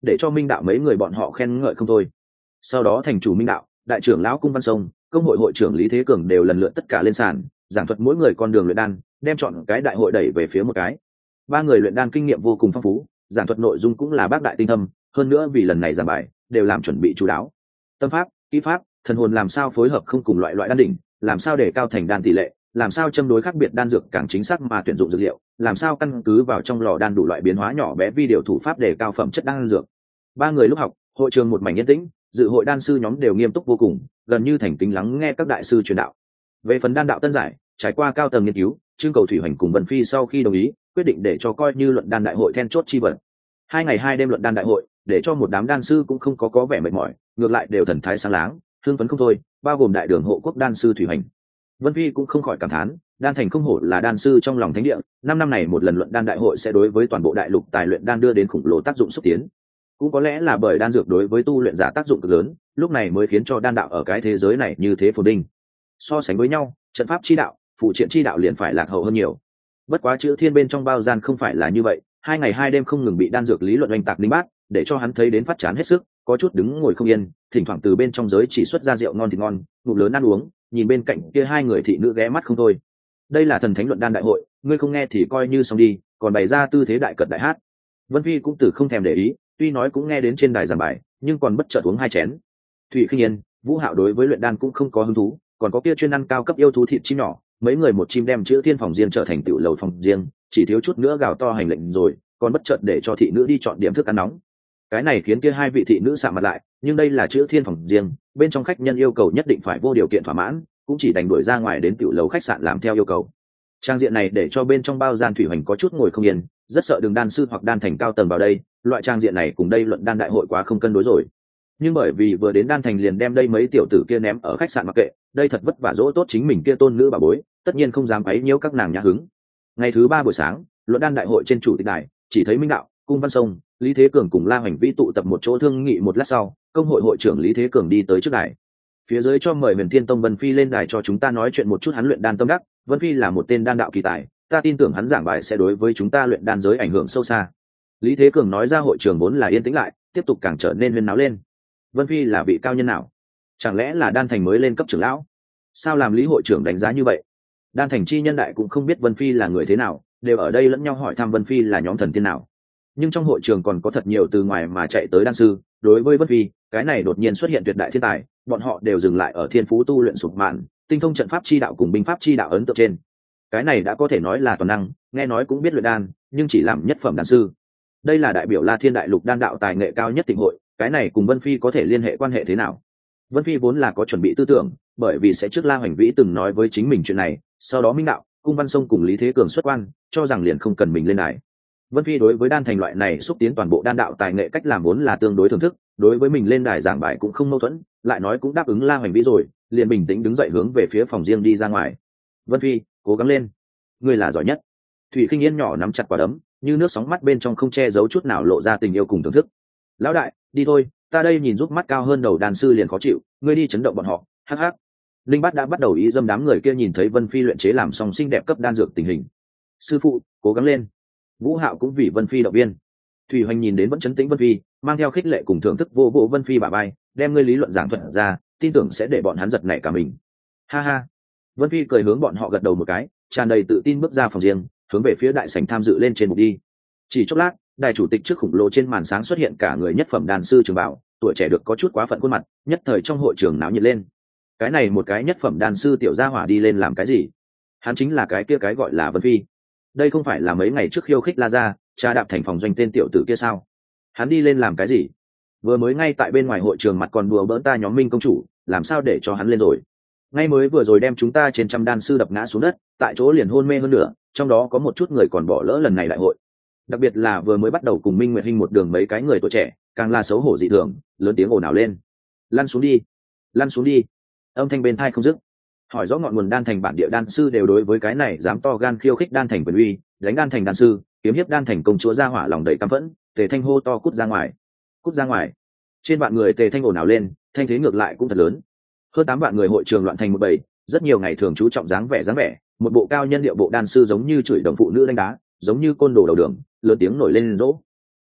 để cho minh đạo mấy người bọn họ khen ngợi không thôi. Sau đó thành chủ minh đạo, đại trưởng lão cung văn sông, công hội hội trưởng lý thế cường đều lần lượt tất cả lên sàn giảng thuật mỗi người con đường luyện đan, đem chọn cái đại hội đẩy về phía một cái. Ba người luyện đan kinh nghiệm vô cùng phong phú, giảng thuật nội dung cũng là bác đại tinh thâm, hơn nữa vì lần này giảng bài đều làm chuẩn bị chú đáo. Tâm pháp, kỹ pháp, thần hồn làm sao phối hợp không cùng loại loại đan đỉnh, làm sao để cao thành đan tỷ lệ, làm sao châm đối khác biệt đan dược càng chính xác mà tuyển dụng dược liệu, làm sao căn cứ vào trong lò đan đủ loại biến hóa nhỏ bé vi điều thủ pháp để cao phẩm chất đan dược. Ba người lúc học, hội trường một mảnh yên tĩnh, dự hội đan sư nhóm đều nghiêm túc vô cùng, gần như thành kính lắng nghe các đại sư truyền đạo. Về phần đan đạo tân giải, trải qua cao tầng nghiên cứu, trưng cầu thủy hoành cùng Vân Phi sau khi đồng ý, quyết định để cho coi như luận đan đại hội then chốt chi vật. Hai ngày hai đêm luận đan đại hội, để cho một đám đan sư cũng không có có vẻ mệt mỏi, ngược lại đều thần thái sáng láng, hưng phấn không thôi, bao gồm đại đường hộ quốc đan sư thủy hoành. Vân Phi cũng không khỏi cảm thán, đan thành không hổ là đan sư trong lòng thánh địa, năm năm này một lần luận đan đại hội sẽ đối với toàn bộ đại lục tài luyện đan đưa đến khủng lồ tác dụng xúc tiến. Cũng có lẽ là bởi đan dược đối với tu luyện giả tác dụng cực lớn, lúc này mới khiến cho đan đạo ở cái thế giới này như thế phồn vinh. So sánh với nhau, trận pháp chi đạo, phụ triện chi đạo liền phải lạc hậu hơn nhiều. Bất quá chữ thiên bên trong bao gian không phải là như vậy, hai ngày hai đêm không ngừng bị đan dược lý luận oanh tạc linh bát, để cho hắn thấy đến phát chán hết sức, có chút đứng ngồi không yên, thỉnh thoảng từ bên trong giới chỉ xuất ra rượu ngon thì ngon, ngụm lớn ăn uống, nhìn bên cạnh kia hai người thị nữ ghé mắt không thôi. Đây là thần thánh luận đan đại hội, ngươi không nghe thì coi như xong đi, còn bày ra tư thế đại cật đại hát. Vân Phi cũng từ không thèm để ý, tuy nói cũng nghe đến trên đài giảng bài, nhưng còn bất chợt uống hai chén. Thụy Khinh Yên, Vũ Hạo đối với luyện đan cũng không có hứng thú, còn có kia chuyên ăn cao cấp yêu thú thịt chim nhỏ, mấy người một chim đem chữ thiên phòng riêng trở thành tiểu lầu phòng riêng, chỉ thiếu chút nữa gào to hành lệnh rồi, còn bất chợt để cho thị nữ đi chọn điểm thức ăn nóng. Cái này khiến kia hai vị thị nữ sạm mặt lại, nhưng đây là chữ thiên phòng riêng, bên trong khách nhân yêu cầu nhất định phải vô điều kiện thỏa mãn, cũng chỉ đành đuổi ra ngoài đến tiểu lầu khách sạn làm theo yêu cầu. Trang diện này để cho bên trong bao gian thủy hoành có chút ngồi không yên, rất sợ đường đan sư hoặc đan thành cao tầng vào đây, loại trang diện này cùng đây luận đan đại hội quá không cân đối rồi. Nhưng bởi vì vừa đến đan thành liền đem đây mấy tiểu tử kia ném ở khách sạn mặc kệ, đây thật vất vả dỗ tốt chính mình kia tôn nữ bà bối, tất nhiên không dám quấy nhiễu các nàng nhã hứng. Ngày thứ ba buổi sáng, luận đan đại hội trên chủ tịch đài, chỉ thấy Minh Đạo, Cung Văn Sông, Lý Thế Cường cùng La Hoành Vĩ tụ tập một chỗ thương nghị một lát sau, công hội hội trưởng Lý Thế Cường đi tới trước đài. Phía dưới cho mời Huyền Thiên Tông Vân Phi lên đài cho chúng ta nói chuyện một chút hắn luyện đan tâm đắc. Vân Phi là một tên đan đạo kỳ tài, ta tin tưởng hắn giảng bài sẽ đối với chúng ta luyện đan giới ảnh hưởng sâu xa. Lý Thế Cường nói ra, hội trường vốn là yên tĩnh lại, tiếp tục càng trở nên huyên náo lên. Vân Phi là vị cao nhân nào? Chẳng lẽ là đan thành mới lên cấp trưởng lão? Sao làm Lý hội trưởng đánh giá như vậy? Đan thành chi nhân đại cũng không biết Vân Phi là người thế nào, đều ở đây lẫn nhau hỏi thăm Vân Phi là nhóm thần tiên nào. Nhưng trong hội trường còn có thật nhiều từ ngoài mà chạy tới đan sư, đối với Vân Phi, cái này đột nhiên xuất hiện tuyệt đại thiên tài, bọn họ đều dừng lại ở thiên phú tu luyện sụp mạn, tinh thông trận pháp chi đạo cùng binh pháp chi đạo ấn tượng trên. Cái này đã có thể nói là toàn năng, nghe nói cũng biết luyện đan, nhưng chỉ làm nhất phẩm đan sư. Đây là đại biểu La Thiên đại lục đan đạo tài nghệ cao nhất tỉnh hội, cái này cùng Vân Phi có thể liên hệ quan hệ thế nào? Vân Phi vốn là có chuẩn bị tư tưởng, bởi vì sẽ trước La Hoành Vĩ từng nói với chính mình chuyện này, sau đó Minh Đạo, Cung Văn Sông cùng Lý Thế Cường xuất quan, cho rằng liền không cần mình lên đài. Vân Phi đối với đan thành loại này xúc tiến toàn bộ đan đạo tài nghệ cách làm vốn là tương đối thưởng thức, đối với mình lên đài giảng bài cũng không mâu thuẫn, lại nói cũng đáp ứng La Hoành Vĩ rồi, liền bình tĩnh đứng dậy hướng về phía phòng riêng đi ra ngoài. Vân Phi, cố gắng lên, ngươi là giỏi nhất. Thủy Khinh Yên nhỏ nắm chặt quả đấm, như nước sóng mắt bên trong không che giấu chút nào lộ ra tình yêu cùng thưởng thức. Lão đại, đi thôi, ta đây nhìn giúp mắt cao hơn đầu đàn sư liền khó chịu, ngươi đi chấn động bọn họ. Hắc hắc. Linh Bát đã bắt đầu ý dâm đám người kia nhìn thấy Vân Phi luyện chế làm xong xinh đẹp cấp đan dược tình hình. Sư phụ, cố gắng lên. Vũ Hạo cũng vì Vân Phi động viên. Thủy Hoành nhìn đến vẫn chấn tĩnh Vân Phi, mang theo khích lệ cùng thưởng thức vô bộ Vân Phi bả vai, đem ngươi lý luận giảng thuật ra, tin tưởng sẽ để bọn hắn giật nảy cả mình. Ha ha. Vân Phi cười hướng bọn họ gật đầu một cái, tràn đầy tự tin bước ra phòng riêng, hướng về phía đại sảnh tham dự lên trên mục đi. Chỉ chốc lát, đài chủ tịch trước khủng lồ trên màn sáng xuất hiện cả người nhất phẩm đan sư Trường Bảo, tuổi trẻ được có chút quá phận khuôn mặt, nhất thời trong hội trường náo nhiệt lên. Cái này một cái nhất phẩm đan sư tiểu gia hỏa đi lên làm cái gì? Hắn chính là cái kia cái gọi là Vân Phi. Đây không phải là mấy ngày trước khiêu khích La Gia, trà đạp thành phòng doanh tên tiểu tử kia sao? Hắn đi lên làm cái gì? Vừa mới ngay tại bên ngoài hội trường mặt còn đùa bỡn ta nhóm Minh công chủ, làm sao để cho hắn lên rồi? Ngay mới vừa rồi đem chúng ta trên trăm đan sư đập ngã xuống đất, tại chỗ liền hôn mê hơn nữa, trong đó có một chút người còn bỏ lỡ lần này đại hội. Đặc biệt là vừa mới bắt đầu cùng Minh Nguyệt Hinh một đường mấy cái người tuổi trẻ, càng là xấu hổ dị thường, lớn tiếng ồn ào lên. Lăn xuống đi, lăn xuống đi. Âm thanh bên tai không dứt. Hỏi rõ ngọn nguồn đan thành bản địa đan sư đều đối với cái này dám to gan khiêu khích đan thành quyền uy, đánh đan thành đan sư, kiếm hiếp đan thành công chúa ra hỏa lòng đầy căm phẫn, Tề Thanh hô to cút ra ngoài, cút ra ngoài. Trên vạn người Tề Thanh ồn ào lên, thanh thế ngược lại cũng thật lớn. Hơn tám vạn người hội trường loạn thành một bầy, rất nhiều ngày thường chú trọng dáng vẻ dáng vẻ, một bộ cao nhân điệu bộ đan sư giống như chửi đồng phụ nữ đánh đá, giống như côn đồ đầu đường, lớn tiếng nổi lên rỗ.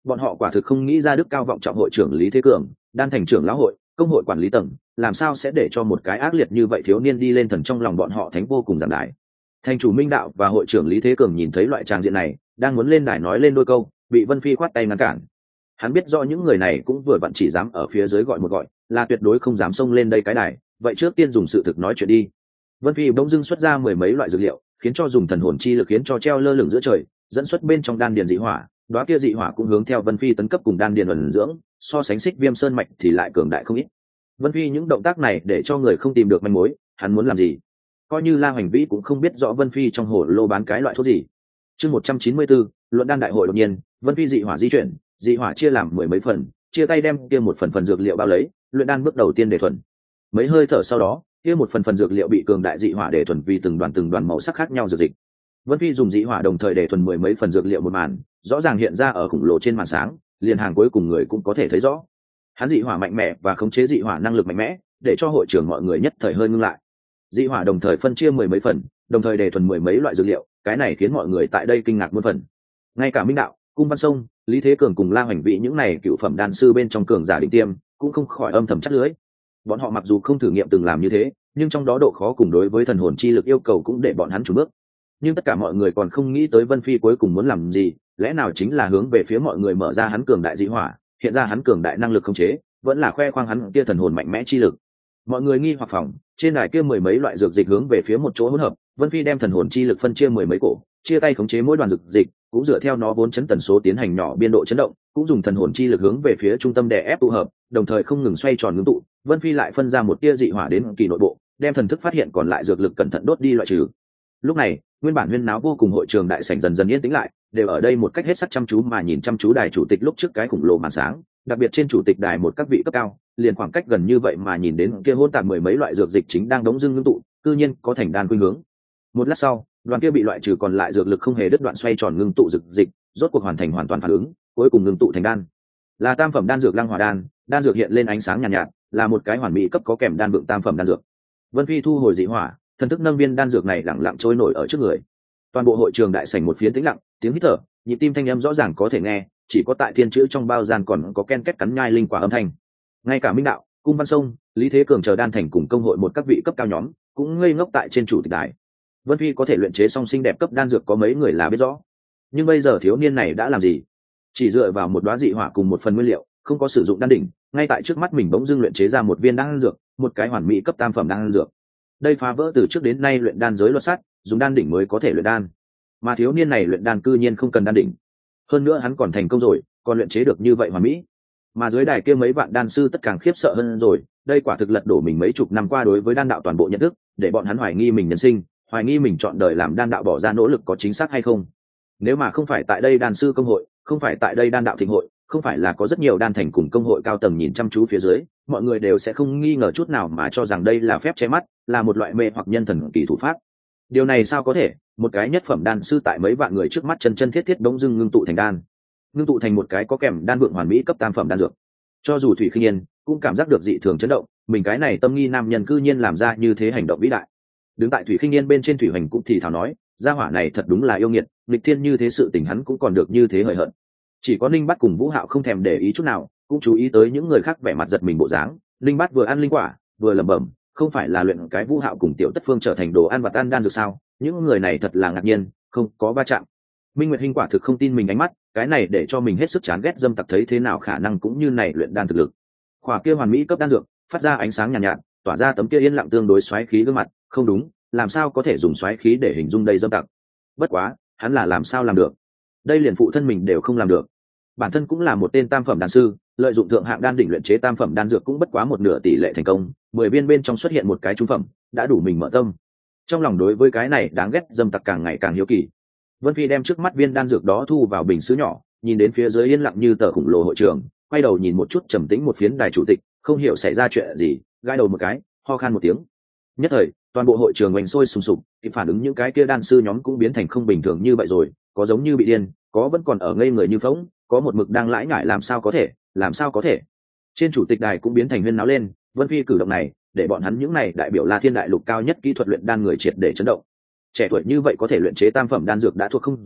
Bọn họ quả thực không nghĩ ra đức cao vọng trọng hội trưởng Lý Thế Cường, đan thành trưởng lão hội, công hội quản lý tầng, làm sao sẽ để cho một cái ác liệt như vậy thiếu niên đi lên thần trong lòng bọn họ thánh vô cùng giảng đại. Thành chủ Minh Đạo và hội trưởng Lý Thế Cường nhìn thấy loại tràng diện này, đang muốn lên đài nói lên đôi câu, bị Vân Phi khoát tay ngăn cản. Hắn biết rõ những người này cũng vừa vặn chỉ dám ở phía dưới gọi một gọi, là tuyệt đối không dám xông lên đây cái đài, vậy trước tiên dùng sự thực nói chuyện đi. Vân Phi bỗng dưng xuất ra mười mấy loại dược liệu, khiến cho dùng thần hồn chi lực khiến cho treo lơ lửng giữa trời, dẫn xuất bên trong đan điền dị hỏa, đóa kia dị hỏa cũng hướng theo Vân Phi tấn cấp cùng đan điền ẩn dưỡng, so sánh Xích Viêm Sơn mạch thì lại cường đại không ít. Vân Phi những động tác này để cho người không tìm được manh mối, hắn muốn làm gì? Coi như La Hoành Vĩ cũng không biết rõ Vân Phi trong hồ lô bán cái loại thuốc gì. Chương một trăm chín mươi bốn, luận đan đại hội đột nhiên, Vân Phi dị hỏa di chuyển, dị hỏa chia làm mười mấy phần, chia tay đem kia một phần phần dược liệu bao lấy, luyện đan bước đầu tiên để thuần. Mấy hơi thở sau đó, kia một phần phần dược liệu bị cường đại dị hỏa để thuần vì từng đoàn từng đoàn màu sắc khác nhau dược dịch. Vân Phi dùng dị hỏa đồng thời để thuần mười mấy phần dược liệu một màn, rõ ràng hiện ra ở khủng lồ trên màn sáng, liền hàng cuối cùng người cũng có thể thấy rõ. Hắn dị hỏa mạnh mẽ và khống chế dị hỏa năng lực mạnh mẽ, để cho hội trưởng mọi người nhất thời hơi ngưng lại. Dị hỏa đồng thời phân chia mười mấy phần, đồng thời để thuần mười mấy loại dược liệu, cái này khiến mọi người tại đây kinh ngạc muôn phần. Ngay cả Minh Đạo, Cung Văn Sông, Lý Thế Cường cùng La Hoành Vĩ những này cựu phẩm đan sư bên trong cường giả đỉnh tiêm, cũng không khỏi âm thầm chắc lưới. Bọn họ mặc dù không thử nghiệm từng làm như thế, nhưng trong đó độ khó cùng đối với thần hồn chi lực yêu cầu cũng để bọn hắn chùn bước. Nhưng tất cả mọi người còn không nghĩ tới Vân Phi cuối cùng muốn làm gì, lẽ nào chính là hướng về phía mọi người mở ra hắn cường đại dị hỏa, hiện ra hắn cường đại năng lực khống chế, vẫn là khoe khoang hắn kia thần hồn mạnh mẽ chi lực. Mọi người nghi hoặc phòng, trên đài kia mười mấy loại dược dịch hướng về phía một chỗ hỗn hợp, Vân Phi đem thần hồn chi lực phân chia mười mấy cổ, chia tay khống chế mỗi đoàn dược dịch, cũng dựa theo nó vốn chấn tần số tiến hành nhỏ biên độ chấn động, cũng dùng thần hồn chi lực hướng về phía trung tâm đè ép tụ hợp, đồng thời không ngừng xoay tròn ngưng tụ. Vân Phi lại phân ra một tia dị hỏa đến kỳ nội bộ, đem thần thức phát hiện còn lại dược lực cẩn thận đốt đi loại trừ. Lúc này, nguyên bản huyên náo vô cùng hội trường đại sảnh dần dần yên tĩnh lại, đều ở đây một cách hết sức chăm chú mà nhìn chăm chú đài chủ tịch lúc trước cái khủng lồ màn sáng, đặc biệt trên chủ tịch đài một các vị cấp cao, liền khoảng cách gần như vậy mà nhìn đến kia hỗn tạp mười mấy loại dược dịch chính đang đống dưng ngưng tụ, cư nhiên có thành đan khuynh hướng. Một lát sau, đoàn kia bị loại trừ còn lại dược lực không hề đứt đoạn xoay tròn ngưng tụ dược dịch, rốt cuộc hoàn thành hoàn toàn phản ứng, cuối cùng ngưng tụ thành đan. Là tam phẩm đan dược Lăng Hỏa đan, đan dược hiện lên ánh sáng nhàn nhạt, nhạt, là một cái hoàn mỹ cấp có kèm đan vượng tam phẩm đan dược. Vân Phi thu hồi dị hỏa, thần thức nâng viên đan dược này lặng lặng trôi nổi ở trước người. Toàn bộ hội trường đại sảnh một phiến tĩnh lặng, tiếng hít thở, nhịp tim thanh âm rõ ràng có thể nghe, chỉ có tại thiên chữ trong bao gian còn có ken két cắn nhai linh quả âm thanh. Ngay cả Minh Đạo, Cung Văn Sông, Lý Thế Cường chờ đan thành cùng công hội một các vị cấp cao nhóm cũng ngây ngốc tại trên chủ tịch đài. Vân Phi có thể luyện chế song sinh đẹp cấp đan dược có mấy người là biết rõ, nhưng bây giờ thiếu niên này đã làm gì? Chỉ dựa vào một đóa dị hỏa cùng một phần nguyên liệu, không có sử dụng đan đỉnh, ngay tại trước mắt mình bỗng dưng luyện chế ra một viên đan dược, một cái hoàn mỹ cấp tam phẩm đan dược. Đây phá vỡ từ trước đến nay luyện đan giới luật sắt, dùng đan đỉnh mới có thể luyện đan, mà thiếu niên này luyện đan cư nhiên không cần đan đỉnh. Hơn nữa hắn còn thành công rồi, còn luyện chế được như vậy hoàn mỹ. Mà dưới đài kia mấy vạn đan sư tất càng khiếp sợ hơn rồi, đây quả thực lật đổ mình mấy chục năm qua đối với đan đạo toàn bộ nhận thức, để bọn hắn hoài nghi mình nhân sinh, hoài nghi mình chọn đời làm đan đạo bỏ ra nỗ lực có chính xác hay không. Nếu mà không phải tại đây đan sư công hội, không phải tại đây đan đạo thịnh hội, không phải là có rất nhiều đan thành cùng công hội cao tầng nhìn chăm chú phía dưới, mọi người đều sẽ không nghi ngờ chút nào mà cho rằng đây là phép che mắt, là một loại mê hoặc nhân thần kỳ thủ pháp. Điều này sao có thể? Một cái nhất phẩm đan sư tại mấy vạn người trước mắt chân chân thiết thiết đống dưng ngưng tụ thành đan, ngưng tụ thành một cái có kèm đan vượng hoàn mỹ cấp tam phẩm đan dược. Cho dù Thủy Khinh Nhiên cũng cảm giác được dị thường chấn động, mình cái này tâm nghi nam nhân cư nhiên làm ra như thế hành động vĩ đại. Đứng tại Thủy Khinh Nhiên bên trên Thủy Hoành cũng thì thào nói, gia hỏa này thật đúng là yêu nghiệt, nghịch thiên như thế sự tình hắn cũng còn được như thế hời hợt. Chỉ có Ninh Bát cùng Vũ Hạo không thèm để ý chút nào, cũng chú ý tới những người khác vẻ mặt giật mình bộ dáng. Ninh Bát vừa ăn linh quả, vừa lẩm bẩm, không phải là luyện cái Vũ Hạo cùng Tiểu Tất Phương trở thành đồ ăn vặt ăn đan dược sao? Những người này thật là ngạc nhiên, không có va chạm. Minh Nguyệt Hinh quả thực không tin mình ánh mắt, cái này để cho mình hết sức chán ghét dâm tặc thấy thế nào khả năng cũng như này luyện đan thực lực. Khỏa kia hoàn mỹ cấp đan dược, phát ra ánh sáng nhàn nhạt, nhạt, tỏa ra tấm kia yên lặng tương đối xoáy khí gương mặt, không đúng, làm sao có thể dùng xoáy khí để hình dung đây dâm tặc. Bất quá, hắn là làm sao làm được? Đây liền phụ thân mình đều không làm được. Bản thân cũng là một tên tam phẩm đan sư, lợi dụng thượng hạng đan đỉnh luyện chế tam phẩm đan dược cũng bất quá một nửa tỷ lệ thành công, mười viên bên trong xuất hiện một cái trung phẩm, đã đủ mình mở tâm. Trong lòng đối với cái này đáng ghét dâm tặc càng ngày càng hiếu kỳ. Vân Phi đem trước mắt viên đan dược đó thu vào bình sứ nhỏ, nhìn đến phía dưới yên lặng như tờ khủng lồ hội trường, quay đầu nhìn một chút trầm tĩnh một phiến đài chủ tịch, không hiểu xảy ra chuyện gì, gãi đầu một cái, ho khan một tiếng. Nhất thời, toàn bộ hội trường oanh sôi sùng sục, kịp phản ứng những cái kia đan sư nhóm cũng biến thành không bình thường như vậy rồi, có giống như bị điên, có vẫn còn ở ngây người như phỗng, có một mực đang lãi nhải làm sao có thể, làm sao có thể. Trên chủ tịch đài cũng biến thành huyên náo lên, Vân Phi cử động này, để bọn hắn những này đại biểu La Thiên đại lục cao nhất kỹ thuật luyện đan người triệt để chấn động. Trẻ tuổi như vậy có thể luyện chế tam phẩm đan dược đã thuộc không dễ,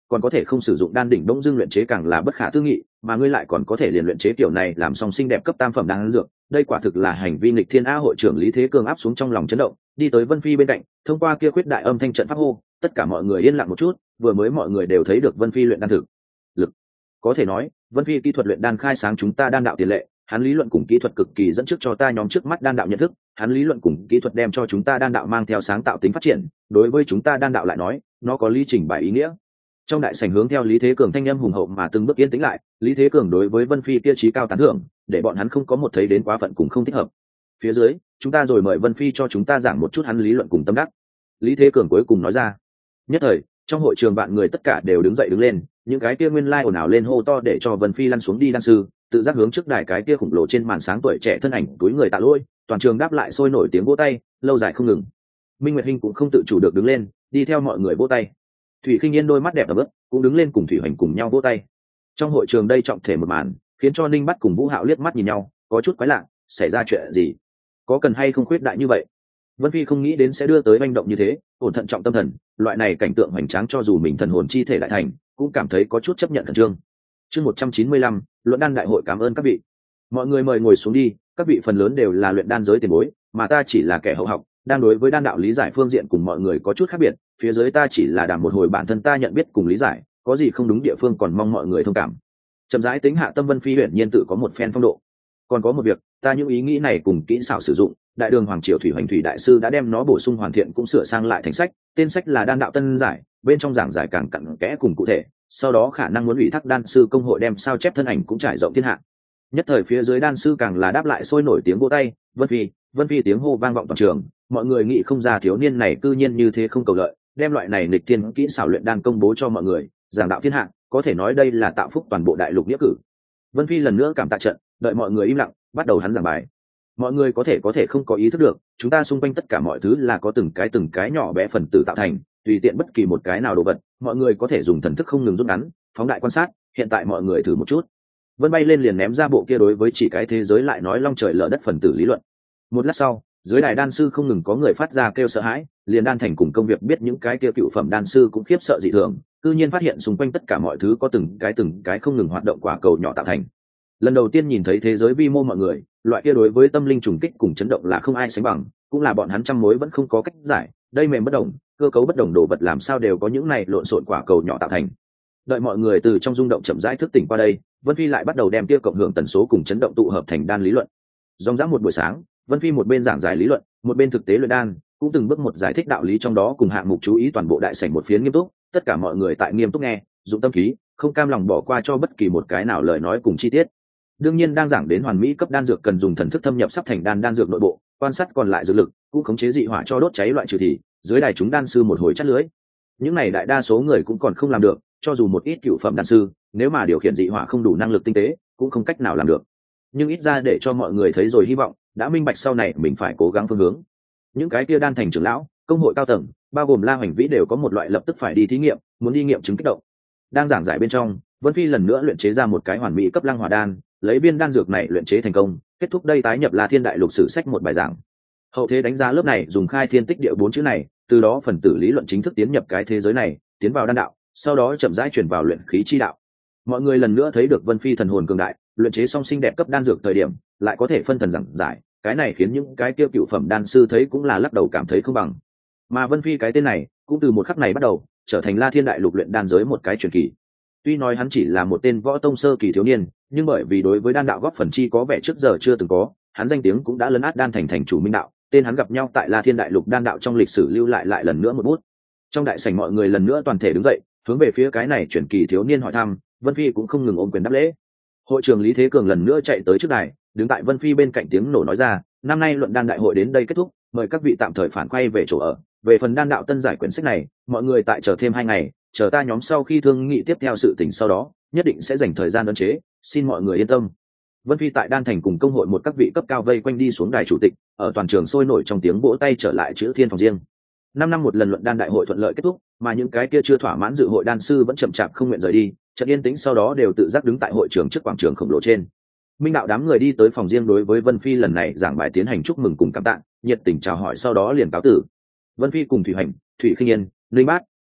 còn có thể không sử dụng đan đỉnh bỗng dưng luyện chế càng là bất khả tư nghị, mà ngươi lại còn có thể liền luyện chế kiểu này làm song xinh đẹp cấp tam phẩm đan dược, đây quả thực là hành vi nghịch thiên a. Hội trưởng Lý Thế Cường áp xuống trong lòng chấn động, đi tới Vân Phi bên cạnh, thông qua kia khuyết đại âm thanh trận pháp hô, tất cả mọi người yên lặng một chút, vừa mới mọi người đều thấy được Vân Phi luyện đan thực lực. Có thể nói, Vân Phi kỹ thuật luyện đan khai sáng chúng ta đan đạo tiền lệ, hắn lý luận cùng kỹ thuật cực kỳ dẫn trước cho ta nhóm trước mắt đan đạo nhận thức, hắn lý luận cùng kỹ thuật đem cho chúng ta đan đạo mang theo sáng tạo tính phát triển, đối với chúng ta đan đạo lại nói, nó có lý trình bày ý nghĩa. Trong đại sảnh hướng theo Lý Thế Cường thanh âm hùng hậu mà từng bước yên tĩnh lại, Lý Thế Cường đối với Vân Phi kia trí cao tán thưởng, để bọn hắn không có một thấy đến quá phận cùng không thích hợp. Phía dưới, chúng ta rồi mời Vân Phi cho chúng ta giảng một chút hắn lý luận cùng tâm đắc. Lý Thế Cường cuối cùng nói ra. Nhất thời, trong hội trường bạn người tất cả đều đứng dậy đứng lên, những cái kia nguyên lai ồn ào lên hô to để cho Vân Phi lăn xuống đi đan sư, tự giác hướng trước đài cái kia khủng lồ trên màn sáng tuổi trẻ thân ảnh túi người tạ lỗi, toàn trường đáp lại sôi nổi tiếng vỗ tay, lâu dài không ngừng. Minh Nguyệt Hinh cũng không tự chủ được đứng lên, đi theo mọi người vỗ tay. Thủy Khinh Yên đôi mắt đẹp ấm ức, cũng đứng lên cùng Thủy Hoành cùng nhau vỗ tay. Trong hội trường đây trọng thể một màn, khiến cho Ninh Bắt cùng Vũ Hạo liếc mắt nhìn nhau, có chút quái lạ, xảy ra chuyện gì? Có cần hay không khuyết đại như vậy? Vân Phi không nghĩ đến sẽ đưa tới manh động như thế, ổn thận trọng tâm thần, loại này cảnh tượng hoành tráng cho dù mình thần hồn chi thể đại thành, cũng cảm thấy có chút chấp nhận khẩn trương. Chương một trăm chín mươi lăm, luận đan đại hội, cảm ơn các vị. Mọi người mời ngồi xuống đi, các vị phần lớn đều là luyện đan giới tiền bối, mà ta chỉ là kẻ hậu học, đang đối với đan đạo lý giải phương diện cùng mọi người có chút khác biệt, phía dưới ta chỉ là đàm một hồi bản thân ta nhận biết cùng lý giải, có gì không đúng địa phương còn mong mọi người thông cảm. Chậm rãi tính hạ tâm, Vân Phi huyền nhiên tự có một phen phong độ. Còn có một việc, ta những ý nghĩ này cùng kỹ xảo sử dụng, đại đường hoàng triều Thủy Hoành Thủy đại sư đã đem nó bổ sung hoàn thiện cũng sửa sang lại thành sách, tên sách là Đan đạo tân giải, bên trong giảng giải càng cặn kẽ cùng cụ thể, sau đó khả năng muốn ủy thác đan sư công hội đem sao chép thân ảnh cũng trải rộng thiên hạ. Nhất thời phía dưới đan sư càng là đáp lại sôi nổi tiếng vỗ tay, Vân Phi, Vân Phi tiếng hô vang vọng toàn trường, mọi người nghĩ không ra thiếu niên này cư nhiên như thế không cầu lợi, đem loại này nghịch thiên kỹ xảo luyện đan công bố cho mọi người, giảng đạo thiên hạ, có thể nói đây là tạo phúc toàn bộ đại lục nghĩa cử. Vân Phi lần nữa cảm tạ trận, đợi mọi người im lặng, bắt đầu hắn giảng bài. Mọi người có thể có thể không có ý thức được, chúng ta xung quanh tất cả mọi thứ là có từng cái từng cái nhỏ bé phần tử tạo thành, tùy tiện bất kỳ một cái nào đồ vật, mọi người có thể dùng thần thức không ngừng rút ngắn, phóng đại quan sát, hiện tại mọi người thử một chút. Vân bay lên liền ném ra bộ kia đối với chỉ cái thế giới lại nói long trời lở đất phần tử lý luận. Một lát sau, dưới đài đan sư không ngừng có người phát ra kêu sợ hãi, liền đan thành cùng công việc biết những cái kia cựu phẩm đan sư cũng khiếp sợ dị thường, cư nhiên phát hiện xung quanh tất cả mọi thứ có từng cái từng cái không ngừng hoạt động quả cầu nhỏ tạo thành. Lần đầu tiên nhìn thấy thế giới vi mô mọi người, loại kia đối với tâm linh trùng kích cùng chấn động là không ai sánh bằng, cũng là bọn hắn trăm mối vẫn không có cách giải, đây mềm bất đồng, cơ cấu bất đồng đồ vật làm sao đều có những này lộn xộn quả cầu nhỏ tạo thành. Đợi mọi người từ trong rung động chậm rãi thức tỉnh qua đây, Vân Phi lại bắt đầu đem kia cộng hưởng tần số cùng chấn động tụ hợp thành đan lý luận. Dòng dã một buổi sáng, Vân Phi một bên giảng giải lý luận, một bên thực tế luyện đan, cũng từng bước một giải thích đạo lý trong đó cùng hạng mục chú ý toàn bộ đại sảnh một phiến nghiêm túc, tất cả mọi người tại nghiêm túc nghe, dụng tâm khí, không cam lòng bỏ qua cho bất kỳ một cái nào lời nói cùng chi tiết. Đương nhiên đang giảng đến hoàn mỹ cấp đan dược cần dùng thần thức thâm nhập sắp thành đan đan dược nội bộ, quan sát còn lại dược lực, cũng khống chế dị hỏa cho đốt cháy loại trừ thì, dưới đài chúng đan sư một hồi chắt lưới. Những này đại đa số người cũng còn không làm được, cho dù một ít cựu phẩm đan sư, nếu mà điều khiển dị hỏa không đủ năng lực tinh tế, cũng không cách nào làm được. Nhưng ít ra để cho mọi người thấy rồi hy vọng, đã minh bạch sau này mình phải cố gắng phương hướng. Những cái kia đan thành trưởng lão, công hội cao tầng, bao gồm La Hoành Vĩ đều có một loại lập tức phải đi thí nghiệm, muốn đi nghiệm chứng kích động. Đang giảng giải bên trong, Vân Phi lần nữa luyện chế ra một cái hoàn mỹ cấp lăng hỏa đan, lấy viên đan dược này luyện chế thành công, kết thúc đây tái nhập La Thiên Đại Lục sử sách một bài giảng. Hậu thế đánh giá lớp này dùng khai thiên tích địa bốn chữ này, từ đó phần tử lý luận chính thức tiến nhập cái thế giới này, tiến vào đan đạo, sau đó chậm rãi chuyển vào luyện khí chi đạo. Mọi người lần nữa thấy được Vân Phi thần hồn cường đại, luyện chế song sinh đẹp cấp đan dược thời điểm, lại có thể phân thần giảng giải, cái này khiến những cái tiêu cựu phẩm đan sư thấy cũng là lắc đầu cảm thấy không bằng. Mà Vân Phi cái tên này, cũng từ một khắc này bắt đầu, trở thành La Thiên Đại Lục luyện đan giới một cái truyền kỳ. Tuy nói hắn chỉ là một tên võ tông sơ kỳ thiếu niên, nhưng bởi vì đối với đan đạo góp phần chi có vẻ trước giờ chưa từng có, hắn danh tiếng cũng đã lấn át đan thành thành chủ Minh đạo, tên hắn gặp nhau tại La Thiên Đại Lục đan đạo trong lịch sử lưu lại lại lần nữa một bút. Trong đại sảnh mọi người lần nữa toàn thể đứng dậy, hướng về phía cái này truyền kỳ thiếu niên hỏi thăm, Vân Phi cũng không ngừng ôm quyền đáp lễ. Hội trưởng Lý Thế Cường lần nữa chạy tới trước đài, đứng tại Vân Phi bên cạnh tiếng nổ nói ra, năm nay luận đan đại hội đến đây kết thúc, mời các vị tạm thời phản quay về chỗ ở. Về phần đan đạo tân giải quyển sách này, mọi người tại chờ thêm hai ngày, chờ ta nhóm sau khi thương nghị tiếp theo sự tình sau đó, nhất định sẽ dành thời gian ấn chế, xin mọi người yên tâm. Vân Phi tại đan thành cùng công hội một các vị cấp cao vây quanh đi xuống đài chủ tịch, ở toàn trường sôi nổi trong tiếng vỗ tay trở lại chữ thiên phòng riêng. Năm năm một lần luận đan đại hội thuận lợi kết thúc, mà những cái kia chưa thỏa mãn dự hội đan sư vẫn chậm chạp không nguyện rời đi, trận yên tĩnh sau đó đều tự giác đứng tại hội trường trước quảng trường khổng lồ trên. Minh đạo đám người đi tới phòng riêng đối với Vân Phi lần này giảng bài tiến hành chúc mừng cùng cảm tạ, nhiệt tình chào hỏi sau đó liền cáo tử. Vân Phi cùng Thủy Hành, Thủy Khinh Yên, Linh Bát,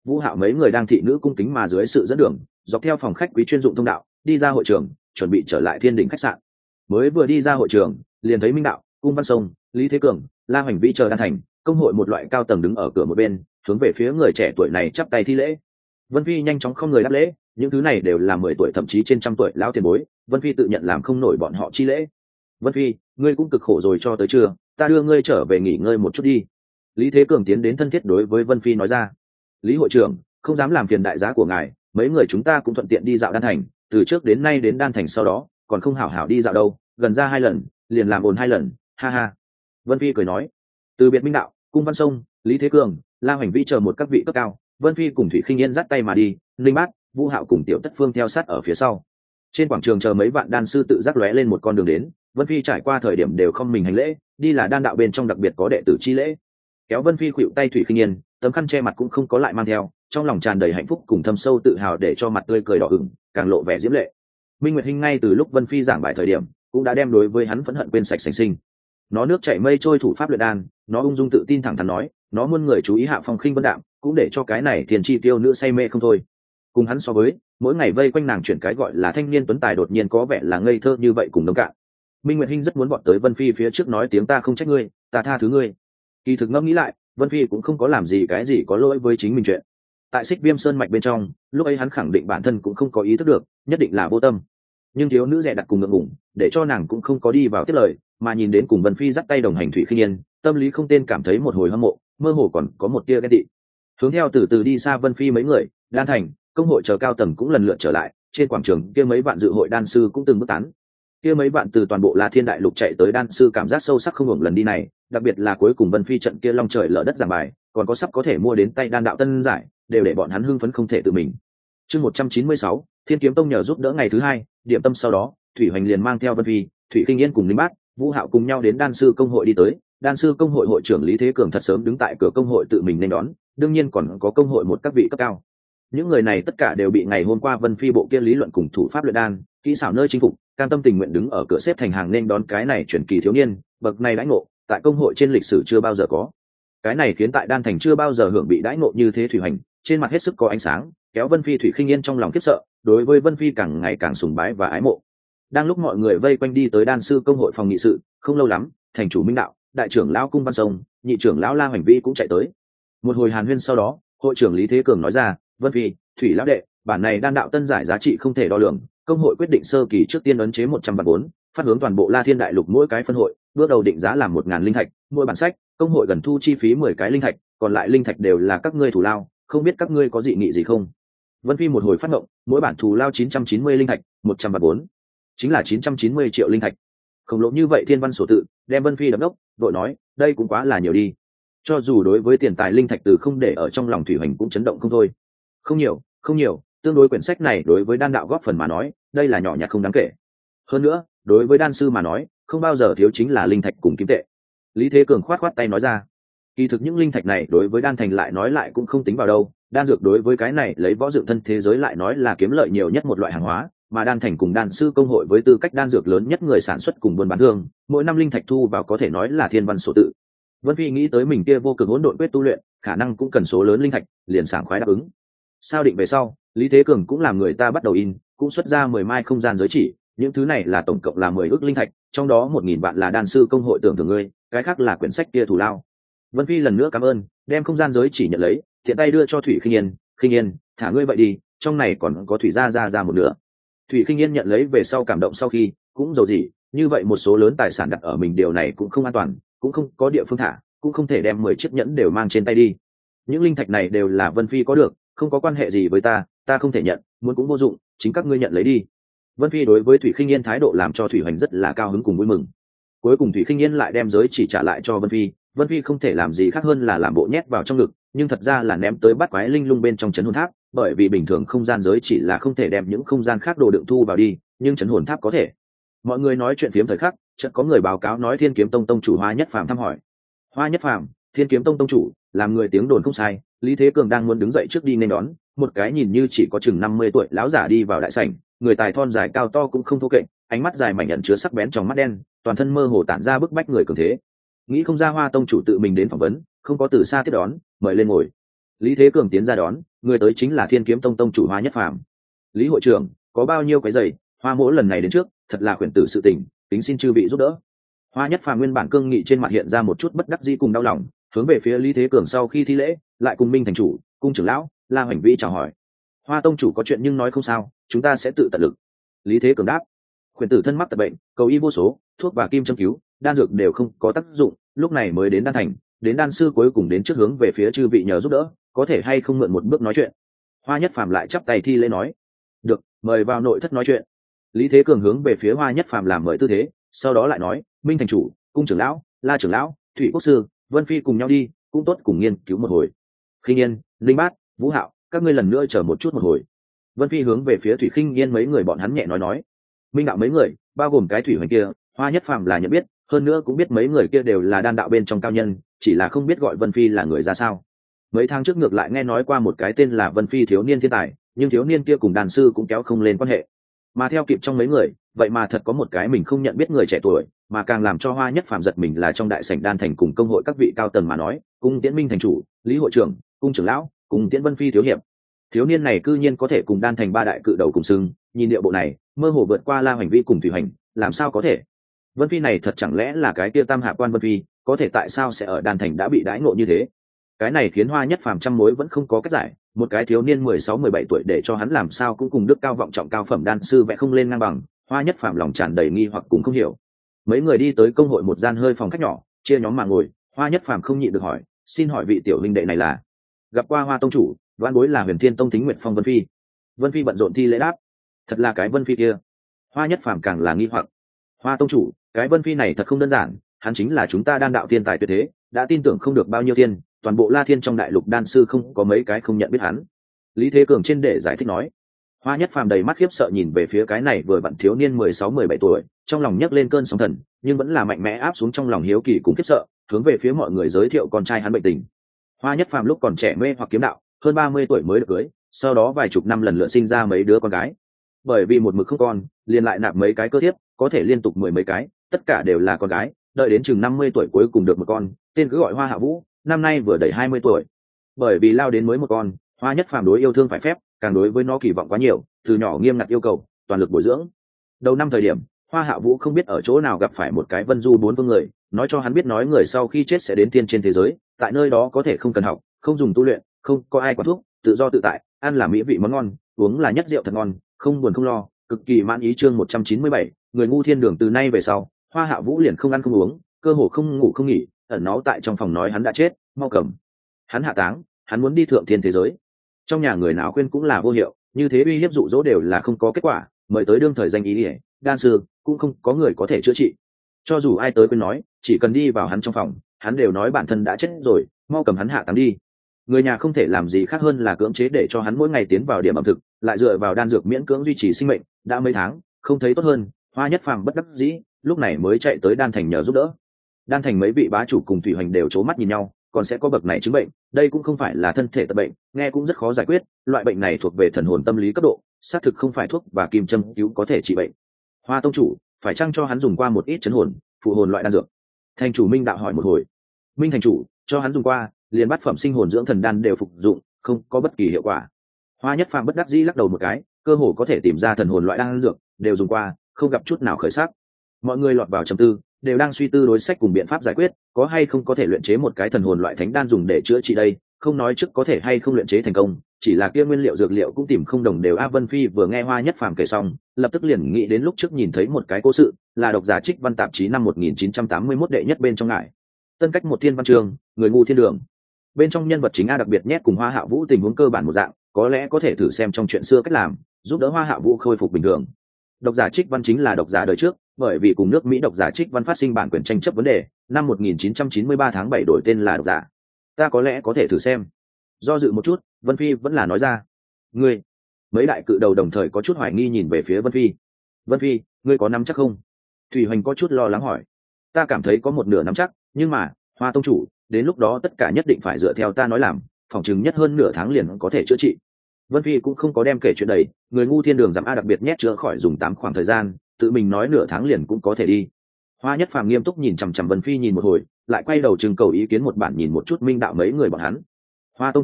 Vũ Hạo mấy người đang thị nữ cung kính mà dưới sự dẫn đường dọc theo phòng khách quý chuyên dụng thông đạo đi ra hội trường, chuẩn bị trở lại Thiên Đình khách sạn. Mới vừa đi ra hội trường liền thấy Minh Đạo, Cung Văn Sông, Lý Thế Cường, La Hoành Vĩ chờ đan thành công hội một loại cao tầng đứng ở cửa một bên, hướng về phía người trẻ tuổi này chắp tay thi lễ. Vân Phi nhanh chóng không người đáp lễ, những thứ này đều là mười tuổi thậm chí trên trăm tuổi lão tiền bối, Vân Phi tự nhận làm không nổi bọn họ chi lễ. Vân Phi, ngươi cũng cực khổ rồi cho tới trưa, ta đưa ngươi trở về nghỉ ngơi một chút đi. Lý Thế Cường tiến đến thân thiết đối với Vân Phi nói ra. Lý hội trưởng, không dám làm phiền đại giá của ngài, mấy người chúng ta cũng thuận tiện đi dạo đan thành, từ trước đến nay đến đan thành sau đó còn không hảo hảo đi dạo đâu, gần ra hai lần liền làm ồn hai lần, ha ha. Vân Phi cười nói. Từ biệt Minh Đạo, Cung Văn Sông, Lý Thế Cường, La Hoành Vĩ chờ một các vị cấp cao, Vân Phi cùng Thủy Khinh Yên dắt tay mà đi, Linh Bát, Vũ Hạo cùng Tiểu Tất Phương theo sát ở phía sau. Trên quảng trường chờ mấy vạn đan sư tự giác lóe lên một con đường đến, Vân Phi trải qua thời điểm đều không mình hành lễ, đi là đan đạo bên trong đặc biệt có đệ tử chi lễ. Kéo Vân Phi khuỵu tay Thủy Khinh Yên, tấm khăn che mặt cũng không có lại mang theo, trong lòng tràn đầy hạnh phúc cùng thâm sâu tự hào để cho mặt tươi cười đỏ ửng, càng lộ vẻ diễm lệ. Minh Nguyệt Hinh ngay từ lúc Vân Phi giảng bài thời điểm, cũng đã đem đối với hắn phẫn hận quên sạch sành sinh. Nó nước chảy mây trôi thủ pháp luyện đan, nó ung dung tự tin thẳng thắn nói, nó muôn người chú ý hạ phong khinh vân đạm, cũng để cho cái này thiền chi tiêu nữ say mê không thôi. Cùng hắn so với, mỗi ngày vây quanh nàng chuyển cái gọi là thanh niên tuấn tài đột nhiên có vẻ là ngây thơ như vậy cùng nông cạn. Minh Nguyệt Hinh rất muốn bọn tới Vân Phi phía trước nói tiếng ta không trách ngươi, ta tha thứ ngươi. Kỳ thực ngẫm nghĩ lại, Vân Phi cũng không có làm gì cái gì có lỗi với chính mình chuyện. Tại Xích Viêm Sơn mạch bên trong, lúc ấy hắn khẳng định bản thân cũng không có ý thức được, nhất định là vô tâm. Nhưng thiếu nữ dè đặt cùng ngượng ngùng, để cho nàng cũng không có đi vào tiếp lời, mà nhìn đến cùng Vân Phi dắt tay đồng hành Thủy Khinh Yên, tâm lý không tên cảm thấy một hồi hâm mộ, mơ hồ còn có một tia ghen tị. Hướng theo từ từ đi xa Vân Phi mấy người, đan thành công hội chờ cao tầng cũng lần lượt trở lại, trên quảng trường kia mấy bạn dự hội đan sư cũng từng bước tán. Kia mấy bạn từ toàn bộ La Thiên đại lục chạy tới đan sư cảm giác sâu sắc không hưởng lần đi này, đặc biệt là cuối cùng Vân Phi trận kia long trời lở đất giảng bài, còn có sắp có thể mua đến tay đan đạo tân giải, đều để bọn hắn hưng phấn không thể tự mình. Chương một trăm chín mươi sáu, Thiên Kiếm Tông nhờ giúp đỡ ngày thứ hai, điểm tâm sau đó, Thủy Hoành liền mang theo Vân Phi, Thủy Khinh Yên cùng Linh Bát, Vũ Hạo cùng nhau đến đan sư công hội đi tới. Đan sư công hội hội trưởng Lý Thế Cường thật sớm đứng tại cửa công hội tự mình nên đón, đương nhiên còn có công hội một các vị cấp cao. Những người này tất cả đều bị ngày hôm qua Vân Phi bộ kia lý luận cùng thủ pháp luyện đan, kỹ xảo nơi chinh phục, cam tâm tình nguyện đứng ở cửa xếp thành hàng nên đón cái này truyền kỳ thiếu niên, bậc này đãi ngộ, tại công hội trên lịch sử chưa bao giờ có. Cái này khiến tại đan thành chưa bao giờ hưởng bị đãi ngộ như thế Thủy Hoành, trên mặt hết sức có ánh sáng, kéo Vân Phi Thủy Khinh Yên trong lòng khiếp sợ, đối với Vân Phi càng ngày càng sùng bái và ái mộ. Đang lúc mọi người vây quanh đi tới đan sư công hội phòng nghị sự, không lâu lắm, thành chủ Minh Đạo, đại trưởng lão Cung Văn Sông, nhị trưởng lão La Hoành Vĩ cũng chạy tới. Một hồi hàn huyên sau đó, hội trưởng Lý Thế Cường nói ra, Vân Phi, Thủy lão đệ, bản này đan đạo tân giải giá trị không thể đo lường, công hội quyết định sơ kỳ trước tiên ấn chế một trăm vạn vốn, phát hướng toàn bộ La Thiên đại lục mỗi cái phân hội, bước đầu định giá là một ngàn linh thạch, mỗi bản sách, công hội gần thu chi phí mười cái linh thạch, còn lại linh thạch đều là các ngươi thủ lao, không biết các ngươi có dị nghị gì không? Vân Phi một hồi phát động, mỗi bản thù lao chín trăm chín mươi linh thạch, một trăm vạn vốn, chính là chín trăm chín mươi triệu linh thạch. Khổng lồ như vậy thiên văn sổ tự, đem Vân Phi đấm đốc, đội nói, đây cũng quá là nhiều đi. Cho dù đối với tiền tài linh thạch từ không để ở trong lòng Thủy Hoành cũng chấn động không thôi. Không nhiều, không nhiều, tương đối quyển sách này đối với đan đạo góp phần mà nói, đây là nhỏ nhặt không đáng kể. Hơn nữa, đối với đan sư mà nói, không bao giờ thiếu chính là linh thạch cùng kim tệ. Lý Thế Cường khoát khoát tay nói ra, kỳ thực những linh thạch này đối với đan thành lại nói lại cũng không tính vào đâu, đan dược đối với cái này lấy võ dựng thân thế giới lại nói là kiếm lợi nhiều nhất một loại hàng hóa, mà đan thành cùng đan sư công hội với tư cách đan dược lớn nhất người sản xuất cùng buôn bán thương, mỗi năm linh thạch thu vào có thể nói là thiên văn sổ tự. Vân Phi nghĩ tới mình kia vô cực hỗn độn quyết tu luyện, khả năng cũng cần số lớn linh thạch, liền sảng khoái đáp ứng. Sao định về sau, Lý Thế Cường cũng làm người ta bắt đầu in, cũng xuất ra mười mai không gian giới chỉ, những thứ này là tổng cộng là mười ức linh thạch, trong đó một nghìn vạn là đan sư công hội tưởng thưởng ngươi, cái khác là quyển sách kia thù lao. Vân Phi lần nữa cảm ơn, đem không gian giới chỉ nhận lấy, thiện tay đưa cho Thủy Khinh Yên, Khinh Yên, thả ngươi vậy đi, trong này còn có thủy gia ra ra một nửa. Thủy Khinh Yên nhận lấy về sau cảm động sau khi, cũng dầu gì, như vậy một số lớn tài sản đặt ở mình điều này cũng không an toàn, cũng không có địa phương thả, cũng không thể đem mười chiếc nhẫn đều mang trên tay đi. Những linh thạch này đều là Vân Phi có được, không có quan hệ gì với ta, ta không thể nhận, muốn cũng vô dụng, chính các ngươi nhận lấy đi. Vân Phi đối với Thủy Khinh Yên thái độ làm cho Thủy Hoành rất là cao hứng cùng vui mừng. Cuối cùng Thủy Khinh Yên lại đem giới chỉ trả lại cho Vân Phi, Vân Phi không thể làm gì khác hơn là làm bộ nhét vào trong ngực, nhưng thật ra là ném tới bắt quái linh lung bên trong chấn hồn tháp, bởi vì bình thường không gian giới chỉ là không thể đem những không gian khác đồ đựng thu vào đi, nhưng chấn hồn tháp có thể. Mọi người nói chuyện phiếm thời khắc, chợt có người báo cáo nói Thiên Kiếm Tông tông chủ Hoa Nhất Phàm thăm hỏi. Hoa Nhất Phàm, Thiên Kiếm Tông tông chủ, làm người tiếng đồn không sai, Lý Thế Cường đang muốn đứng dậy trước đi nên đón, một cái nhìn như chỉ có chừng năm mươi tuổi lão giả đi vào đại sảnh, người tài thon dài cao to cũng không thô kệch, ánh mắt dài mảnh ẩn chứa sắc bén trong mắt đen, toàn thân mơ hồ tản ra bức bách người cường thế. Nghĩ không ra Hoa tông chủ tự mình đến phỏng vấn, không có từ xa tiếp đón, mời lên ngồi. Lý Thế Cường tiến ra đón, người tới chính là Thiên Kiếm Tông tông chủ Hoa Nhất Phàm. Lý hội trưởng, có bao nhiêu cái giày, Hoa mỗ lần này đến trước thật là khuyển tử sự tình, tính xin chư vị giúp đỡ. Hoa Nhất Phàm nguyên bản cương nghị trên mặt hiện ra một chút bất đắc dĩ cùng đau lòng, hướng về phía Lý Thế Cường sau khi thi lễ, lại cùng Minh thành chủ, cung trưởng lão, La Hoành Vĩ chào hỏi. Hoa tông chủ có chuyện nhưng nói không sao, chúng ta sẽ tự tận lực. Lý Thế Cường đáp. Khuyển tử thân mắc tật bệnh, cầu y vô số, thuốc và kim châm cứu, đan dược đều không có tác dụng, lúc này mới đến đan thành, đến đan sư cuối cùng đến trước hướng về phía chư vị nhờ giúp đỡ, có thể hay không mượn một bước nói chuyện. Hoa Nhất Phàm lại chắp tay thi lễ nói. Được, mời vào nội thất nói chuyện. Lý Thế Cường hướng về phía Hoa Nhất Phàm làm mời tư thế, sau đó lại nói, Minh thành chủ, cung trưởng lão, La trưởng lão, Thủy quốc sư, Vân phi cùng nhau đi, cũng tốt cùng nghiên cứu một hồi. Khinh Yên, Linh Bát, Vũ Hạo, các ngươi lần nữa chờ một chút một hồi. Vân phi hướng về phía Thủy Khinh Yên mấy người bọn hắn nhẹ nói nói. Minh đạo mấy người, bao gồm cái Thủy Hoành kia, Hoa Nhất Phàm là nhận biết, hơn nữa cũng biết mấy người kia đều là đan đạo bên trong cao nhân, chỉ là không biết gọi Vân phi là người ra sao. Mấy tháng trước ngược lại nghe nói qua một cái tên là Vân phi thiếu niên thiên tài, nhưng thiếu niên kia cùng đàn sư cũng kéo không lên quan hệ. Mà theo kịp trong mấy người, vậy mà thật có một cái mình không nhận biết người trẻ tuổi, mà càng làm cho Hoa Nhất Phàm giật mình là trong đại sảnh đan thành cùng công hội các vị cao tầng mà nói, cung tiễn Minh thành chủ, Lý hội trưởng, cung trưởng lão, cùng tiễn Vân phi thiếu hiệp. Thiếu niên này cư nhiên có thể cùng đan thành ba đại cự đầu cùng xưng, nhìn địa bộ này, mơ hồ vượt qua La Hoành Vĩ cùng Thủy Hoành, làm sao có thể? Vân phi này thật chẳng lẽ là cái kia tam hạ quan Vân phi, có thể tại sao sẽ ở đan thành đã bị đãi ngộ như thế? Cái này khiến Hoa Nhất Phàm trăm mối vẫn không có cách giải, một cái thiếu niên mười sáu mười bảy tuổi để cho hắn làm sao cũng cùng đức cao vọng trọng cao phẩm đan sư vẽ không lên ngang bằng, Hoa Nhất Phàm lòng tràn đầy nghi hoặc cũng không hiểu. Mấy người đi tới công hội một gian hơi phòng khách nhỏ, chia nhóm mà ngồi, Hoa Nhất Phàm không nhịn được hỏi, xin hỏi vị tiểu huynh đệ này là? Gặp qua Hoa tông chủ, đoán bối là Huyền Thiên Tông Thính Nguyệt Phong Vân phi. Vân phi bận rộn thi lễ đáp. Thật là cái Vân phi kia? Hoa Nhất Phàm càng là nghi hoặc. Hoa tông chủ, cái Vân phi này thật không đơn giản, hắn chính là chúng ta đan đạo thiên tài tuyệt thế, đã tin tưởng không được bao nhiêu thiên, toàn bộ La Thiên trong đại lục đan sư không có mấy cái không nhận biết hắn. Lý Thế Cường trên để giải thích nói. Hoa Nhất Phàm đầy mắt khiếp sợ nhìn về phía cái này vừa vặn thiếu niên mười sáu mười bảy tuổi, trong lòng nhấc lên cơn sóng thần, nhưng vẫn là mạnh mẽ áp xuống trong lòng hiếu kỳ cùng khiếp sợ, hướng về phía mọi người giới thiệu con trai hắn bệnh tình. Hoa Nhất Phàm lúc còn trẻ mê hoặc kiếm đạo, hơn ba mươi tuổi mới được cưới, sau đó vài chục năm lần lượt sinh ra mấy đứa con gái. Bởi vì một mực không con, liền lại nạp mấy cái cơ thiếp, có thể liên tục mười mấy cái, tất cả đều là con gái, đợi đến chừng năm mươi tuổi cuối cùng được một con, tên cứ gọi Hoa Hạ Vũ, năm nay vừa đầy hai mươi tuổi. Bởi vì lao đến mới một con, Hoa Nhất Phàm đối yêu thương phải phép, càng đối với nó kỳ vọng quá nhiều, từ nhỏ nghiêm ngặt yêu cầu, toàn lực bồi dưỡng. Đầu năm thời điểm, Hoa Hạ Vũ không biết ở chỗ nào gặp phải một cái Vân Du bốn phương người, nói cho hắn biết nói người sau khi chết sẽ đến thiên trên thế giới, tại nơi đó có thể không cần học, không dùng tu luyện, không có ai quản thuốc, tự do tự tại, ăn là mỹ vị món ngon, uống là nhất rượu thật ngon, không buồn không lo, cực kỳ mãn ý. Chương một trăm chín mươi bảy, người ngu thiên đường. Từ nay về sau, Hoa Hạ Vũ liền không ăn không uống, cơ hồ không ngủ không nghỉ, ẩn náu tại trong phòng nói hắn đã chết, mau cầm hắn hạ táng, hắn muốn đi thượng thiên thế giới. Trong nhà người nào khuyên cũng là vô hiệu, như thế uy hiếp dụ dỗ đều là không có kết quả, mời tới đương thời danh ý ỉa đan sư cũng không có người có thể chữa trị. Cho dù ai tới quên nói, chỉ cần đi vào hắn trong phòng, hắn đều nói bản thân đã chết rồi, mau cầm hắn hạ táng đi. Người nhà không thể làm gì khác hơn là cưỡng chế để cho hắn mỗi ngày tiến vào điểm ẩm thực, lại dựa vào đan dược miễn cưỡng duy trì sinh mệnh. Đã mấy tháng không thấy tốt hơn, Hoa Nhất Phàm bất đắc dĩ, lúc này mới chạy tới đan thành nhờ giúp đỡ. Đan thành mấy vị bá chủ cùng Thủy Hoành đều c mắt nhìn nhau, còn sẽ có bậc này chứng bệnh, đây cũng không phải là thân thể tật bệnh, nghe cũng rất khó giải quyết, loại bệnh này thuộc về thần hồn tâm lý cấp độ, xác thực không phải thuốc và kim châm cứu có thể trị bệnh. Hoa tông chủ, phải chăng cho hắn dùng qua một ít chấn hồn phụ hồn loại đan dược? Thành chủ Minh đạo hỏi một hồi. Minh thành chủ, cho hắn dùng qua, liền bát phẩm sinh hồn dưỡng thần đan đều phục dụng, không có bất kỳ hiệu quả. Hoa Nhất Phàm bất đắc dĩ lắc đầu một cái, cơ hồ có thể tìm ra thần hồn loại đan dược, đều dùng qua, không gặp chút nào khởi sắc. Mọi người lọt vào trầm tư, đều đang suy tư đối sách cùng biện pháp giải quyết, có hay không có thể luyện chế một cái thần hồn loại thánh đan dùng để chữa trị đây, không nói trước có thể hay không luyện chế thành công, chỉ là kia nguyên liệu dược liệu cũng tìm không đồng đều. A Vân Phi vừa nghe Hoa Nhất Phàm kể xong, lập tức liền nghĩ đến lúc trước nhìn thấy một cái cố sự, là độc giả Trích Văn tạp chí năm một nghìn chín trăm tám mươi mốt đệ nhất bên trong ngải tân cách một thiên văn chương, người ngu thiên đường. Bên trong nhân vật chính A đặc biệt nhét cùng Hoa Hạ Vũ tình huống cơ bản một dạng, có lẽ có thể thử xem trong chuyện xưa cách làm, giúp đỡ Hoa Hạ Vũ khôi phục bình thường. Độc giả Trích Văn chính là độc giả đời trước, bởi vì cùng nước Mỹ độc giả Trích Văn phát sinh bản quyền tranh chấp vấn đề, năm một nghìn chín trăm chín mươi ba tháng bảy đổi tên là độc giả. Ta có lẽ có thể thử xem. Do dự một chút, Vân Phi vẫn là nói ra. Ngươi, mấy đại cự đầu đồng thời có chút hoài nghi nhìn về phía Vân Phi. Vân Phi, ngươi có nắm chắc không? Thủy Hoành có chút lo lắng hỏi. Ta cảm thấy có một nửa nắm chắc, nhưng mà, Hoa tông chủ, đến lúc đó tất cả nhất định phải dựa theo ta nói làm, phòng chứng nhất hơn nửa tháng liền có thể chữa trị. Vân Phi cũng không có đem kể chuyện đầy, người ngu thiên đường giảm A đặc biệt nhét chữa khỏi dùng tám khoảng thời gian, tự mình nói nửa tháng liền cũng có thể đi. Hoa Nhất Phàm nghiêm túc nhìn chằm chằm Vân Phi nhìn một hồi, lại quay đầu trưng cầu ý kiến một bản nhìn một chút Minh đạo mấy người bọn hắn. Hoa tông chủ,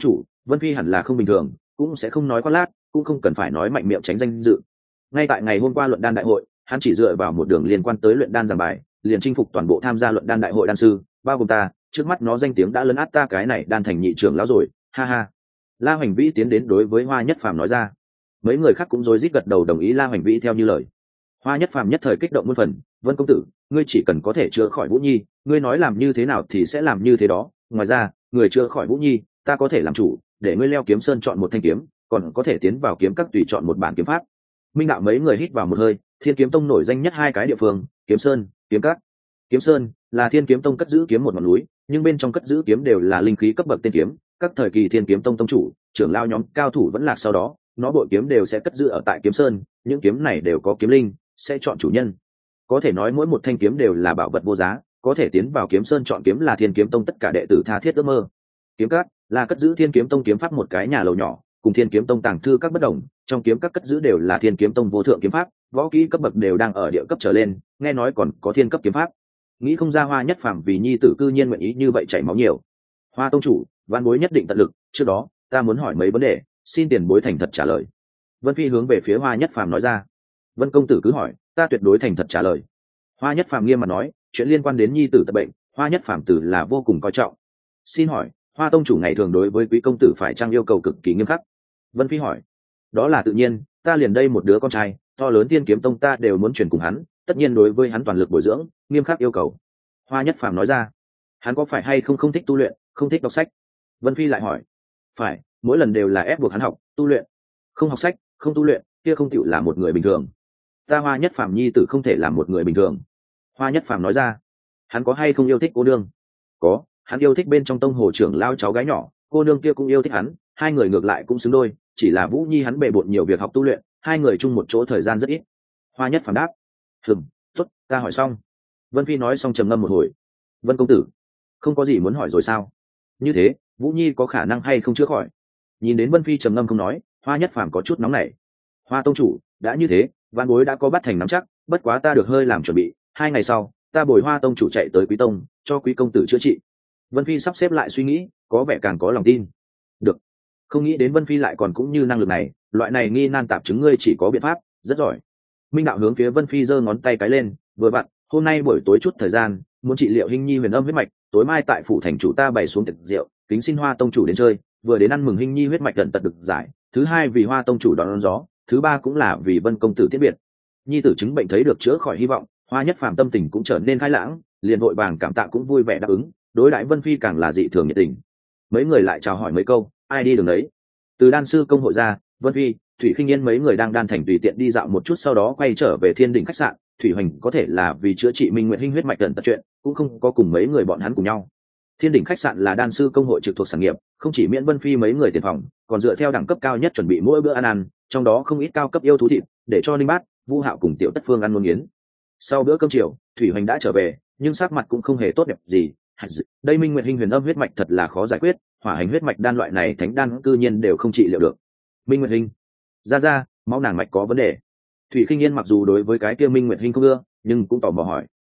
Vân Phi hẳn là không bình thường, cũng sẽ không nói khoác lác, cũng không cần phải nói mạnh miệng tránh danh dự. Ngay tại ngày hôm qua luận đan đại hội, hắn chỉ dựa vào một đường liên quan tới luyện đan giảng bài, liền chinh phục toàn bộ tham gia luận đan đại hội đan sư, bao gồm ta, trước mắt nó danh tiếng đã lấn át ta cái này đan thành nhị trưởng lão rồi, ha ha. La Hoành Vĩ tiến đến đối với Hoa Nhất Phàm nói ra. Mấy người khác cũng rối rít gật đầu đồng ý La Hoành Vĩ theo như lời. Hoa Nhất Phàm nhất thời kích động muôn phần, Vân công tử, ngươi chỉ cần có thể chữa khỏi Vũ Nhi, ngươi nói làm như thế nào thì sẽ làm như thế đó, ngoài ra, người chữa khỏi Vũ Nhi, ta có thể làm chủ, để ngươi leo kiếm sơn chọn một thanh kiếm, còn có thể tiến vào kiếm các tùy chọn một bản kiếm pháp. Minh đạo mấy người hít vào một hơi, Thiên Kiếm Tông nổi danh nhất hai cái địa phương, Kiếm Sơn, Kiếm Các. Kiếm Sơn là Thiên Kiếm Tông cất giữ kiếm một ngọn núi, nhưng bên trong cất giữ kiếm đều là linh khí cấp bậc tiên kiếm, các thời kỳ Thiên Kiếm Tông tông chủ, trưởng lao nhóm cao thủ vẫn lạc sau đó, nó bội kiếm đều sẽ cất giữ ở tại Kiếm Sơn, những kiếm này đều có kiếm linh, sẽ chọn chủ nhân. Có thể nói mỗi một thanh kiếm đều là bảo vật vô giá, có thể tiến vào Kiếm Sơn chọn kiếm là Thiên Kiếm Tông tất cả đệ tử tha thiết ước mơ. Kiếm Các là cất giữ Thiên Kiếm Tông kiếm pháp một cái nhà lầu nhỏ, cùng Thiên Kiếm Tông tàng thư các bất đồng, trong kiếm các cất giữ đều là Thiên Kiếm Tông vô thượng kiếm pháp, võ kỹ cấp bậc đều đang ở địa cấp trở lên, nghe nói còn có thiên cấp kiếm pháp. Nghĩ không ra Hoa Nhất Phàm vì nhi tử cư nhiên nguyện ý như vậy chảy máu nhiều. Hoa tông chủ, văn bối nhất định tận lực, trước đó ta muốn hỏi mấy vấn đề, xin tiền bối thành thật trả lời. Vân Phi hướng về phía Hoa Nhất Phàm nói ra. Vân công tử cứ hỏi, ta tuyệt đối thành thật trả lời. Hoa Nhất Phàm nghiêm mặt nói, chuyện liên quan đến nhi tử tật bệnh, Hoa Nhất Phàm tử là vô cùng coi trọng. Xin hỏi, Hoa tông chủ ngày thường đối với quý công tử phải trang yêu cầu cực kỳ nghiêm khắc? Vân Phi hỏi. Đó là tự nhiên, ta liền đây một đứa con trai, to lớn Thiên Kiếm Tông ta đều muốn truyền cùng hắn, tất nhiên đối với hắn toàn lực bồi dưỡng, nghiêm khắc yêu cầu. Hoa Nhất Phàm nói ra. Hắn có phải hay không không thích tu luyện, không thích đọc sách? Vân Phi lại hỏi. Phải, mỗi lần đều là ép buộc hắn học tu luyện, không học sách không tu luyện kia không chịu là một người bình thường. Ta Hoa Nhất Phàm nhi tử không thể là một người bình thường. Hoa Nhất Phàm nói ra. Hắn có hay không yêu thích cô nương? Có, hắn yêu thích bên trong tông hồ trưởng lao cháu gái nhỏ, cô nương kia cũng yêu thích hắn, hai người ngược lại cũng xứng đôi, chỉ là Vũ Nhi hắn bề bộn nhiều việc học tu luyện, hai người chung một chỗ thời gian rất ít. Hoa Nhất Phàm đáp. Hừm, tốt, ta hỏi xong. Vân Phi nói xong trầm ngâm một hồi. Vân công tử, không có gì muốn hỏi rồi sao? Như thế, Vũ Nhi có khả năng hay không chữa khỏi? Nhìn đến Vân Phi trầm ngâm không nói, Hoa Nhất Phàm có chút nóng nảy. Hoa tông chủ, đã như thế, văn bối đã có bắt thành nắm chắc, bất quá ta được hơi làm chuẩn bị, hai ngày sau, ta bồi Hoa tông chủ chạy tới Quý Tông, cho Quý công tử chữa trị. Vân Phi sắp xếp lại suy nghĩ, có vẻ càng có lòng tin. Được. Không nghĩ đến Vân Phi lại còn cũng như năng lực này, loại này nghi nan tạp chứng ngươi chỉ có biện pháp, rất giỏi. Minh đạo hướng phía Vân Phi giơ ngón tay cái lên, vừa vặn, hôm nay buổi tối chút thời gian, muốn trị liệu Hinh Nhi huyền âm huyết mạch, tối mai tại phủ thành chủ ta bày xuống tiệc rượu, kính xin Hoa tông chủ đến chơi, vừa đến ăn mừng Hinh Nhi huyết mạch tận tật được giải, thứ hai vì Hoa tông chủ đón, đón gió, thứ ba cũng là vì Vân công tử tiết biệt. Nhi tử chứng bệnh thấy được chữa khỏi hy vọng, Hoa Nhất Phàm tâm tình cũng trở nên khai lãng, liền vội vàng cảm tạ cũng vui vẻ đáp ứng, đối đãi Vân Phi càng là dị thường nhiệt tình. Mấy người lại chào hỏi mấy câu, ai đi đường đấy. Từ đan sư công hội ra, Vân Phi, Thủy Khinh Yên mấy người đang đan thành tùy tiện đi dạo một chút sau đó quay trở về Thiên Đỉnh khách sạn. Thủy Hoành có thể là vì chữa trị Minh Nguyệt Hinh huyết mạch tận tật chuyện, cũng không có cùng mấy người bọn hắn cùng nhau. Thiên Đỉnh khách sạn là đan sư công hội trực thuộc sản nghiệp, không chỉ miễn Vân Phi mấy người tiền phòng, còn dựa theo đẳng cấp cao nhất chuẩn bị mỗi bữa ăn ăn, trong đó không ít cao cấp yêu thú thịt, để cho Linh Bát, Vu Hạo cùng Tiểu Tất Phương ăn ngon nghiến. Sau bữa cơm chiều, Thủy Hoành đã trở về, nhưng sắc mặt cũng không hề tốt đẹp gì. Đây Minh Nguyệt Hinh huyền âm huyết mạch thật là khó giải quyết, hỏa hành huyết mạch đan loại này thánh đan cư nhiên đều không trị liệu được. Minh Nguyệt Hinh, ra ra, máu nàng mạch có vấn đề. Thủy Khinh Yên mặc dù đối với cái kia Minh Nguyệt Hinh không ưa, nhưng cũng tò mò hỏi.